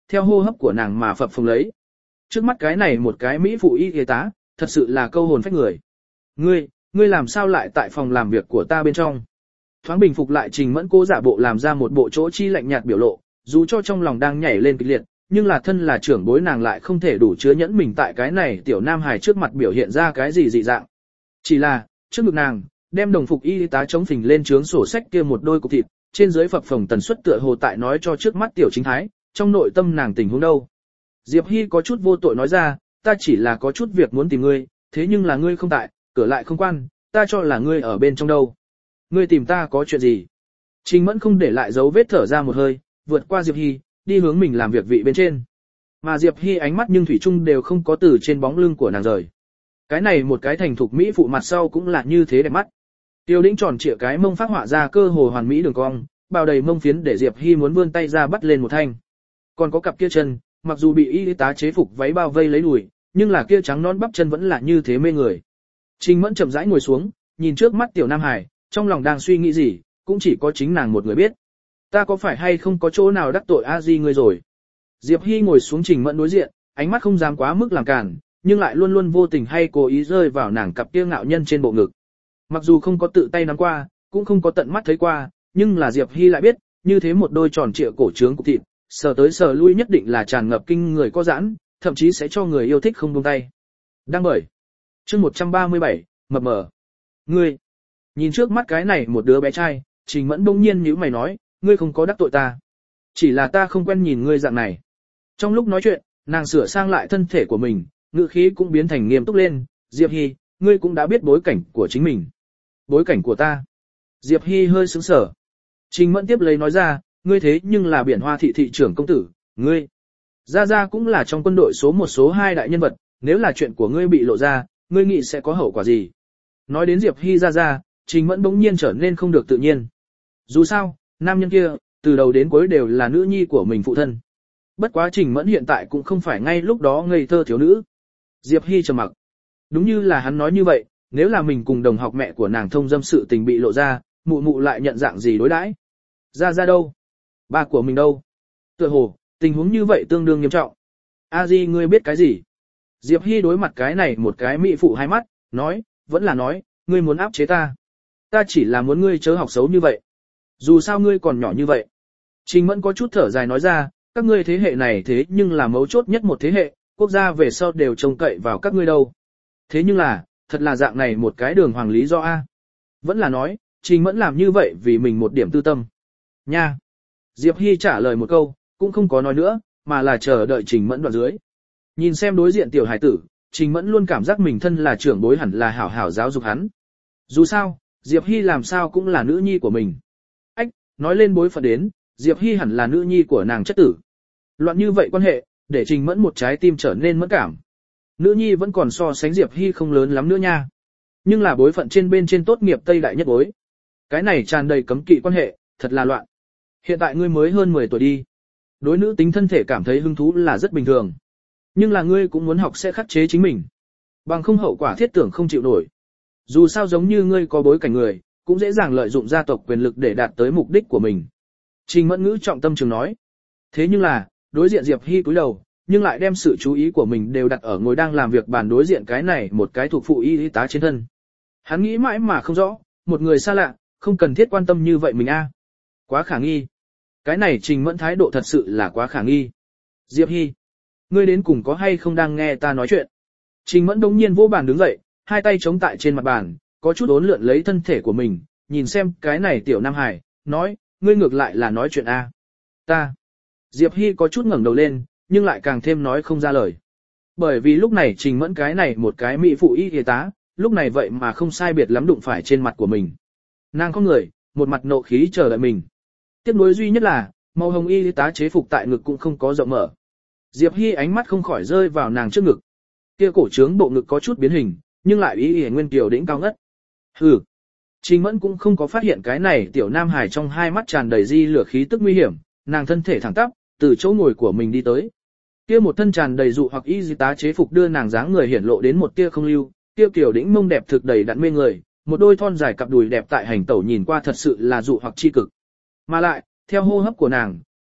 theo hô hấp của nàng mà phập phồng lấy. Trước mắt cái này một cái mỹ phụ y y tá, thật sự là câu hồn phách người. Ngươi, ngươi làm sao lại tại phòng làm việc của ta bên trong? Thoáng bình phục lại Trình Mẫn cố giả bộ làm ra một bộ chỗ chi lạnh nhạt biểu lộ, dù cho trong lòng đang nhảy lên kịch liệt, nhưng là thân là trưởng bối nàng lại không thể đủ chứa nhẫn mình tại cái này tiểu nam hài trước mặt biểu hiện ra cái gì dị dạng. Chỉ là, trước ngực nàng, đem đồng phục y tá chống phình lên trướng sổ sách kia một đôi cục thịt, trên dưới phập phồng tần suất tựa hồ tại nói cho trước mắt tiểu chính thái, trong nội tâm nàng tình huống đâu. Diệp Hy có chút vô tội nói ra, ta chỉ là có chút việc muốn tìm ngươi, thế nhưng là ngươi không tại, cửa lại không quan, ta cho là ngươi ở bên trong đâu. Ngươi tìm ta có chuyện gì? Trình Mẫn không để lại dấu vết thở ra một hơi, vượt qua Diệp Hy, đi hướng mình làm việc vị bên trên. Mà Diệp Hy ánh mắt nhưng thủy chung đều không có từ trên bóng lưng của nàng rời. Cái này một cái thành thục mỹ phụ mặt sau cũng là như thế đẹp mắt. Tiêu Đĩnh tròn trịa cái mông phát họa ra cơ hồ hoàn mỹ đường cong, bao đầy mông phiến để Diệp Hy muốn vươn tay ra bắt lên một thanh. Còn có cặp kia chân, mặc dù bị y tá chế phục váy bao vây lấy đùi, nhưng là kia trắng non bắp chân vẫn là như thế mê người. Trình Mẫn chậm rãi ngồi xuống, nhìn trước mắt tiểu Nam Hải, trong lòng đang suy nghĩ gì, cũng chỉ có chính nàng một người biết. Ta có phải hay không có chỗ nào đắc tội a di ngươi rồi? Diệp Hy ngồi xuống Trình Mẫn đối diện, ánh mắt không dám quá mức làm cản, nhưng lại luôn luôn vô tình hay cố ý rơi vào nàng cặp kia ngạo nhân trên bộ ngực. Mặc dù không có tự tay nắm qua, cũng không có tận mắt thấy qua, nhưng là Diệp Hy lại biết, như thế một đôi tròn trịa cổ trướng cục thịt, sờ tới sờ lui nhất định là tràn ngập kinh người có giãn, thậm chí sẽ cho người yêu thích không buông tay. Đang bởi. Chương một trăm ba mươi bảy, mập mờ. Ngươi, nhìn trước mắt cái này một đứa bé trai, Trình Mẫn bỗng nhiên nhíu mày nói, ngươi không có đắc tội ta. Chỉ là ta không quen nhìn ngươi dạng này. Trong lúc nói chuyện, nàng sửa sang lại thân thể của mình, ngữ khí cũng biến thành nghiêm túc lên, Diệp Hy, ngươi cũng đã biết bối cảnh của chính mình. Bối cảnh của ta. Diệp Hy hơi sững sờ. Trình Mẫn tiếp lấy nói ra, ngươi thế nhưng là Biển Hoa thị thị trưởng công tử, ngươi. Gia Gia cũng là trong quân đội số một số hai đại nhân vật, nếu là chuyện của ngươi bị lộ ra, ngươi nghĩ sẽ có hậu quả gì? Nói đến Diệp Hy Gia Gia, Trình Mẫn bỗng nhiên trở nên không được tự nhiên. Dù sao, nam nhân kia, từ đầu đến cuối đều là nữ nhi của mình phụ thân. Bất quá Trình Mẫn hiện tại cũng không phải ngay lúc đó ngây thơ thiếu nữ. Diệp Hy trầm mặc. Đúng như là hắn nói như vậy, nếu là mình cùng đồng học mẹ của nàng thông dâm sự tình bị lộ ra, mụ mụ lại nhận dạng gì đối đãi? Gia Gia đâu? Ba của mình đâu? Tựa hồ, tình huống như vậy tương đương nghiêm trọng. A Di ngươi biết cái gì? Diệp Hy đối mặt cái này một cái mỹ phụ hai mắt, nói, vẫn là nói, ngươi muốn áp chế ta. Ta chỉ là muốn ngươi chớ học xấu như vậy. Dù sao ngươi còn nhỏ như vậy. Trình Mẫn có chút thở dài nói ra, các ngươi thế hệ này thế nhưng là mấu chốt nhất một thế hệ, quốc gia về sau đều trông cậy vào các ngươi đâu. Thế nhưng là, thật là dạng này một cái đường hoàng lý do A. Vẫn là nói, Trình Mẫn làm như vậy vì mình một điểm tư tâm. Nha. Diệp Hy trả lời một câu, cũng không có nói nữa, mà là chờ đợi Trình Mẫn đoạn dưới. Nhìn xem đối diện tiểu hải tử, Trình Mẫn luôn cảm giác mình thân là trưởng bối hẳn là hảo hảo giáo dục hắn. Dù sao, Diệp Hy làm sao cũng là nữ nhi của mình. Ách, nói lên bối phận đến, Diệp Hy hẳn là nữ nhi của nàng chất tử. Loạn như vậy quan hệ, để Trình Mẫn một trái tim trở nên mẫn cảm. Nữ nhi vẫn còn so sánh Diệp Hy không lớn lắm nữa nha. Nhưng là bối phận trên bên trên tốt nghiệp Tây Đại nhất bối. Cái này tràn đầy cấm kỵ quan hệ, thật là loạn. Hiện tại ngươi mới hơn mười tuổi đi. Đối nữ tính thân thể cảm thấy hứng thú là rất bình thường. Nhưng là ngươi cũng muốn học sẽ khắc chế chính mình. Bằng không hậu quả thiết tưởng không chịu nổi. Dù sao giống như ngươi có bối cảnh người, cũng dễ dàng lợi dụng gia tộc quyền lực để đạt tới mục đích của mình. Trình Mẫn ngữ trọng tâm trường nói. Thế nhưng là, đối diện Diệp Hy cúi đầu, nhưng lại đem sự chú ý của mình đều đặt ở ngồi đang làm việc bàn đối diện cái này một cái thuộc phụ y tá trên thân. Hắn nghĩ mãi mà không rõ, một người xa lạ, không cần thiết quan tâm như vậy mình a. À. Quá khả nghi. Cái này Trình Mẫn thái độ thật sự là quá khả nghi. Diệp Hy, ngươi đến cùng có hay không đang nghe ta nói chuyện? Trình Mẫn đống nhiên vô bàn đứng dậy, hai tay chống tại trên mặt bàn, có chút uốn lượn lấy thân thể của mình, nhìn xem cái này tiểu Nam Hải, nói, ngươi ngược lại là nói chuyện a. Ta. Diệp Hy có chút ngẩng đầu lên, nhưng lại càng thêm nói không ra lời. Bởi vì lúc này Trình Mẫn cái này một cái mỹ phụ y y tá, lúc này vậy mà không sai biệt lắm đụng phải trên mặt của mình. Nàng không người, một mặt nộ khí chờ đợi mình. Tiếc nuối duy nhất là, màu hồng y tá chế phục tại ngực cũng không có rộng mở. Diệp Hy ánh mắt không khỏi rơi vào nàng trước ngực. Kia cổ trướng bộ ngực có chút biến hình, nhưng lại ý y nguyên tiểu đỉnh cao ngất. Hừ. Trình Mẫn cũng không có phát hiện cái này tiểu Nam Hải trong hai mắt tràn đầy di lửa khí tức nguy hiểm, nàng thân thể thẳng tắp, từ chỗ ngồi của mình đi tới. Kia một thân tràn đầy dụ hoặc y tá chế phục đưa nàng dáng người hiển lộ đến một tia không lưu, kia kiểu đỉnh mông đẹp thực đầy đặn mê người, một đôi thon dài cặp đùi đẹp tại hành tẩu nhìn qua thật sự là dụ hoặc chi cực. Mà lại, theo hô hấp của nàng,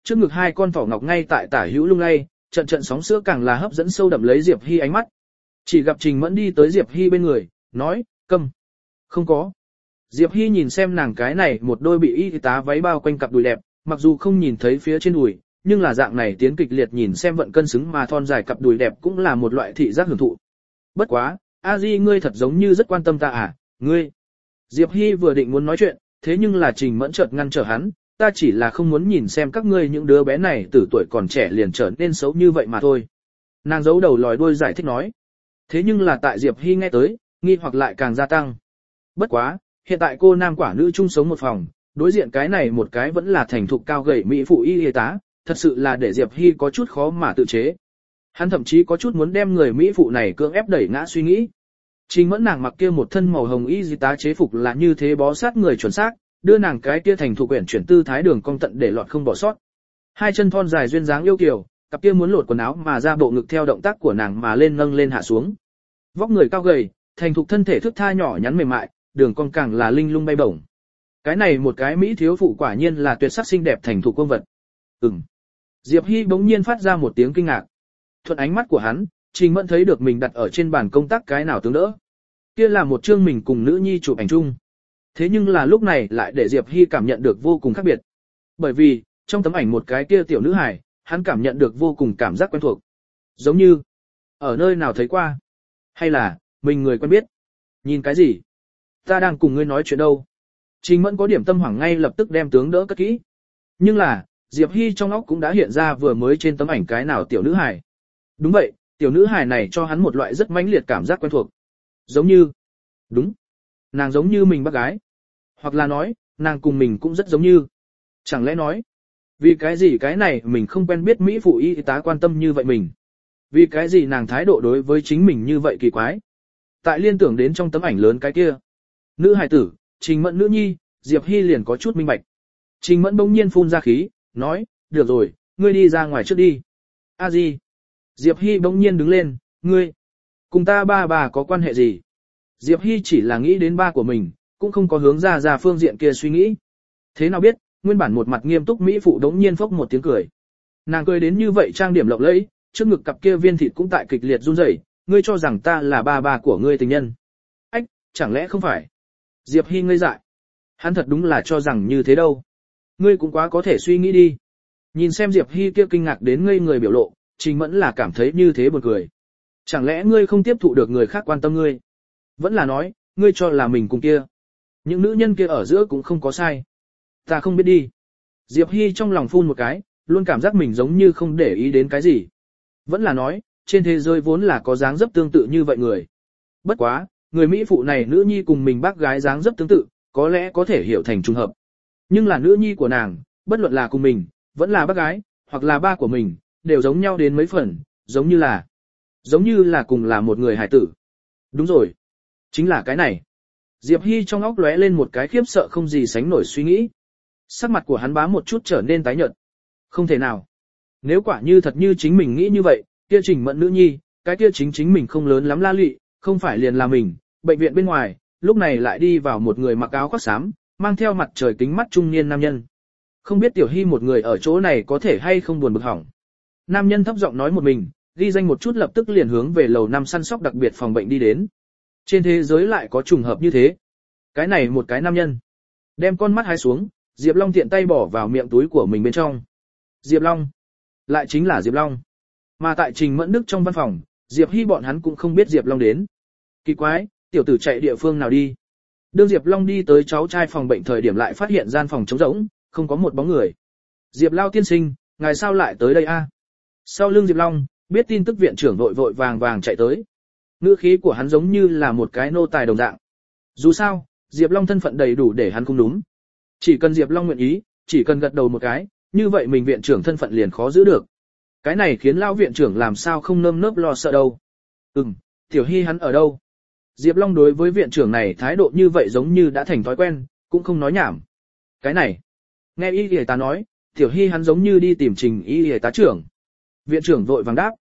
trước ngực hai con thỏ ngọc ngay tại tả hữu lung lay, trận trận sóng sữa càng là hấp dẫn sâu đậm lấy Diệp Hy ánh mắt. Chỉ gặp Trình Mẫn đi tới Diệp Hy bên người, nói, câm. Không có. Diệp Hy nhìn xem nàng cái này một đôi bị y tá váy bao quanh cặp đùi đẹp, mặc dù không nhìn thấy phía trên đùi, nhưng là dạng này tiến kịch liệt nhìn xem vận cân xứng mà thon dài cặp đùi đẹp cũng là một loại thị giác hưởng thụ. Bất quá, A Di ngươi thật giống như rất quan tâm ta à, ngươi. Diệp Hy vừa định muốn nói chuyện, thế nhưng là Trình Mẫn chợt ngăn trở hắn, ta chỉ là không muốn nhìn xem các ngươi những đứa bé này từ tuổi còn trẻ liền trở nên xấu như vậy mà thôi. Nàng giấu đầu lòi đuôi giải thích nói. Thế nhưng là tại Diệp Hy nghe tới, nghi hoặc lại càng gia tăng. Bất quá, hiện tại cô nam quả nữ chung sống một phòng, đối diện cái này một cái vẫn là thành thục cao gầy mỹ phụ y y tá, thật sự là để Diệp Hy có chút khó mà tự chế. Hắn thậm chí có chút muốn đem người mỹ phụ này cưỡng ép đẩy ngã suy nghĩ. Trình Mẫn nàng mặc kia một thân màu hồng y y tá chế phục là như thế bó sát người chuẩn xác, đưa nàng cái kia thành thục quyển chuyển tư thái đường cong tận để lọt không bỏ sót. Hai chân thon dài duyên dáng yêu kiều, cặp kia muốn lột quần áo mà ra bộ ngực theo động tác của nàng mà lên nâng lên hạ xuống. Vóc người cao gầy, thành thục thân thể thướt tha nhỏ nhắn mềm mại, đường cong càng là linh lung bay bổng. Cái này một cái mỹ thiếu phụ quả nhiên là tuyệt sắc xinh đẹp thành thục công vật. Ừm. Diệp Hy bỗng nhiên phát ra một tiếng kinh ngạc. Thuận ánh mắt của hắn, Trình Mẫn thấy được mình đặt ở trên bàn công tác cái nào tướng đỡ. Kia là một chương mình cùng nữ nhi chụp ảnh chung. Thế nhưng là lúc này lại để Diệp Hy cảm nhận được vô cùng khác biệt. Bởi vì, trong tấm ảnh một cái kia tiểu nữ hài, hắn cảm nhận được vô cùng cảm giác quen thuộc. Giống như, ở nơi nào thấy qua. Hay là, mình người quen biết. Nhìn cái gì? Ta đang cùng ngươi nói chuyện đâu. Trình Mẫn có điểm tâm hoảng ngay lập tức đem tướng đỡ cất kỹ. Nhưng là, Diệp Hy trong óc cũng đã hiện ra vừa mới trên tấm ảnh cái nào tiểu nữ hài. Đúng vậy, tiểu nữ hài này cho hắn một loại rất mãnh liệt cảm giác quen thuộc. Giống như, đúng, nàng giống như mình bác gái. Hoặc là nói, nàng cùng mình cũng rất giống như. Chẳng lẽ nói, vì cái gì cái này mình không quen biết mỹ phụ y tá quan tâm như vậy mình. Vì cái gì nàng thái độ đối với chính mình như vậy kỳ quái. Tại liên tưởng đến trong tấm ảnh lớn cái kia. Nữ hài tử, Trình Mẫn nữ nhi, Diệp Hy liền có chút minh bạch. Trình Mẫn bỗng nhiên phun ra khí, nói, được rồi, ngươi đi ra ngoài trước đi. A Di. Diệp Hy bỗng nhiên đứng lên, ngươi, cùng ta ba bà có quan hệ gì? Diệp Hy chỉ là nghĩ đến ba của mình, cũng không có hướng ra ra phương diện kia suy nghĩ. Thế nào biết, nguyên bản một mặt nghiêm túc mỹ phụ đống nhiên phốc một tiếng cười. Nàng cười đến như vậy trang điểm lộng lẫy, trước ngực cặp kia viên thịt cũng tại kịch liệt run rẩy, ngươi cho rằng ta là ba bà của ngươi tình nhân. Ách, chẳng lẽ không phải? Diệp Hy ngây dại. Hắn thật đúng là cho rằng như thế đâu. Ngươi cũng quá có thể suy nghĩ đi. Nhìn xem Diệp Hy kia kinh ngạc đến ngây người biểu lộ, Trình Mẫn là cảm thấy như thế buồn cười. Chẳng lẽ ngươi không tiếp thụ được người khác quan tâm ngươi? Vẫn là nói, ngươi cho là mình cùng kia. Những nữ nhân kia ở giữa cũng không có sai. Ta không biết đi. Diệp Hy trong lòng phun một cái, luôn cảm giác mình giống như không để ý đến cái gì. Vẫn là nói, trên thế giới vốn là có dáng dấp tương tự như vậy người. Bất quá, người Mỹ phụ này nữ nhi cùng mình bác gái dáng dấp tương tự, có lẽ có thể hiểu thành trùng hợp. Nhưng là nữ nhi của nàng, bất luận là cùng mình, vẫn là bác gái, hoặc là ba của mình, đều giống nhau đến mấy phần, giống như là, giống như là cùng là một người hải tử. Đúng rồi. Chính là cái này. Diệp Hy trong óc lóe lên một cái khiếp sợ không gì sánh nổi suy nghĩ. Sắc mặt của hắn bám một chút trở nên tái nhợt. Không thể nào. Nếu quả như thật như chính mình nghĩ như vậy, kia Trình Mẫn nữ nhi, cái kia chính chính mình không lớn lắm la lụy, không phải liền là mình, bệnh viện bên ngoài, lúc này lại đi vào một người mặc áo khoác xám, mang theo mặt trời kính mắt trung niên nam nhân. Không biết Tiểu Hy một người ở chỗ này có thể hay không buồn bực hỏng. Nam nhân thấp giọng nói một mình, ghi danh một chút lập tức liền hướng về lầu năm săn sóc đặc biệt phòng bệnh đi đến. Trên thế giới lại có trùng hợp như thế. Cái này một cái nam nhân. Đem con mắt hái xuống, Diệp Long tiện tay bỏ vào miệng túi của mình bên trong. Diệp Long. Lại chính là Diệp Long. Mà tại Trình Mẫn Đức trong văn phòng, Diệp Hy bọn hắn cũng không biết Diệp Long đến. Kỳ quái, tiểu tử chạy địa phương nào đi. Đương Diệp Long đi tới cháu trai phòng bệnh thời điểm lại phát hiện gian phòng trống rỗng, không có một bóng người. Diệp Lao tiên sinh, ngài sao lại tới đây a? Sau lưng Diệp Long, biết tin tức viện trưởng vội vội vàng vàng chạy tới. Ngữ khí của hắn giống như là một cái nô tài đồng dạng. Dù sao, Diệp Long thân phận đầy đủ để hắn không đúng. Chỉ cần Diệp Long nguyện ý, chỉ cần gật đầu một cái, như vậy mình viện trưởng thân phận liền khó giữ được. Cái này khiến Lao viện trưởng làm sao không nơm nớp lo sợ đâu. Ừm, Tiểu Hy hắn ở đâu? Diệp Long đối với viện trưởng này thái độ như vậy giống như đã thành thói quen, cũng không nói nhảm. Cái này, nghe y y tá nói, Tiểu Hy hắn giống như đi tìm Trình y y tá trưởng. Viện trưởng vội vàng đáp.